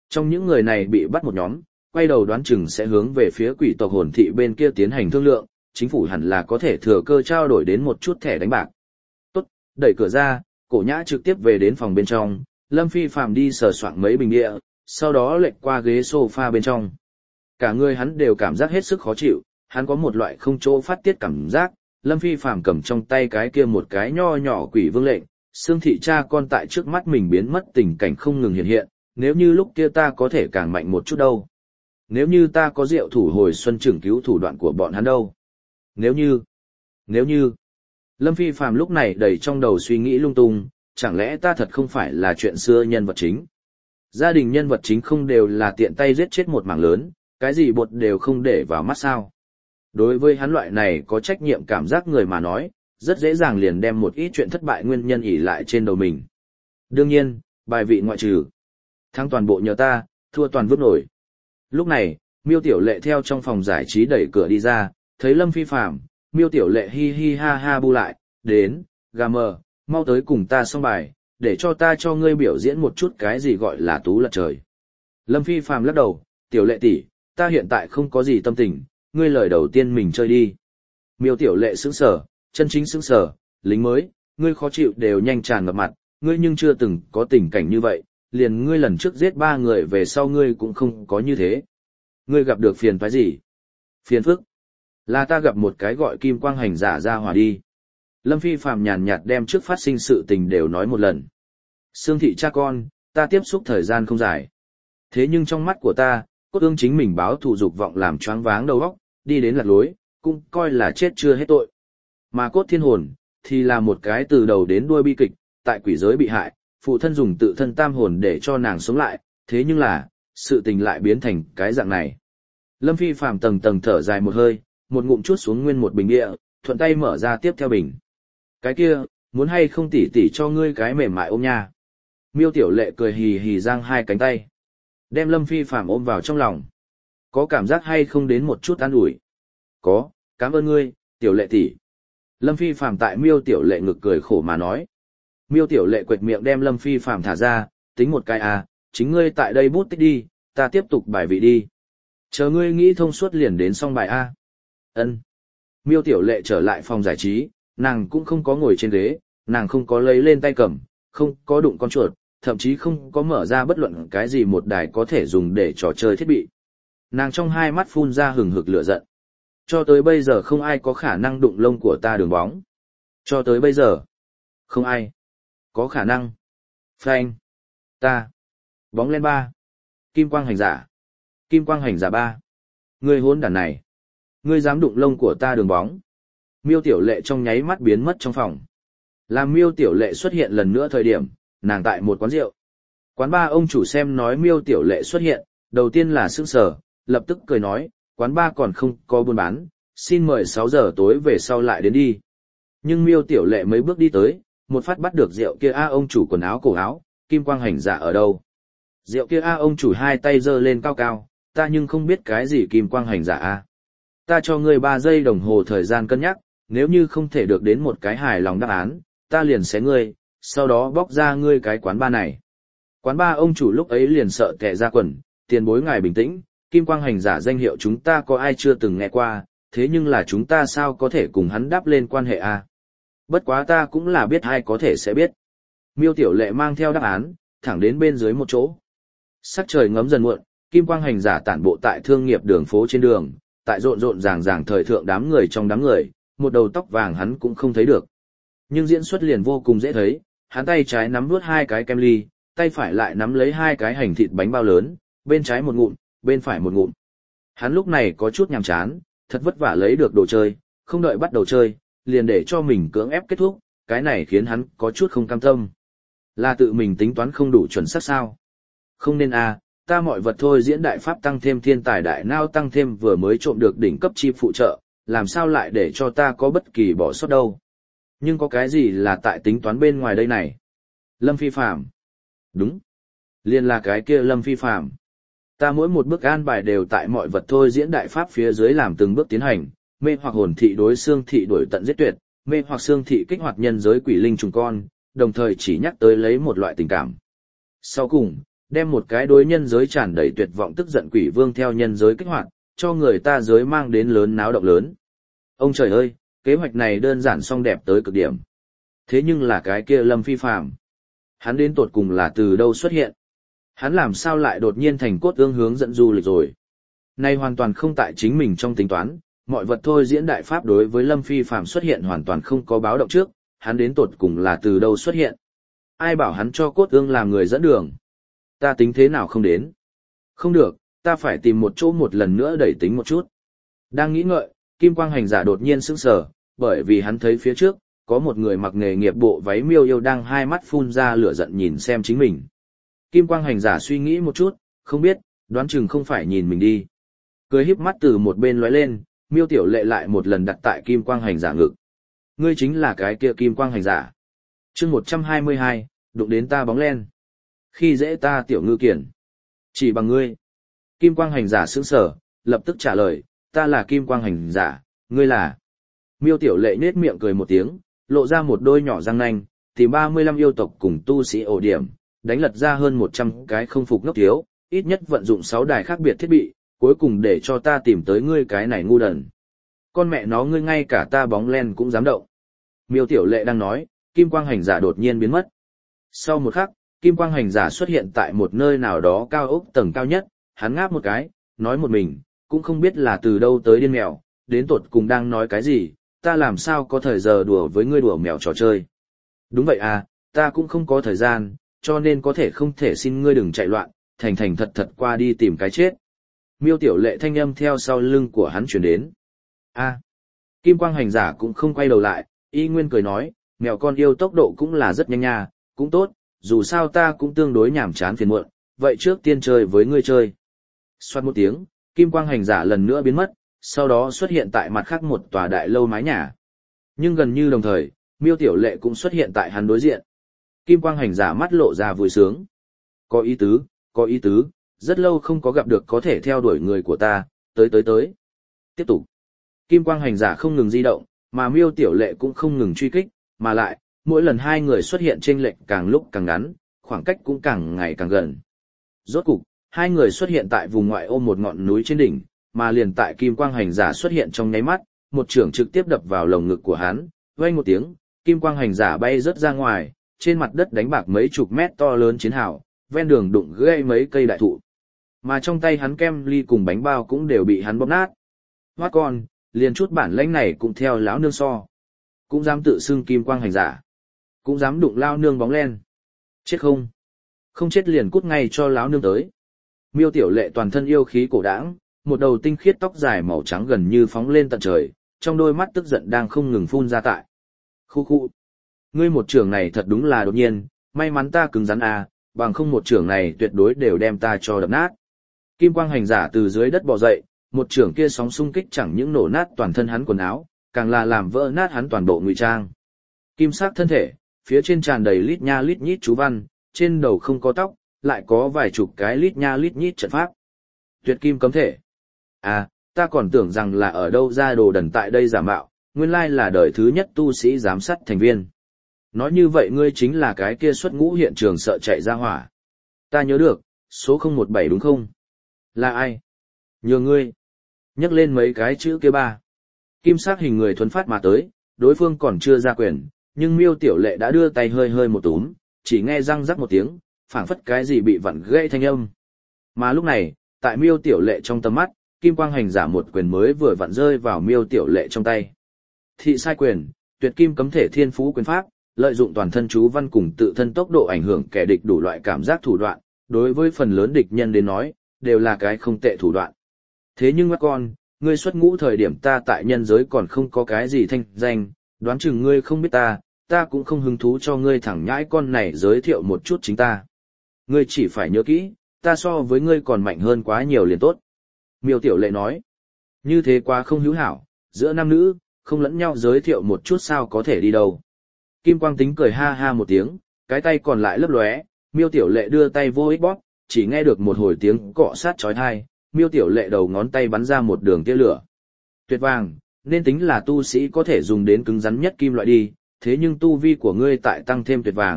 Trong những người này bị bắt một nhóm, quay đầu đoán chừng sẽ hướng về phía quỷ tộc hồn thị bên kia tiến hành thương lượng, chính phủ hẳn là có thể thừa cơ trao đổi đến một chút thẻ đánh bạc. Tốt, đẩy cửa ra, Cổ Nhã trực tiếp về đến phòng bên trong, Lâm Phi Phàm đi sờ soạng mấy bình địa, sau đó lệch qua ghế sofa bên trong. Cả người hắn đều cảm giác hết sức khó chịu, hắn có một loại không chỗ phát tiết cảm giác, Lâm Phi Phàm cầm trong tay cái kia một cái nho nhỏ quỷ vương lệnh, xương thị cha con tại trước mắt mình biến mất tình cảnh không ngừng hiện hiện, nếu như lúc kia ta có thể càng mạnh một chút đâu. Nếu như ta có rượu thủ hồi xuân trưởng cứu thủ đoạn của bọn hắn đâu. Nếu như, Lâm Phi Phàm lúc này đầy trong đầu suy nghĩ lung tung, chẳng lẽ ta thật không phải là chuyện xưa nhân vật chính. Gia đình nhân vật chính không đều là tiện tay giết chết một mảng lớn, cái gì bột đều không để vào mắt sao. Đối với hắn loại này có trách nhiệm cảm giác người mà nói, rất dễ dàng liền đem một ít chuyện thất bại nguyên nhân ỷ lại trên đầu mình. Đương nhiên, bài vị ngoại trừ. Thắng toàn bộ nhờ ta, thua toàn vứt nổi. Lúc này, Miêu Tiểu Lệ theo trong phòng giải trí đẩy cửa đi ra, thấy Lâm Phi Phàm, Miêu Tiểu Lệ hi hi ha ha bu lại, đến, gà mờ, mau tới cùng ta xong bài, để cho ta cho ngươi biểu diễn một chút cái gì gọi là tú lật trời. Lâm Phi Phàm lắc đầu, Tiểu Lệ tỷ, ta hiện tại không có gì tâm tình, ngươi lời đầu tiên mình chơi đi. Miêu Tiểu Lệ sững sờ, chân chính sững sờ, lính mới, ngươi khó chịu đều nhanh tràn ngập mặt, ngươi nhưng chưa từng có tình cảnh như vậy, liền ngươi lần trước giết 3 người về sau ngươi cũng không có như thế. Ngươi gặp được phiền toái gì? Phiền phức? Là ta gặp một cái gọi Kim Quang hành giả ra hỏa đi. Lâm Phi Phàm nhàn nhạt đem trước phát sinh sự tình đều nói một lần. Xương thị cha con, ta tiếp xúc thời gian không dài. Thế nhưng trong mắt của ta, cốt ương chính mình báo thù dục vọng làm choáng váng đầu óc, đi đến lạc lối, cũng coi là chết chưa hết tội. Mà cốt thiên hồn, thì là một cái từ đầu đến đuôi bi kịch, tại quỷ giới bị hại, phụ thân dùng tự thân tam hồn để cho nàng sống lại, thế nhưng là, sự tình lại biến thành cái dạng này. Lâm Phi Phàm tầng tầng thở dài một hơi, một ngụm chút xuống nguyên một bình địa, thuận tay mở ra tiếp theo bình. Cái kia, muốn hay không tỉ tỉ cho ngươi cái mềm mại ôm nha. Miêu Tiểu Lệ cười hì hì giang hai cánh tay, đem Lâm Phi Phàm ôm vào trong lòng. Có cảm giác hay không đến một chút an ủi? Có, cảm ơn ngươi, Tiểu Lệ tỷ. Lâm Phi Phàm tại Miêu Tiểu Lệ ngực cười khổ mà nói. Miêu Tiểu Lệ quệt miệng đem Lâm Phi Phàm thả ra, tính một cái à, chính ngươi tại đây bút tích đi, ta tiếp tục bài vị đi. Chờ ngươi nghĩ thông suốt liền đến xong bài A. Ân. Miêu Tiểu Lệ trở lại phòng giải trí, nàng cũng không có ngồi trên ghế, nàng không có lấy lên tay cầm, không có đụng con chuột, thậm chí không có mở ra bất luận cái gì một đài có thể dùng để trò chơi thiết bị. Nàng trong hai mắt phun ra hừng hực lửa giận. Cho tới bây giờ không ai có khả năng đụng lông của ta đường bóng. Cho tới bây giờ, không ai có khả năng. Phanh. Ta. Bóng lên 3. Kim Quang hành giả. Kim Quang hành giả 3. Ngươi hỗn đản này. Ngươi dám đụng lông của ta đường bóng. Miêu Tiểu Lệ trong nháy mắt biến mất trong phòng. Làm Miêu Tiểu Lệ xuất hiện lần nữa thời điểm, nàng tại một quán rượu. Quán ba ông chủ xem nói Miêu Tiểu Lệ xuất hiện, đầu tiên là sững sờ, lập tức cười nói, quán ba còn không có buôn bán, xin mời 6 giờ tối về sau lại đến đi. Nhưng Miêu Tiểu Lệ mấy bước đi tới, một phát bắt được rượu kia ông chủ quần áo cổ áo, Kim Quang hành giả ở đâu? Rượu kia ông chủ hai tay giơ lên cao cao, ta nhưng không biết cái gì Kim Quang hành giả a. Ta cho ngươi 3 giây đồng hồ thời gian cân nhắc, nếu như không thể được đến một cái hài lòng đáp án, ta liền xé ngươi, sau đó bóc ra ngươi cái quán ba này. Quán ba ông chủ lúc ấy liền sợ tè ra quần, tiền bối ngài bình tĩnh, Kim Quang hành giả danh hiệu chúng ta có ai chưa từng nghe qua, thế nhưng là chúng ta sao có thể cùng hắn đáp lên quan hệ a? Bất quá ta cũng là biết ai có thể sẽ biết. Miêu Tiểu Lệ mang theo đáp án, thẳng đến bên dưới một chỗ. Sắc trời ngấm dần muộn, Kim Quang hành giả tản bộ tại thương nghiệp đường phố trên đường, tại rộn rộn ràng ràng thời thượng đám người trong đám người, một đầu tóc vàng hắn cũng không thấy được. Nhưng diễn xuất liền vô cùng dễ thấy, hắn tay trái nắm nuốt 2 cái kem ly, tay phải lại nắm lấy 2 cái hành thịt bánh bao lớn, bên trái một ngụm, bên phải một ngụm. Hắn lúc này có chút nhàm chán, thật vất vả lấy được đồ chơi, không đợi bắt đầu chơi, liền để cho mình cưỡng ép kết thúc, cái này khiến hắn có chút không cam tâm. Là tự mình tính toán không đủ chuẩn xác sao? Không nên à, ta mọi vật thôi diễn đại pháp tăng thêm thiên tài đại nao tăng thêm vừa mới trộm được đỉnh cấp chi phụ trợ, làm sao lại để cho ta có bất kỳ bỏ sót đâu. Nhưng có cái gì là tại tính toán bên ngoài đây này? Lâm Phi Phàm. Đúng. Liên là cái kia Lâm Phi Phàm. Ta mỗi một bước an bài đều tại mọi vật thôi diễn đại pháp phía dưới làm từng bước tiến hành, mê hoặc hồn thị đối xương thị đổi tận giết tuyệt, mê hoặc xương thị kích hoạt nhân giới quỷ linh trùng con, đồng thời chỉ nhắc tới lấy một loại tình cảm. Sau cùng, đem một cái đối nhân giới tràn đầy tuyệt vọng tức giận quỷ vương theo nhân giới kích hoạt, cho người ta giới mang đến lớn náo động lớn. Ông trời ơi, kế hoạch này đơn giản song đẹp tới cực điểm. Thế nhưng là cái kia Lâm Phi Phàm, hắn đến tột cùng là từ đâu xuất hiện? Hắn làm sao lại đột nhiên thành cốt ương hướng dẫn du lịch rồi? Này hoàn toàn không tại chính mình trong tính toán, mọi vật thôi diễn đại pháp đối với Lâm Phi Phàm xuất hiện hoàn toàn không có báo động trước, hắn đến tột cùng là từ đâu xuất hiện? Ai bảo hắn cho cốt ương làm người dẫn đường? Ta tính thế nào không đến? Không được, ta phải tìm một chỗ một lần nữa đẩy tính một chút. Đang nghĩ ngợi, Kim Quang Hành Giả đột nhiên sững sờ, bởi vì hắn thấy phía trước, có một người mặc nghề nghiệp bộ váy miêu yêu đang hai mắt phun ra lửa giận nhìn xem chính mình. Kim Quang Hành Giả suy nghĩ một chút, không biết, đoán chừng không phải nhìn mình đi. Cười híp mắt từ một bên lóe lên, Miêu Tiểu Lệ lại một lần đặt tại Kim Quang Hành Giả ngực. Ngươi chính là cái kia Kim Quang Hành Giả. Chương 122, đụng đến ta bóng len. Khi dễ ta tiểu ngư kiển. Chỉ bằng ngươi. Kim Quang Hành Giả sững sờ, lập tức trả lời, ta là Kim Quang Hành Giả, ngươi là. Miêu Tiểu Lệ nhếch miệng cười một tiếng, lộ ra một đôi nhỏ răng nanh, tìm 35 yêu tộc cùng tu sĩ ổ điểm, đánh lật ra hơn 100 cái không phục ngốc thiếu, ít nhất vận dụng 6 đài khác biệt thiết bị, cuối cùng để cho ta tìm tới ngươi cái này ngu đần. Con mẹ nó ngươi ngay cả ta bóng len cũng dám động. Miêu Tiểu Lệ đang nói, Kim Quang Hành Giả đột nhiên biến mất. Sau một khắc, Kim Quang Hành Giả xuất hiện tại một nơi nào đó cao ốc tầng cao nhất, hắn ngáp một cái, nói một mình, cũng không biết là từ đâu tới điên mèo, đến tột cùng đang nói cái gì, ta làm sao có thời giờ đùa với ngươi đùa mèo trò chơi. Đúng vậy à, ta cũng không có thời gian, cho nên có thể không thể xin ngươi đừng chạy loạn, thành thành thật thật qua đi tìm cái chết. Miêu Tiểu Lệ thanh âm theo sau lưng của hắn chuyển đến. A, Kim Quang Hành Giả cũng không quay đầu lại, y nguyên cười nói, mèo con yêu tốc độ cũng là rất nhanh nha, cũng tốt, dù sao ta cũng tương đối nhàm chán phiền muộn, vậy trước tiên chơi với ngươi chơi. Xoát một tiếng, Kim Quang Hành Giả lần nữa biến mất, sau đó xuất hiện tại mặt khác một tòa đại lâu mái nhà. Nhưng gần như đồng thời, Miêu Tiểu Lệ cũng xuất hiện tại hắn đối diện. Kim Quang Hành Giả mắt lộ ra vui sướng. Có ý tứ, rất lâu không có gặp được có thể theo đuổi người của ta, tới. Tiếp tục. Kim Quang Hành Giả không ngừng di động, mà Miêu Tiểu Lệ cũng không ngừng truy kích, mà lại, mỗi lần hai người xuất hiện chênh lệch càng lúc càng ngắn, khoảng cách cũng càng ngày càng gần. Rốt cục, hai người xuất hiện tại vùng ngoại ô một ngọn núi trên đỉnh, mà liền tại Kim Quang Hành Giả xuất hiện trong nháy mắt, một chưởng trực tiếp đập vào lồng ngực của hắn, vang một tiếng, Kim Quang Hành Giả bay rớt ra ngoài, trên mặt đất đánh bạc mấy chục mét to lớn chiến hào, ven đường đụng gãy mấy cây đại thụ. Mà trong tay hắn kem ly cùng bánh bao cũng đều bị hắn bóp nát. Hoát con, liền chút bản lãnh này cũng theo lão nương so. Cũng dám tự xưng Kim Quang Hành Giả. Cũng dám đụng lao nương bóng len. Chết không? Không chết liền cút ngay cho lão nương tới. Miêu Tiểu Lệ toàn thân yêu khí cổ đãng, một đầu tinh khiết tóc dài màu trắng gần như phóng lên tận trời, trong đôi mắt tức giận đang không ngừng phun ra tại. Khu khu. Ngươi một trường này thật đúng là đột nhiên, may mắn ta cứng rắn à, bằng không một trường này tuyệt đối đều đem ta cho đập nát. Kim Quang Hành Giả từ dưới đất bò dậy, một trường kia sóng xung kích chẳng những nổ nát toàn thân hắn quần áo, càng là làm vỡ nát hắn toàn bộ ngụy trang. Kim sắc thân thể, phía trên tràn đầy lít nha lít nhít chú văn, trên đầu không có tóc, lại có vài chục cái lít nha lít nhít trận pháp. Tuyệt kim cấm thể. À, ta còn tưởng rằng là ở đâu ra đồ đần tại đây giả mạo, nguyên lai là đời thứ nhất tu sĩ giám sát thành viên. Nói như vậy ngươi chính là cái kia xuất ngũ hiện trường sợ chạy ra hỏa. Ta nhớ được, số 017 đúng không? Là ai? Nhờ ngươi. Nhắc lên mấy cái chữ kia ba. Kim sắc hình người thuấn phát mà tới, đối phương còn chưa ra quyền, nhưng Miêu Tiểu Lệ đã đưa tay hơi hơi một túm, chỉ nghe răng rắc một tiếng, phảng phất cái gì bị vặn gãy thanh âm. Mà lúc này, tại Miêu Tiểu Lệ trong tầm mắt, Kim Quang Hành Giả một quyền mới vừa vặn rơi vào Miêu Tiểu Lệ trong tay. Thị sai quyền, tuyệt kim cấm thể thiên phú quyền pháp, lợi dụng toàn thân chú văn cùng tự thân tốc độ ảnh hưởng kẻ địch đủ loại cảm giác thủ đoạn, đối với phần lớn địch nhân đến nói, đều là cái không tệ thủ đoạn. Thế nhưng các con, ngươi xuất ngũ thời điểm ta tại nhân giới còn không có cái gì thanh danh, đoán chừng ngươi không biết ta cũng không hứng thú cho ngươi thẳng nhãi con này giới thiệu một chút chính ta. Ngươi chỉ phải nhớ kỹ, ta so với ngươi còn mạnh hơn quá nhiều liền tốt. Miêu Tiểu Lệ nói, như thế quá không hữu hảo, giữa nam nữ, không lẫn nhau giới thiệu một chút sao có thể đi đâu. Kim Quang Tính cười ha ha một tiếng, cái tay còn lại lấp lóe, Miêu Tiểu Lệ đưa tay vô ích bóp, chỉ nghe được một hồi tiếng cọ sát chói tai, Miêu Tiểu Lệ đầu ngón tay bắn ra một đường tia lửa. Tuyệt vàng, nên tính là tu sĩ có thể dùng đến cứng rắn nhất kim loại đi, thế nhưng tu vi của ngươi tại tăng thêm tuyệt vàng,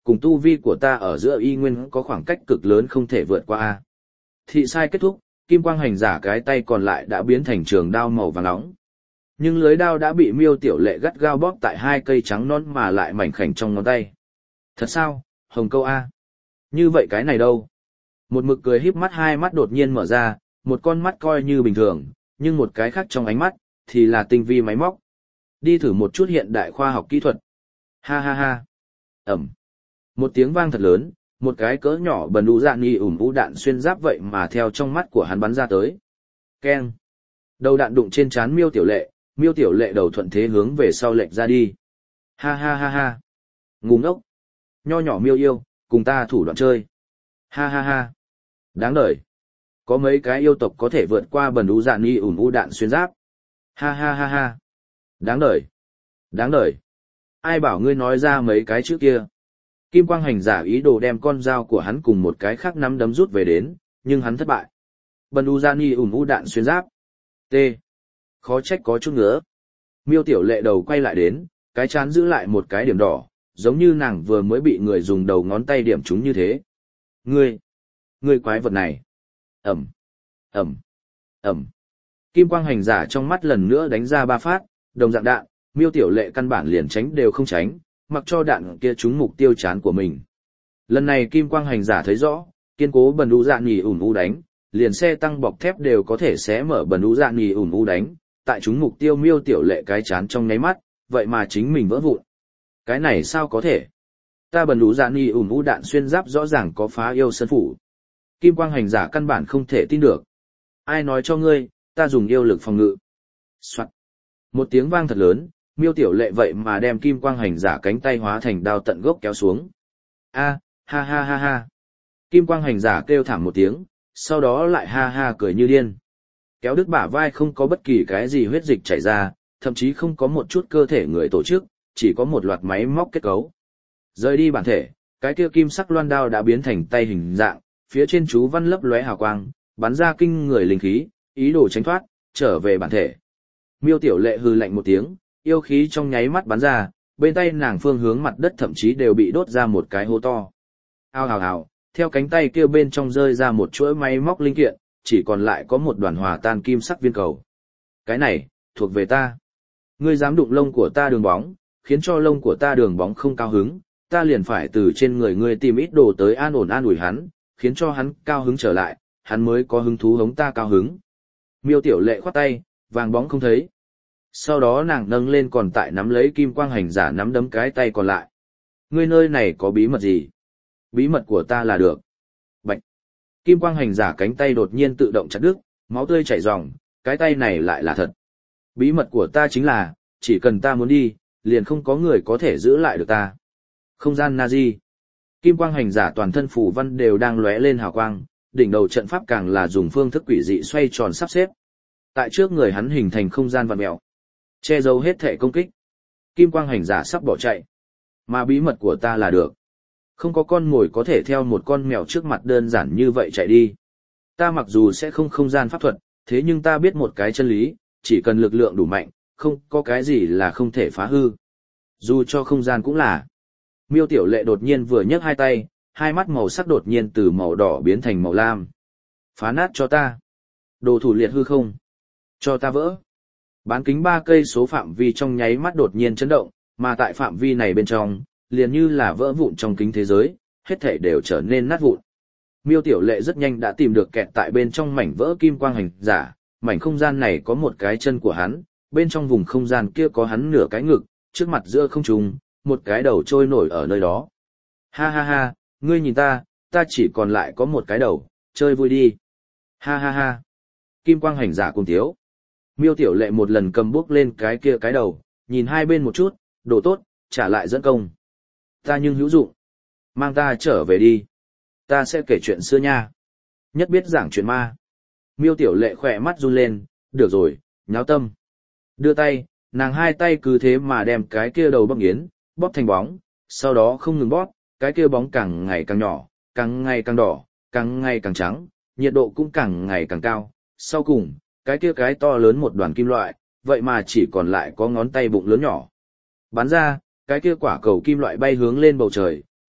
Cùng tu vi của ta ở giữa y nguyên có khoảng cách cực lớn không thể vượt qua a. Thị sai kết thúc, kim quang hành giả cái tay còn lại đã biến thành trường đao màu vàng nóng. Nhưng lưới đao đã bị Miêu Tiểu Lệ gắt gao bóp tại hai cây trắng non mà lại mảnh khảnh trong ngón tay. Thật sao, Hồng Câu a? Như vậy cái này đâu? Một mực cười híp mắt, hai mắt đột nhiên mở ra, một con mắt coi như bình thường, nhưng một cái khác trong ánh mắt thì là tinh vi máy móc. Đi thử một chút hiện đại khoa học kỹ thuật. Ha ha ha. Ẩm. Một tiếng vang thật lớn, một cái cỡ nhỏ bần đu dạn nghi ủm u đạn xuyên giáp vậy mà theo trong mắt của hắn bắn ra tới. Keng. Đầu đạn đụng trên trán Miêu Tiểu Lệ đầu thuận thế hướng về sau lệch ra đi. Ha ha ha ha. Ngu ngốc. Nho nhỏ Miêu yêu, cùng ta thủ đoạn chơi. Ha ha ha. Đáng đời. Có mấy cái yêu tộc có thể vượt qua bần đu dạn nghi ủm u đạn xuyên giáp. Ha ha ha ha. Đáng đời. Đáng đời. Ai bảo ngươi nói ra mấy cái trước kia. Kim quang hành giả ý đồ đem con dao của hắn cùng một cái khác nắm đấm rút về đến, nhưng hắn thất bại. Bần đu dạn nghi ủm u đạn xuyên giáp. T. Khó trách có chút ngứa. Miêu Tiểu Lệ đầu quay lại đến, cái chán giữ lại một cái điểm đỏ, giống như nàng vừa mới bị người dùng đầu ngón tay điểm trúng như thế. Ngươi quái vật này. Ẩm, Ẩm, Ẩm. Kim quang hành giả trong mắt lần nữa đánh ra 3 phát, đồng dạng đạn, Miêu Tiểu Lệ căn bản liền tránh đều không tránh, mặc cho đạn kia trúng mục tiêu chán của mình. Lần này kim quang hành giả thấy rõ, kiên cố bần đu dạn nhì ủn u đánh, liền xe tăng bọc thép đều có thể xé mở bần đu dạn nhì ủn u đánh, tại trúng mục tiêu Miêu Tiểu Lệ cái chán trong nháy mắt, vậy mà chính mình vỡ vụn. Cái này sao có thể? Ta bần đu dạn nhì ủn u đạn xuyên giáp rõ ràng có phá yêu sân phủ. Kim quang hành giả căn bản không thể tin được. Ai nói cho ngươi, ta dùng yêu lực phòng ngự. Soạt. Một tiếng vang thật lớn, Miêu Tiểu Lệ vậy mà đem kim quang hành giả cánh tay hóa thành đao tận gốc kéo xuống. A, ha ha ha ha. Kim quang hành giả kêu thảm một tiếng, sau đó lại ha ha cười như điên. Kéo đứt bả vai không có bất kỳ cái gì huyết dịch chảy ra, thậm chí không có một chút cơ thể người tổ chức, chỉ có một loạt máy móc kết cấu. Rời đi bản thể, cái kia kim sắc loan đao đã biến thành tay hình dạng, phía trên chú văn lấp lóe hào quang, bắn ra kinh người linh khí, ý đồ tránh thoát, trở về bản thể. Miêu Tiểu Lệ hừ lạnh một tiếng, yêu khí trong nháy mắt bắn ra, bên tay nàng phương hướng mặt đất thậm chí đều bị đốt ra một cái hố to. Ao hào hào, theo cánh tay kia bên trong rơi ra một chuỗi máy móc linh kiện, chỉ còn lại có một đoàn hòa tan kim sắc viên cầu. Cái này, thuộc về ta. Ngươi dám đụng lông của ta đường bóng, khiến cho lông của ta đường bóng không cao hứng, ta liền phải từ trên người ngươi tìm ít đồ tới an ủi hắn, khiến cho hắn cao hứng trở lại, hắn mới có hứng thú hống ta cao hứng. Miêu Tiểu Lệ khoát tay, vàng bóng không thấy. Sau đó nàng nâng lên còn tại nắm lấy kim quang hành giả nắm đấm cái tay còn lại. Ngươi nơi này có bí mật gì? Bí mật của ta là được. Bạch. Kim quang hành giả cánh tay đột nhiên tự động chặt đứt, máu tươi chảy ròng, cái tay này lại là thật. Bí mật của ta chính là, chỉ cần ta muốn đi, liền không có người có thể giữ lại được ta. Không gian Nazi. Kim quang hành giả toàn thân phủ văn đều đang lóe lên hào quang, đỉnh đầu trận pháp càng là dùng phương thức quỷ dị xoay tròn sắp xếp. Tại trước người hắn hình thành không gian vặn mèo, che giấu hết thể công kích. Kim quang hành giả sắp bỏ chạy. Mà bí mật của ta là được. Không có con mồi có thể theo một con mèo trước mặt đơn giản như vậy chạy đi. Ta mặc dù sẽ không gian pháp thuật, thế nhưng ta biết một cái chân lý, chỉ cần lực lượng đủ mạnh, không có cái gì là không thể phá hư. Dù cho không gian cũng là. Miêu Tiểu Lệ đột nhiên vừa nhấc hai tay, hai mắt màu sắc đột nhiên từ màu đỏ biến thành màu lam. Phá nát cho ta. Đồ thủ liệt hư không. Cho ta vỡ. Bán kính 3 cây số phạm vi trong nháy mắt đột nhiên chấn động, mà tại phạm vi này bên trong, liền như là vỡ vụn trong kính thế giới, hết thảy đều trở nên nát vụn. Miêu Tiểu Lệ rất nhanh đã tìm được kẹt tại bên trong mảnh vỡ kim quang hành giả, mảnh không gian này có một cái chân của hắn, bên trong vùng không gian kia có hắn nửa cái ngực, trước mặt giữa không trung, một cái đầu trôi nổi ở nơi đó. Ha ha ha, ngươi nhìn ta chỉ còn lại có một cái đầu, chơi vui đi. Ha ha ha. Kim quang hành giả cùng thiếu. Miêu Tiểu Lệ một lần cầm bước lên cái kia cái đầu, nhìn hai bên một chút, đồ tốt, trả lại dẫn công. Ta nhưng hữu dụng. Mang ta trở về đi. Ta sẽ kể chuyện xưa nha. Nhất biết giảng chuyện ma. Miêu Tiểu Lệ khỏe mắt run lên, được rồi, nháo tâm. Đưa tay, nàng hai tay cứ thế mà đem cái kia đầu bóp nghiến, bóp thành bóng, sau đó không ngừng bóp, cái kia bóng càng ngày càng nhỏ, càng ngày càng đỏ, càng ngày càng trắng, nhiệt độ cũng càng ngày càng cao. Sau cùng, cái kia cái to lớn một đoàn kim loại, vậy mà chỉ còn lại có ngón tay bụng lớn nhỏ. Bắn ra, cái kia quả cầu kim loại bay hướng lên bầu trời,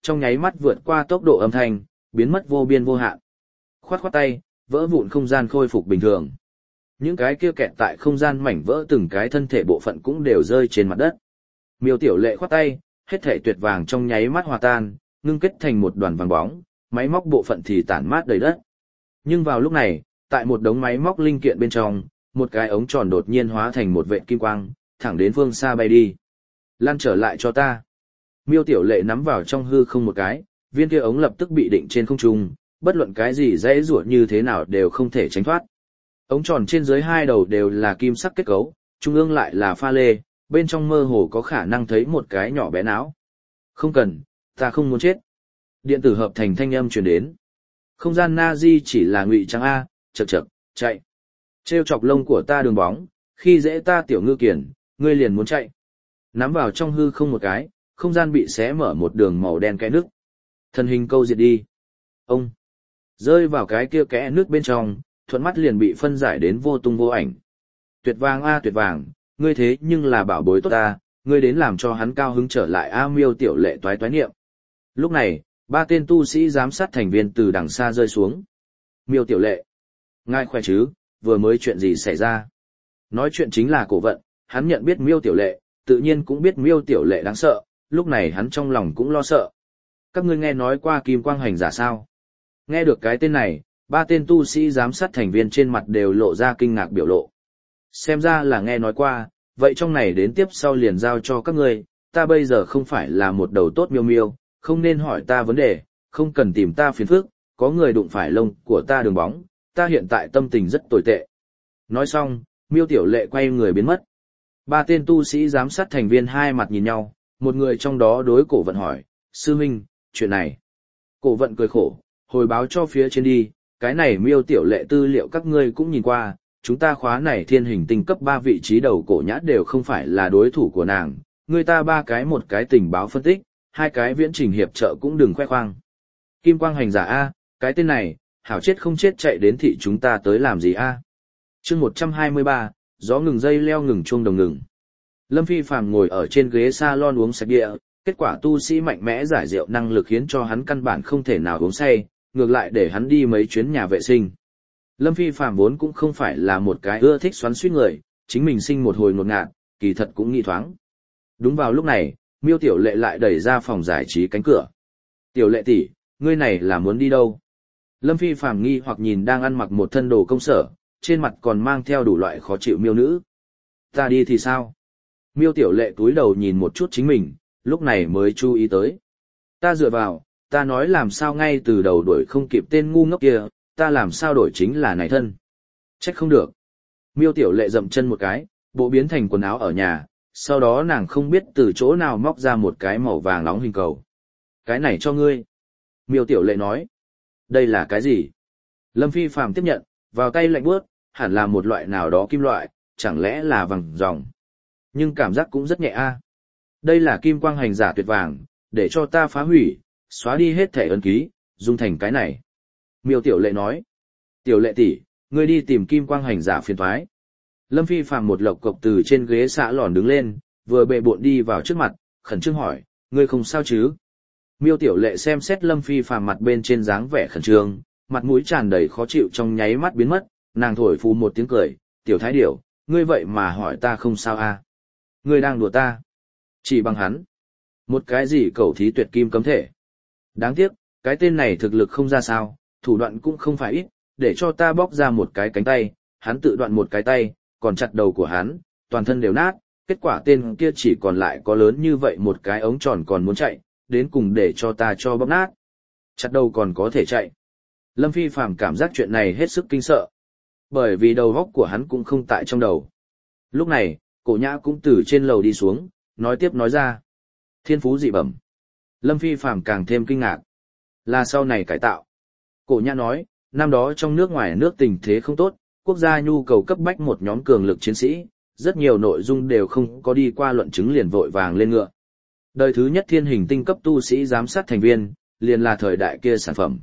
trong nháy mắt vượt qua tốc độ âm thanh, biến mất vô biên vô hạn. Khoát khoát tay, vỡ vụn không gian khôi phục bình thường. Những cái kia kẹt tại không gian mảnh vỡ từng cái thân thể bộ phận cũng đều rơi trên mặt đất. Miêu Tiểu Lệ khoát tay, hết thể tuyệt vàng trong nháy mắt hòa tan, ngưng kết thành một đoàn vàng bóng, máy móc bộ phận thì tản mát đầy đất. Nhưng vào lúc này, tại một đống máy móc linh kiện bên trong, một cái ống tròn đột nhiên hóa thành một vệt kim quang, thẳng đến phương xa bay đi. Lan trở lại cho ta. Miêu Tiểu Lệ nắm vào trong hư không một cái, viên kia ống lập tức bị định trên không trung, bất luận cái gì dễ rủa như thế nào đều không thể tránh thoát. Ống tròn trên dưới hai đầu đều là kim sắc kết cấu, trung ương lại là pha lê, bên trong mơ hồ có khả năng thấy một cái nhỏ bé não. Không cần, ta không muốn chết. Điện tử hợp thành thanh âm truyền đến. Không gian Nazi chỉ là ngụy trang A, chậc chậc, chạy. Trêu chọc lông của ta đường bóng, khi dễ ta tiểu ngư kiển, ngươi liền muốn chạy. Nắm vào trong hư không một cái, không gian bị xé mở một đường màu đen kẽ nước. Thân hình câu diệt đi. Ông rơi vào cái kia kẽ nước bên trong, thuận mắt liền bị phân giải đến vô tung vô ảnh. Tuyệt vàng a tuyệt vàng, ngươi thế nhưng là bảo bối tốt ta, ngươi đến làm cho hắn cao hứng trở lại a. Miêu Tiểu Lệ toái toái niệm. Lúc này, ba tên tu sĩ giám sát thành viên từ đằng xa rơi xuống. Miêu Tiểu Lệ, ngài khỏe chứ, vừa mới chuyện gì xảy ra? Nói chuyện chính là Cổ Vận, hắn nhận biết Miêu Tiểu Lệ, tự nhiên cũng biết Miêu Tiểu Lệ đáng sợ, lúc này hắn trong lòng cũng lo sợ. Các ngươi nghe nói qua Kim Quang Hành Giả sao? Nghe được cái tên này, ba tên tu sĩ giám sát thành viên trên mặt đều lộ ra kinh ngạc biểu lộ. Xem ra là nghe nói qua, vậy trong này đến tiếp sau liền giao cho các ngươi, ta bây giờ không phải là một đầu tốt miêu miêu, không nên hỏi ta vấn đề, không cần tìm ta phiền phức, có người đụng phải lông của ta đường bóng, ta hiện tại tâm tình rất tồi tệ. Nói xong, Miêu Tiểu Lệ quay người biến mất. Ba tên tu sĩ giám sát thành viên hai mặt nhìn nhau, một người trong đó đối Cổ Vận hỏi, sư huynh, chuyện này. Cổ Vận cười khổ, hồi báo cho phía trên đi, cái này Miêu Tiểu Lệ tư liệu các ngươi cũng nhìn qua, chúng ta khóa này thiên hình tinh cấp 3 vị trí đầu cổ nhã đều không phải là đối thủ của nàng, người ta ba cái một cái tình báo phân tích, hai cái viễn trình hiệp trợ cũng đừng khoe khoang. Kim Quang Hành Giả A, cái tên này, hảo chết không chết chạy đến thị chúng ta tới làm gì A. Chương 123, gió ngừng dây leo ngừng chuông đồng ngừng. Lâm Phi Phàm ngồi ở trên ghế salon uống sạch địa, kết quả tu sĩ mạnh mẽ giải rượu năng lực khiến cho hắn căn bản không thể nào uống say, ngược lại để hắn đi mấy chuyến nhà vệ sinh. Lâm Phi Phàm vốn cũng không phải là một cái ưa thích xoắn xuýt người, chính mình sinh một hồi ngột ngạt, kỳ thật cũng nghi thoáng. Đúng vào lúc này, Miêu Tiểu Lệ lại đẩy ra phòng giải trí cánh cửa. Tiểu Lệ tỷ, ngươi này là muốn đi đâu? Lâm Phi Phàm nghi hoặc nhìn đang ăn mặc một thân đồ công sở, trên mặt còn mang theo đủ loại khó chịu miêu nữ. Ta đi thì sao? Miêu Tiểu Lệ cúi đầu nhìn một chút chính mình, lúc này mới chú ý tới. Ta dựa vào, ta nói làm sao ngay từ đầu đuổi không kịp tên ngu ngốc kia, ta làm sao đổi chính là này thân. Trách không được. Miêu Tiểu Lệ dậm chân một cái, bộ biến thành quần áo ở nhà, sau đó nàng không biết từ chỗ nào móc ra một cái màu vàng nóng hình cầu. Cái này cho ngươi. Miêu Tiểu Lệ nói. Đây là cái gì? Lâm Phi Phàm tiếp nhận, vào tay lạnh buốt, hẳn là một loại nào đó kim loại, chẳng lẽ là vàng ròng. Nhưng cảm giác cũng rất nhẹ a. Đây là Kim Quang Hành Giả tuyệt vàng, để cho ta phá hủy, xóa đi hết thẻ ấn ký, dùng thành cái này. Miêu Tiểu Lệ nói. Tiểu Lệ tỷ, ngươi đi tìm Kim Quang Hành Giả phiền toái. Lâm Phi Phàm một lộc cộc từ trên ghế xạ lòn đứng lên, vừa bệ bộn đi vào trước mặt, khẩn trương hỏi, ngươi không sao chứ? Miêu Tiểu Lệ xem xét Lâm Phi Phàm mặt bên trên dáng vẻ khẩn trương, mặt mũi tràn đầy khó chịu trong nháy mắt biến mất, nàng thổi phù một tiếng cười, tiểu thái điểu, ngươi vậy mà hỏi ta không sao à? Ngươi đang đùa ta. Chỉ bằng hắn. Một cái gì cẩu thí tuyệt kim cấm thể. Đáng tiếc, cái tên này thực lực không ra sao, thủ đoạn cũng không phải ít, để cho ta bóc ra một cái cánh tay, hắn tự đoạn một cái tay, còn chặt đầu của hắn, toàn thân đều nát, kết quả tên kia chỉ còn lại có lớn như vậy một cái ống tròn còn muốn chạy, đến cùng để cho ta cho bóp nát. Chặt đầu còn có thể chạy. Lâm Phi Phàm cảm giác chuyện này hết sức kinh sợ. Bởi vì đầu óc của hắn cũng không tại trong đầu. Lúc này, Cổ Nhã cũng từ trên lầu đi xuống, nói tiếp nói ra. Thiên phú dị bẩm. Lâm Phi Phàm càng thêm kinh ngạc. Là sau này cải tạo. Cổ Nhã nói, năm đó trong nước ngoài nước tình thế không tốt, quốc gia nhu cầu cấp bách một nhóm cường lực chiến sĩ, rất nhiều nội dung đều không có đi qua luận chứng liền vội vàng lên ngựa. Đời thứ nhất thiên hình tinh cấp tu sĩ giám sát thành viên, liền là thời đại kia sản phẩm.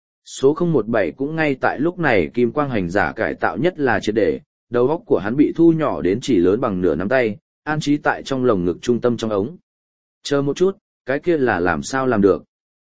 Số 017 cũng ngay tại lúc này Kim Quang Hành Giả cải tạo nhất là triệt để, đầu óc của hắn bị thu nhỏ đến chỉ lớn bằng nửa nắm tay, an trí tại trong lồng ngực trung tâm trong ống. Chờ một chút, cái kia là làm sao làm được?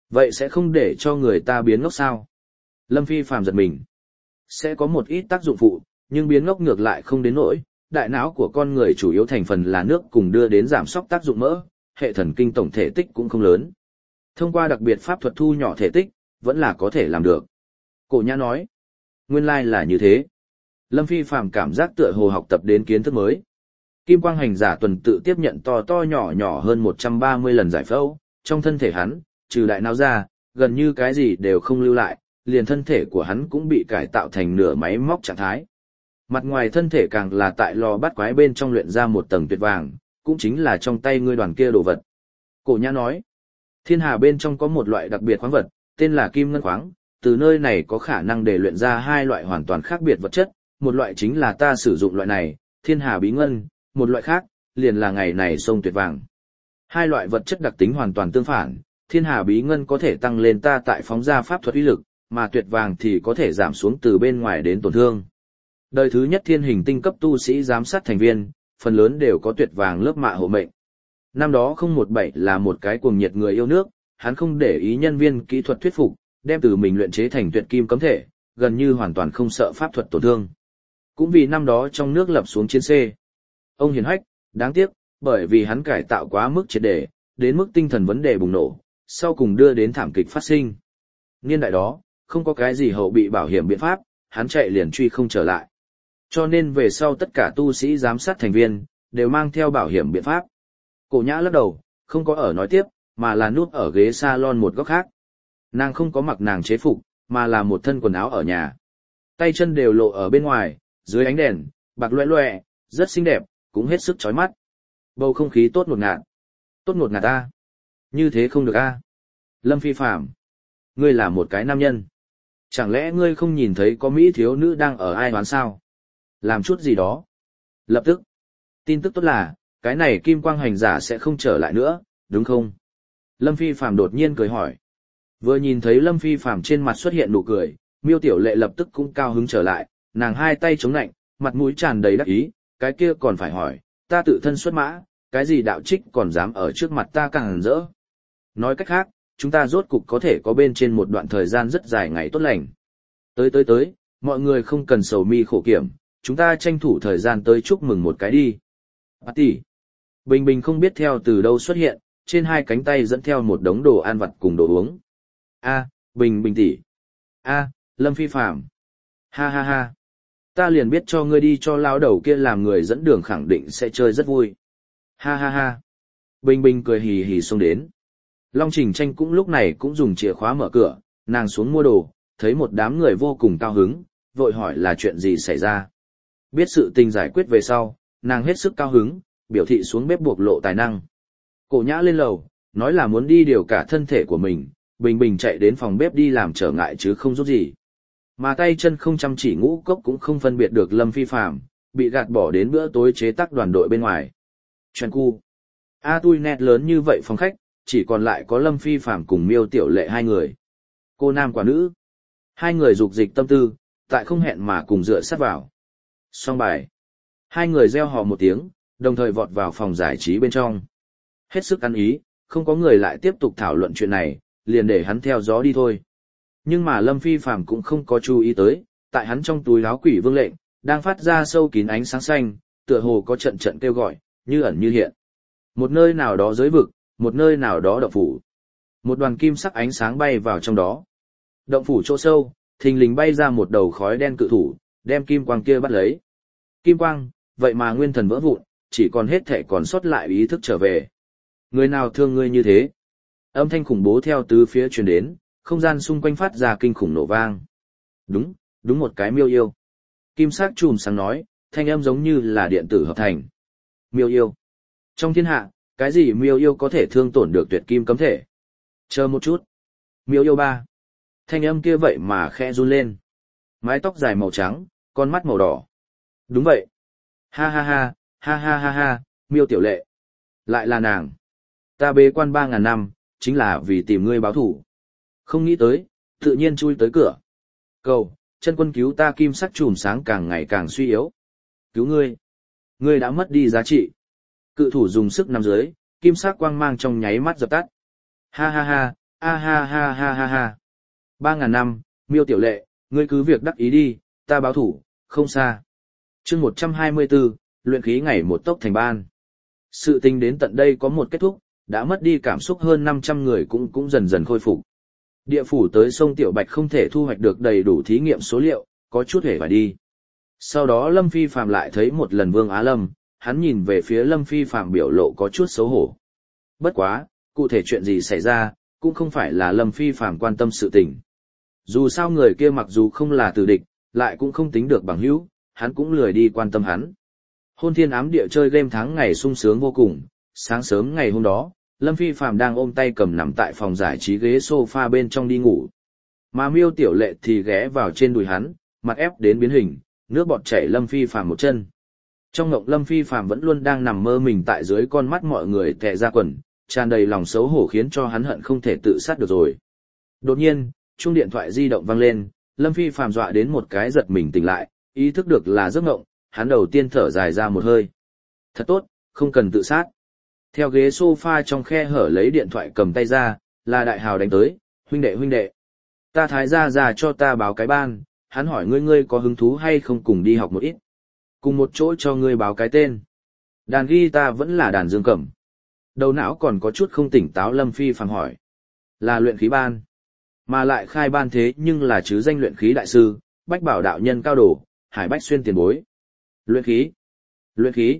Vậy sẽ không để cho người ta biến ngốc sao? Lâm Phi phàm giật mình. Sẽ có một ít tác dụng phụ, nhưng biến ngốc ngược lại không đến nỗi. Đại não của con người chủ yếu thành phần là nước cùng đưa đến giảm sóc tác dụng mỡ, hệ thần kinh tổng thể tích cũng không lớn. Thông qua đặc biệt pháp thuật thu nhỏ thể tích, vẫn là có thể làm được. Cổ Nhã nói, nguyên lai là như thế. Lâm Phi phàm cảm giác tựa hồ học tập đến kiến thức mới. Kim quang hành giả tuần tự tiếp nhận to to nhỏ nhỏ hơn 130 lần giải phẫu, trong thân thể hắn, trừ đại não ra, gần như cái gì đều không lưu lại, liền thân thể của hắn cũng bị cải tạo thành nửa máy móc trạng thái. Mặt ngoài thân thể càng là tại lò bắt quái bên trong luyện ra một tầng tuyệt vàng, cũng chính là trong tay ngươi đoàn kia đồ vật. Cổ Nhã nói, thiên hà bên trong có một loại đặc biệt khoáng vật, tên là kim ngân khoáng, từ nơi này có khả năng để luyện ra hai loại hoàn toàn khác biệt vật chất, một loại chính là ta sử dụng loại này, thiên hà bí ngân, một loại khác, liền là ngày này sông tuyệt vàng. Hai loại vật chất đặc tính hoàn toàn tương phản, thiên hà bí ngân có thể tăng lên ta tại phóng ra pháp thuật uy lực, mà tuyệt vàng thì có thể giảm xuống từ bên ngoài đến tổn thương. Đời thứ nhất thiên hình tinh cấp tu sĩ giám sát thành viên, phần lớn đều có tuyệt vàng lớp mạ hộ mệnh. Năm đó 017 là một cái cuồng nhiệt người yêu nước, hắn không để ý nhân viên kỹ thuật thuyết phục, đem từ mình luyện chế thành tuyệt kim cấm thể, gần như hoàn toàn không sợ pháp thuật tổn thương. Cũng vì năm đó trong nước lập xuống chiến C. Ông hiền hách, đáng tiếc, bởi vì hắn cải tạo quá mức triệt để, đến mức tinh thần vấn đề bùng nổ, sau cùng đưa đến thảm kịch phát sinh. Niên đại đó, không có cái gì hậu bị bảo hiểm biện pháp, hắn chạy liền truy không trở lại. Cho nên về sau tất cả tu sĩ giám sát thành viên, đều mang theo bảo hiểm biện pháp. Cổ Nhã lắc đầu, không có ở nói tiếp, mà là núp ở ghế salon một góc khác. Nàng không có mặc nàng chế phục, mà là một thân quần áo ở nhà. Tay chân đều lộ ở bên ngoài, dưới ánh đèn, bạc loẹ loẹ, rất xinh đẹp, cũng hết sức chói mắt. Bầu không khí tốt ngột ngạt. Tốt ngột ngạt ta. Như thế không được a. Lâm Phi phàm, ngươi là một cái nam nhân. Chẳng lẽ ngươi không nhìn thấy có mỹ thiếu nữ đang ở ai đoán sao? Làm chút gì đó. Lập tức. Tin tức tốt là, cái này kim quang hành giả sẽ không trở lại nữa, đúng không? Lâm Phi phàm đột nhiên cười hỏi. Vừa nhìn thấy Lâm Phi phàm trên mặt xuất hiện nụ cười, Miêu Tiểu Lệ lập tức cũng cao hứng trở lại, nàng hai tay chống nạnh, mặt mũi tràn đầy đắc ý, cái kia còn phải hỏi, ta tự thân xuất mã, cái gì đạo trích còn dám ở trước mặt ta càng rỡ. Nói cách khác, chúng ta rốt cục có thể có bên trên một đoạn thời gian rất dài ngày tốt lành. Tới, mọi người không cần sầu mi khổ kiểm, chúng ta tranh thủ thời gian tới chúc mừng một cái đi. Tỷ. Bình Bình không biết theo từ đâu xuất hiện, trên hai cánh tay dẫn theo một đống đồ ăn vặt cùng đồ uống. A, Bình Bình tỷ. A, Lâm Phi phàm. Ha ha ha. Ta liền biết cho ngươi đi cho lão đầu kia làm người dẫn đường khẳng định sẽ chơi rất vui. Ha ha ha. Bình Bình cười hì hì xông đến. Long Trình Tranh cũng lúc này cũng dùng chìa khóa mở cửa, nàng xuống mua đồ, thấy một đám người vô cùng cao hứng, vội hỏi là chuyện gì xảy ra. Biết sự tình giải quyết về sau, nàng hết sức cao hứng, biểu thị xuống bếp buộc lộ tài năng. Cổ Nhã lên lầu, nói là muốn đi điều cả thân thể của mình, Bình Bình chạy đến phòng bếp đi làm trở ngại chứ không giúp gì. Mà tay chân không chăm chỉ Ngũ Cốc cũng không phân biệt được Lâm Phi phàm, bị gạt bỏ đến bữa tối chế tác đoàn đội bên ngoài. Chuyện cu. Tui nét lớn như vậy phòng khách, chỉ còn lại có Lâm Phi phàm cùng Miêu Tiểu Lệ hai người. Cô nam quả nữ. Hai người dục dịch tâm tư, tại không hẹn mà cùng dựa sát vào. Xong bài. Hai người reo hò một tiếng, đồng thời vọt vào phòng giải trí bên trong. Hết sức ăn ý, không có người lại tiếp tục thảo luận chuyện này, liền để hắn theo gió đi thôi. Nhưng mà Lâm Phi phàm cũng không có chú ý tới, tại hắn trong túi áo quỷ vương lệnh, đang phát ra sâu kín ánh sáng xanh, tựa hồ có trận trận kêu gọi, như ẩn như hiện. Một nơi nào đó giới vực, một nơi nào đó động phủ. Một đoàn kim sắc ánh sáng bay vào trong đó. Động phủ chỗ sâu, thình lình bay ra một đầu khói đen cự thủ, đem kim quang kia bắt lấy. Kim quang, vậy mà nguyên thần vỡ vụn, chỉ còn hết thể còn sót lại ý thức trở về. Người nào thương ngươi như thế? Âm thanh khủng bố theo tứ phía truyền đến, không gian xung quanh phát ra kinh khủng nổ vang. Đúng một cái miêu yêu. Kim sắc chùm sáng nói, thanh âm giống như là điện tử hợp thành. Miêu yêu. Trong thiên hạ, cái gì miêu yêu có thể thương tổn được tuyệt kim cấm thể? Chờ một chút. Miêu yêu 3. Thanh âm kia vậy mà khẽ run lên. Mái tóc dài màu trắng, con mắt màu đỏ. Đúng vậy. Ha ha ha, ha ha ha ha, Miêu Tiểu Lệ. Lại là nàng. Ta bế quan 3.000 năm, chính là vì tìm ngươi báo thủ. Không nghĩ tới, tự nhiên chui tới cửa. Cầu, chân quân cứu ta, kim sắc chùm sáng càng ngày càng suy yếu. Cứu ngươi. Ngươi đã mất đi giá trị. Cự thủ dùng sức nằm dưới, kim sắc quang mang trong nháy mắt dập tắt. Ha ha ha, A ha ha ha ha ha. 3.000 năm, Miêu Tiểu Lệ, ngươi cứ việc đắc ý đi, ta báo thủ, không xa. chương 124, luyện khí ngày một tốc thành ban. Sự tình đến tận đây có một kết thúc, đã mất đi cảm xúc hơn 500 người cũng dần dần khôi phục. Địa phủ tới sông Tiểu Bạch không thể thu hoạch được đầy đủ thí nghiệm số liệu, có chút hề phải đi. Sau đó Lâm Phi Phàm lại thấy một lần Vương Á Lâm, hắn nhìn về phía Lâm Phi Phàm biểu lộ có chút xấu hổ. Bất quá, cụ thể chuyện gì xảy ra, cũng không phải là Lâm Phi Phàm quan tâm sự tình. Dù sao người kia mặc dù không là tử địch, lại cũng không tính được bằng hữu, hắn cũng lười đi quan tâm hắn. Hôn thiên ám địa chơi game tháng ngày sung sướng vô cùng, sáng sớm ngày hôm đó, Lâm Phi Phàm đang ôm tay cầm nằm tại phòng giải trí ghế sofa bên trong đi ngủ. Mà Miêu Tiểu Lệ thì ghé vào trên đùi hắn, mặt ép đến biến hình, nước bọt chảy Lâm Phi Phàm một chân. Trong ngộng Lâm Phi Phàm vẫn luôn đang nằm mơ mình tại dưới con mắt mọi người tè ra quần, tràn đầy lòng xấu hổ khiến cho hắn hận không thể tự sát được rồi. Đột nhiên, chuông điện thoại di động vang lên, Lâm Phi Phàm dọa đến một cái giật mình tỉnh lại, ý thức được là giấc ngộng, hắn đầu tiên thở dài ra một hơi. Thật tốt, không cần tự sát. Theo ghế sofa trong khe hở lấy điện thoại cầm tay ra, là Đại Hào đánh tới, huynh đệ. Ta thái gia già cho ta báo cái ban, hắn hỏi ngươi có hứng thú hay không cùng đi học một ít. Cùng một chỗ cho ngươi báo cái tên. Đàn guitar vẫn là đàn dương cầm. Đầu não còn có chút không tỉnh táo Lâm Phi Phàm hỏi. Là luyện khí ban. Mà lại khai ban thế nhưng là chứ danh luyện khí đại sư, Bách Bảo đạo nhân cao đồ, Hải Bách Xuyên tiền bối. Luyện khí.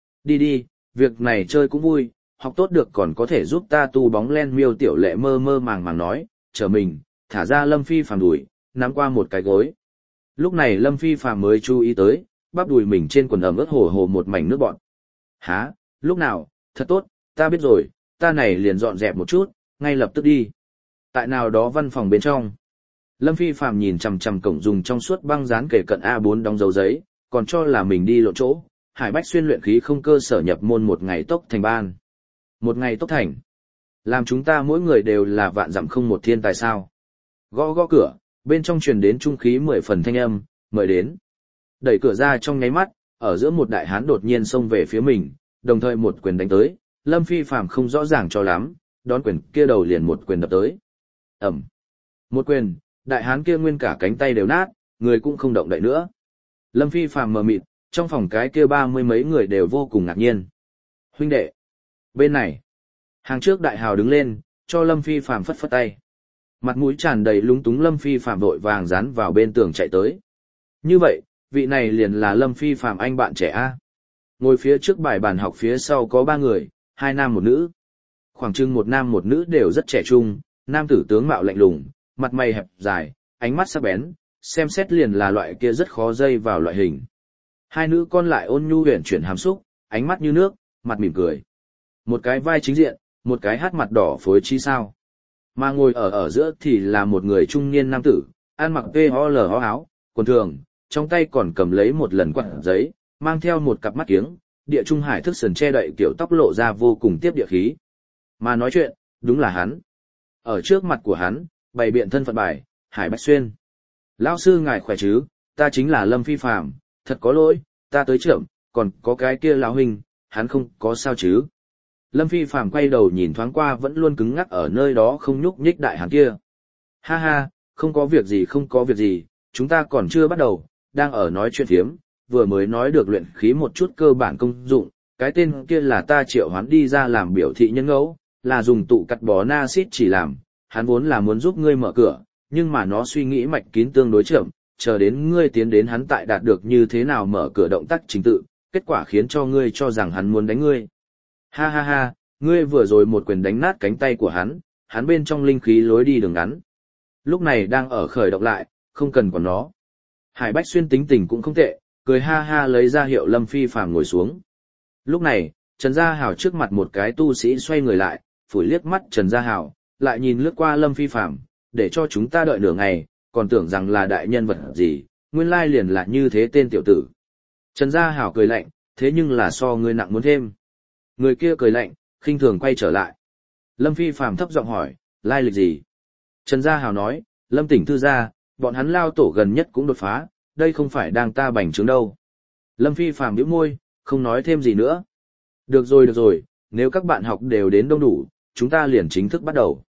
Đi, việc này chơi cũng vui, học tốt được còn có thể giúp ta tu bóng len. Miêu Tiểu Lệ mơ mơ màng nói, trở mình, thả ra Lâm Phi Phàm đùi, nắm qua một cái gối. Lúc này Lâm Phi Phàm mới chú ý tới, bắp đùi mình trên quần ẩm ướt hồ một mảnh nước bọt. Hả, lúc nào, thật tốt, ta biết rồi, ta này liền dọn dẹp một chút, ngay lập tức đi. Tại nào đó văn phòng bên trong, Lâm Phi Phàm nhìn chằm chằm cổng dùng trong suốt băng dán kể cận A4 đóng dấu giấy, còn cho là mình đi lộ chỗ. Hải Bách Xuyên luyện khí không cơ sở nhập môn 1 ngày tốc thành ban. 1 ngày tốc thành. Làm chúng ta mỗi người đều là vạn dặm không một thiên tài sao. Gõ cửa, bên trong truyền đến trung khí 10 phần thanh âm, mời đến. Đẩy cửa ra trong nháy mắt, ở giữa một đại hán đột nhiên xông về phía mình, đồng thời một quyền đánh tới, Lâm Phi Phàm không rõ ràng cho lắm, đón quyền kia đầu liền một quyền đập tới. Ẩm. Một quyền, đại hán kia nguyên cả cánh tay đều nát, người cũng không động đậy nữa. Lâm Phi Phàm mờ mịt, trong phòng cái kia 30 mấy người đều vô cùng ngạc nhiên. Huynh đệ. Bên này. Hàng trước Đại Hào đứng lên, cho Lâm Phi Phàm phất phất tay. Mặt mũi tràn đầy lúng túng Lâm Phi Phàm vội vàng dán vào bên tường chạy tới. Như vậy, vị này liền là Lâm Phi Phàm anh bạn trẻ A. Ngồi phía trước bài bàn học phía sau có 3 người, 2 nam 1 nữ. Khoảng chừng 1 nam 1 nữ đều rất trẻ trung, nam tử tướng mạo lạnh lùng, mặt mày hẹp dài, ánh mắt sắc bén, xem xét liền là loại kia rất khó dây vào loại hình. 2 nữ con lại ôn nhu huyền chuyển hàm xúc, ánh mắt như nước, mặt mỉm cười. Một cái vai chính diện, một cái hát mặt đỏ phối chi sao. Mà ngồi ở giữa thì là một người trung niên nam tử, ăn mặc POL áo, quần thường, trong tay còn cầm lấy một lần quạt giấy, mang theo một cặp mắt kiếng, địa trung hải thức sườn che đậy kiểu tóc lộ ra vô cùng tiếp địa khí. Mà nói chuyện, đúng là hắn. Ở trước mặt của hắn, bày biện thân phận bài, Hải Bách Xuyên. Lão sư ngài khỏe chứ, ta chính là Lâm Phi Phàm, thật có lỗi, ta tới chậm, còn có cái kia lão huynh, hắn không có sao chứ. Lâm Phi Phàm quay đầu nhìn thoáng qua vẫn luôn cứng ngắc ở nơi đó không nhúc nhích đại hán kia. Ha ha, không có việc gì, chúng ta còn chưa bắt đầu, đang ở nói chuyện thiếm, vừa mới nói được luyện khí một chút cơ bản công dụng, cái tên kia là ta triệu hoán đi ra làm biểu thị nhân ngẫu, là dùng tụ cắt bó na xít chỉ làm, hắn vốn là muốn giúp ngươi mở cửa, nhưng mà nó suy nghĩ mạch kín tương đối chậm, chờ đến ngươi tiến đến hắn tại đạt được như thế nào mở cửa động tác chính tự, kết quả khiến cho ngươi cho rằng hắn muốn đánh ngươi. Ha ha ha, ngươi vừa rồi một quyền đánh nát cánh tay của hắn bên trong linh khí lối đi đường ngắn. Lúc này đang ở khởi động lại, không cần còn nó. Hải Bách Xuyên tính tình cũng không tệ, cười ha ha lấy ra hiệu Lâm Phi Phàm ngồi xuống. Lúc này, Trần Gia Hảo trước mặt một cái tu sĩ xoay người lại, phủi liếc mắt Trần Gia Hảo, lại nhìn lướt qua Lâm Phi Phàm, để cho chúng ta đợi nửa ngày, còn tưởng rằng là đại nhân vật gì, nguyên lai liền là như thế tên tiểu tử. Trần Gia Hảo cười lạnh, thế nhưng là so ngươi nặng muốn thêm. Người kia cười lạnh, khinh thường quay trở lại. Lâm Phi Phàm thấp giọng hỏi, lai lịch gì? Trần Gia Hảo nói, Lâm tỉnh thư gia, bọn hắn lao tổ gần nhất cũng đột phá, đây không phải đang ta bành trướng đâu. Lâm Phi Phàm nhếch môi, không nói thêm gì nữa. Được rồi, nếu các bạn học đều đến đông đủ, chúng ta liền chính thức bắt đầu.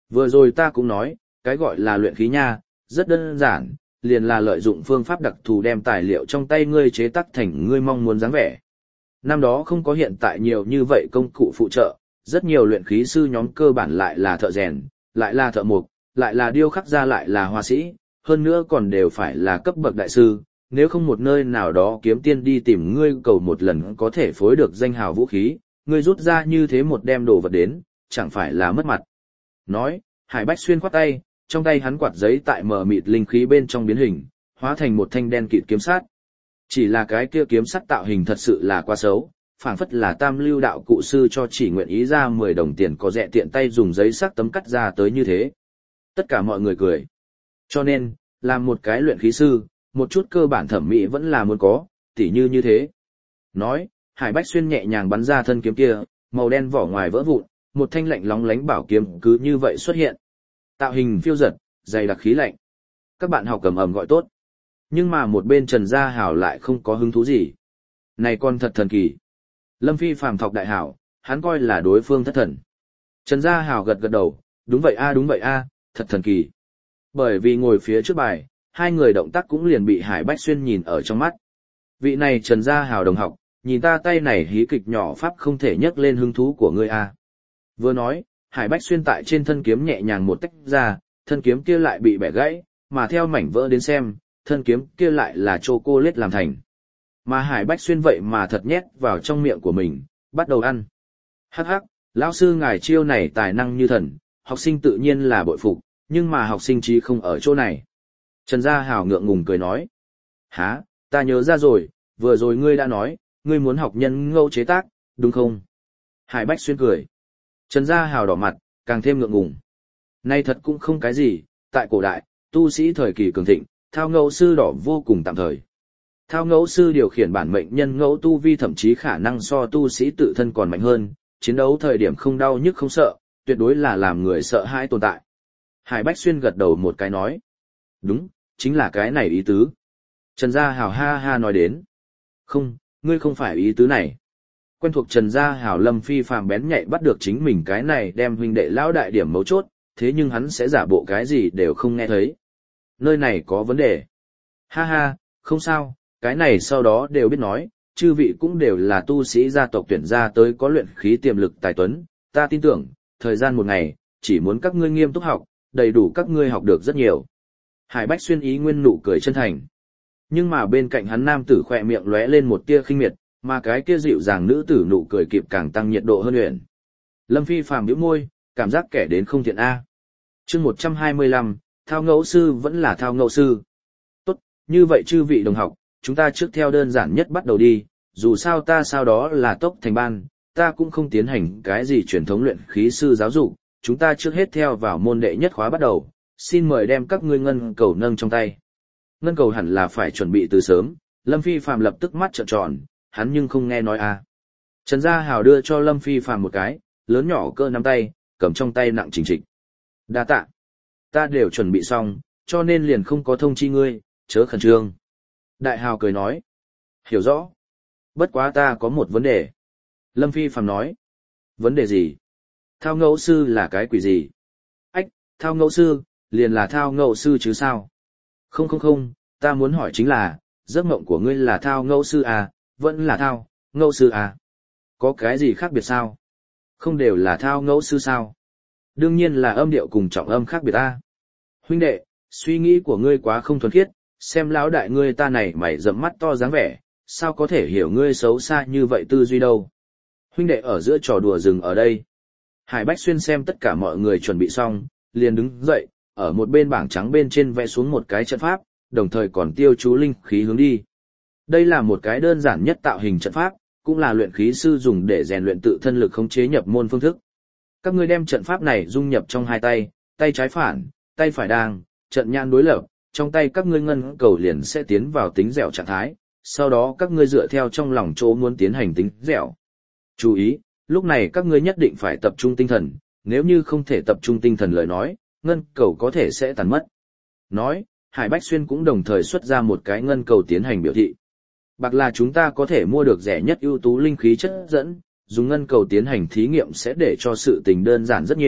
Vừa rồi ta cũng nói, cái gọi là luyện khí nha, rất đơn giản, liền là lợi dụng phương pháp đặc thù đem tài liệu trong tay ngươi chế tác thành ngươi mong muốn dáng vẻ. Năm đó không có hiện tại nhiều như vậy công cụ phụ trợ, rất nhiều luyện khí sư nhóm cơ bản lại là thợ rèn, lại là thợ mộc, lại là điêu khắc gia, lại là họa sĩ, hơn nữa còn đều phải là cấp bậc đại sư, nếu không một nơi nào đó kiếm tiên đi tìm ngươi cầu một lần có thể phối được danh hào vũ khí, ngươi rút ra như thế một đem đồ vật đến, chẳng phải là mất mặt. Nói, Hải Bách Xuyên khoát tay, trong tay hắn quạt giấy tại mờ mịt linh khí bên trong biến hình, hóa thành một thanh đen kịt kiếm sắt. Chỉ là cái kia kiếm sắt tạo hình thật sự là quá xấu, phảng phất là tam lưu đạo cụ sư cho chỉ nguyện ý ra 10 đồng tiền có rẻ tiện tay dùng giấy sắc tấm cắt ra tới như thế. Tất cả mọi người cười. Cho nên, làm một cái luyện khí sư, một chút cơ bản thẩm mỹ vẫn là muốn có, tỉ như thế. Nói, Hải Bách Xuyên nhẹ nhàng bắn ra thân kiếm kia, màu đen vỏ ngoài vỡ vụn, một thanh lạnh lóng lánh bảo kiếm cứ như vậy xuất hiện. Tạo hình phiêu dật, dày đặc khí lạnh. Các bạn học cầm ầm gọi tốt. Nhưng mà một bên Trần Gia Hảo lại không có hứng thú gì. Này con thật thần kỳ. Lâm Phi phàm thọc đại hảo, hắn coi là đối phương thất thần. Trần Gia Hảo gật gật đầu, đúng vậy a, thật thần kỳ. Bởi vì ngồi phía trước bài, hai người động tác cũng liền bị Hải Bách Xuyên nhìn ở trong mắt. Vị này Trần Gia Hảo đồng học, nhìn ta tay này hí kịch nhỏ pháp không thể nhấc lên hứng thú của ngươi a. Vừa nói, Hải Bách Xuyên tại trên thân kiếm nhẹ nhàng một tách ra, thân kiếm kia lại bị bẻ gãy, mà theo mảnh vỡ đến xem, thân kiếm kia lại là chocolate làm thành. Mà Hải Bách Xuyên vậy mà thật nhét vào trong miệng của mình, bắt đầu ăn. Hắc hắc, lão sư ngài chiêu này tài năng như thần, học sinh tự nhiên là bội phục, nhưng mà học sinh trí không ở chỗ này. Trần Gia Hảo ngượng ngùng cười nói. Hả, ta nhớ ra rồi, vừa rồi ngươi đã nói, ngươi muốn học nhân ngẫu chế tác, đúng không? Hải Bách Xuyên cười. Trần Gia Hảo đỏ mặt, càng thêm ngượng ngùng. Nay thật cũng không cái gì, tại cổ đại, tu sĩ thời kỳ cường thịnh, thao ngẫu sư đỏ vô cùng tạm thời. Thao ngẫu sư điều khiển bản mệnh nhân ngẫu tu vi thậm chí khả năng so tu sĩ tự thân còn mạnh hơn, chiến đấu thời điểm không đau nhức không sợ, tuyệt đối là làm người sợ hãi tồn tại. Hải Bách Xuyên gật đầu một cái nói. Đúng, chính là cái này ý tứ. Trần Gia Hảo ha ha nói đến. Không, ngươi không phải ý tứ này. Quen thuộc Trần Gia Hảo Lâm Phi phàm bén nhạy bắt được chính mình cái này đem huynh đệ lão đại điểm mấu chốt, thế nhưng hắn sẽ giả bộ cái gì đều không nghe thấy. Nơi này có vấn đề. Ha ha, không sao, cái này sau đó đều biết nói, chư vị cũng đều là tu sĩ gia tộc tuyển ra tới có luyện khí tiềm lực tài tuấn, ta tin tưởng, thời gian một ngày, chỉ muốn các ngươi nghiêm túc học, đầy đủ các ngươi học được rất nhiều. Hải Bách Xuyên ý nguyên nụ cười chân thành. Nhưng mà bên cạnh hắn nam tử khỏe miệng lóe lên một tia khinh miệt, mà cái kia dịu dàng nữ tử nụ cười kịp càng tăng nhiệt độ hơn luyện. Lâm Phi phàm bĩu môi, cảm giác kẻ đến không thiện a. Chương 125, thao ngẫu sư vẫn là thao ngẫu sư. Tốt, như vậy chư vị đồng học, chúng ta trước theo đơn giản nhất bắt đầu đi, dù sao ta sau đó là tốc thành ban, ta cũng không tiến hành cái gì truyền thống luyện khí sư giáo dục, chúng ta trước hết theo vào môn đệ nhất khóa bắt đầu, xin mời đem các ngươi ngân cầu nâng trong tay. Ngân cầu hẳn là phải chuẩn bị từ sớm, Lâm Phi phàm lập tức mắt trợn tròn, hắn nhưng không nghe nói a. Trần Gia Hảo đưa cho Lâm Phi phàm một cái, lớn nhỏ cỡ nắm tay, cầm trong tay nặng chỉnh trịch. Đa tạ. Ta đều chuẩn bị xong, cho nên liền không có thông chi ngươi, chớ khẩn trương. Đại Hào cười nói. Hiểu rõ. Bất quá ta có một vấn đề. Lâm Phi phàm nói. Vấn đề gì? Thao ngẫu sư là cái quỷ gì? Ách, thao ngẫu sư, liền là thao ngẫu sư chứ sao? Không, ta muốn hỏi chính là, giấc mộng của ngươi là thao ngẫu sư à, vẫn là thao, ngẫu sư à? Có cái gì khác biệt sao? Không đều là thao ngẫu sư sao? Đương nhiên là âm điệu cùng trọng âm khác biệt ta. Huynh đệ, suy nghĩ của ngươi quá không thuần khiết, xem lão đại ngươi ta này mày rậm mắt to dáng vẻ, sao có thể hiểu ngươi xấu xa như vậy tư duy đâu. Huynh đệ ở giữa trò đùa dừng ở đây. Hải Bách Xuyên xem tất cả mọi người chuẩn bị xong, liền đứng dậy, ở một bên bảng trắng bên trên vẽ xuống một cái trận pháp, đồng thời còn tiêu chú linh khí hướng đi. Đây là một cái đơn giản nhất tạo hình trận pháp, cũng là luyện khí sư dùng để rèn luyện tự thân lực khống chế nhập môn phương thức. Các ngươi đem trận pháp này dung nhập trong hai tay, tay trái phản, tay phải đang, trận nhãn đối lập, trong tay các ngươi ngân cầu liền sẽ tiến vào tính dẻo trạng thái, sau đó các ngươi dựa theo trong lòng chỗ muốn tiến hành tính dẻo. Chú ý, lúc này các ngươi nhất định phải tập trung tinh thần, nếu như không thể tập trung tinh thần lời nói, ngân cầu có thể sẽ tàn mất. Nói, Hải Bách Xuyên cũng đồng thời xuất ra một cái ngân cầu tiến hành biểu thị. Bạc là chúng ta có thể mua được rẻ nhất ưu tú linh khí chất dẫn, dùng ngân cầu tiến hành thí nghiệm sẽ để cho sự tình đơn giản rất nhiều,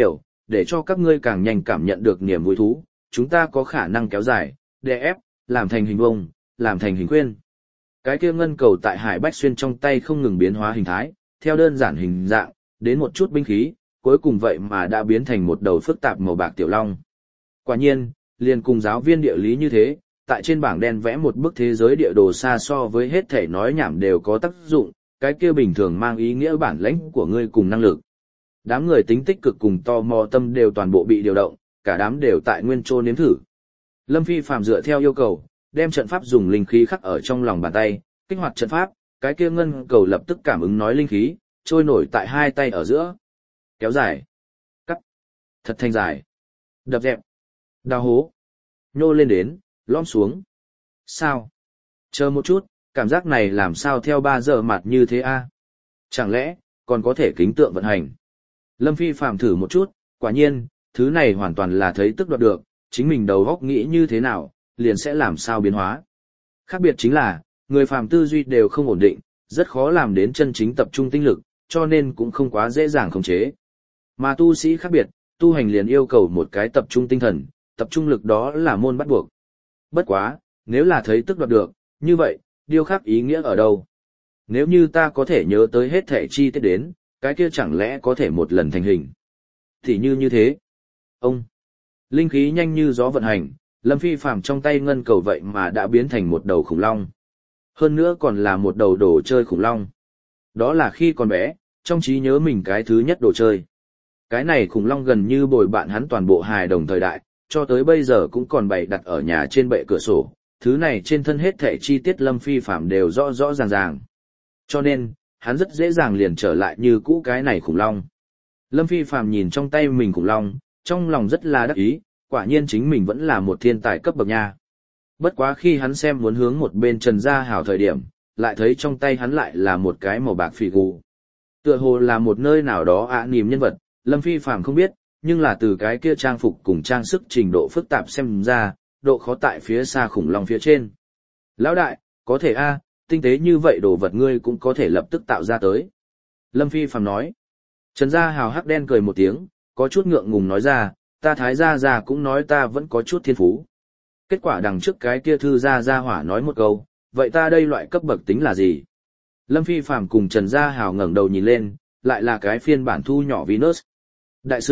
để cho các ngươi càng nhanh cảm nhận được niềm vui thú, chúng ta có khả năng kéo dài, đè ép, làm thành hình vông, làm thành hình khuyên. Cái kia ngân cầu tại Hải Bách Xuyên trong tay không ngừng biến hóa hình thái, theo đơn giản hình dạng, đến một chút binh khí, cuối cùng vậy mà đã biến thành một đầu phức tạp màu bạc tiểu long. Quả nhiên, liền cùng giáo viên địa lý như thế, tại trên bảng đen vẽ một bức thế giới địa đồ xa so với hết thể nói nhảm đều có tác dụng, cái kia bình thường mang ý nghĩa bản lãnh của ngươi cùng năng lực. Đám người tính tích cực cùng tò mò tâm đều toàn bộ bị điều động, cả đám đều tại nguyên chỗ nếm thử. Lâm Phi Phàm dựa theo yêu cầu, đem trận pháp dùng linh khí khắc ở trong lòng bàn tay, kích hoạt trận pháp, cái kia ngân cầu lập tức cảm ứng nói linh khí, trôi nổi tại hai tay ở giữa. Kéo dài, cắt, thật thanh dài, đập dẹp, đào hố, nhô lên đến, lõm xuống. Sao? Chờ một chút, cảm giác này làm sao theo 3 giờ mặt như thế a? Chẳng lẽ, còn có thể kính tượng vận hành? Lâm Phi Phàm thử một chút, quả nhiên, thứ này hoàn toàn là thấy tức đoạt được, chính mình đầu óc nghĩ như thế nào, liền sẽ làm sao biến hóa. Khác biệt chính là, người phàm tư duy đều không ổn định, rất khó làm đến chân chính tập trung tinh lực, cho nên cũng không quá dễ dàng khống chế. Mà tu sĩ khác biệt, tu hành liền yêu cầu một cái tập trung tinh thần, tập trung lực đó là môn bắt buộc. Bất quá, nếu là thấy tức đoạt được, như vậy, điêu khắc ý nghĩa ở đâu? Nếu như ta có thể nhớ tới hết thể chi tiết đến, cái kia chẳng lẽ có thể một lần thành hình? Thì như thế. Ông, linh khí nhanh như gió vận hành, Lâm Phi Phàm trong tay ngân cầu vậy mà đã biến thành một đầu khủng long. Hơn nữa còn là một đầu đồ chơi khủng long. Đó là khi còn bé, trong trí nhớ mình cái thứ nhất đồ chơi. Cái này khủng long gần như bồi bạn hắn toàn bộ hài đồng thời đại, cho tới bây giờ cũng còn bày đặt ở nhà trên bệ cửa sổ. Thứ này trên thân hết thảy chi tiết Lâm Phi Phàm đều rõ rõ ràng ràng. Cho nên, hắn rất dễ dàng liền trở lại như cũ cái này khủng long. Lâm Phi Phàm nhìn trong tay mình khủng long, trong lòng rất là đắc ý, quả nhiên chính mình vẫn là một thiên tài cấp bậc nha. Bất quá khi hắn xem muốn hướng một bên Trần Gia Hảo thời điểm, lại thấy trong tay hắn lại là một cái màu bạc phỉ gù. Tựa hồ là một nơi nào đó nìm nhân vật, Lâm Phi Phàm không biết, nhưng là từ cái kia trang phục cùng trang sức trình độ phức tạp xem ra, độ khó tại phía xa khủng long phía trên. Lão đại, có thể tinh tế như vậy đồ vật ngươi cũng có thể lập tức tạo ra tới. Lâm Phi Phàm nói. Trần Gia Hào hắc đen cười một tiếng, có chút ngượng ngùng nói ra, ta Thái Gia Gia cũng nói ta vẫn có chút thiên phú. Kết quả đằng trước cái kia thư Gia hỏa nói một câu, vậy ta đây loại cấp bậc tính là gì? Lâm Phi Phàm cùng Trần Gia Hào ngẩng đầu nhìn lên, lại là cái phiên bản thu nhỏ Venus. Đại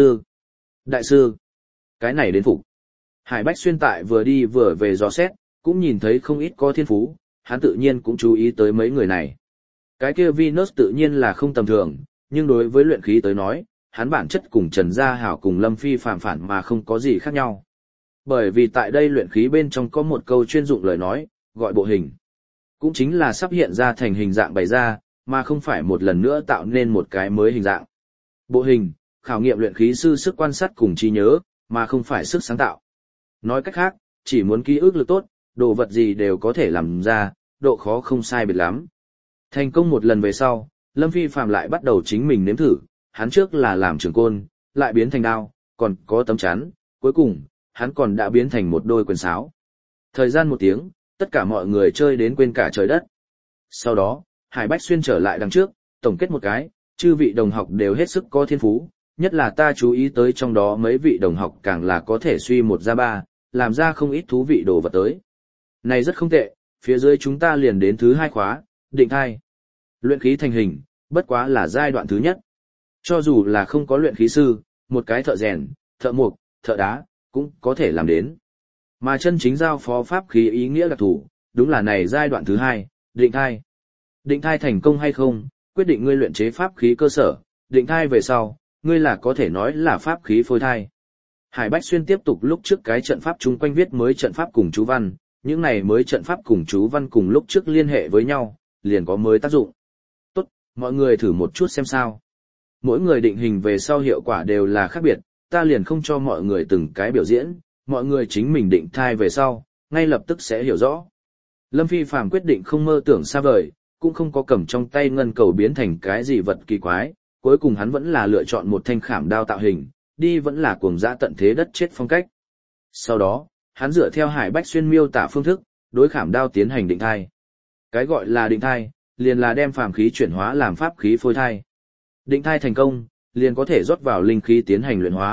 sư, cái này đến phục. Hải Bách Xuyên tại vừa đi vừa về dò xét, cũng nhìn thấy không ít có thiên phú, hắn tự nhiên cũng chú ý tới mấy người này. Cái kia Venus tự nhiên là không tầm thường, nhưng đối với luyện khí tới nói, hắn bản chất cùng Trần Gia Hảo cùng Lâm Phi phản mà không có gì khác nhau. Bởi vì tại đây luyện khí bên trong có một câu chuyên dụng lời nói, gọi bộ hình. Cũng chính là sắp hiện ra thành hình dạng bày ra, mà không phải một lần nữa tạo nên một cái mới hình dạng. Bộ hình, khảo nghiệm luyện khí sư sức quan sát cùng trí nhớ, mà không phải sức sáng tạo. Nói cách khác, chỉ muốn ký ức lực tốt, đồ vật gì đều có thể làm ra, độ khó không sai biệt lắm. Thành công một lần về sau, Lâm Phi Phạm lại bắt đầu chính mình nếm thử, hắn trước là làm trường côn, lại biến thành đao, còn có tấm chắn, cuối cùng, hắn còn đã biến thành một đôi quyền sáo. Thời gian 1 tiếng, tất cả mọi người chơi đến quên cả trời đất. Sau đó, Hải Bách Xuyên trở lại đằng trước, tổng kết một cái, chư vị đồng học đều hết sức có thiên phú, nhất là ta chú ý tới trong đó mấy vị đồng học càng là có thể suy 1 ra 3, làm ra không ít thú vị đồ vật tới. Này rất không tệ, phía dưới chúng ta liền đến thứ 2 khóa, định thai. Luyện khí thành hình, bất quá là giai đoạn thứ nhất. Cho dù là không có luyện khí sư, một cái thợ rèn, thợ mộc, thợ đá, cũng có thể làm đến. Mà chân chính giao phó pháp khí ý nghĩa đặc thủ, đúng là này giai đoạn thứ 2, định thai. Định thai thành công hay không, quyết định ngươi luyện chế pháp khí cơ sở, định thai về sau, ngươi là có thể nói là pháp khí phôi thai. Hải Bách Xuyên tiếp tục lúc trước cái trận pháp chung quanh viết mới trận pháp cùng chú văn, những này mới trận pháp cùng chú văn cùng lúc trước liên hệ với nhau, liền có mới tác dụng. Tốt, mọi người thử một chút xem sao. Mỗi người định hình về sau hiệu quả đều là khác biệt, ta liền không cho mọi người từng cái biểu diễn, mọi người chính mình định thai về sau, ngay lập tức sẽ hiểu rõ. Lâm Phi Phàm quyết định không mơ tưởng xa vời, cũng không có cầm trong tay ngân cầu biến thành cái gì vật kỳ quái, cuối cùng hắn vẫn là lựa chọn một thanh khảm đao tạo hình, đi vẫn là cuồng dã tận thế đất chết phong cách. Sau đó, hắn dựa theo Hải Bách Xuyên miêu tả phương thức, đối khảm đao tiến hành định thai. Cái gọi là định thai, liền là đem phàm khí chuyển hóa làm pháp khí phôi thai. Định thai thành công, liền có thể rót vào linh khí tiến hành luyện hóa,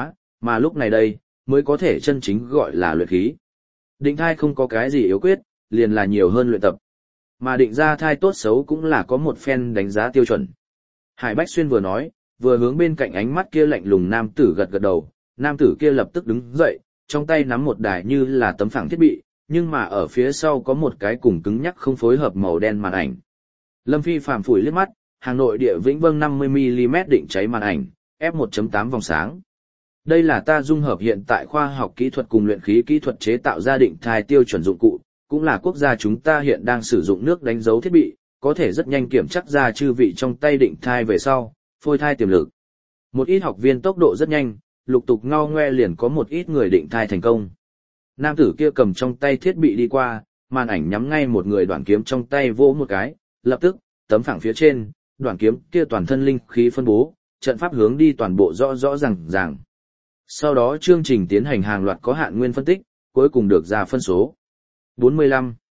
Mà lúc này đây, mới có thể chân chính gọi là luyện khí. Định thai không có cái gì yếu quyết, liền là nhiều hơn luyện tập. Mà định ra thai tốt xấu cũng là có một phen đánh giá tiêu chuẩn. Hải Bách Xuyên vừa nói, vừa hướng bên cạnh ánh mắt kia lạnh lùng nam tử gật gật đầu, nam tử kia lập tức đứng dậy, trong tay nắm một đài như là tấm phẳng thiết bị, nhưng mà ở phía sau có một cái cùng cứng nhắc không phối hợp màu đen màn ảnh. Lâm Phi phàm phủi liếc mắt, hàng nội địa Vĩnh Vâng 50mm định cháy màn ảnh, f1.8 vòng sáng. Đây là ta dung hợp hiện tại khoa học kỹ thuật cùng luyện khí kỹ thuật chế tạo ra định thai tiêu chuẩn dụng cụ, cũng là quốc gia chúng ta hiện đang sử dụng nước đánh dấu thiết bị, có thể rất nhanh kiểm chắc ra chư vị trong tay định thai về sau, phôi thai tiềm lực. Một ít học viên tốc độ rất nhanh, lục tục ngao ngoe liền có một ít người định thai thành công. Nam tử kia cầm trong tay thiết bị đi qua, màn ảnh nhắm ngay một người đoạn kiếm trong tay vỗ một cái, lập tức, tấm phẳng phía trên, đoạn kiếm kia toàn thân linh khí phân bố, trận pháp hướng đi toàn bộ rõ rõ ràng. Sau đó chương trình tiến hành hàng loạt có hạn nguyên phân tích, cuối cùng được ra phân số. 45.